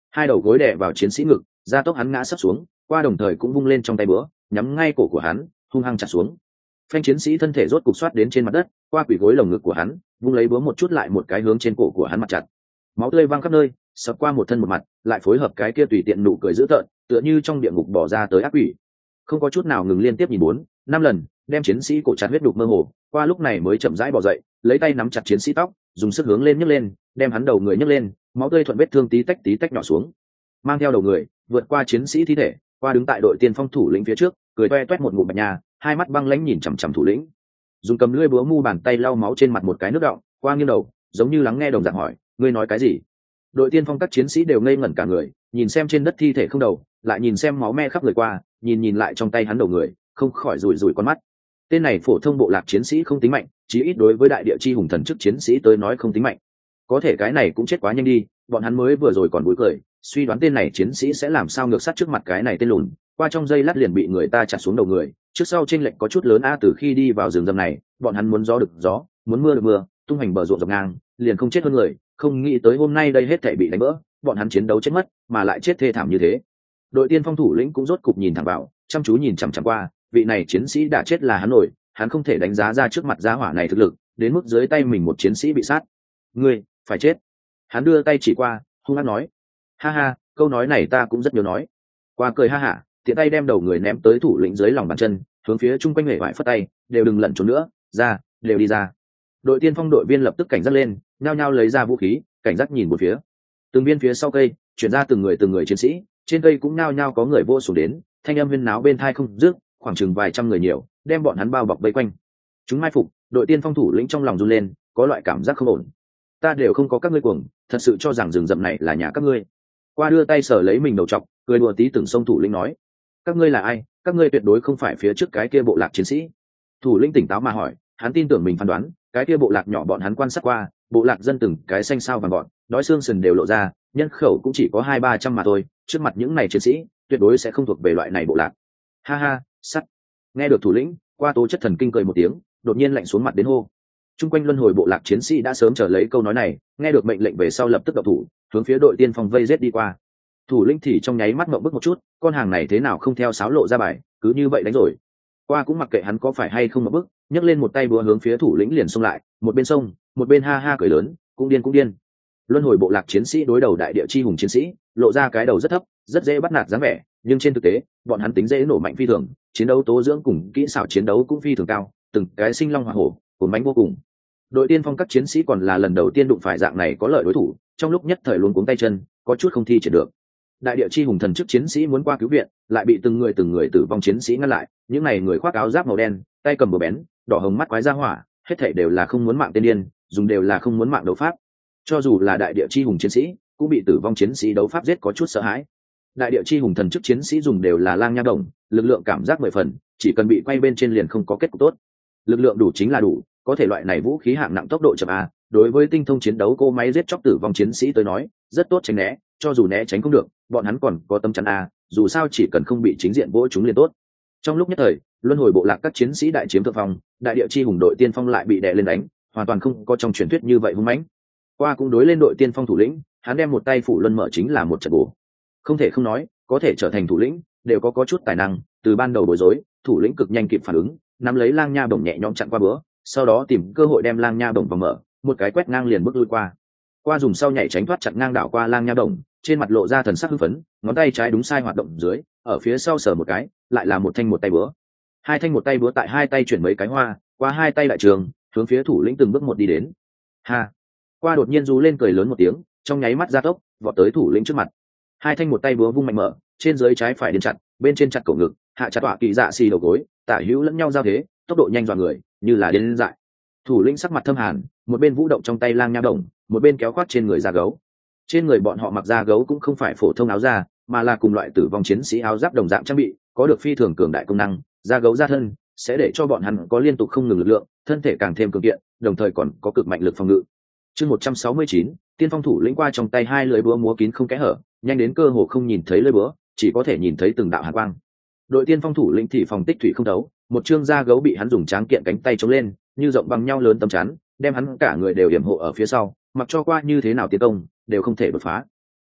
hai đầu gối đè vào chiến sĩ ngực, gia tốc hắn ngã sấp xuống, qua đồng thời cũng vung lên trong tay búa, nhắm ngay cổ của hắn, hung hăng chặt xuống. Phanh chiến sĩ thân thể rốt cục xoát đến trên mặt đất, qua quỷ gối lồng ngực của hắn, vung lấy búa một chút lại một cái hướng trên cổ của hắn mặt chặt. Máu tươi văng khắp nơi, sập qua một thân một mặt, lại phối hợp cái kia tùy tiện nụ cười dữ tợn, tựa như trong địa ngục bỏ ra tới ác quỷ. Không có chút nào ngừng, liên tiếp nhìn bốn, năm lần, đem chiến sĩ cổ chặt huyết đục mơ hồ, qua lúc này mới chậm rãi bò dậy, lấy tay nắm chặt chiến sĩ tóc, dùng sức hướng lên nhấc lên, đem hắn đầu người nhấc lên, máu tươi thuận vết thương tí tách tí tách nhỏ xuống. Mang theo đầu người, vượt qua chiến sĩ thi thể, qua đứng tại đội tiên phong thủ lĩnh phía trước, cười toe toét một ngụm bạch nha, hai mắt băng lãnh nhìn chằm chằm thủ lĩnh. Dùng cầm lưỡi búa mu bàn tay lau máu trên mặt một cái nước đọng, qua nghiêng đầu, giống như lắng nghe đồng dạng hỏi, ngươi nói cái gì? Đội tiên phong các chiến sĩ đều ngây ngẩn cả người, nhìn xem trên đất thi thể không đầu, lại nhìn xem máu me khắp người qua, nhìn nhìn lại trong tay hắn đầu người, không khỏi rủi rủi con mắt. Tên này phổ thông bộ lạc chiến sĩ không tính mạnh, chí ít đối với đại địa chi hùng thần chức chiến sĩ tới nói không tính mạnh. Có thể cái này cũng chết quá nhanh đi, bọn hắn mới vừa rồi còn vui cười, suy đoán tên này chiến sĩ sẽ làm sao ngược sát trước mặt cái này tên lùn, qua trong giây lát liền bị người ta chặt xuống đầu người. Trước sau chênh lệch có chút lớn a, từ khi đi vào rừng rậm này, bọn hắn muốn gió được gió, muốn mưa được mưa, tung hành bờ ruộng dọc ngang, liền không chết hơn người, không nghĩ tới hôm nay đây hết thảy bị đánh vỡ, bọn hắn chiến đấu chết mất, mà lại chết thê thảm như thế. Đội tiên phong thủ lĩnh cũng rốt cục nhìn thẳng vào, chăm chú nhìn chằm chằm qua, vị này chiến sĩ đã chết là hắn nổi, hắn không thể đánh giá ra trước mặt giá hỏa này thực lực, đến mức dưới tay mình một chiến sĩ bị sát. Ngươi phải chết. Hắn đưa tay chỉ qua, hung hăng nói. Ha ha, câu nói này ta cũng rất nhớ nói. Qua cười ha hả, tiện tay đem đầu người ném tới thủ lĩnh dưới lòng bàn chân, hướng phía chung quanh hể vải phất tay, đều đừng lẩn trốn nữa, ra, đều đi ra. Đội tiên phong đội viên lập tức cảnh giác lên, nhao nhao lấy ra vũ khí, cảnh giác nhìn một phía. Từng viên phía sau cây, chuyển ra từng người từng người chiến sĩ, trên cây cũng nhao nhao có người vô xuống đến, thanh âm huyên náo bên thai không dứt, khoảng chừng vài trăm người nhiều, đem bọn hắn bao bọc vây quanh. Chúng mai phục, đội tiên phong thủ lĩnh trong lòng run lên, có loại cảm giác không ổn. Ta đều không có các ngươi cuồng, thật sự cho rằng rừng rậm này là nhà các ngươi. Qua đưa tay sờ lấy mình đầu trọc, cười đùa tí từng sông thủ lĩnh nói, các ngươi là ai? Các ngươi tuyệt đối không phải phía trước cái kia bộ lạc chiến sĩ. Thủ lĩnh tỉnh táo mà hỏi, hắn tin tưởng mình phán đoán, cái kia bộ lạc nhỏ bọn hắn quan sát qua, bộ lạc dân từng cái xanh sao vàng gọn, đói xương sườn đều lộ ra, nhân khẩu cũng chỉ có hai ba trăm mà thôi, trước mặt những này chiến sĩ, tuyệt đối sẽ không thuộc về loại này bộ lạc. Ha ha, sắt. Nghe được thủ lĩnh, qua tố chất thần kinh cười một tiếng, đột nhiên lạnh xuống mặt đến hô. Trung quanh luân hồi bộ lạc chiến sĩ đã sớm chờ lấy câu nói này, nghe được mệnh lệnh về sau lập tức động thủ, hướng phía đội tiên phong vây giết đi qua. Thủ lĩnh thì trong nháy mắt ngậm bức một chút, con hàng này thế nào không theo sáo lộ ra bài, cứ như vậy đánh rồi. Qua cũng mặc kệ hắn có phải hay không ngậm bức, nhấc lên một tay búa hướng phía thủ lĩnh liền xông lại, một bên sông, một bên ha ha cười lớn, cũng điên cũng điên. Luân hồi bộ lạc chiến sĩ đối đầu đại địa chi hùng chiến sĩ, lộ ra cái đầu rất thấp, rất dễ bắt nạt dáng vẻ, nhưng trên thực tế, bọn hắn tính dễ nổ mạnh phi thường, chiến đấu tố dưỡng cùng kỹ xảo chiến đấu cũng phi thường cao, từng cái sinh long hỏa hổ, cuốn bánh vô cùng. Đội tiên phong các chiến sĩ còn là lần đầu tiên đụng phải dạng này có lợi đối thủ, trong lúc nhất thời luống cuống tay chân, có chút không thi triển được. Đại địa chi hùng thần chức chiến sĩ muốn qua cứu viện, lại bị từng người từng người tử vong chiến sĩ ngăn lại, những này người khoác áo giáp màu đen, tay cầm búa bén, đỏ hồng mắt quái ra hỏa, hết thảy đều là không muốn mạng tiên điên, dùng đều là không muốn mạng đấu pháp. Cho dù là đại địa chi hùng chiến sĩ, cũng bị tử vong chiến sĩ đấu pháp giết có chút sợ hãi. Đại địa chi hùng thần chức chiến sĩ dùng đều là lang nha đồng, lực lượng cảm giác mười phần, chỉ cần bị quay bên trên liền không có kết cục tốt. Lực lượng đủ chính là đủ, có thể loại này vũ khí hạng nặng tốc độ chậm a, đối với tinh thông chiến đấu cô máy giết chóc tử vong chiến sĩ tới nói, rất tốt tránh né, cho dù né tránh không được, bọn hắn còn có tâm chắn a, dù sao chỉ cần không bị chính diện vỗ chúng liền tốt. Trong lúc nhất thời, luân hồi bộ lạc các chiến sĩ đại chiếm thượng phong, đại địa chi hùng đội tiên phong lại bị đè lên đánh, hoàn toàn không có trong truyền thuyết như vậy hung mãnh. Qua cũng đối lên đội tiên phong thủ lĩnh, hắn đem một tay phủ luân mở chính là một trận bổ. Không thể không nói, có thể trở thành thủ lĩnh, đều có có chút tài năng, từ ban đầu bối rối, thủ lĩnh cực nhanh kịp phản ứng, nắm lấy lang nha bổng nhẹ nhõm chặn qua bữa, sau đó tìm cơ hội đem lang nha bổng vào mở, một cái quét ngang liền bước lui qua. Qua dùng sau nhảy tránh thoát chặn ngang đảo qua lang nha bổng, trên mặt lộ ra thần sắc hưng phấn, ngón tay trái đúng sai hoạt động dưới, ở phía sau sờ một cái, lại là một thanh một tay búa. Hai thanh một tay búa tại hai tay chuyển mấy cái hoa, qua hai tay đại trường, hướng phía thủ lĩnh từng bước một đi đến. Ha! Qua đột nhiên rú lên cười lớn một tiếng, trong nháy mắt gia tốc, vọt tới thủ lĩnh trước mặt. Hai thanh một tay búa vung mạnh mở, trên dưới trái phải điên chặt, bên trên chặt cổ ngực, hạ chặt tọa kỳ dạ xì đầu gối, tả hữu lẫn nhau giao thế, tốc độ nhanh dọa người, như là điên dại. Thủ lĩnh sắc mặt thâm hàn, một bên vũ động trong tay lang nha đồng, một bên kéo khoác trên người da gấu. Trên người bọn họ mặc da gấu cũng không phải phổ thông áo da, mà là cùng loại tử vong chiến sĩ áo giáp đồng dạng trang bị, có được phi thường cường đại công năng, da gấu da thân sẽ để cho bọn hắn có liên tục không ngừng lực lượng, thân thể càng thêm cường kiện, đồng thời còn có cực mạnh lực phòng ngự. Chương một trăm sáu mươi chín, tiên phong thủ lĩnh qua trong tay hai lưỡi búa múa kín không kẽ hở, nhanh đến cơ hồ không nhìn thấy lưỡi búa, chỉ có thể nhìn thấy từng đạo hàn quang. Đội tiên phong thủ lĩnh thì phòng tích thủy không đấu, một chương da gấu bị hắn dùng tráng kiện cánh tay chống lên, như rộng bằng nhau lớn tấm chắn, đem hắn cả người đều yểm hộ ở phía sau, mặc cho qua như thế nào tiến công, đều không thể đột phá.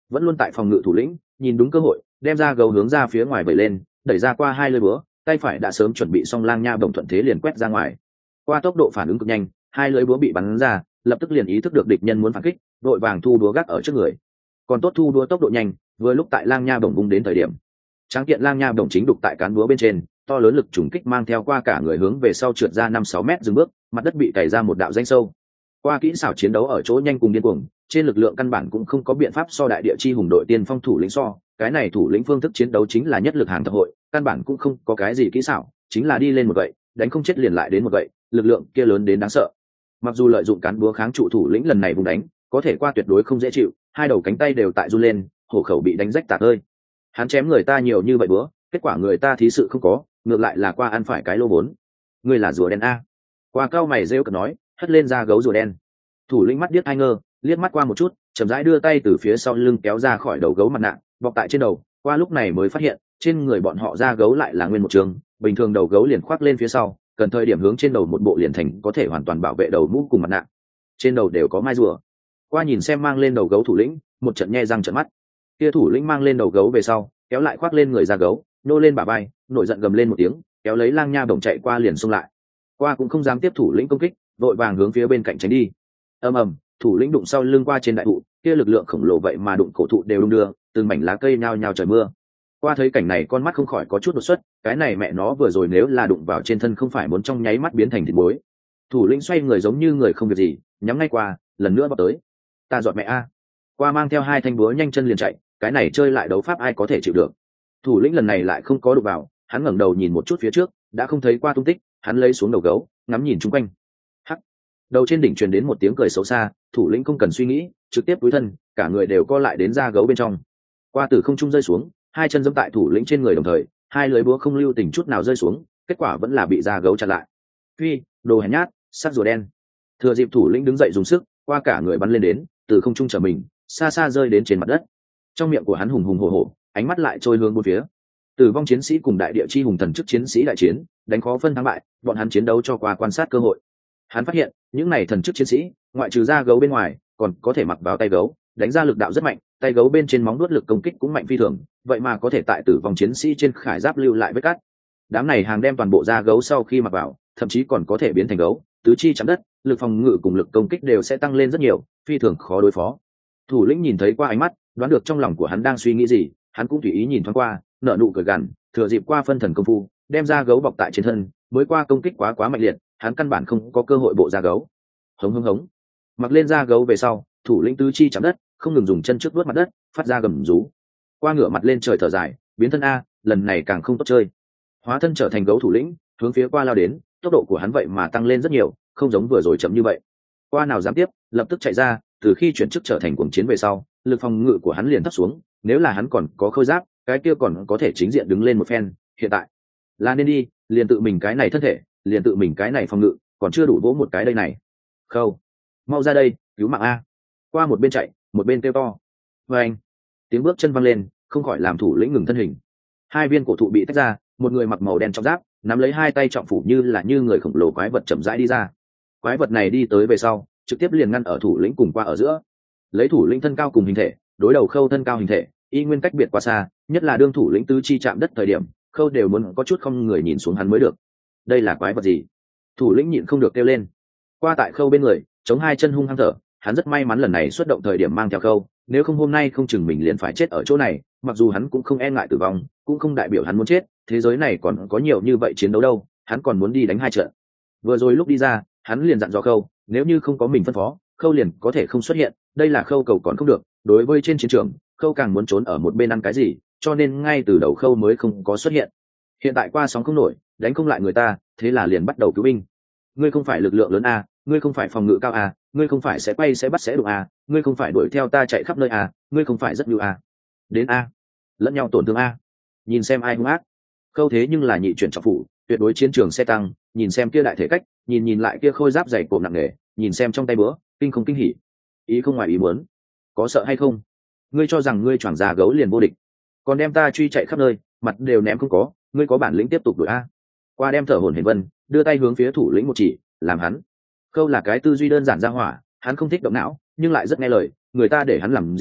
vẫn luôn tại phòng ngự thủ lĩnh nhìn đúng cơ hội đem ra gấu hướng ra phía ngoài vẩy lên, đẩy ra qua hai lưỡi búa, tay phải đã sớm chuẩn bị xong lang nha bổng thuận thế liền quét ra ngoài. Qua tốc độ phản ứng cực nhanh, hai lưỡi búa bị bắn ra, lập tức liền ý thức được địch nhân muốn phản kích, đội vàng thu búa gác ở trước người. Còn tốt thu búa tốc độ nhanh, vừa lúc tại lang nha bổng bung đến thời điểm, tráng kiện lang nha bổng chính đục tại cán búa bên trên, to lớn lực trùng kích mang theo qua cả người hướng về sau trượt ra năm sáu mét dừng bước, mặt đất bị cày ra một đạo danh sâu. Qua kỹ xảo chiến đấu ở chỗ nhanh cùng điên cuồng, trên lực lượng căn bản cũng không có biện pháp so đại địa chi hùng đội tiên phong thủ lĩnh so, cái này thủ lĩnh phương thức chiến đấu chính là nhất lực hàng thập hội, căn bản cũng không có cái gì kỹ xảo, chính là đi lên một vậy, đánh không chết liền lại đến một vậy, lực lượng kia lớn đến đáng sợ. Mặc dù lợi dụng cán búa kháng trụ thủ lĩnh lần này vùng đánh, có thể qua tuyệt đối không dễ chịu, hai đầu cánh tay đều tại run lên, hổ khẩu bị đánh rách tạc ơi. Hắn chém người ta nhiều như vậy búa, kết quả người ta thí sự không có, ngược lại là qua ăn phải cái lô vốn. Ngươi là rùa đen a? Qua cao mày rêu cợt nói, hất lên ra gấu rùa đen. Thủ lĩnh mắt điếc hai ngơ, liếc mắt qua một chút, chậm rãi đưa tay từ phía sau lưng kéo ra khỏi đầu gấu mặt nạ, bọc tại trên đầu. Qua lúc này mới phát hiện, trên người bọn họ da gấu lại là nguyên một trường, bình thường đầu gấu liền khoác lên phía sau, cần thời điểm hướng trên đầu một bộ liền thành có thể hoàn toàn bảo vệ đầu mũ cùng mặt nạ. Trên đầu đều có mai rùa. Qua nhìn xem mang lên đầu gấu thủ lĩnh, một trận nhe răng trợn mắt. Kia thủ lĩnh mang lên đầu gấu về sau, kéo lại khoác lên người da gấu, nô lên bả vai, nổi giận gầm lên một tiếng, kéo lấy lang nha bổng chạy qua liền xông lại. Qua cũng không dám tiếp thủ lĩnh công kích, vội vàng hướng phía bên cạnh tránh đi. Ầm ầm, thủ lĩnh đụng sau lưng qua trên đại thụ, kia lực lượng khổng lồ vậy mà đụng cổ thụ đều đung đưa, từng mảnh lá cây nhao nhao trời mưa. Qua thấy cảnh này con mắt không khỏi có chút đột xuất, cái này mẹ nó vừa rồi nếu là đụng vào trên thân không phải muốn trong nháy mắt biến thành thịt muối. Thủ lĩnh xoay người giống như người không việc gì, nhắm ngay qua, lần nữa bọc tới. Ta dọn mẹ a. Qua mang theo hai thanh búa nhanh chân liền chạy, cái này chơi lại đấu pháp ai có thể chịu được. Thủ lĩnh lần này lại không có đụng vào, hắn ngẩng đầu nhìn một chút phía trước, đã không thấy qua tung tích, hắn lấy xuống đầu gấu, ngắm nhìn chung quanh. Hắc. Đầu trên đỉnh truyền đến một tiếng cười xấu xa, thủ lĩnh không cần suy nghĩ, trực tiếp cúi thân, cả người đều co lại đến da gấu bên trong. Qua từ không trung rơi xuống, hai chân giẫm tại thủ lĩnh trên người đồng thời, hai lưỡi búa không lưu tình chút nào rơi xuống, kết quả vẫn là bị da gấu chặn lại. Phi, đồ hèn nhát, sắc rùa đen. Thừa dịp thủ lĩnh đứng dậy dùng sức, qua cả người bắn lên đến, từ không trung trở mình, xa xa rơi đến trên mặt đất. Trong miệng của hắn hùng hùng hổ hổ, ánh mắt lại trôi hướng bốn phía. Tử vong chiến sĩ cùng đại địa chi hùng thần chức chiến sĩ đại chiến, đánh khó phân thắng bại, bọn hắn chiến đấu cho qua quan sát cơ hội. Hắn phát hiện, những này thần chức chiến sĩ, ngoại trừ da gấu bên ngoài, còn có thể mặc vào tay gấu, đánh ra lực đạo rất mạnh, tay gấu bên trên móng vuốt lực công kích cũng mạnh phi thường, vậy mà có thể tại tử vong chiến sĩ trên khải giáp lưu lại vết cắt. Đám này hàng đem toàn bộ da gấu sau khi mặc vào, thậm chí còn có thể biến thành gấu, tứ chi chạm đất, lực phòng ngự cùng lực công kích đều sẽ tăng lên rất nhiều, phi thường khó đối phó. Thủ lĩnh nhìn thấy qua ánh mắt, đoán được trong lòng của hắn đang suy nghĩ gì, hắn cũng tùy ý nhìn thoáng qua, nở nụ cười gằn, thừa dịp qua phân thần công phu, đem da gấu bọc tại trên thân, mới qua công kích quá quá mạnh liệt, hắn căn bản không có cơ hội bộ da gấu. Hống hống hống. Mặc lên da gấu về sau, thủ lĩnh tứ chi chạm đất, không ngừng dùng chân trước vuốt mặt đất, phát ra gầm rú. Qua ngửa mặt lên trời thở dài, biến thân a, lần này càng không tốt chơi. Hóa thân trở thành gấu thủ lĩnh, hướng phía qua lao đến, tốc độ của hắn vậy mà tăng lên rất nhiều, không giống vừa rồi chậm như vậy. Qua nào dám tiếp, lập tức chạy ra, từ khi chuyển chức trở thành cuồng chiến về sau, lực phòng ngự của hắn liền thấp xuống, nếu là hắn còn có khôi giáp, cái kia còn có thể chính diện đứng lên một phen, hiện tại là nên đi, liền tự mình cái này thân thể, liền tự mình cái này phòng ngự, còn chưa đủ vỗ một cái đây này. Khâu, mau ra đây, cứu mạng a. Qua một bên chạy, một bên kêu to. Và anh, tiếng bước chân văng lên, không khỏi làm thủ lĩnh ngừng thân hình. Hai viên cổ thụ bị tách ra, một người mặc màu đen trong giáp, nắm lấy hai tay trọng phủ như là như người khổng lồ quái vật chậm rãi đi ra. Quái vật này đi tới về sau, trực tiếp liền ngăn ở thủ lĩnh cùng qua ở giữa. Lấy thủ lĩnh thân cao cùng hình thể, đối đầu Khâu thân cao hình thể, y nguyên cách biệt quá xa, nhất là đương thủ lĩnh tứ chi chạm đất thời điểm, Khâu đều muốn có chút không người nhìn xuống hắn mới được. Đây là quái vật gì? Thủ lĩnh nhịn không được kêu lên. Qua tại Khâu bên người, chống hai chân hung hăng thở, hắn rất may mắn lần này xuất động thời điểm mang theo Khâu, nếu không hôm nay không chừng mình liền phải chết ở chỗ này, mặc dù hắn cũng không e ngại tử vong, cũng không đại biểu hắn muốn chết, thế giới này còn có nhiều như vậy chiến đấu đâu, hắn còn muốn đi đánh hai trận. Vừa rồi lúc đi ra, hắn liền dặn dò Khâu, nếu như không có mình phân phó, Khâu liền có thể không xuất hiện, đây là Khâu cầu còn không được, đối với trên chiến trường, Khâu càng muốn trốn ở một bên ăn cái gì, cho nên ngay từ đầu Khâu mới không có xuất hiện. Hiện tại qua sóng không nổi, đánh không lại người ta, thế là liền bắt đầu cứu binh. Ngươi không phải lực lượng lớn a, ngươi không phải phòng ngự cao a, ngươi không phải sẽ quay sẽ bắt sẽ đụng a, ngươi không phải đuổi theo ta chạy khắp nơi a, ngươi không phải rất nhu a. Đến a, lẫn nhau tổn thương a. Nhìn xem ai hung ác. Khâu thế nhưng là nhị chuyển trọng phủ, tuyệt đối chiến trường xe tăng, nhìn xem kia đại thể cách, nhìn nhìn lại kia khôi giáp dày cộm nặng nề, nhìn xem trong tay bữa, kinh không kinh hỉ. Ý không ngoài ý muốn. Có sợ hay không? Ngươi cho rằng ngươi choàng già gấu liền vô địch, còn đem ta truy chạy khắp nơi, mặt đều ném không có, ngươi có bản lĩnh tiếp tục đuổi a. Qua đem thở hổn hển vân, đưa tay hướng phía thủ lĩnh một chỉ, làm hắn. Khâu là cái tư duy đơn giản ra hỏa, hắn không thích động não, nhưng lại rất nghe lời, người ta để hắn làm gì,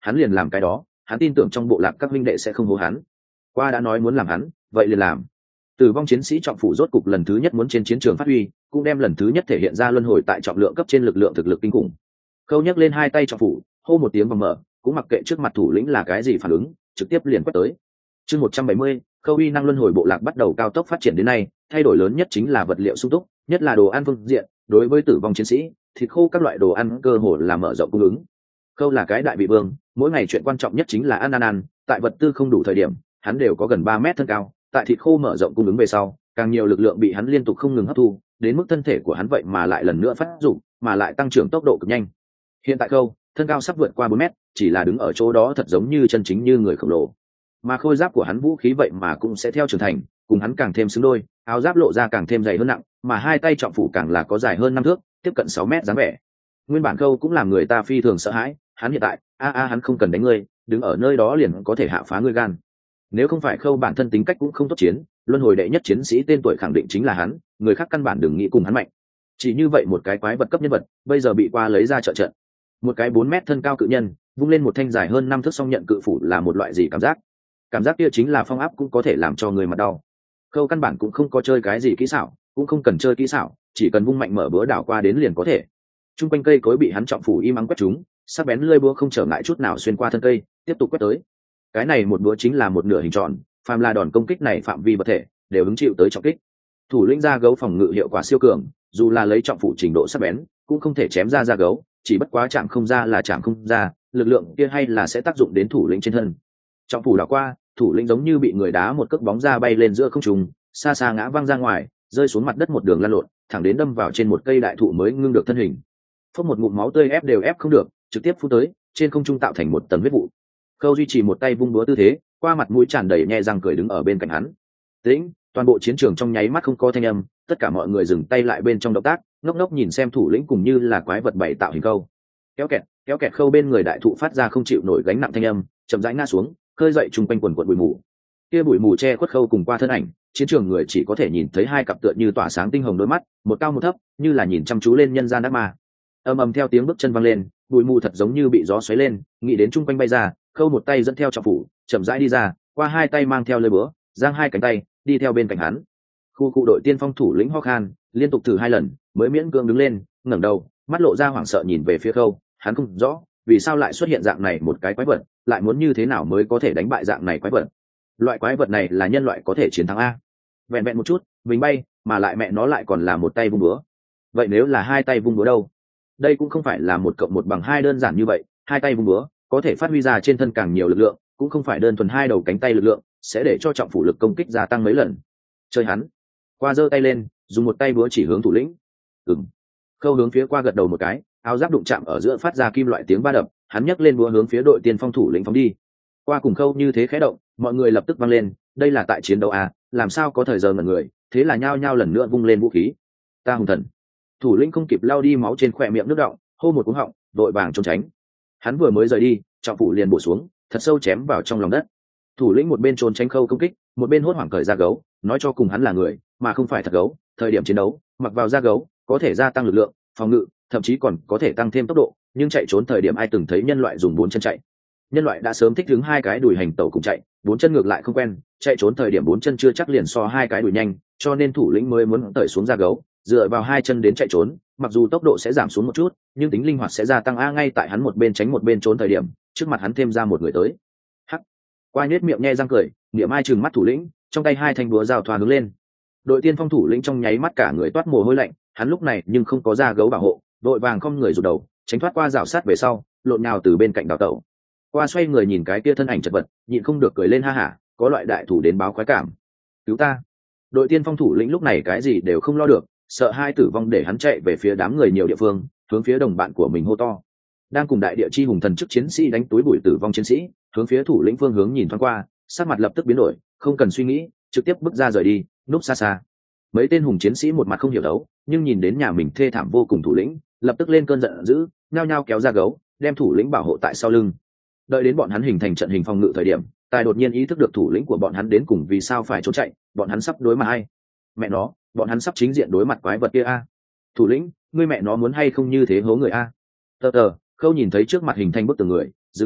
hắn liền làm cái đó, hắn tin tưởng trong bộ lạc các huynh đệ sẽ không hố hắn. Qua đã nói muốn làm hắn, vậy liền làm. Tử vong chiến sĩ trọng phủ rốt cục lần thứ nhất muốn trên chiến trường phát huy, cũng đem lần thứ nhất thể hiện ra luân hồi tại trọng lượng cấp trên lực lượng thực lực kinh khủng. Khâu nhấc lên hai tay trọng phủ, hô một tiếng vòng mở, cũng mặc kệ trước mặt thủ lĩnh là cái gì phản ứng, trực tiếp liền quét tới. Chương một trăm bảy mươi, Khâu uy năng luân hồi bộ lạc bắt đầu cao tốc phát triển đến nay, thay đổi lớn nhất chính là vật liệu sung túc, nhất là đồ ăn phương diện, đối với tử vong chiến sĩ, thịt khô các loại đồ ăn cơ hồ là mở rộng cung ứng. Khâu là cái đại vị vương, mỗi ngày chuyện quan trọng nhất chính là ăn ăn ăn, tại vật tư không đủ thời điểm, hắn đều có gần ba mét thân cao, tại thịt khô mở rộng cung ứng về sau, càng nhiều lực lượng bị hắn liên tục không ngừng hấp thu, đến mức thân thể của hắn vậy mà lại lần nữa phát dụng, mà lại tăng trưởng tốc độ cực nhanh. Hiện tại Khâu, thân cao sắp vượt qua bốn mét, chỉ là đứng ở chỗ đó thật giống như chân chính như người khổng lồ. Mà khôi giáp của hắn vũ khí vậy mà cũng sẽ theo trưởng thành, cùng hắn càng thêm xứng đôi, áo giáp lộ ra càng thêm dày hơn nặng, mà hai tay trọng phủ càng là có dài hơn năm thước, tiếp cận sáu mét dáng vẻ. Nguyên bản Khâu cũng làm người ta phi thường sợ hãi, hắn hiện tại, a a hắn không cần đánh ngươi, đứng ở nơi đó liền có thể hạ phá ngươi gan. Nếu không phải Khâu bản thân tính cách cũng không tốt chiến, luân hồi đệ nhất chiến sĩ tên tuổi khẳng định chính là hắn, người khác căn bản đừng nghĩ cùng hắn mạnh. Chỉ như vậy một cái quái vật cấp nhân vật, bây giờ bị qua lấy ra trợ trận. Một cái bốn mét thân cao cự nhân, vung lên một thanh dài hơn năm thước song nhận cự phủ là một loại gì cảm giác? Cảm giác kia chính là phong áp cũng có thể làm cho người mặt đau. Khâu căn bản cũng không có chơi cái gì kỹ xảo, cũng không cần chơi kỹ xảo, chỉ cần vung mạnh mở búa đảo qua đến liền có thể. Trung quanh cây cối bị hắn trọng phủ im ắng quét chúng, sắc bén lưỡi búa không trở ngại chút nào xuyên qua thân cây, tiếp tục quét tới. Cái này một búa chính là một nửa hình tròn, phàm là đòn công kích này phạm vi vật thể đều hứng chịu tới trọng kích. Thủ lĩnh da gấu phòng ngự hiệu quả siêu cường, dù là lấy trọng phủ trình độ sắc bén, cũng không thể chém ra da gấu, chỉ bất quá chạm không ra là chạm không ra, lực lượng kia hay là sẽ tác dụng đến thủ lĩnh trên thân. Trọng phủ đảo qua, thủ lĩnh giống như bị người đá một cước bóng ra bay lên giữa không trung, xa xa ngã văng ra ngoài, rơi xuống mặt đất một đường lăn lộn, thẳng đến đâm vào trên một cây đại thụ mới ngưng được thân hình. Phốc một ngụm máu tươi ép đều ép không được, trực tiếp phun tới, trên không trung tạo thành một tầng huyết vụ. Khâu duy trì một tay vung búa tư thế, qua mặt mũi tràn đầy nhe răng cười đứng ở bên cạnh hắn. Tĩnh, toàn bộ chiến trường trong nháy mắt không có thanh âm, tất cả mọi người dừng tay lại bên trong động tác, ngốc ngốc nhìn xem thủ lĩnh cùng như là quái vật bảy tạo hình Khâu. Kéo kẹt, kéo kẹt Khâu bên người đại thụ phát ra không chịu nổi gánh nặng thanh âm, chậm rãi ngã xuống, khơi dậy trung quanh quần quần bụi mù. Kia bụi mù che khuất Khâu cùng qua thân ảnh, chiến trường người chỉ có thể nhìn thấy hai cặp tựa như tỏa sáng tinh hồng đôi mắt, một cao một thấp, như là nhìn chăm chú lên nhân gian ác ma. Ầm ầm theo tiếng bước chân vang lên, bụi mù thật giống như bị gió xoáy lên, nghĩ đến trung quanh bay ra, Khâu một tay dẫn theo trọng phủ, chậm rãi đi ra, qua hai tay mang theo lưỡi búa, giang hai cánh tay, đi theo bên cạnh hắn. Khu cụ đội tiên phong thủ lĩnh ho khan, liên tục thử hai lần, mới miễn cưỡng đứng lên, ngẩng đầu, mắt lộ ra hoảng sợ nhìn về phía Khâu, hắn không rõ, vì sao lại xuất hiện dạng này một cái quái vật, lại muốn như thế nào mới có thể đánh bại dạng này quái vật. Loại quái vật này là nhân loại có thể chiến thắng a? Vẹn vẹn một chút, mình bay, mà lại mẹ nó lại còn là một tay vung búa. Vậy nếu là hai tay vung búa đâu? Đây cũng không phải là một cộng một bằng hai đơn giản như vậy, hai tay vung búa có thể phát huy ra trên thân càng nhiều lực lượng, cũng không phải đơn thuần hai đầu cánh tay lực lượng sẽ để cho trọng phủ lực công kích gia tăng mấy lần. Chơi hắn. Qua giơ tay lên, dùng một tay búa chỉ hướng thủ lĩnh. Ừm. Khâu hướng phía qua gật đầu một cái, áo giáp đụng chạm ở giữa phát ra kim loại tiếng va đập, hắn nhấc lên búa hướng phía đội tiên phong thủ lĩnh phóng đi. Qua cùng Khâu như thế khẽ động, mọi người lập tức vang lên, đây là tại chiến đấu à, làm sao có thời giờ ngẩn người, thế là nhao nhao lần nữa vung lên vũ khí. Ta hùng thần. Thủ lĩnh không kịp lau đi máu trên khóe miệng nước đọng, hô một cú họng, vội vàng trốn tránh. Hắn vừa mới rời đi, trọng phủ liền bổ xuống, thật sâu chém vào trong lòng đất. Thủ lĩnh một bên trốn tránh Khâu công kích, một bên hốt hoảng cởi ra gấu, nói cho cùng hắn là người, mà không phải thật gấu. Thời điểm chiến đấu, mặc vào da gấu, có thể gia tăng lực lượng, phòng ngự, thậm chí còn có thể tăng thêm tốc độ. Nhưng chạy trốn thời điểm ai từng thấy nhân loại dùng bốn chân chạy? Nhân loại đã sớm thích ứng hai cái đùi hành tẩu cùng chạy, bốn chân ngược lại không quen. Chạy trốn thời điểm bốn chân chưa chắc liền so hai cái đùi nhanh, cho nên thủ lĩnh mới muốn tởi xuống da gấu, dựa vào hai chân đến chạy trốn. Mặc dù tốc độ sẽ giảm xuống một chút, nhưng tính linh hoạt sẽ gia tăng a. Ngay tại hắn một bên tránh một bên trốn thời điểm, trước mặt hắn thêm ra một người tới. Hắc. Qua nhếch miệng nhe răng cười, niệm ai trừng mắt thủ lĩnh, trong tay hai thanh búa giao thoa hướng lên. Đội tiên phong thủ lĩnh trong nháy mắt cả người toát mồ hôi lạnh, hắn lúc này nhưng không có da gấu bảo hộ, đội vàng không người rụt đầu, tránh thoát qua rào sát về sau, lộn nhào từ bên cạnh đào tẩu. Qua xoay người nhìn cái kia thân ảnh chật vật, nhịn không được cười lên ha hả, có loại đại thủ đến báo khoái cảm. Cứu ta! Đội tiên phong thủ lĩnh lúc này cái gì đều không lo được, sợ hai tử vong để hắn chạy về phía đám người nhiều địa phương, hướng phía đồng bạn của mình hô to. Đang cùng đại địa chi hùng thần chức chiến sĩ đánh túi bụi tử vong chiến sĩ, hướng phía thủ lĩnh phương hướng nhìn thoáng qua, sắc mặt lập tức biến đổi, không cần suy nghĩ, trực tiếp bước ra rời đi, núp xa xa. Mấy tên hùng chiến sĩ một mặt không hiểu đấu, nhưng nhìn đến nhà mình thê thảm vô cùng thủ lĩnh, lập tức lên cơn giận dữ, nhao nhao kéo ra gấu, đem thủ lĩnh bảo hộ tại sau lưng. Đợi đến bọn hắn hình thành trận hình phòng ngự thời điểm, tài đột nhiên ý thức được thủ lĩnh của bọn hắn đến cùng vì sao phải trốn chạy, bọn hắn sắp đối mặt ai? Mẹ nó, bọn hắn sắp chính diện đối mặt quái vật kia a. Thủ lĩnh, ngươi mẹ nó muốn hay không như thế hố người a? Tờ tờ, Khâu nhìn thấy trước mặt hình thành bức tường người, dừng bước,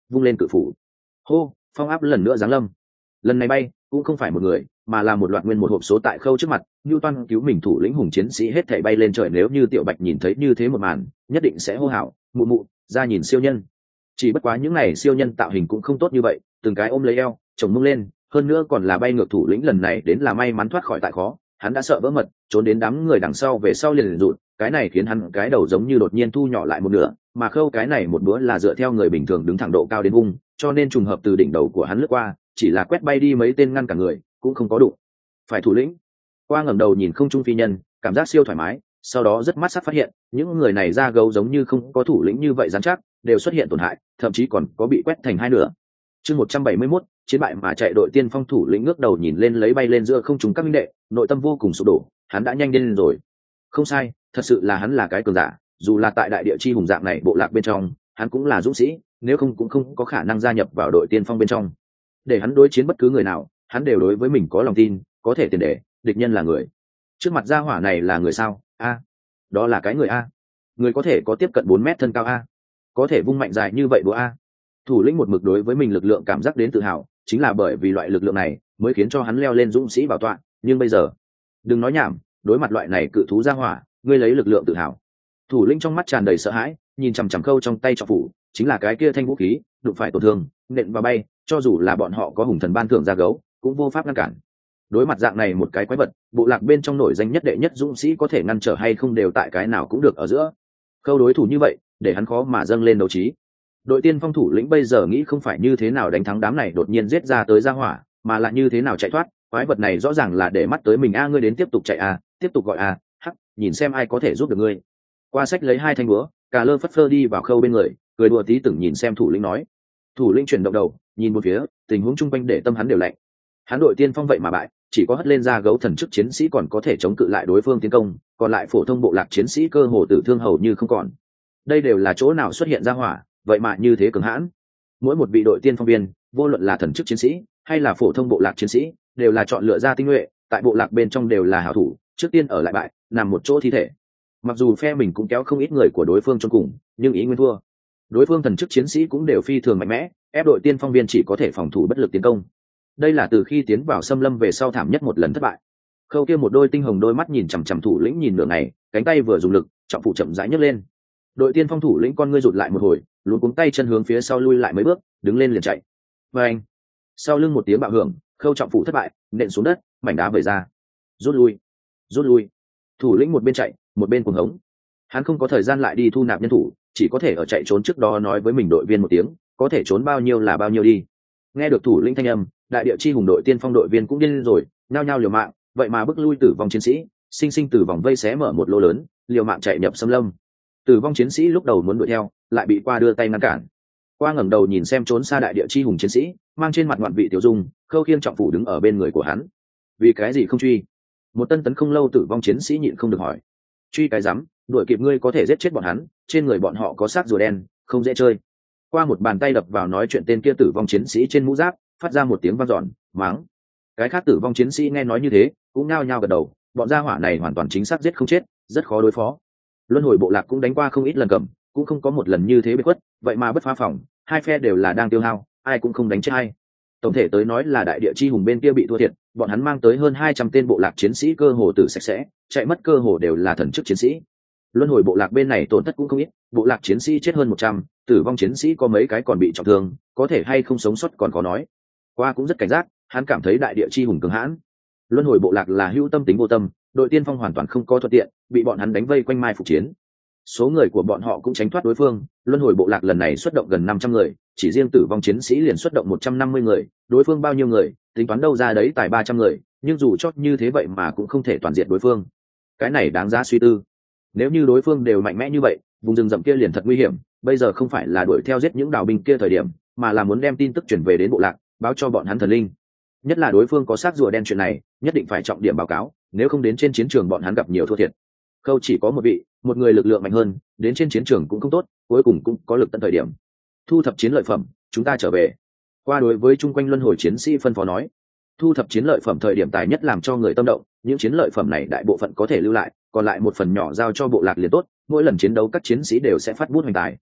vung lên cự phủ. Hô, phong áp lần nữa giáng lâm. Lần này bay cũng không phải một người, mà là một loạt nguyên một hộp số tại Khâu trước mặt. Newton cứu mình thủ lĩnh hùng chiến sĩ hết thảy bay lên trời, nếu như Tiểu Bạch nhìn thấy như thế một màn, nhất định sẽ hô hào, mụ mụ, ra nhìn siêu nhân. Chỉ bất quá những này siêu nhân tạo hình cũng không tốt như vậy, từng cái ôm lấy eo, chồng mông lên, hơn nữa còn là bay ngược thủ lĩnh lần này đến là may mắn thoát khỏi tại khó, hắn đã sợ vỡ mật, trốn đến đám người đằng sau về sau liền liền rụt, cái này khiến hắn cái đầu giống như đột nhiên thu nhỏ lại một nửa, mà Khâu cái này một bữa là dựa theo người bình thường đứng thẳng độ cao đến vung, cho nên trùng hợp từ đỉnh đầu của hắn lướt qua, chỉ là quét bay đi mấy tên ngăn cả người, cũng không có đụng phải thủ lĩnh. Qua ngẩng đầu nhìn không trung phi nhân, cảm giác siêu thoải mái, sau đó rất mắt sắc phát hiện, những người này da gấu giống như không có thủ lĩnh như vậy rắn chắc, đều xuất hiện tổn hại, thậm chí còn có bị quét thành hai nửa. Chương một trăm bảy mươi mốt, chiến bại mà chạy đội tiên phong thủ lĩnh ngước đầu nhìn lên lấy bay lên giữa không trung các minh đệ, nội tâm vô cùng sụp đổ, hắn đã nhanh điên rồi. Không sai, thật sự là hắn là cái cường giả, dù là tại đại địa chi hùng dạng này bộ lạc bên trong, hắn cũng là dũng sĩ, nếu không cũng không có khả năng gia nhập vào đội tiên phong bên trong. Để hắn đối chiến bất cứ người nào, hắn đều đối với mình có lòng tin, có thể tiền đề, địch nhân là người. Trước mặt gia hỏa này là người sao? A, đó là cái người a. Người có thể có tiếp cận bốn mét thân cao a, có thể vung mạnh dài như vậy búa a. Thủ lĩnh một mực đối với mình lực lượng cảm giác đến tự hào, chính là bởi vì loại lực lượng này mới khiến cho hắn leo lên dũng sĩ bảo tọa, nhưng bây giờ, đừng nói nhảm, đối mặt loại này cự thú gia hỏa, ngươi lấy lực lượng tự hào. Thủ lĩnh trong mắt tràn đầy sợ hãi, nhìn chằm chằm Khâu trong tay trọng phủ, chính là cái kia thanh vũ khí, đụng phải tổn thương, nện vào bay, cho dù là bọn họ có hùng thần ban thưởng ra gấu, cũng vô pháp ngăn cản. Đối mặt dạng này một cái quái vật, bộ lạc bên trong nổi danh nhất đệ nhất dũng sĩ có thể ngăn trở hay không đều tại cái nào cũng được ở giữa. Khâu đối thủ như vậy, để hắn khó mà dâng lên đấu trí. Đội tiên phong thủ lĩnh bây giờ nghĩ không phải như thế nào đánh thắng đám này đột nhiên giết ra tới gia hỏa, mà là như thế nào chạy thoát. Quái vật này rõ ràng là để mắt tới mình, a ngươi đến tiếp tục chạy a, tiếp tục gọi a, hắc, nhìn xem ai có thể giúp được ngươi. Qua sách lấy hai thanh búa, cà lơ phất phơ đi vào Khâu bên người, cười đùa tí từng nhìn xem thủ lĩnh nói. Thủ lĩnh chuyển động đầu, nhìn một phía, tình huống chung quanh để tâm hắn đều lạnh. Hắn đội tiên phong vậy mà bại, chỉ có hất lên ra gấu thần chức chiến sĩ còn có thể chống cự lại đối phương tiến công, còn lại phổ thông bộ lạc chiến sĩ cơ hồ tử thương hầu như không còn. Đây đều là chỗ nào xuất hiện ra hỏa, vậy mà như thế cường hãn. Mỗi một vị đội tiên phong viên, vô luận là thần chức chiến sĩ hay là phổ thông bộ lạc chiến sĩ, đều là chọn lựa ra tinh nhuệ, tại bộ lạc bên trong đều là hảo thủ, trước tiên ở lại bại, nằm một chỗ thi thể. Mặc dù phe mình cũng kéo không ít người của đối phương trong cùng, nhưng ý nguyên thua. Đối phương thần chức chiến sĩ cũng đều phi thường mạnh mẽ, ép đội tiên phong viên chỉ có thể phòng thủ bất lực tiến công. Đây là từ khi tiến vào xâm lâm về sau thảm nhất một lần thất bại. Khâu kia một đôi tinh hồng đôi mắt nhìn chằm chằm thủ lĩnh nhìn nửa ngày, cánh tay vừa dùng lực, trọng phụ chậm rãi nhấc lên. Đội tiên phong thủ lĩnh con ngươi rụt lại một hồi, luống cuống tay chân hướng phía sau lui lại mấy bước, đứng lên liền chạy. Và anh, sau lưng một tiếng bạo hưởng, Khâu trọng phụ thất bại, nện xuống đất, mảnh đá vẩy ra. Rút lui, rút lui. Thủ lĩnh một bên chạy, một bên cuồng hống. Hắn không có thời gian lại đi thu nạp nhân thủ, chỉ có thể ở chạy trốn trước đó nói với mình đội viên một tiếng, có thể trốn bao nhiêu là bao nhiêu đi. Nghe được thủ lĩnh thanh âm, đại địa chi hùng đội tiên phong đội viên cũng điên rồi, nhao nhao liều mạng, vậy mà bức lui tử vong chiến sĩ, sinh sinh từ vòng vây xé mở một lỗ lớn, liều mạng chạy nhập xâm lâm. Tử vong chiến sĩ lúc đầu muốn đuổi theo, lại bị Qua đưa tay ngăn cản. Qua ngẩng đầu nhìn xem trốn xa đại địa chi hùng chiến sĩ, mang trên mặt ngoạn vị tiểu dung, Khâu khiêng trọng phủ đứng ở bên người của hắn. Vì cái gì không truy? Một tân tấn không lâu tử vong chiến sĩ nhịn không được hỏi. Truy cái rắm, đuổi kịp ngươi có thể giết chết bọn hắn, trên người bọn họ có xác rùa đen, không dễ chơi. Qua một bàn tay đập vào nói chuyện tên kia tử vong chiến sĩ trên mũ giáp, phát ra một tiếng vang dọn, mắng. Cái khác tử vong chiến sĩ nghe nói như thế, cũng nhao nhao gật đầu, bọn gia hỏa này hoàn toàn chính xác giết không chết, rất khó đối phó. Luân hồi bộ lạc cũng đánh qua không ít lần cầm, cũng không có một lần như thế bị quất, vậy mà bất phá phòng, hai phe đều là đang tiêu hao, ai cũng không đánh chết ai. Tổng thể tới nói là đại địa chi hùng bên kia bị thua thiệt, bọn hắn mang tới hơn hai trăm tên bộ lạc chiến sĩ cơ hồ tử sạch sẽ, chạy mất cơ hồ đều là thần chức chiến sĩ. Luân hồi bộ lạc bên này tổn thất cũng không ít, bộ lạc chiến sĩ chết hơn một trăm, tử vong chiến sĩ có mấy cái còn bị trọng thương, có thể hay không sống sót còn khó nói. Qua cũng rất cảnh giác, hắn cảm thấy đại địa chi hùng cường hãn. Luân hồi bộ lạc là hữu tâm tính vô tâm, đội tiên phong hoàn toàn không có thuận tiện, bị bọn hắn đánh vây quanh mai phục chiến. Số người của bọn họ cũng tránh thoát đối phương, luân hồi bộ lạc lần này xuất động gần năm trăm người, chỉ riêng tử vong chiến sĩ liền xuất động một trăm năm mươi người, đối phương bao nhiêu người, tính toán đâu ra đấy tài ba trăm người, nhưng dù chót như thế vậy mà cũng không thể toàn diện đối phương. Cái này đáng giá suy tư. Nếu như đối phương đều mạnh mẽ như vậy, vùng rừng rậm kia liền thật nguy hiểm, bây giờ không phải là đuổi theo giết những đào binh kia thời điểm, mà là muốn đem tin tức truyền về đến bộ lạc, báo cho bọn hắn thần linh. Nhất là đối phương có xác rùa đen chuyện này, nhất định phải trọng điểm báo cáo, nếu không đến trên chiến trường bọn hắn gặp nhiều thua thiệt. Khâu chỉ có một vị, một người lực lượng mạnh hơn, đến trên chiến trường cũng không tốt, cuối cùng cũng có lực tận thời điểm. Thu thập chiến lợi phẩm, chúng ta trở về. Qua đối với chung quanh luân hồi chiến sĩ phân phó nói, thu thập chiến lợi phẩm thời điểm tài nhất làm cho người tâm động, những chiến lợi phẩm này đại bộ phận có thể lưu lại, còn lại một phần nhỏ giao cho bộ lạc liền tốt, mỗi lần chiến đấu các chiến sĩ đều sẽ phát bút hoành tài.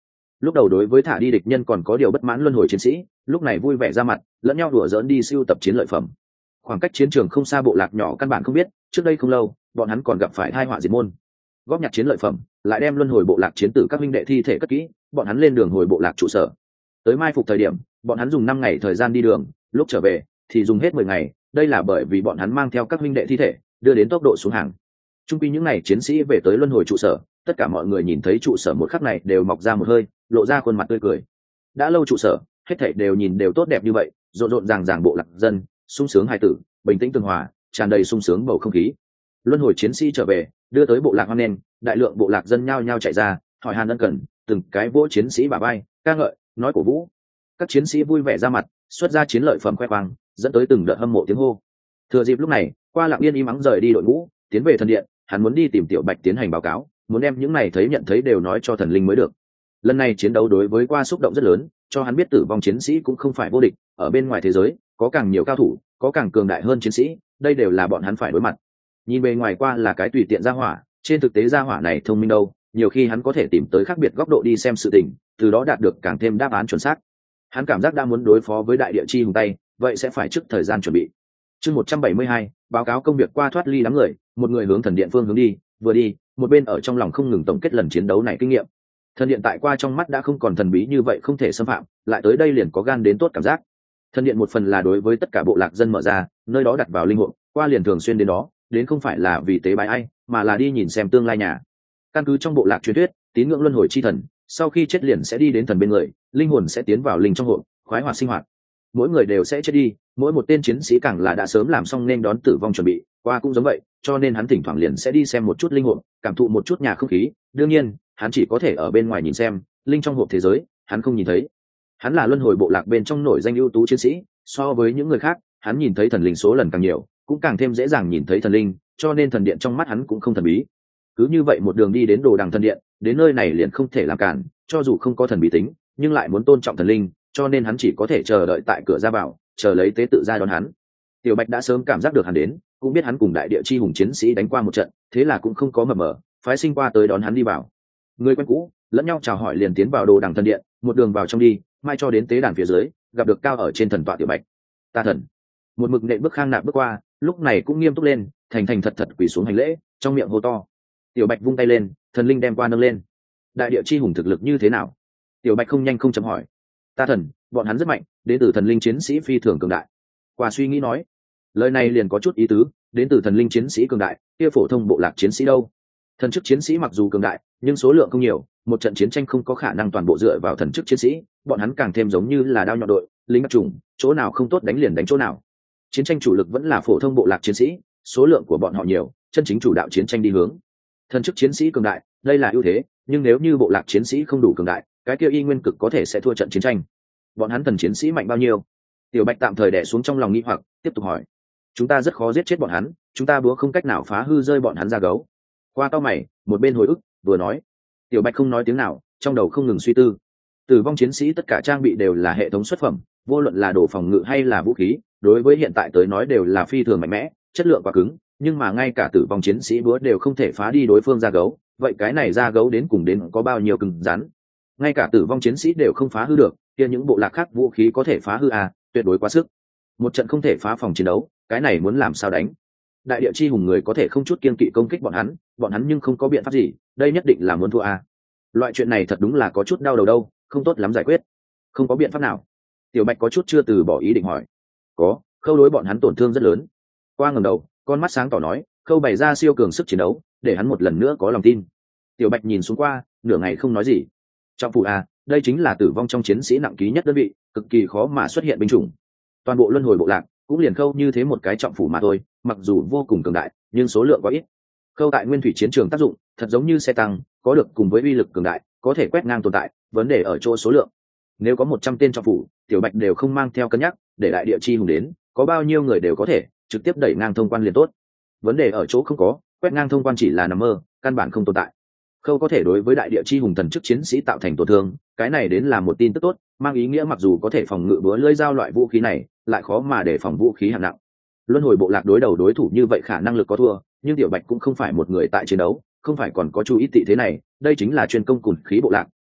Lúc đầu đối với thả đi địch nhân còn có điều bất mãn luân hồi chiến sĩ, lúc này vui vẻ ra mặt, lẫn nhau đùa giỡn đi sưu tập chiến lợi phẩm. Khoảng cách chiến trường không xa bộ lạc nhỏ căn bản không biết, trước đây không lâu, bọn hắn còn gặp phải tai họa diệt môn. Góp nhặt chiến lợi phẩm, lại đem luân hồi bộ lạc chiến tử các huynh đệ thi thể cất kỹ, bọn hắn lên đường hồi bộ lạc trụ sở. Tới mai phục thời điểm, bọn hắn dùng năm ngày thời gian đi đường, lúc trở về thì dùng hết mười ngày, đây là bởi vì bọn hắn mang theo các huynh đệ thi thể, đưa đến tốc độ xuống hàng. Trung quy những ngày chiến sĩ về tới luân hồi trụ sở, tất cả mọi người nhìn thấy trụ sở một khắc này đều mọc ra một hơi, lộ ra khuôn mặt tươi cười. Đã lâu trụ sở, hết thảy đều nhìn đều tốt đẹp như vậy, rộn rộn ràng ràng bộ lạc dân, sung sướng hài tử, bình tĩnh tường hòa, tràn đầy sung sướng bầu không khí. Luân hồi chiến sĩ trở về, đưa tới bộ lạc hoan nghênh, đại lượng bộ lạc dân nhao nhao chạy ra, hỏi han ân cần, từng cái vỗ chiến sĩ bả vai, ca ngợi, nói cổ vũ. Các chiến sĩ vui vẻ ra mặt, xuất ra chiến lợi phẩm khoe khoang, dẫn tới từng đợt hâm mộ tiếng hô. Thừa dịp lúc này, Qua Lặng Yên im ắng rời đi đội ngũ, tiến về thần điện, hắn muốn đi tìm Tiểu Bạch tiến hành báo cáo, muốn đem những này thấy nhận thấy đều nói cho thần linh mới được. Lần này chiến đấu đối với Qua xúc động rất lớn, cho hắn biết tử vong chiến sĩ cũng không phải vô địch, ở bên ngoài thế giới có càng nhiều cao thủ, có càng cường đại hơn chiến sĩ, đây đều là bọn hắn phải đối mặt. Nhìn bề ngoài Qua là cái tùy tiện gia hỏa, trên thực tế gia hỏa này thông minh đâu, nhiều khi hắn có thể tìm tới khác biệt góc độ đi xem sự tình, từ đó đạt được càng thêm đáp án chuẩn xác. Hắn cảm giác đang muốn đối phó với đại địa chi hùng tay, vậy sẽ phải trước thời gian chuẩn bị. Chương một trăm bảy mươi hai, báo cáo công việc Qua thoát ly đám người, một người hướng thần điện phương hướng đi, vừa đi, một bên ở trong lòng không ngừng tổng kết lần chiến đấu này kinh nghiệm. Thần điện tại Qua trong mắt đã không còn thần bí như vậy không thể xâm phạm, lại tới đây liền có gan đến tốt cảm giác. Thần điện một phần là đối với tất cả bộ lạc dân mở ra, nơi đó đặt vào linh hồn, Qua liền thường xuyên đến đó, đến không phải là vì tế bái ai, mà là đi nhìn xem tương lai nhà. Căn cứ trong bộ lạc truyền thuyết, tín ngưỡng luân hồi chi thần, sau khi chết liền sẽ đi đến thần bên người, linh hồn sẽ tiến vào linh trong hồn, khoái hoạt sinh hoạt. Mỗi người đều sẽ chết đi, mỗi một tên chiến sĩ càng là đã sớm làm xong nên đón tử vong chuẩn bị, Qua cũng giống vậy, cho nên hắn thỉnh thoảng liền sẽ đi xem một chút linh hồn, cảm thụ một chút nhà không khí. Đương nhiên, hắn chỉ có thể ở bên ngoài nhìn xem, linh trong hộp thế giới, hắn không nhìn thấy. Hắn là luân hồi bộ lạc bên trong nổi danh ưu tú chiến sĩ, so với những người khác, hắn nhìn thấy thần linh số lần càng nhiều, cũng càng thêm dễ dàng nhìn thấy thần linh, cho nên thần điện trong mắt hắn cũng không thần bí. Cứ như vậy một đường đi đến đồ đằng thần điện, đến nơi này liền không thể làm cản, cho dù không có thần bí tính, nhưng lại muốn tôn trọng thần linh, cho nên hắn chỉ có thể chờ đợi tại cửa ra vào, chờ lấy tế tự ra đón hắn. Tiểu Bạch đã sớm cảm giác được hắn đến, cũng biết hắn cùng đại địa chi hùng chiến sĩ đánh qua một trận, thế là cũng không có mập mờ, phái sinh Qua tới đón hắn đi vào. Người quen cũ, lẫn nhau chào hỏi liền tiến vào đồ đằng thần điện, một đường vào trong đi, mai cho đến tế đàn phía dưới, gặp được cao ở trên thần tọa Tiểu Bạch. Ta thần. Một mực nện bước khang nạp bước qua, lúc này cũng nghiêm túc lên, thành thành thật thật quỳ xuống hành lễ, trong miệng hô to. Tiểu Bạch vung tay lên, thần linh đem Qua nâng lên. Đại địa chi hùng thực lực như thế nào? Tiểu Bạch không nhanh không chậm hỏi. Ta thần, bọn hắn rất mạnh, đến từ thần linh chiến sĩ phi thường cường đại. Qua suy nghĩ nói. Lời này liền có chút ý tứ, đến từ thần linh chiến sĩ cường đại, kia phổ thông bộ lạc chiến sĩ đâu? Thần chức chiến sĩ mặc dù cường đại, nhưng số lượng không nhiều, một trận chiến tranh không có khả năng toàn bộ dựa vào thần chức chiến sĩ, bọn hắn càng thêm giống như là đao nhọn đội, lính đặc trùng, chỗ nào không tốt đánh liền đánh chỗ nào. Chiến tranh chủ lực vẫn là phổ thông bộ lạc chiến sĩ, số lượng của bọn họ nhiều, chân chính chủ đạo chiến tranh đi hướng. Thần chức chiến sĩ cường đại, đây là ưu thế, nhưng nếu như bộ lạc chiến sĩ không đủ cường đại, cái kia y nguyên cực có thể sẽ thua trận chiến tranh. Bọn hắn thần chiến sĩ mạnh bao nhiêu? Tiểu Bạch tạm thời đè xuống trong lòng nghi hoặc, tiếp tục hỏi. Chúng ta rất khó giết chết bọn hắn, chúng ta búa không cách nào phá hư rơi bọn hắn ra gấu. Qua cao mày, một bên hồi ức, vừa nói. Tiểu Bạch không nói tiếng nào, trong đầu không ngừng suy tư. Tử vong chiến sĩ tất cả trang bị đều là hệ thống xuất phẩm, vô luận là đồ phòng ngự hay là vũ khí, đối với hiện tại tới nói đều là phi thường mạnh mẽ, chất lượng quá cứng, nhưng mà ngay cả tử vong chiến sĩ búa đều không thể phá đi đối phương ra gấu, vậy cái này ra gấu đến cùng đến có bao nhiêu cứng rắn? Ngay cả tử vong chiến sĩ đều không phá hư được, kia những bộ lạc khác vũ khí có thể phá hư à, tuyệt đối quá sức. Một trận không thể phá phòng chiến đấu, cái này muốn làm sao đánh? Đại địa chi hùng người có thể không chút kiên kỵ công kích bọn hắn, bọn hắn nhưng không có biện pháp gì, đây nhất định là muốn thua à. Loại chuyện này thật đúng là có chút đau đầu đâu, không tốt lắm giải quyết. Không có biện pháp nào. Tiểu Bạch có chút chưa từ bỏ ý định hỏi. Có, Khâu đối bọn hắn tổn thương rất lớn. Qua ngẩng đầu, con mắt sáng tỏ nói, Khâu bày ra siêu cường sức chiến đấu, để hắn một lần nữa có lòng tin. Tiểu Bạch nhìn xuống Qua, nửa ngày không nói gì. Trọng phủ à, đây chính là tử vong trong chiến sĩ nặng ký nhất đơn vị, cực kỳ khó mà xuất hiện binh chủng. Toàn bộ luân hồi bộ lạc cũng liền Khâu như thế một cái trọng phủ mà thôi, mặc dù vô cùng cường đại, nhưng số lượng quá ít. Khâu tại nguyên thủy chiến trường tác dụng, thật giống như xe tăng, có được cùng với uy lực cường đại, có thể quét ngang tồn tại, vấn đề ở chỗ số lượng. Nếu có một trăm tên trọng phủ, Tiểu Bạch đều không mang theo cân nhắc, để đại địa chi hùng đến, có bao nhiêu người đều có thể trực tiếp đẩy ngang thông quan liền tốt. Vấn đề ở chỗ không có, quét ngang thông quan chỉ là nằm mơ, căn bản không tồn tại. Khâu có thể đối với đại địa chi hùng thần chức chiến sĩ tạo thành tổn thương, cái này đến là một tin tức tốt, mang ý nghĩa mặc dù có thể phòng ngự búa lưỡi dao loại vũ khí này, lại khó mà để phòng vũ khí hạng nặng. Luân hồi bộ lạc đối đầu đối thủ như vậy khả năng lực có thua, nhưng Tiểu Bạch cũng không phải một người tại chiến đấu, không phải còn có chú ý tị thế này, đây chính là chuyên công cùn khí bộ lạc,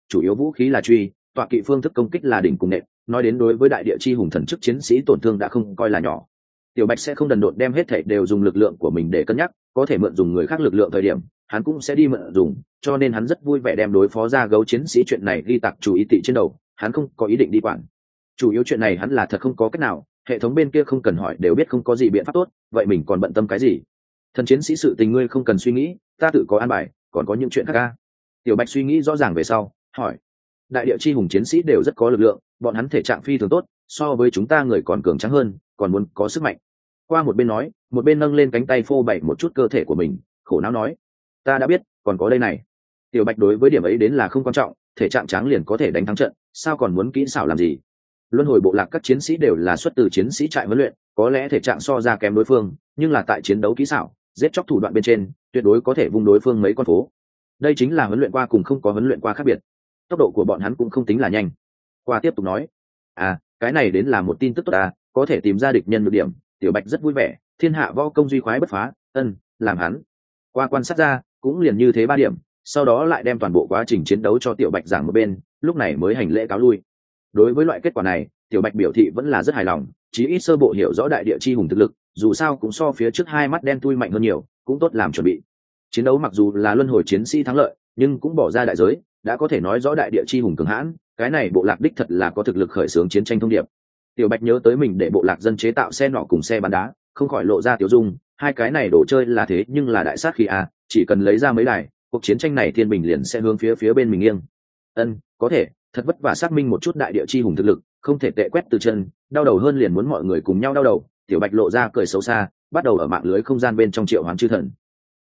chủ yếu vũ khí là truy, tọa kỵ phương thức công kích là đỉnh cùng nện. Nói đến đối với đại địa chi hùng thần chức chiến sĩ tổn thương đã không coi là nhỏ. Tiểu Bạch sẽ không đần độn đem hết thảy đều dùng lực lượng của mình để cân nhắc, có thể mượn dùng người khác lực lượng thời điểm, hắn cũng sẽ đi mượn dùng, cho nên hắn rất vui vẻ đem đối phó ra gấu chiến sĩ chuyện này ghi tặc chủ ý tị trên đầu, hắn không có ý định đi quản. Chủ yếu chuyện này hắn là thật không có cách nào, hệ thống bên kia không cần hỏi đều biết không có gì biện pháp tốt, vậy mình còn bận tâm cái gì? Thần chiến sĩ sự tình ngươi không cần suy nghĩ, ta tự có an bài, còn có những chuyện khác a. Tiểu Bạch suy nghĩ rõ ràng về sau, hỏi: đại địa chi hùng chiến sĩ đều rất có lực lượng, bọn hắn thể trạng phi thường tốt, so với chúng ta người còn cường tráng hơn, còn muốn có sức mạnh. Qua một bên nói, một bên nâng lên cánh tay phô bày một chút cơ thể của mình, khổ não nói: ta đã biết, còn có đây này. Tiểu Bạch đối với điểm ấy đến là không quan trọng, thể trạng tráng liền có thể đánh thắng trận, sao còn muốn kỹ xảo làm gì? Luân hồi bộ lạc các chiến sĩ đều là xuất từ chiến sĩ trại huấn luyện, có lẽ thể trạng so ra kém đối phương, nhưng là tại chiến đấu kỹ xảo, giết chóc thủ đoạn bên trên, tuyệt đối có thể vung đối phương mấy con phố. Đây chính là huấn luyện qua cùng không có huấn luyện qua khác biệt. Tốc độ của bọn hắn cũng không tính là nhanh. Qua tiếp tục nói: à, cái này đến là một tin tức tốt à, có thể tìm ra địch nhân nhược điểm. Tiểu Bạch rất vui vẻ, thiên hạ võ công duy khoái bất phá, ân, làm hắn. Qua quan sát ra, cũng liền như thế ba điểm, sau đó lại đem toàn bộ quá trình chiến đấu cho Tiểu Bạch giảng một bên, lúc này mới hành lễ cáo lui. Đối với loại kết quả này, Tiểu Bạch biểu thị vẫn là rất hài lòng, chí ít sơ bộ hiểu rõ đại địa chi hùng thực lực, dù sao cũng so phía trước hai mắt đen thui mạnh hơn nhiều, cũng tốt làm chuẩn bị. Chiến đấu mặc dù là luân hồi chiến sĩ thắng lợi, nhưng cũng bỏ ra đại giới, đã có thể nói rõ đại địa chi hùng cường hãn, cái này bộ lạc đích thật là có thực lực khởi xướng chiến tranh thông điệp. Tiểu Bạch nhớ tới mình để bộ lạc dân chế tạo xe nỏ cùng xe bắn đá, không khỏi lộ ra tiểu dung, hai cái này đồ chơi là thế nhưng là đại sát khí à, chỉ cần lấy ra mấy đài, cuộc chiến tranh này thiên bình liền sẽ hướng phía phía bên mình nghiêng. Ân, có thể, thật vất vả xác minh một chút đại địa chi hùng thực lực, không thể tệ quét từ chân, đau đầu hơn liền muốn mọi người cùng nhau đau đầu. Tiểu Bạch lộ ra cười xấu xa, bắt đầu ở mạng lưới không gian bên trong triệu hoán chư thần,